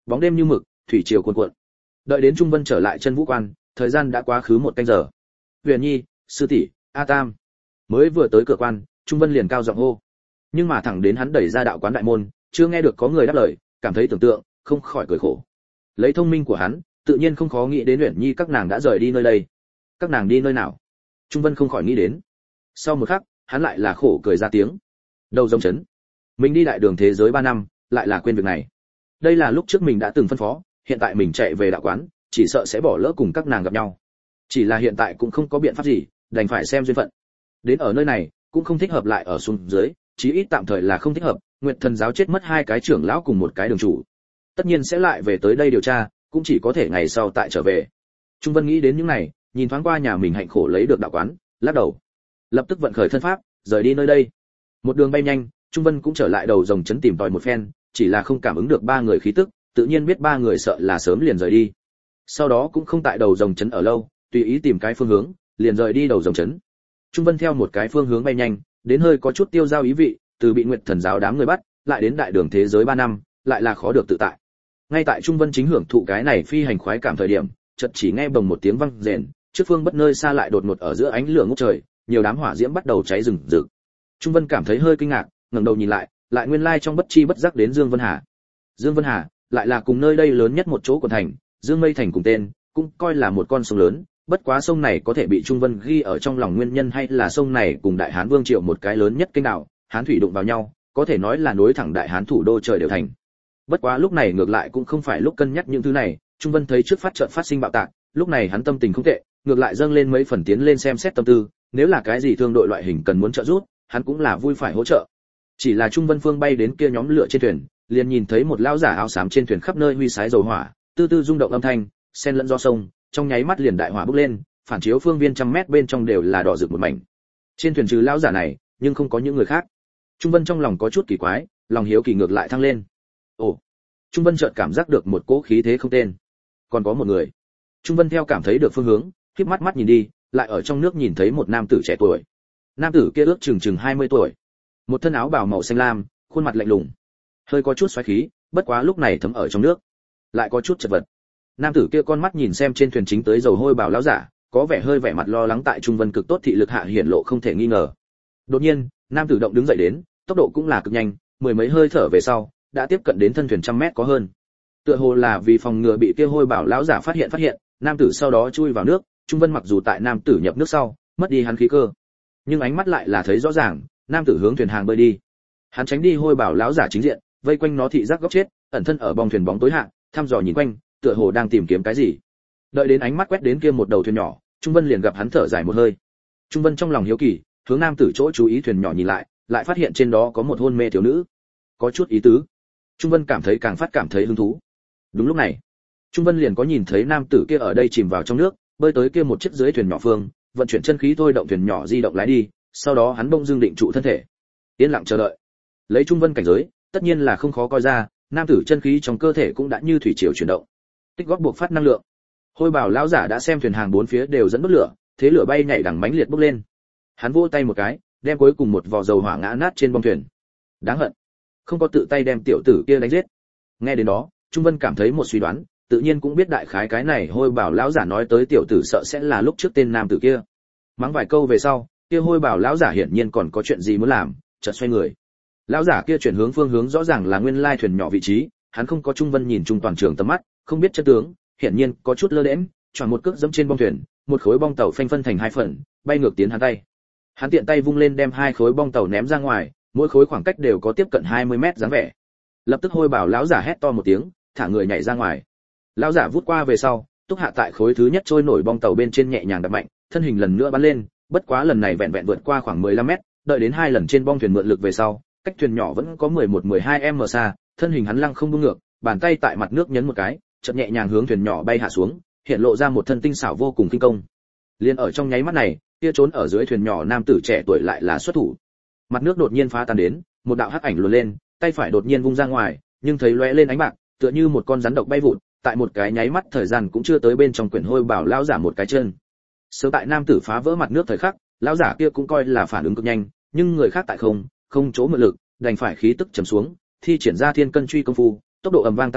bóng đêm như mực, thủy triều cuồn cuộn. Đợi đến Trung Vân trở lại chân vũ quan, thời gian đã quá khứ 1 canh giờ. Huyền Nhi, sư tỷ, A Tam. Mới vừa tới cửa quan, Trung Vân liền cao giọng hô. Nhưng mà thẳng đến hắn đẩy ra đạo quán đại môn, chưa nghe được có người đáp lời, cảm thấy tưởng tượng, không khỏi cười khổ. Lấy thông minh của hắn, tự nhiên không khó nghĩ đến Huyền Nhi các nàng đã rời đi nơi đây. Các nàng đi nơi nào? Trung Vân không khỏi nghĩ đến. Sau một khắc, hắn lại là khổ cười ra tiếng. Đầu rồng chấn. Mình đi đại đường thế giới 3 năm, lại là quên việc này. Đây là lúc trước mình đã từng phân phó, hiện tại mình chạy về đạo quán, chỉ sợ sẽ bỏ lỡ cùng các nàng gặp nhau. Chỉ là hiện tại cũng không có biện pháp gì, đành phải xem duyên phận. Đến ở nơi này, cũng không thích hợp lại ở xuống dưới, chí ít tạm thời là không thích hợp. Nguyệt Thần giáo chết mất 2 cái trưởng lão cùng 1 cái đường chủ, tất nhiên sẽ lại về tới đây điều tra, cũng chỉ có thể ngày sau tại trở về. Trung Vân nghĩ đến những này, nhìn thoáng qua nhà mình hạnh khổ lấy được đạo quán, lắc đầu, lập tức vận khởi thân pháp, rời đi nơi đây. Một đường bay nhanh, Trung Vân cũng trở lại đầu rồng trấn tìm tòi một phen, chỉ là không cảm ứng được 3 người khí tức, tự nhiên biết 3 người sợ là sớm liền rời đi. Sau đó cũng không tại đầu rồng trấn ở lâu, tùy ý tìm cái phương hướng, liền rời đi đầu rồng trấn. Trung Vân theo một cái phương hướng bay nhanh, đến hơi có chút tiêu dao ý vị, từ bị Nguyệt Thần giáo đám người bắt, lại đến đại đường thế giới 3 năm, lại là khó được tự tại. Ngay tại Trung Vân chính hưởng thụ cái này phi hành khoái cảm thời điểm, chợt chỉ nghe bồng một tiếng vang rền, trước phương bất nơi xa lại đột ngột ở giữa ánh lửa ngút trời, nhiều đám hỏa diễm bắt đầu cháy rừng rực. Trung Vân cảm thấy hơi kinh ngạc, ngẩng đầu nhìn lại, lại nguyên lai trong bất chi bất giác đến Dương Vân Hà. Dương Vân Hà lại là cùng nơi đây lớn nhất một chỗ của thành, Dương Mây thành cùng tên, cũng coi là một con sông lớn, bất quá sông này có thể bị Trung Vân ghi ở trong lòng nguyên nhân hay là sông này cùng Đại Hán Vương Triệu một cái lớn nhất kênh đảo, Hán thủy đụng vào nhau, có thể nói là nối thẳng Đại Hán thủ đô trời đều thành. Bất quá lúc này ngược lại cũng không phải lúc cân nhắc những thứ này, Trung Vân thấy trước phát chợt phát sinh bạo tạc, lúc này hắn tâm tình không tệ, ngược lại dâng lên mấy phần tiến lên xem xét tâm tư, nếu là cái gì thương đội loại hình cần muốn trợ giúp, hắn cũng là vui phải hỗ trợ. Chỉ là Trung Vân Phương bay đến kia nhóm lửa trên thuyền, liền nhìn thấy một lão giả áo xám trên thuyền khắp nơi huy sái dầu hỏa, tư tư rung động âm thanh, xen lẫn gió sông, trong nháy mắt liền đại hỏa bốc lên, phản chiếu phương viên trăm mét bên trong đều là đỏ rực một mảnh. Trên thuyền trừ lão giả này, nhưng không có những người khác. Trung Vân trong lòng có chút kỳ quái, lòng hiếu kỳ ngược lại thăng lên. Ồ, Trung Vân chợt cảm giác được một cỗ khí thế không tên. Còn có một người. Trung Vân theo cảm thấy được phương hướng, khép mắt nhìn đi, lại ở trong nước nhìn thấy một nam tử trẻ tuổi. Nam tử kia ước chừng 20 tuổi, một thân áo bào màu xanh lam, khuôn mặt lạnh lùng, hơi có chút xoáy khí, bất quá lúc này thấm ở trong nước, lại có chút chật vật. Nam tử kia con mắt nhìn xem trên thuyền chính tới dầu hôi bảo lão giả, có vẻ hơi vẻ mặt lo lắng tại Trung Vân cực tốt thị lực hạ hiển lộ không thể nghi ngờ. Đột nhiên, nam tử động đứng dậy đến, tốc độ cũng là cực nhanh, mười mấy hơi thở về sau, đã tiếp cận đến thân thuyền trăm mét có hơn. Tựa hồ là vì phòng ngừa bị kia hôi bảo lão giả phát hiện, nam tử sau đó chui vào nước. Trung Vân mặc dù tại nam tử nhập nước sau, mất đi hắn khí cơ, nhưng ánh mắt lại là thấy rõ ràng, nam tử hướng thuyền hàng bơi đi. Hắn tránh đi hôi bảo lão giả chính diện, vây quanh nó thị giác góc chết, ẩn thân ở bong thuyền bóng tối hạ, thăm dò nhìn quanh, tựa hồ đang tìm kiếm cái gì. Đợi đến ánh mắt quét đến kia một đầu thuyền nhỏ, Trung Vân liền gặp hắn thở dài một hơi. Trung Vân trong lòng hiếu kỳ, hướng nam tử chỗ chú ý thuyền nhỏ nhìn lại phát hiện trên đó có một hôn mê thiếu nữ, có chút ý tứ. Trung Vân cảm thấy càng phát cảm thấy hứng thú. Đúng lúc này, Trung Vân liền có nhìn thấy nam tử kia ở đây chìm vào trong nước, bơi tới kia một chiếc dưới thuyền nhỏ phương, vận chuyển chân khí thôi động thuyền nhỏ di động lái đi, sau đó hắn bỗng dưng định trụ thân thể, yên lặng chờ đợi. Lấy Trung Vân cảnh giới, tất nhiên là không khó coi ra, nam tử chân khí trong cơ thể cũng đã như thủy triều chuyển động, tích góp buộc phát năng lượng. Hôi bảo lão giả đã xem thuyền hàng bốn phía đều dẫn đốt lửa, thế lửa bay nhảy đằng mãnh liệt bốc lên. Hắn vỗ tay một cái, đem cuối cùng một vò dầu hỏa ngã nát trên bong thuyền. Đáng hận, không có tự tay đem tiểu tử kia đánh giết. Nghe đến đó, Trung Vân cảm thấy một suy đoán, tự nhiên cũng biết đại khái cái này hôi bảo lão giả nói tới tiểu tử sợ sẽ là lúc trước tên nam tử kia. Mắng vài câu về sau, kia hôi bảo lão giả hiển nhiên còn có chuyện gì muốn làm, chợt xoay người. Lão giả kia chuyển hướng phương hướng rõ ràng là nguyên lai thuyền nhỏ vị trí, hắn không có Trung Vân nhìn chung toàn trường tầm mắt, không biết chân tướng, hiển nhiên có chút lơ đễnh, choàng một cước giẫm trên bong thuyền, một khối bong tàu phanh phân thành hai phần, bay ngược tiến hắn tay. Hắn tiện tay vung lên đem hai khối bong tàu ném ra ngoài, mỗi khối khoảng cách đều có tiếp cận 20 mét dáng vẻ. Lập tức hôi bảo lão giả hét to một tiếng, thả người nhảy ra ngoài. Lão giả vút qua về sau, túc hạ tại khối thứ nhất trôi nổi bong tàu bên trên nhẹ nhàng đập mạnh, thân hình lần nữa bắn lên, bất quá lần này vẹn vẹn vượt qua khoảng 15 mét, đợi đến hai lần trên bong thuyền mượn lực về sau, cách thuyền nhỏ vẫn có 11-12 m xa, thân hình hắn lăng không buông ngược, bàn tay tại mặt nước nhấn một cái, chợt nhẹ nhàng hướng thuyền nhỏ bay hạ xuống, hiện lộ ra một thân tinh xảo vô cùng kinh công. Liên ở trong nháy mắt này, kia trốn ở dưới thuyền nhỏ nam tử trẻ tuổi lại là xuất thủ. Mặt nước đột nhiên phá tan đến, một đạo hắc ảnh luồn lên, tay phải đột nhiên vung ra ngoài, nhưng thấy lóe lên ánh bạc, tựa như một con rắn độc bay vụt, tại một cái nháy mắt thời gian cũng chưa tới bên trong quyển hôi bảo lão giả một cái chân. Sớm tại nam tử phá vỡ mặt nước thời khắc, lão giả kia cũng coi là phản ứng cực nhanh, nhưng người khác tại không chỗ mượn lực, đành phải khí tức trầm xuống, thi triển ra thiên cân truy công phu, tốc độ ầm vang tăng tốc,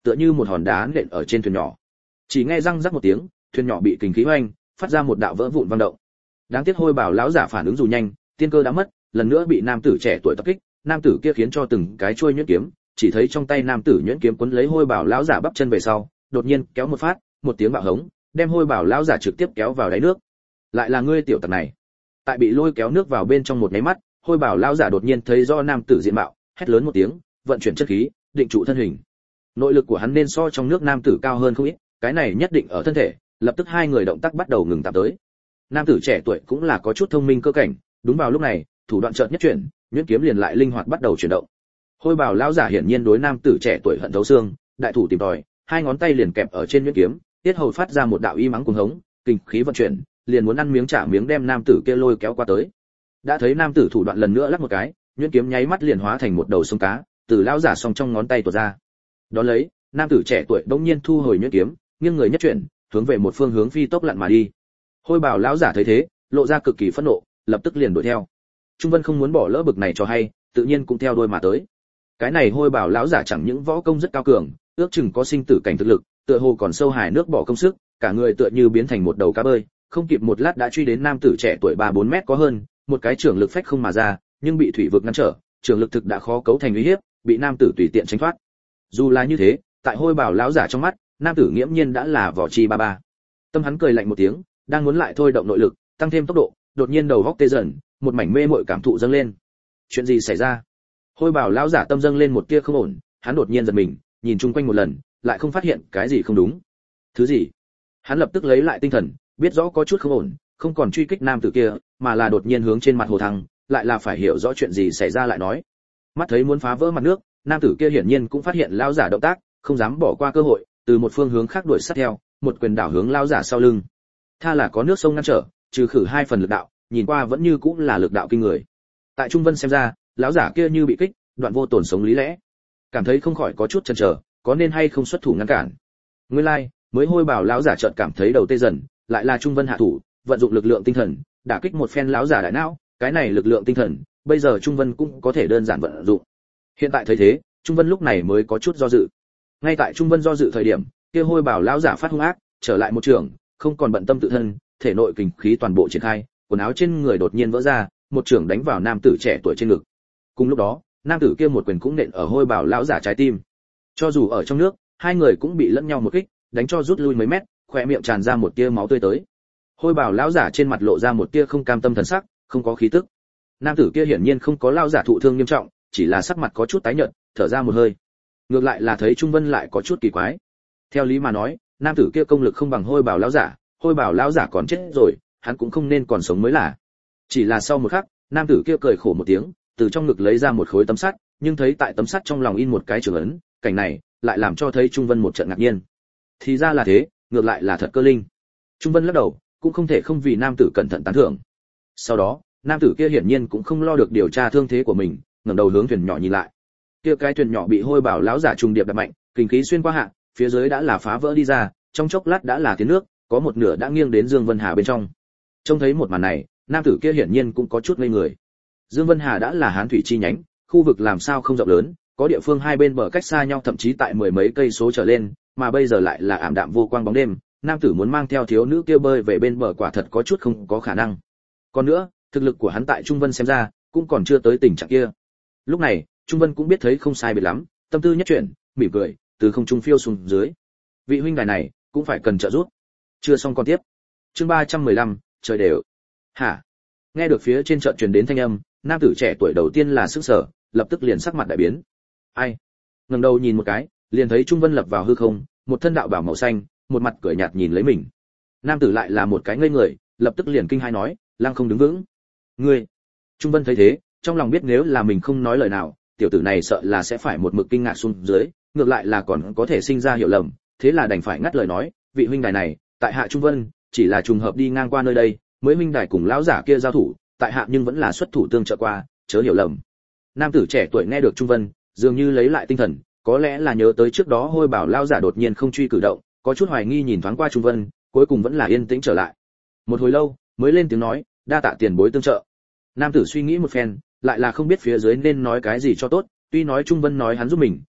tựa như một hòn đá nện ở trên thuyền nhỏ. Chỉ nghe răng rắc một tiếng, thuyền nhỏ bị kình khí oanh, phát ra một đạo vỡ vụn vang động. Đáng tiếc Hôi Bảo lão giả phản ứng dù nhanh, tiên cơ đã mất, lần nữa bị nam tử trẻ tuổi tập kích, nam tử kia khiến cho từng cái chuôi nhuyễn kiếm, chỉ thấy trong tay nam tử nhuyễn kiếm quấn lấy Hôi Bảo lão giả bắp chân về sau, đột nhiên kéo một phát, một tiếng bạo hống, đem Hôi Bảo lão giả trực tiếp kéo vào đáy nước. Lại là ngươi tiểu tặc này. Tại bị lôi kéo nước vào bên trong một cái mắt, Hôi Bảo lão giả đột nhiên thấy do nam tử diện mạo, hét lớn một tiếng, vận chuyển chất khí, định trụ thân hình. Nội lực của hắn nên so trong nước nam tử cao hơn không ít, cái này nhất định ở thân thể, lập tức hai người động tác bắt đầu ngừng tạm tới. Nam tử trẻ tuổi cũng là có chút thông minh cơ cảnh, đúng vào lúc này, thủ đoạn chợt nhất chuyển, nhuyễn kiếm liền lại linh hoạt bắt đầu chuyển động. Hôi Bảo lão giả hiển nhiên đối nam tử trẻ tuổi hận thấu xương, đại thủ tìm tòi, hai ngón tay liền kẹp ở trên nhuyễn kiếm, tiết hầu phát ra một đạo y mắng cuồng hống, kinh khí vận chuyển, liền muốn ăn miếng trả miếng đem nam tử kia lôi kéo qua tới. Đã thấy nam tử thủ đoạn lần nữa lắc một cái, nhuyễn kiếm nháy mắt liền hóa thành một đầu sông cá, từ lão giả song trong ngón tay tuột ra. Đó lấy, nam tử trẻ tuổi bỗng nhiên thu hồi nhuyễn kiếm, nghiêng người nhất chuyển, hướng về một phương hướng phi tốc lặn mà đi. Hôi Bảo lão giả thấy thế, lộ ra cực kỳ phẫn nộ, lập tức liền đuổi theo. Trung Vân không muốn bỏ lỡ bực này cho hay, tự nhiên cũng theo đuôi mà tới. Cái này Hôi Bảo lão giả chẳng những võ công rất cao cường, ước chừng có sinh tử cảnh thực lực, tựa hồ còn sâu hải nước bỏ công sức, cả người tựa như biến thành một đầu cá bơi, không kịp một lát đã truy đến nam tử trẻ tuổi 3-4 mét có hơn, một cái trưởng lực phách không mà ra, nhưng bị thủy vực ngăn trở, trưởng lực thực đã khó cấu thành uy hiếp, bị nam tử tùy tiện tránh thoát. Dù là như thế, tại Hôi Bảo lão giả trong mắt, nam tử nghiễm nhiên đã là vỏ chi ba ba. Tâm hắn cười lạnh một tiếng, đang muốn lại thôi động nội lực, tăng thêm tốc độ, đột nhiên đầu góc tê dần, một mảnh mê mội cảm thụ dâng lên. Chuyện gì xảy ra? Hôi Bảo lão giả tâm dâng lên một tia không ổn, hắn đột nhiên giật mình, nhìn chung quanh một lần, lại không phát hiện cái gì không đúng. Thứ gì? Hắn lập tức lấy lại tinh thần, biết rõ có chút không ổn, không còn truy kích nam tử kia, mà là đột nhiên hướng trên mặt hồ thăng, lại là phải hiểu rõ chuyện gì xảy ra lại nói. Mắt thấy muốn phá vỡ mặt nước, nam tử kia hiển nhiên cũng phát hiện lão giả động tác, không dám bỏ qua cơ hội, từ một phương hướng khác đuổi sát theo, một quyền đảo hướng lão giả sau lưng. Tha là có nước sông ngăn trở, trừ khử hai phần lực đạo, nhìn qua vẫn như cũng là lực đạo kinh người. Tại Trung Vân xem ra, lão giả kia như bị kích, đoạn vô tổn sống lý lẽ, cảm thấy không khỏi có chút chần chờ, có nên hay không xuất thủ ngăn cản. Nguyên lai, mới Hôi Bảo lão giả chợt cảm thấy đầu tê dần, lại là Trung Vân hạ thủ, vận dụng lực lượng tinh thần, đả kích một phen lão giả đại não, cái này lực lượng tinh thần, bây giờ Trung Vân cũng có thể đơn giản vận dụng. Hiện tại thấy thế, Trung Vân lúc này mới có chút do dự. Ngay tại Trung Vân do dự thời điểm, kia Hôi Bảo lão giả phát hung ác, trở lại một trường, không còn bận tâm tự thân, thể nội kình khí toàn bộ triển khai, quần áo trên người đột nhiên vỡ ra, một trường đánh vào nam tử trẻ tuổi trên ngực. Cùng lúc đó, nam tử kia một quyền cũng nện ở Hôi Bảo lão giả trái tim. Cho dù ở trong nước, hai người cũng bị lẫn nhau một kích, đánh cho rút lui mấy mét, khóe miệng tràn ra một tia máu tươi tới. Hôi Bảo lão giả trên mặt lộ ra một tia không cam tâm thần sắc, không có khí tức. Nam tử kia hiển nhiên không có lão giả thụ thương nghiêm trọng, chỉ là sắc mặt có chút tái nhợt, thở ra một hơi. Ngược lại là thấy Trung Vân lại có chút kỳ quái. Theo lý mà nói, nam tử kia công lực không bằng Hôi Bảo lão giả, Hôi Bảo lão giả còn chết rồi, hắn cũng không nên còn sống mới là. Chỉ là sau một khắc, nam tử kia cười khổ một tiếng, từ trong ngực lấy ra một khối tấm sắt, nhưng thấy tại tấm sắt trong lòng in một cái chữ ấn, cảnh này lại làm cho thấy Trung Vân một trận ngạc nhiên. Thì ra là thế, ngược lại là thật cơ linh. Trung Vân lắc đầu, cũng không thể không vì nam tử cẩn thận tán thưởng. Sau đó, nam tử kia hiển nhiên cũng không lo được điều tra thương thế của mình, ngẩng đầu hướng thuyền nhỏ nhìn lại. Kia cái thuyền nhỏ bị Hôi Bảo lão giả trùng điệp đập mạnh, kinh khí xuyên qua hạ, phía dưới đã là phá vỡ đi ra, trong chốc lát đã là tiến nước, có một nửa đã nghiêng đến Dương Vân Hà bên trong. Trông thấy một màn này, nam tử kia hiển nhiên cũng có chút ngây người. Dương Vân Hà đã là Hán thủy chi nhánh, khu vực làm sao không rộng lớn, có địa phương hai bên bờ cách xa nhau thậm chí tại mười mấy cây số trở lên, mà bây giờ lại là ảm đạm vô quang bóng đêm, nam tử muốn mang theo thiếu nữ kia bơi về bên bờ quả thật có chút không có khả năng. Còn nữa, thực lực của hắn tại Trung Vân xem ra, cũng còn chưa tới tình trạng kia. Lúc này, Trung Vân cũng biết thấy không sai biệt lắm, tâm tư nhất chuyển, mỉm cười, từ không trung phiêu xuống dưới. Vị huynh đài này, cũng phải cần trợ giúp. Chưa xong con tiếp. Chương 315, trời đều. Hả? Nghe được phía trên chợt truyền đến thanh âm, nam tử trẻ tuổi đầu tiên là sửng sở, lập tức liền sắc mặt đại biến. Ai? Ngẩng đầu nhìn một cái, liền thấy Trung Vân lập vào hư không, một thân đạo bào màu xanh, một mặt cười nhạt nhìn lấy mình. Nam tử lại là một cái ngây người, lập tức liền kinh hãi nói, lang không đứng vững. Ngươi? Trung Vân thấy thế, trong lòng biết nếu là mình không nói lời nào, tiểu tử này sợ là sẽ phải một mực kinh ngạc xuống dưới, ngược lại là còn có thể sinh ra hiểu lầm, thế là đành phải ngắt lời nói, vị huynh đài này, tại hạ Trung Vân, chỉ là trùng hợp đi ngang qua nơi đây, mới huynh đài cùng lão giả kia giao thủ, tại hạ nhưng vẫn là xuất thủ tương trợ qua, chớ hiểu lầm. Nam tử trẻ tuổi nghe được Trung Vân, dường như lấy lại tinh thần, có lẽ là nhớ tới trước đó Hôi Bảo lão giả đột nhiên không truy cử động, có chút hoài nghi nhìn thoáng qua Trung Vân, cuối cùng vẫn là yên tĩnh trở lại. Một hồi lâu, mới lên tiếng nói, đa tạ tiền bối tương trợ. Nam tử suy nghĩ một phen, lại là không biết phía dưới nên nói cái gì cho tốt, tuy nói Trung Vân nói hắn giúp mình,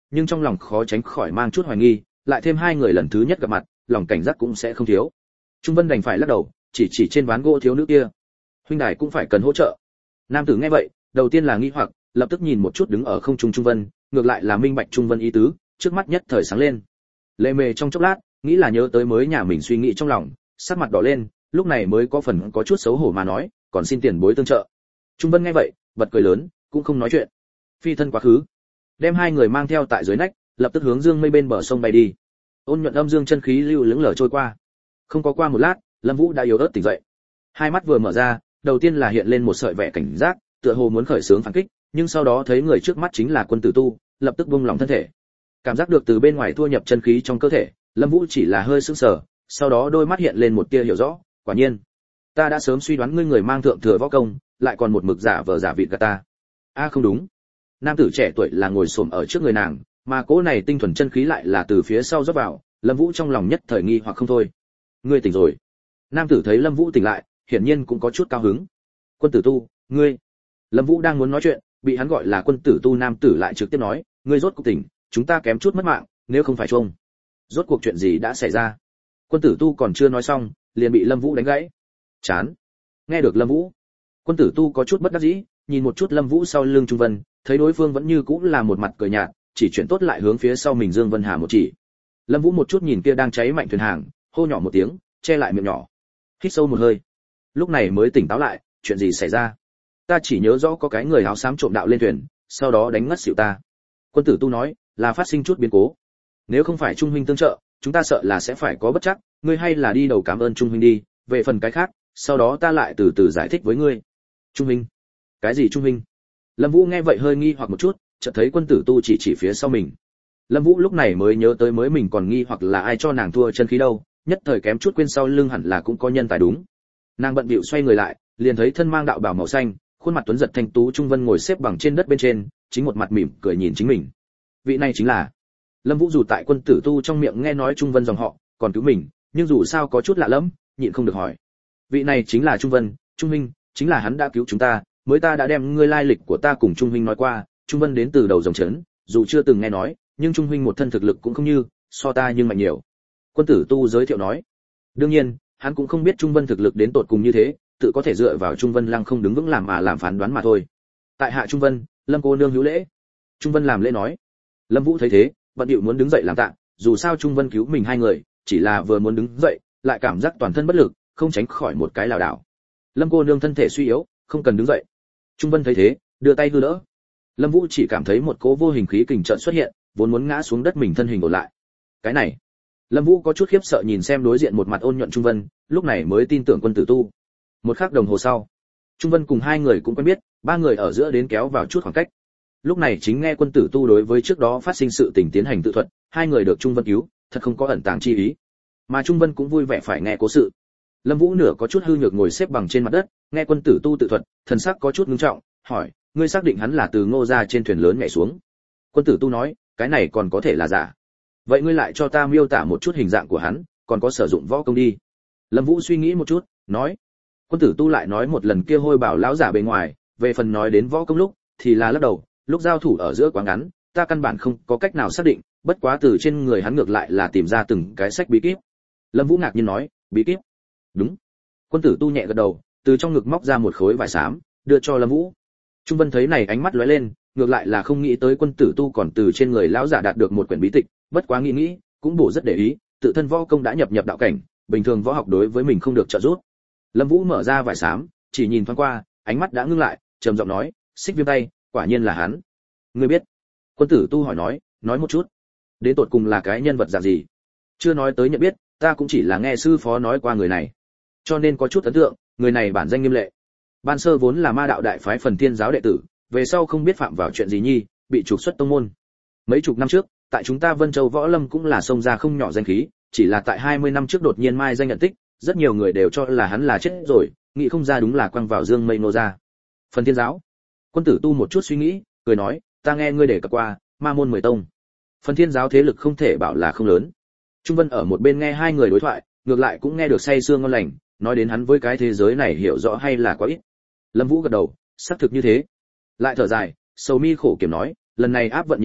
nhưng trong lòng khó tránh khỏi mang chút hoài nghi, lại thêm hai người lần thứ nhất gặp mặt, lòng cảnh giác cũng sẽ không thiếu. Trung Vân đành phải lắc đầu, chỉ trên ván gỗ thiếu nữ kia. Huynh đài cũng phải cần hỗ trợ. Nam tử nghe vậy, đầu tiên là nghi hoặc, lập tức nhìn một chút đứng ở không trung Trung Vân, ngược lại là minh bạch Trung Vân ý tứ, trước mắt nhất thời sáng lên. Lệ mề trong chốc lát, nghĩ là nhớ tới mới nhà mình suy nghĩ trong lòng, sắc mặt đỏ lên, lúc này mới có phần có chút xấu hổ mà nói, còn xin tiền bối tương trợ. Trung Vân nghe vậy, bật cười lớn, cũng không nói chuyện. Phi thân quá khứ, đem hai người mang theo tại dưới nách, lập tức hướng dương mây bên bờ sông bay đi. Ôn nhuận âm dương chân khí lưu lững lờ trôi qua. Không có qua một lát, Lâm Vũ đã yếu ớt tỉnh dậy. Hai mắt vừa mở ra, đầu tiên là hiện lên một sợi vẻ cảnh giác, tựa hồ muốn khởi xướng phản kích, nhưng sau đó thấy người trước mắt chính là Quân Tử Tu, lập tức buông lỏng thân thể. Cảm giác được từ bên ngoài thua nhập chân khí trong cơ thể, Lâm Vũ chỉ là hơi sững sờ, sau đó đôi mắt hiện lên một tia hiểu rõ, quả nhiên, ta đã sớm suy đoán ngươi người mang thượng thừa võ công, lại còn một mực giả vờ giả vịt gạt ta. A không đúng. Nam tử trẻ tuổi là ngồi xổm ở trước người nàng, mà cỗ này tinh thuần chân khí lại là từ phía sau rót vào, Lâm Vũ trong lòng nhất thời nghi hoặc không thôi. Ngươi tỉnh rồi. Nam tử thấy Lâm Vũ tỉnh lại, hiển nhiên cũng có chút cao hứng. Quân Tử Tu, ngươi. Lâm Vũ đang muốn nói chuyện, bị hắn gọi là Quân Tử Tu nam tử lại trực tiếp nói, ngươi rốt cuộc tỉnh, chúng ta kém chút mất mạng, nếu không phải chuông. Rốt cuộc chuyện gì đã xảy ra? Quân Tử Tu còn chưa nói xong, liền bị Lâm Vũ đánh gãy. Chán. Nghe được Lâm Vũ, Quân Tử Tu có chút bất đắc dĩ, nhìn một chút Lâm Vũ sau lưng Trung Vân, thấy đối phương vẫn như cũ là một mặt cười nhạt, chỉ chuyển tốt lại hướng phía sau mình Dương Vân Hà một chỉ. Lâm Vũ một chút nhìn kia đang cháy mạnh thuyền hàng, hô nhỏ một tiếng, che lại miệng nhỏ. Hít sâu một hơi. Lúc này mới tỉnh táo lại, chuyện gì xảy ra? Ta chỉ nhớ rõ có cái người áo xám trộm đạo lên thuyền, sau đó đánh ngất xỉu ta. Quân Tử Tu nói, là phát sinh chút biến cố. Nếu không phải Trung huynh tương trợ, chúng ta sợ là sẽ phải có bất chắc, ngươi hay là đi đầu cảm ơn Trung huynh đi, về phần cái khác, sau đó ta lại từ từ giải thích với ngươi. Trung huynh? Cái gì Trung huynh? Lâm Vũ nghe vậy hơi nghi hoặc một chút, chợt thấy Quân Tử Tu chỉ phía sau mình. Lâm Vũ lúc này mới nhớ tới mới mình còn nghi hoặc là ai cho nàng thua chân khí đâu, nhất thời kém chút quên sau lưng hẳn là cũng có nhân tài đúng. Nàng bận bịu xoay người lại, liền thấy thân mang đạo bào màu xanh, khuôn mặt tuấn giật thanh tú Trung Vân ngồi xếp bằng trên đất bên trên, chính một mặt mỉm cười nhìn chính mình. Vị này chính là Lâm Vũ. Dù tại Quân Tử Tu trong miệng nghe nói Trung Vân dòng họ, còn cứu mình, nhưng dù sao có chút lạ lẫm, nhịn không được hỏi. Vị này chính là Trung Vân, Trung huynh, chính là hắn đã cứu chúng ta, mới ta đã đem ngươi lai lịch của ta cùng Trung huynh nói qua, Trung Vân đến từ đầu dòng trấn, dù chưa từng nghe nói, nhưng Trung huynh một thân thực lực cũng không như, so ta nhưng mạnh nhiều. Quân Tử Tu giới thiệu nói. Đương nhiên, hắn cũng không biết Trung Vân thực lực đến tột cùng như thế, tự có thể dựa vào Trung Vân lăng không đứng vững làm mà làm phán đoán mà thôi. Tại hạ Trung Vân, Lâm cô nương hữu lễ. Trung Vân làm lễ nói. Lâm Vũ thấy thế, bận điệu muốn đứng dậy làm tạ, dù sao Trung Vân cứu mình hai người, chỉ là vừa muốn đứng dậy, lại cảm giác toàn thân bất lực, không tránh khỏi một cái lảo đảo. Lâm cô nương thân thể suy yếu, không cần đứng dậy. Trung Vân thấy thế, đưa tay hư đỡ. Lâm Vũ chỉ cảm thấy một cỗ vô hình khí kình chợt xuất hiện, vốn muốn ngã xuống đất mình thân hình ổn lại. Cái này, Lâm Vũ có chút khiếp sợ nhìn xem đối diện một mặt ôn nhuận Trung Vân, lúc này mới tin tưởng Quân Tử Tu. Một khắc đồng hồ sau, Trung Vân cùng hai người cũng quen biết, ba người ở giữa đến kéo vào chút khoảng cách. Lúc này chính nghe Quân Tử Tu đối với trước đó phát sinh sự tình tiến hành tự thuật, hai người được Trung Vân cứu, thật không có ẩn tàng chi ý. Mà Trung Vân cũng vui vẻ phải nghe cố sự. Lâm Vũ nửa có chút hư nhược ngồi xếp bằng trên mặt đất, nghe Quân Tử Tu tự thuật, thần sắc có chút ngưng trọng, hỏi, ngươi xác định hắn là từ Ngô gia trên thuyền lớn nhảy xuống? Quân Tử Tu nói, cái này còn có thể là giả. Vậy ngươi lại cho ta miêu tả một chút hình dạng của hắn, còn có sử dụng võ công đi. Lâm Vũ suy nghĩ một chút, nói. Quân Tử Tu lại nói một lần kia hôi bảo lão giả bề ngoài, về phần nói đến võ công lúc, thì là lắc đầu, lúc giao thủ ở giữa quá ngắn, ta căn bản không có cách nào xác định, bất quá từ trên người hắn ngược lại là tìm ra từng cái sách bí kíp. Lâm Vũ ngạc nhiên nói, bí kíp? Đúng. Quân Tử Tu nhẹ gật đầu, từ trong ngực móc ra một khối vải xám, đưa cho Lâm Vũ. Trung Vân thấy này ánh mắt lóe lên, ngược lại là không nghĩ tới Quân Tử Tu còn từ trên người lão giả đạt được một quyển bí tịch, bất quá nghĩ, cũng bổ rất để ý, tự thân võ công đã nhập đạo cảnh, bình thường võ học đối với mình không được trợ giúp. Lâm Vũ mở ra vải xám, chỉ nhìn thoáng qua, ánh mắt đã ngưng lại, trầm giọng nói, Xích Viêm tay, quả nhiên là hắn. Ngươi biết? Quân Tử Tu hỏi nói một chút. Đến tột cùng là cái nhân vật dạng gì? Chưa nói tới nhận biết, ta cũng chỉ là nghe sư phó nói qua người này, cho nên có chút ấn tượng, người này bản danh Nghiêm Lệ. Ban sơ vốn là Ma đạo đại phái Phần Thiên giáo đệ tử, về sau không biết phạm vào chuyện gì nhi, bị trục xuất tông môn. Mấy chục năm trước, tại chúng ta Vân Châu Võ Lâm cũng là xông ra không nhỏ danh khí, chỉ là tại 20 năm trước đột nhiên mai danh nhận tích, rất nhiều người đều cho là hắn là chết rồi, nghĩ không ra đúng là quăng vào dương mây nô ra. Phần Thiên giáo. Quân Tử Tu một chút suy nghĩ, cười nói, ta nghe ngươi đề cập qua, ma môn 10 tông. Phần Thiên giáo thế lực không thể bảo là không lớn. Trung Vân ở một bên nghe hai người đối thoại, ngược lại cũng nghe được say sưa ngon lành, nói đến hắn với cái thế giới này hiểu rõ hay là quá ít. Lâm Vũ gật đầu, xác thực như thế. Lại thở dài, sầu mi khổ kiểm nói, lần này áp vận nhiệm vụ,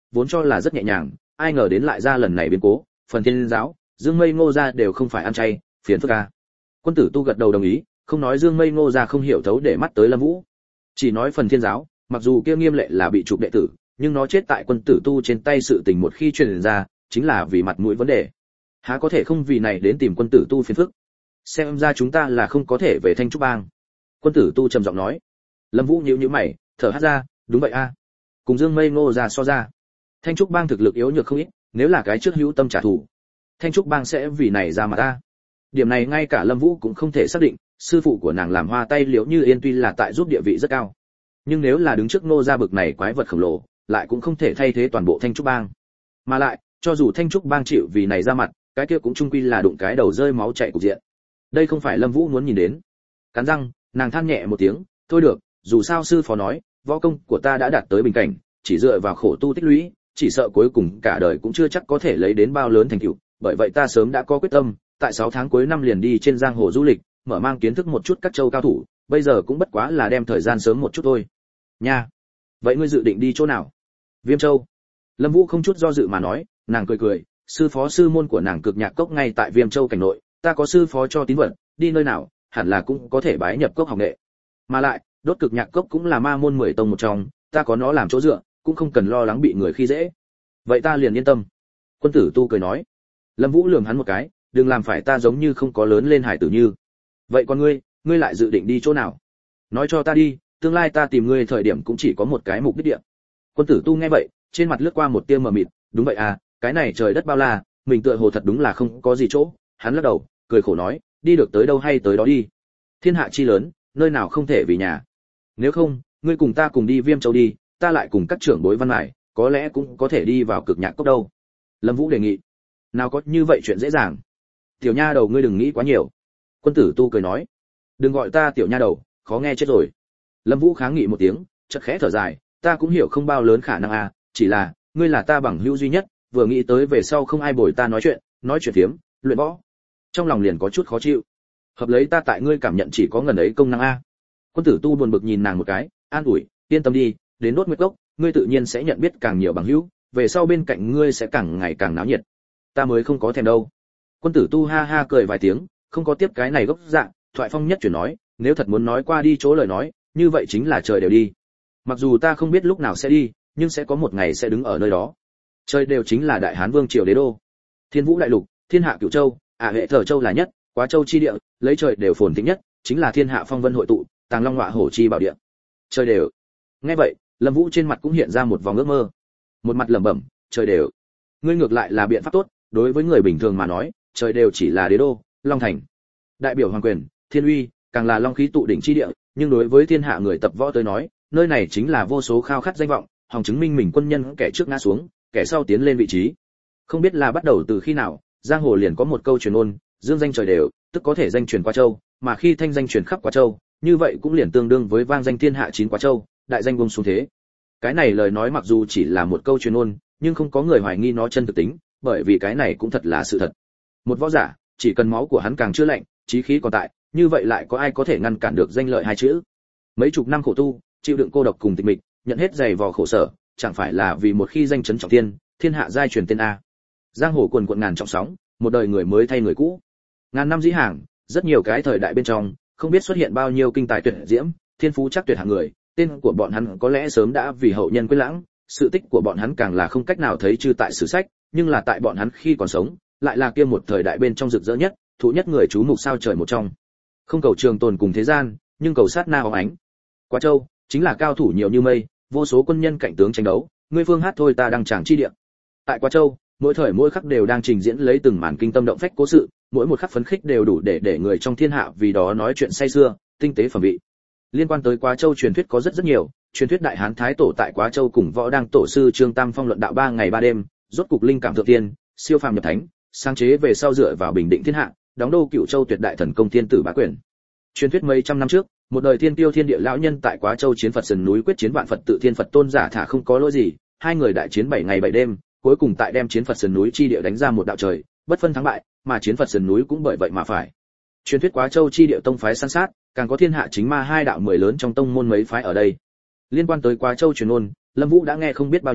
vốn cho là rất nhẹ nhàng, ai ngờ đến lại ra lần này biến cố, phần thiên giáo, Dương Mây Ngô gia đều không phải ăn chay, phiền phức a. Quân Tử Tu gật đầu đồng ý, không nói Dương Mây Ngô gia không hiểu thấu để mắt tới Lâm Vũ, chỉ nói phần thiên giáo, mặc dù kia Nghiêm Lệ là bị chụp đệ tử, nhưng nó chết tại Quân Tử Tu trên tay sự tình một khi truyền ra, chính là vì mặt mũi vấn đề. Há có thể không vì này đến tìm Quân Tử Tu phiền phức. Xem ra chúng ta là không có thể về Thanh Trúc Bang. Quân Tử Tu trầm giọng nói. Lâm Vũ nhíu nhíu mày, thở hắt ra, đúng vậy a. Cùng Dương Mây Ngô gia so ra, Thanh Trúc Bang thực lực yếu nhược không ít, nếu là cái trước hữu tâm trả thù, Thanh Trúc Bang sẽ vì này ra mà ta. Điểm này ngay cả Lâm Vũ cũng không thể xác định, sư phụ của nàng làm hoa tay Liễu Như Yên tuy là tại giúp địa vị rất cao, nhưng nếu là đứng trước Ngô gia bực này quái vật khổng lồ, lại cũng không thể thay thế toàn bộ Thanh Trúc Bang. Mà lại, cho dù Thanh Trúc Bang chịu vì này ra mặt, cái kia cũng chung quy là đụng cái đầu rơi máu chảy cục diện. Đây không phải Lâm Vũ muốn nhìn đến. Cắn răng, nàng than nhẹ một tiếng, thôi được, dù sao sư phó nói, võ công của ta đã đạt tới bình cảnh, chỉ dựa vào khổ tu tích lũy, chỉ sợ cuối cùng cả đời cũng chưa chắc có thể lấy đến bao lớn thành tựu, bởi vậy ta sớm đã có quyết tâm, tại 6 tháng cuối năm liền đi trên giang hồ du lịch, mở mang kiến thức một chút các châu cao thủ, bây giờ cũng bất quá là đem thời gian sớm một chút thôi. Nha. Vậy ngươi dự định đi chỗ nào? Viêm Châu. Lâm Vũ không chút do dự mà nói, nàng cười cười, sư phó sư môn của nàng Cực Nhạc Cốc ngay tại Viêm Châu cảnh nội, ta có sư phó cho tín vật, đi nơi nào, hẳn là cũng có thể bái nhập cốc học nghệ. Mà lại, đốt Cực Nhạc Cốc cũng là ma môn 10 tông một trong, ta có nó làm chỗ dựa, cũng không cần lo lắng bị người khi dễ. Vậy ta liền yên tâm. Quân Tử Tu cười nói. Lâm Vũ lườm hắn một cái, đừng làm phải ta giống như không có lớn lên hải tử như. Vậy còn ngươi lại dự định đi chỗ nào? Nói cho ta đi, tương lai ta tìm ngươi thời điểm cũng chỉ có một cái mục đích địa. Quân Tử Tu nghe vậy, trên mặt lướt qua một tia mờ mịt, đúng vậy à, cái này trời đất bao la, mình tựa hồ thật đúng là không có gì chỗ. Hắn lắc đầu, cười khổ nói, đi được tới đâu hay tới đó đi. Thiên hạ chi lớn, nơi nào không thể vì nhà. Nếu không, ngươi cùng ta cùng đi Viêm Châu đi, ta lại cùng các trưởng bối văn mải, có lẽ cũng có thể đi vào Cực Nhạc Cốc đâu. Lâm Vũ đề nghị. Nào có như vậy chuyện dễ dàng. Tiểu nha đầu ngươi đừng nghĩ quá nhiều. Quân Tử Tu cười nói. Đừng gọi ta tiểu nha đầu, khó nghe chết rồi. Lâm Vũ kháng nghị một tiếng, chợt khẽ thở dài, ta cũng hiểu không bao lớn khả năng à, chỉ là, ngươi là ta bằng hữu duy nhất, vừa nghĩ tới về sau không ai bồi ta nói chuyện phiếm, luyện võ. Trong lòng liền có chút khó chịu. Hợp lấy ta tại ngươi cảm nhận chỉ có ngần ấy công năng a. Quân Tử Tu buồn bực nhìn nàng một cái, an ủi, yên tâm đi, đến Đốt Nguyệt Cốc, ngươi tự nhiên sẽ nhận biết càng nhiều bằng hữu, về sau bên cạnh ngươi sẽ càng ngày càng náo nhiệt. Ta mới không có thèm đâu. Quân Tử Tu ha ha cười vài tiếng, không có tiếp cái này gốc dạng, thoại phong nhất chuyển nói, nếu thật muốn nói qua đi chỗ lời nói, như vậy chính là trời đều đi. Mặc dù ta không biết lúc nào sẽ đi, nhưng sẽ có một ngày sẽ đứng ở nơi đó. Trời đều chính là Đại Hán Vương triều đế đô. Thiên Vũ đại lục, thiên hạ cửu châu, hệ Thờ Châu là nhất, Quá Châu chi địa, lấy trời đều phồn thịnh nhất, chính là thiên hạ phong vân hội tụ, Tàng Long Ngọa Hổ chi bảo địa. Trời đều. Nghe vậy, Lâm Vũ trên mặt cũng hiện ra một vòng ước mơ. Một mặt lẩm bẩm, trời đều. Ngươi ngược lại là biện pháp tốt, đối với người bình thường mà nói, trời đều chỉ là đế đô, Long Thành. Đại biểu hoàng quyền, thiên uy, càng là long khí tụ đỉnh chi địa, nhưng đối với thiên hạ người tập võ tới nói, nơi này chính là vô số khao khát danh vọng, hòng chứng minh mình quân nhân kẻ trước ngã xuống, kẻ sau tiến lên vị trí. Không biết là bắt đầu từ khi nào, giang hồ liền có một câu truyền ngôn, dương danh trời đều, tức có thể danh truyền Quá Châu, mà khi thanh danh truyền khắp Quá Châu, như vậy cũng liền tương đương với vang danh thiên hạ 9 Quá Châu, đại danh buông xuống thế. Cái này lời nói mặc dù chỉ là một câu truyền ngôn, nhưng không có người hoài nghi nó chân thực tính, bởi vì cái này cũng thật là sự thật. Một võ giả, chỉ cần máu của hắn càng chưa lạnh, chí khí còn tại, như vậy lại có ai có thể ngăn cản được danh lợi hai chữ. Mấy chục năm khổ tu, chịu đựng cô độc cùng tịch mịch, nhận hết dày vò khổ sở, chẳng phải là vì một khi danh chấn trọng thiên, thiên hạ giai truyền tên a. Giang hồ quần quần ngàn trọng sóng, một đời người mới thay người cũ. Ngàn năm dĩ hàng, rất nhiều cái thời đại bên trong, không biết xuất hiện bao nhiêu kinh tài tuyệt diễm, thiên phú chắc tuyệt hạng người, tên của bọn hắn có lẽ sớm đã vì hậu nhân quên lãng, sự tích của bọn hắn càng là không cách nào thấy trừ tại sử sách, nhưng là tại bọn hắn khi còn sống, lại là kia một thời đại bên trong rực rỡ nhất, thụ nhất người chú mục sao trời một trong. Không cầu trường tồn cùng thế gian, nhưng cầu sát na óng ánh. Quá Châu chính là cao thủ nhiều như mây, vô số quân nhân cạnh tướng tranh đấu, ngươi phương hát thôi ta đang tràng chi địa. Tại Quá Châu, mỗi thời mỗi khắc đều đang trình diễn lấy từng màn kinh tâm động phách cố sự, mỗi một khắc phấn khích đều đủ để người trong thiên hạ vì đó nói chuyện say sưa, tinh tế phẩm vị. Liên quan tới Quá Châu truyền thuyết có rất nhiều, truyền thuyết Đại Hán Thái Tổ tại Quá Châu cùng võ đang tổ sư Trương Tam Phong luận đạo 3 ngày 3 đêm, rốt cục linh cảm thượng tiên, siêu phàm nhập thánh, sáng chế về sau dựa vào bình định thiên hạ, đóng đô Cửu Châu tuyệt đại thần công thiên tử bá quyền. Truyền thuyết mấy trăm năm trước, một đời thiên tiêu thiên địa lão nhân tại Quá Châu chiến Phật sườn núi quyết chiến vạn Phật tự thiên Phật tôn giả thả không có lỗi gì, hai người đại chiến 7 ngày 7 đêm, cuối cùng tại đem chiến Phật sườn núi chi địa đánh ra một đạo trời, bất phân thắng bại, mà chiến Phật sườn núi cũng bởi vậy mà phải. Truyền thuyết Quá Châu chi địa tông phái san sát, càng có thiên hạ chính ma hai đạo 10 lớn trong tông môn mấy phái ở đây. Liên quan tới Quá Châu truyền ngôn, Lâm Vũ đã nghe không biết bao nhiêu,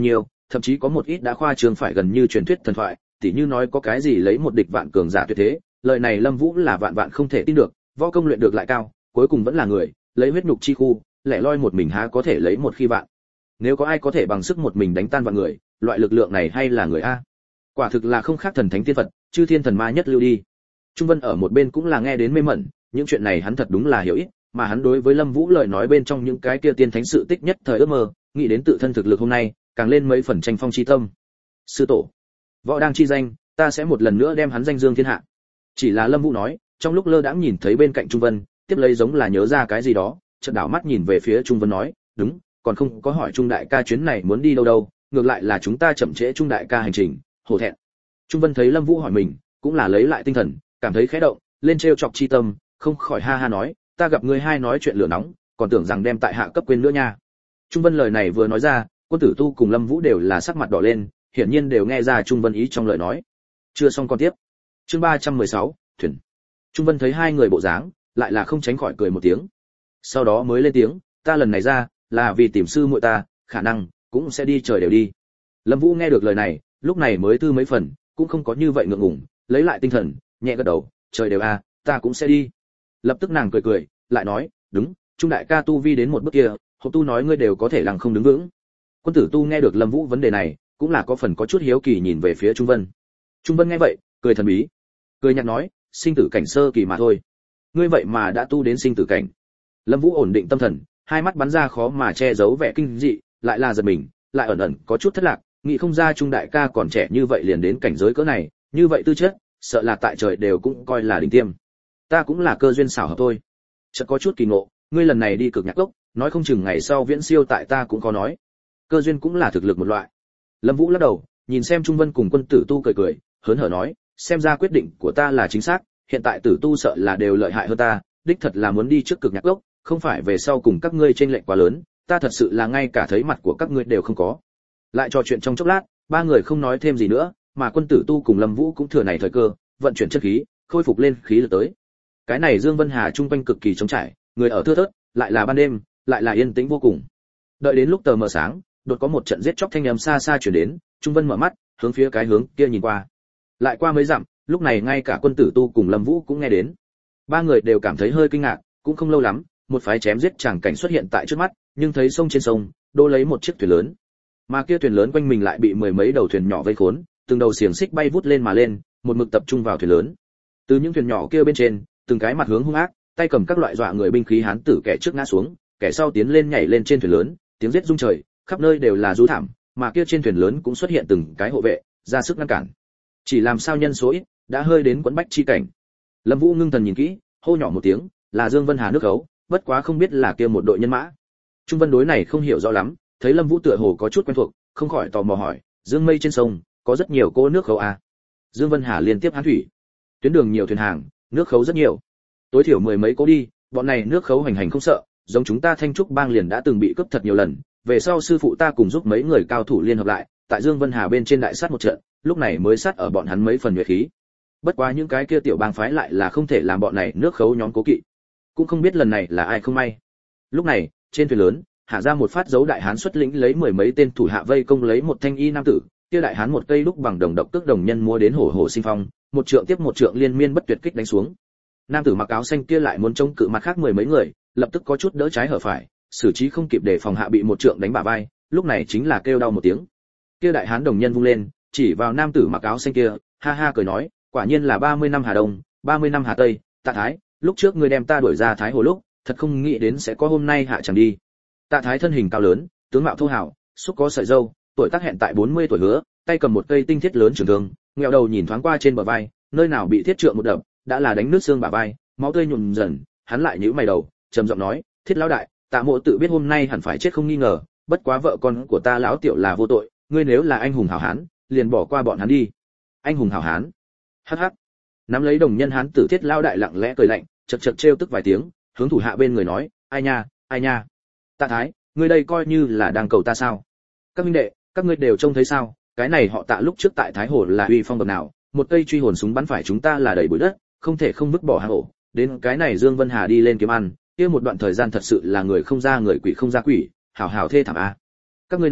thậm chí có một ít đã khoa trương phải gần như truyền thuyết thần thoại, tỉ như nói có cái gì lấy một địch vạn cường giả tuyệt thế, lời này Lâm Vũ là vạn vạn không thể tin được, võ công luyện được lại cao, cuối cùng vẫn là người, lấy huyết nhục chi khu, lẻ loi một mình há có thể lấy một khi vạn. Nếu có ai có thể bằng sức một mình đánh tan vạn người, loại lực lượng này hay là người a. Quả thực là không khác thần thánh tiên Phật, chư thiên thần ma nhất lưu đi. Trung Vân ở một bên cũng là nghe đến mê mẩn, những chuyện này hắn thật đúng là hiểu ít, mà hắn đối với Lâm Vũ lời nói bên trong những cái kia tiên thánh sự tích nhất thời ước mơ, nghĩ đến tự thân thực lực hôm nay, càng lên mấy phần tranh phong chi tâm. Sư tổ, võ đang chi danh, ta sẽ một lần nữa đem hắn danh dương thiên hạ. Chỉ là Lâm Vũ nói, trong lúc lơ đãng nhìn thấy bên cạnh Trung Vân, tiếp lấy giống là nhớ ra cái gì đó, chợt đảo mắt nhìn về phía Trung Vân nói, đúng, còn không có hỏi Trung đại ca chuyến này muốn đi đâu đâu, ngược lại là chúng ta chậm trễ Trung đại ca hành trình, hổ thẹn. Trung Vân thấy Lâm Vũ hỏi mình, cũng là lấy lại tinh thần, cảm thấy khẽ động, lên trêu chọc chi tâm, không khỏi ha ha nói, ta gặp ngươi hai nói chuyện lửa nóng, còn tưởng rằng đem tại hạ cấp quên nữa nha. Trung Vân lời này vừa nói ra, Quân Tử Tu cùng Lâm Vũ đều là sắc mặt đỏ lên, hiển nhiên đều nghe ra Trung Vân ý trong lời nói. Chưa xong con tiếp. Chương 316, thuyền. Trung Vân thấy hai người bộ dáng, lại là không tránh khỏi cười một tiếng. Sau đó mới lên tiếng, ta lần này ra, là vì tìm sư muội ta, khả năng cũng sẽ đi trời đều đi. Lâm Vũ nghe được lời này, lúc này mới thư mấy phần, cũng không có như vậy ngượng ngùng, lấy lại tinh thần, nhẹ gật đầu, trời đều a, ta cũng sẽ đi. Lập tức nàng cười cười, lại nói, đúng, Trung đại ca tu vi đến một bước kia, Hộp Tu nói ngươi đều có thể lằng không đứng vững. Quân Tử Tu nghe được Lâm Vũ vấn đề này, cũng là có phần có chút hiếu kỳ nhìn về phía Trung Vân. Trung Vân nghe vậy, cười thần bí, cười nhạt nói, sinh tử cảnh sơ kỳ mà thôi. Ngươi vậy mà đã tu đến sinh tử cảnh. Lâm Vũ ổn định tâm thần, hai mắt bắn ra khó mà che giấu vẻ kinh dị, lại là giật mình, lại ẩn ẩn có chút thất lạc, nghĩ không ra Trung đại ca còn trẻ như vậy liền đến cảnh giới cỡ này, như vậy tư chất, sợ là tại trời đều cũng coi là đỉnh tiêm. Ta cũng là cơ duyên xảo hợp thôi. Chợt có chút kỳ ngộ, ngươi lần này đi Cực Nhạc Cốc, nói không chừng ngày sau viễn siêu tại ta cũng có nói. Cơ duyên cũng là thực lực một loại. Lâm Vũ lắc đầu, nhìn xem Trung Vân cùng Quân Tử Tu cười cười, hớn hở nói, xem ra quyết định của ta là chính xác, hiện tại Tử Tu sợ là đều lợi hại hơn ta, đích thật là muốn đi trước Cực Nhạc Cốc, không phải về sau cùng các ngươi chênh lệch quá lớn, ta thật sự là ngay cả thấy mặt của các ngươi đều không có. Lại trò chuyện trong chốc lát, ba người không nói thêm gì nữa, mà Quân Tử Tu cùng Lâm Vũ cũng thừa này thời cơ, vận chuyển chất khí, khôi phục lên khí lực tới. Cái này Dương Vân Hà trung quanh cực kỳ trống trải, người ở thưa thớt, lại là ban đêm, lại là yên tĩnh vô cùng. Đợi đến lúc tờ mờ sáng, đột có một trận giết chóc thanh âm xa xa truyền đến, Trung Vân mở mắt, hướng phía cái hướng kia nhìn qua. Lại qua mấy dặm, lúc này ngay cả Quân Tử Tu cùng Lâm Vũ cũng nghe đến. Ba người đều cảm thấy hơi kinh ngạc, cũng không lâu lắm, một phái chém giết tràng cảnh xuất hiện tại trước mắt, nhưng thấy sông trên sông, đô lấy một chiếc thuyền lớn. Mà kia thuyền lớn quanh mình lại bị mười mấy đầu thuyền nhỏ vây khốn, từng đầu xiềng xích bay vút lên mà lên, một mực tập trung vào thuyền lớn. Từ những thuyền nhỏ kia bên trên, từng cái mặt hướng hung ác, tay cầm các loại dọa người binh khí hán tử kẻ trước ngã xuống, kẻ sau tiến lên nhảy lên trên thuyền lớn, tiếng giết rung trời, khắp nơi đều là rú thảm, mà kia trên thuyền lớn cũng xuất hiện từng cái hộ vệ, ra sức ngăn cản. Chỉ làm sao nhân số ít, đã hơi đến quẫn bách chi cảnh. Lâm Vũ ngưng thần nhìn kỹ, hô nhỏ một tiếng, là Dương Vân Hà nước khấu, bất quá không biết là kia một đội nhân mã. Trung Vân đối này không hiểu rõ lắm, thấy Lâm Vũ tựa hồ có chút quen thuộc, không khỏi tò mò hỏi, Dương Mây trên sông, có rất nhiều cô nước khấu à? Dương Vân Hà liên tiếp hán thủy, tuyến đường nhiều thuyền hàng, nước khấu rất nhiều. Tối thiểu mười mấy cô đi, bọn này nước khấu hành hành không sợ, giống chúng ta Thanh Trúc bang liền đã từng bị cướp thật nhiều lần, về sau sư phụ ta cùng giúp mấy người cao thủ liên hợp lại, tại Dương Vân Hà bên trên đại sát một trận, lúc này mới sát ở bọn hắn mấy phần nhuệ khí. Bất quá những cái kia tiểu bang phái lại là không thể làm bọn này nước khấu nhóm cố kỵ. Cũng không biết lần này là ai không may. Lúc này, trên thuyền lớn, hạ ra một phát dấu đại hán xuất lĩnh lấy mười mấy tên thủ hạ vây công lấy một thanh y nam tử, kia đại hán một cây lúc bằng đồng độc tức đồng nhân mua đến hổ hổ sinh phong, một trượng tiếp một trượng liên miên bất tuyệt kích đánh xuống. Nam tử mặc áo xanh kia lại muốn chống cự mặt khác mười mấy người, lập tức có chút đỡ trái hở phải, xử trí không kịp để phòng hạ bị một trượng đánh bả vai, lúc này chính là kêu đau một tiếng. Kia đại hán đồng nhân vung lên, chỉ vào nam tử mặc áo xanh kia, ha ha cười nói, quả nhiên là 30 năm Hà Đông, 30 năm Hà Tây, Tạ Thái, lúc trước ngươi đem ta đuổi ra Thái Hồ lúc, thật không nghĩ đến sẽ có hôm nay hạ chẳng đi. Tạ Thái thân hình cao lớn, tướng mạo thô hào, xúc có sợi râu, tuổi tác hẹn tại 40 tuổi hứa, tay cầm một cây tinh thiết lớn trường thương, ngẹo đầu nhìn thoáng qua trên bờ vai, nơi nào bị thiết trượng một đập, đã là đánh nước xương bả vai, máu tươi nhuộm dần, hắn lại nhíu mày đầu, trầm giọng nói, Thiết lão đại, Tạ Mộ tự biết hôm nay hẳn phải chết không nghi ngờ, bất quá vợ con của ta lão tiểu là vô tội, ngươi nếu là anh hùng hảo hán, liền bỏ qua bọn hắn đi. Anh hùng hảo hán? Hắc hắc. Nắm lấy đồng nhân hán tử Thiết lão đại lặng lẽ cười lạnh, chật chật trêu tức vài tiếng, hướng thủ hạ bên người nói, ai nha, ai nha. Tạ Thái, ngươi đây coi như là đang cầu ta sao? Các minh đệ, các ngươi đều trông thấy sao? Cái này họ Tạ lúc trước tại Thái Hồ là uy phong bậc nào, một cây truy hồn súng bắn phải chúng ta là đầy bụi đất, không thể không vứt bỏ hang ổ. Đến cái này Dương Vân Hà đi lên kiếm ăn, kia một đoạn thời gian thật sự là người không ra người quỷ không ra quỷ, hảo hảo thê thảm a. Các ngươi nói,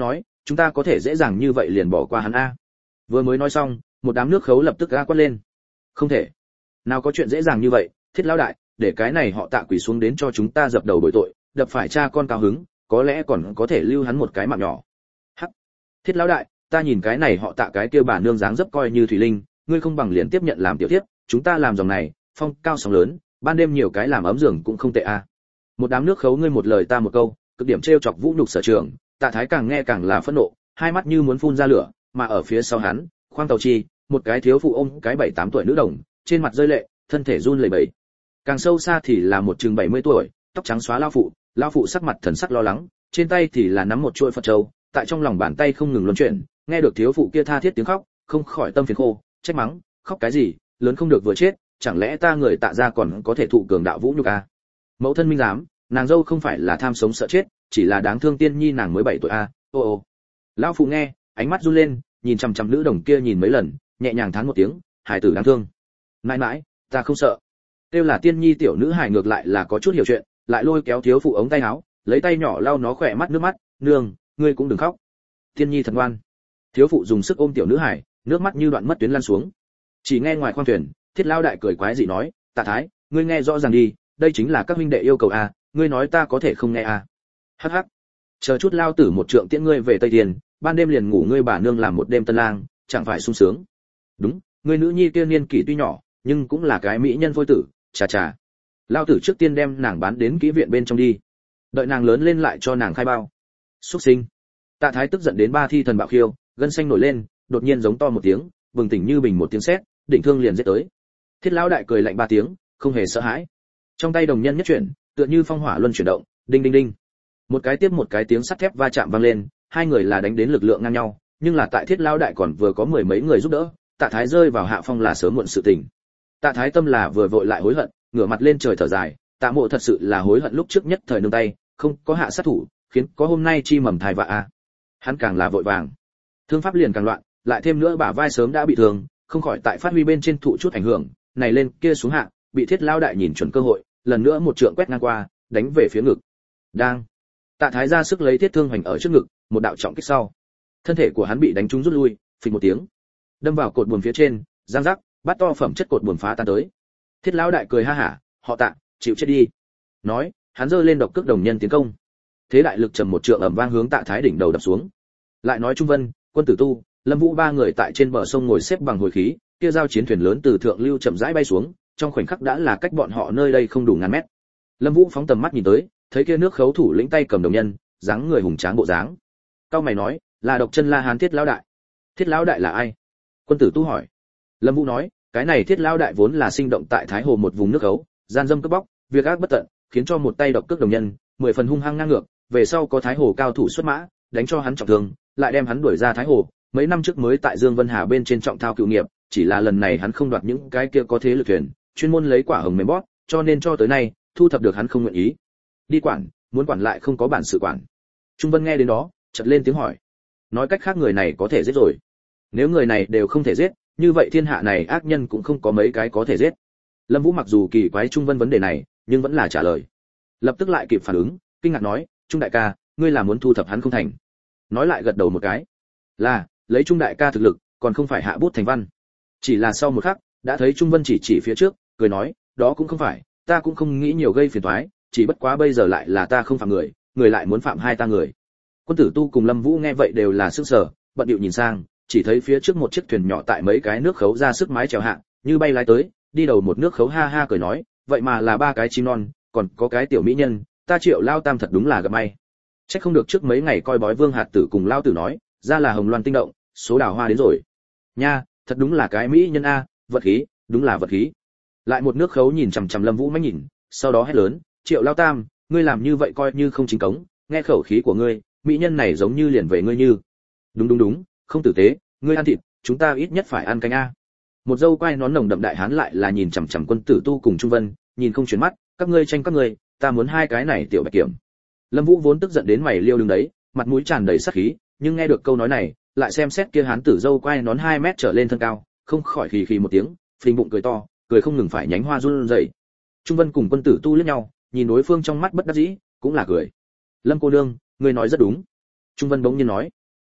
chúng ta có thể dễ dàng như vậy liền bỏ qua hắn a. Vừa mới nói xong, một đám nước khấu lập tức gã quát lên. Không thể, nào có chuyện dễ dàng như vậy, Thiết lão đại, để cái này họ Tạ quỳ xuống đến cho chúng ta dập đầu bồi tội, đập phải cha con cao hứng, có lẽ còn có thể lưu hắn một cái mạng nhỏ. Hắc, Thiết lão đại, ta nhìn cái này họ Tạ cái kia bà nương dáng dấp coi như thủy linh, ngươi không bằng liền tiếp nhận làm tiểu tiếp, chúng ta làm dòng này, phong cao sóng lớn, ban đêm nhiều cái làm ấm giường cũng không tệ a. Một đám nước khấu ngươi một lời ta một câu, cực điểm trêu chọc vũ nhục Sở Trường, Tạ Thái càng nghe càng là phẫn nộ, hai mắt như muốn phun ra lửa, mà ở phía sau hắn, Khoang Tàu Chi, một cái thiếu phụ ôm cái 7-8 tuổi nữ đồng, trên mặt rơi lệ, thân thể run lẩy bẩy. Càng sâu xa thì là một chừng 70 tuổi, tóc trắng xóa lão phụ sắc mặt thần sắc lo lắng, trên tay thì là nắm một chuôi Phật châu, tại trong lòng bàn tay không ngừng luân chuyển, nghe được thiếu phụ kia tha thiết tiếng khóc, không khỏi tâm phiền khô, trách mắng, khóc cái gì, lớn không được vừa chết, chẳng lẽ ta người Tạ gia còn có thể thụ cường đạo vũ nhục a? Mẫu thân minh giám, nàng dâu không phải là tham sống sợ chết, chỉ là đáng thương tiên nhi nàng mới 7 tuổi a. Ô. Lão phụ nghe, ánh mắt run lên, nhìn chằm chằm nữ đồng kia nhìn mấy lần, nhẹ nhàng thán một tiếng, hài tử đáng thương. Mãi mãi, ta không sợ. Kêu là tiên nhi tiểu nữ hài ngược lại là có chút hiểu chuyện, lại lôi kéo thiếu phụ ống tay áo, lấy tay nhỏ lau nó khỏe mắt nước mắt, nương, ngươi cũng đừng khóc. Tiên nhi thật ngoan. Thiếu phụ dùng sức ôm tiểu nữ hài, nước mắt như đoạn mất tuyến lăn xuống. Chỉ nghe ngoài khoang thuyền, Thiết lão đại cười quái dị nói, Tạ Thái, ngươi nghe rõ ràng đi, đây chính là các huynh đệ yêu cầu a, ngươi nói ta có thể không nghe a? Hắc hắc. Chờ chút lao tử một trượng tiễn ngươi về Tây Tiền, ban đêm liền ngủ ngươi bà nương làm một đêm tân lang, chẳng phải sung sướng. Đúng, ngươi nữ nhi kia niên kỷ tuy nhỏ, nhưng cũng là cái mỹ nhân phôi tử, chà chà. Lao tử trước tiên đem nàng bán đến kỹ viện bên trong đi, đợi nàng lớn lên lại cho nàng khai bao. Xuất sinh. Tạ Thái tức giận đến ba thi thần bạo khiêu, gân xanh nổi lên, đột nhiên giống to một tiếng, bừng tỉnh như bình một tiếng sét, định thương liền giết tới. Thiết lão đại cười lạnh ba tiếng, không hề sợ hãi. Trong tay đồng nhân nhất chuyển, tựa như phong hỏa luân chuyển động, đinh đinh đinh. Một cái tiếp một cái tiếng sắt thép va chạm vang lên, hai người là đánh đến lực lượng ngang nhau, nhưng là tại Thiết lão đại còn vừa có mười mấy người giúp đỡ, Tạ Thái rơi vào hạ phong là sớm muộn sự tình. Tạ Thái tâm là vừa vội lại hối hận, ngửa mặt lên trời thở dài, Tạ Mộ thật sự là hối hận lúc trước nhất thời nương tay, không có hạ sát thủ, khiến có hôm nay chi mầm thai vạ a. Hắn càng là vội vàng, thương pháp liền càng loạn, lại thêm nữa bả vai sớm đã bị thương, không khỏi tại phát huy bên trên thụ chút ảnh hưởng, này lên kia xuống hạ, bị Thiết lão đại nhìn chuẩn cơ hội, lần nữa một trượng quét ngang qua, đánh về phía ngực. Đang. Tạ Thái ra sức lấy thiết thương hoành ở trước ngực, một đạo trọng kích sau, thân thể của hắn bị đánh trúng rút lui, phịch một tiếng, đâm vào cột buồm phía trên, giang rắc, bát to phẩm chất cột buồm phá tan tới. Thiết lão đại cười ha hả, họ Tạ, chịu chết đi. Nói, hắn giơ lên độc cước đồng nhân tiến công. Thế đại lực trầm một trượng ầm vang hướng Tạ Thái đỉnh đầu đập xuống. Lại nói Trung Vân, Quân Tử Tu, Lâm Vũ ba người tại trên bờ sông ngồi xếp bằng hồi khí, kia giao chiến thuyền lớn từ thượng lưu chậm rãi bay xuống, trong khoảnh khắc đã là cách bọn họ nơi đây không đủ ngàn mét. Lâm Vũ phóng tầm mắt nhìn tới, thấy kia nước khấu thủ lĩnh tay cầm đồng nhân, dáng người hùng tráng bộ dáng. Cao mày nói, là độc chân La Hán Thiết lão đại. Thiết lão đại là ai? Quân Tử Tu hỏi. Lâm Vũ nói, cái này Thiết lão đại vốn là sinh động tại Thái Hồ một vùng nước khấu, gian dâm cướp bóc, việc ác bất tận, khiến cho một tay độc cước đồng nhân, 10 phần hung hăng ngang ngược, về sau có Thái Hồ cao thủ xuất mã, đánh cho hắn trọng thương, lại đem hắn đuổi ra Thái Hồ, mấy năm trước mới tại Dương Vân Hà bên trên trọng thao cựu nghiệp, chỉ là lần này hắn không đoạt những cái kia có thế lực thuyền, chuyên môn lấy quả hồng mềm bóp, cho nên cho tới nay, thu thập được hắn không nguyện ý. Đi quản, muốn quản lại không có bản sự quản. Trung Vân nghe đến đó, chợt lên tiếng hỏi. Nói cách khác người này có thể giết rồi. Nếu người này đều không thể giết, như vậy thiên hạ này ác nhân cũng không có mấy cái có thể giết. Lâm Vũ mặc dù kỳ quái Trung Vân vấn đề này, nhưng vẫn là trả lời. Lập tức lại kịp phản ứng, kinh ngạc nói, Trung đại ca, ngươi là muốn thu thập hắn không thành? Nói lại gật đầu một cái. Là, lấy Trung đại ca thực lực, còn không phải hạ bút thành văn. Chỉ là sau một khắc, đã thấy Trung Vân chỉ phía trước, cười nói, đó cũng không phải, ta cũng không nghĩ nhiều gây phiền toái, chỉ bất quá bây giờ lại là ta không phạm người, người lại muốn phạm hai ta người. Quân Tử Tu cùng Lâm Vũ nghe vậy đều là sửng sở, bận điệu nhìn sang, chỉ thấy phía trước một chiếc thuyền nhỏ tại mấy cái nước khấu ra sức mái chèo hạ, như bay lái tới, đi đầu một nước khấu ha ha cười nói, vậy mà là ba cái chim non, còn có cái tiểu mỹ nhân, ta Triệu lao tam thật đúng là gặp may. Chắc không được trước mấy ngày coi bói Vương Hạt Tử cùng lao tử nói, ra là hồng loan tinh động, số đào hoa đến rồi. Nha, thật đúng là cái mỹ nhân a, vật khí, đúng là vật khí. Lại một nước khấu nhìn chằm chằm Lâm Vũ mách nhìn, sau đó hét lớn, Triệu lao tam, ngươi làm như vậy coi như không chính cống, nghe khẩu khí của ngươi, mỹ nhân này giống như liền về ngươi như. Đúng, không tử tế, ngươi ăn thịt, chúng ta ít nhất phải ăn canh a. Một dâu quai nón nồng đậm đại hán lại là nhìn chằm chằm Quân Tử Tu cùng Trung Vân, nhìn không chuyển mắt, các ngươi tranh các ngươi, ta muốn hai cái này tiểu bạch kiểm. Lâm Vũ vốn tức giận đến mày liêu đứng đấy, mặt mũi tràn đầy sát khí, nhưng nghe được câu nói này, lại xem xét kia hán tử dâu quai nón 2 mét trở lên thân cao, không khỏi khì khì một tiếng, phình bụng cười to, cười không ngừng phải nhánh hoa run rẩy. Trung Vân cùng Quân Tử Tu liếc nhau, nhìn đối phương trong mắt bất đắc dĩ, cũng là cười. Lâm cô nương, ngươi nói rất đúng. Trung Vân bỗng nhiên nói.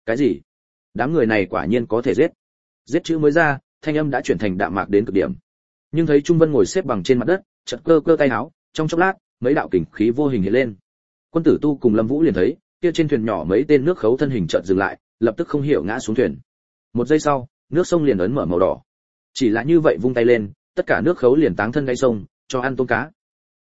Cái gì? Đám người này quả nhiên có thể giết. Giết chữ mới ra, thanh âm đã chuyển thành đạm mạc đến cực điểm. Nhưng thấy Trung Vân ngồi xếp bằng trên mặt đất, chợt cơ cơ tay áo, trong chốc lát, mấy đạo kình khí vô hình hiện lên. Quân Tử Tu cùng Lâm Vũ liền thấy, kia trên thuyền nhỏ mấy tên nước khấu thân hình chợt dừng lại, lập tức không hiểu ngã xuống thuyền. Một giây sau, nước sông liền ấn mở màu đỏ. Chỉ là như vậy vung tay lên, tất cả nước khấu liền táng thân đáy sông, cho ăn tôm cá.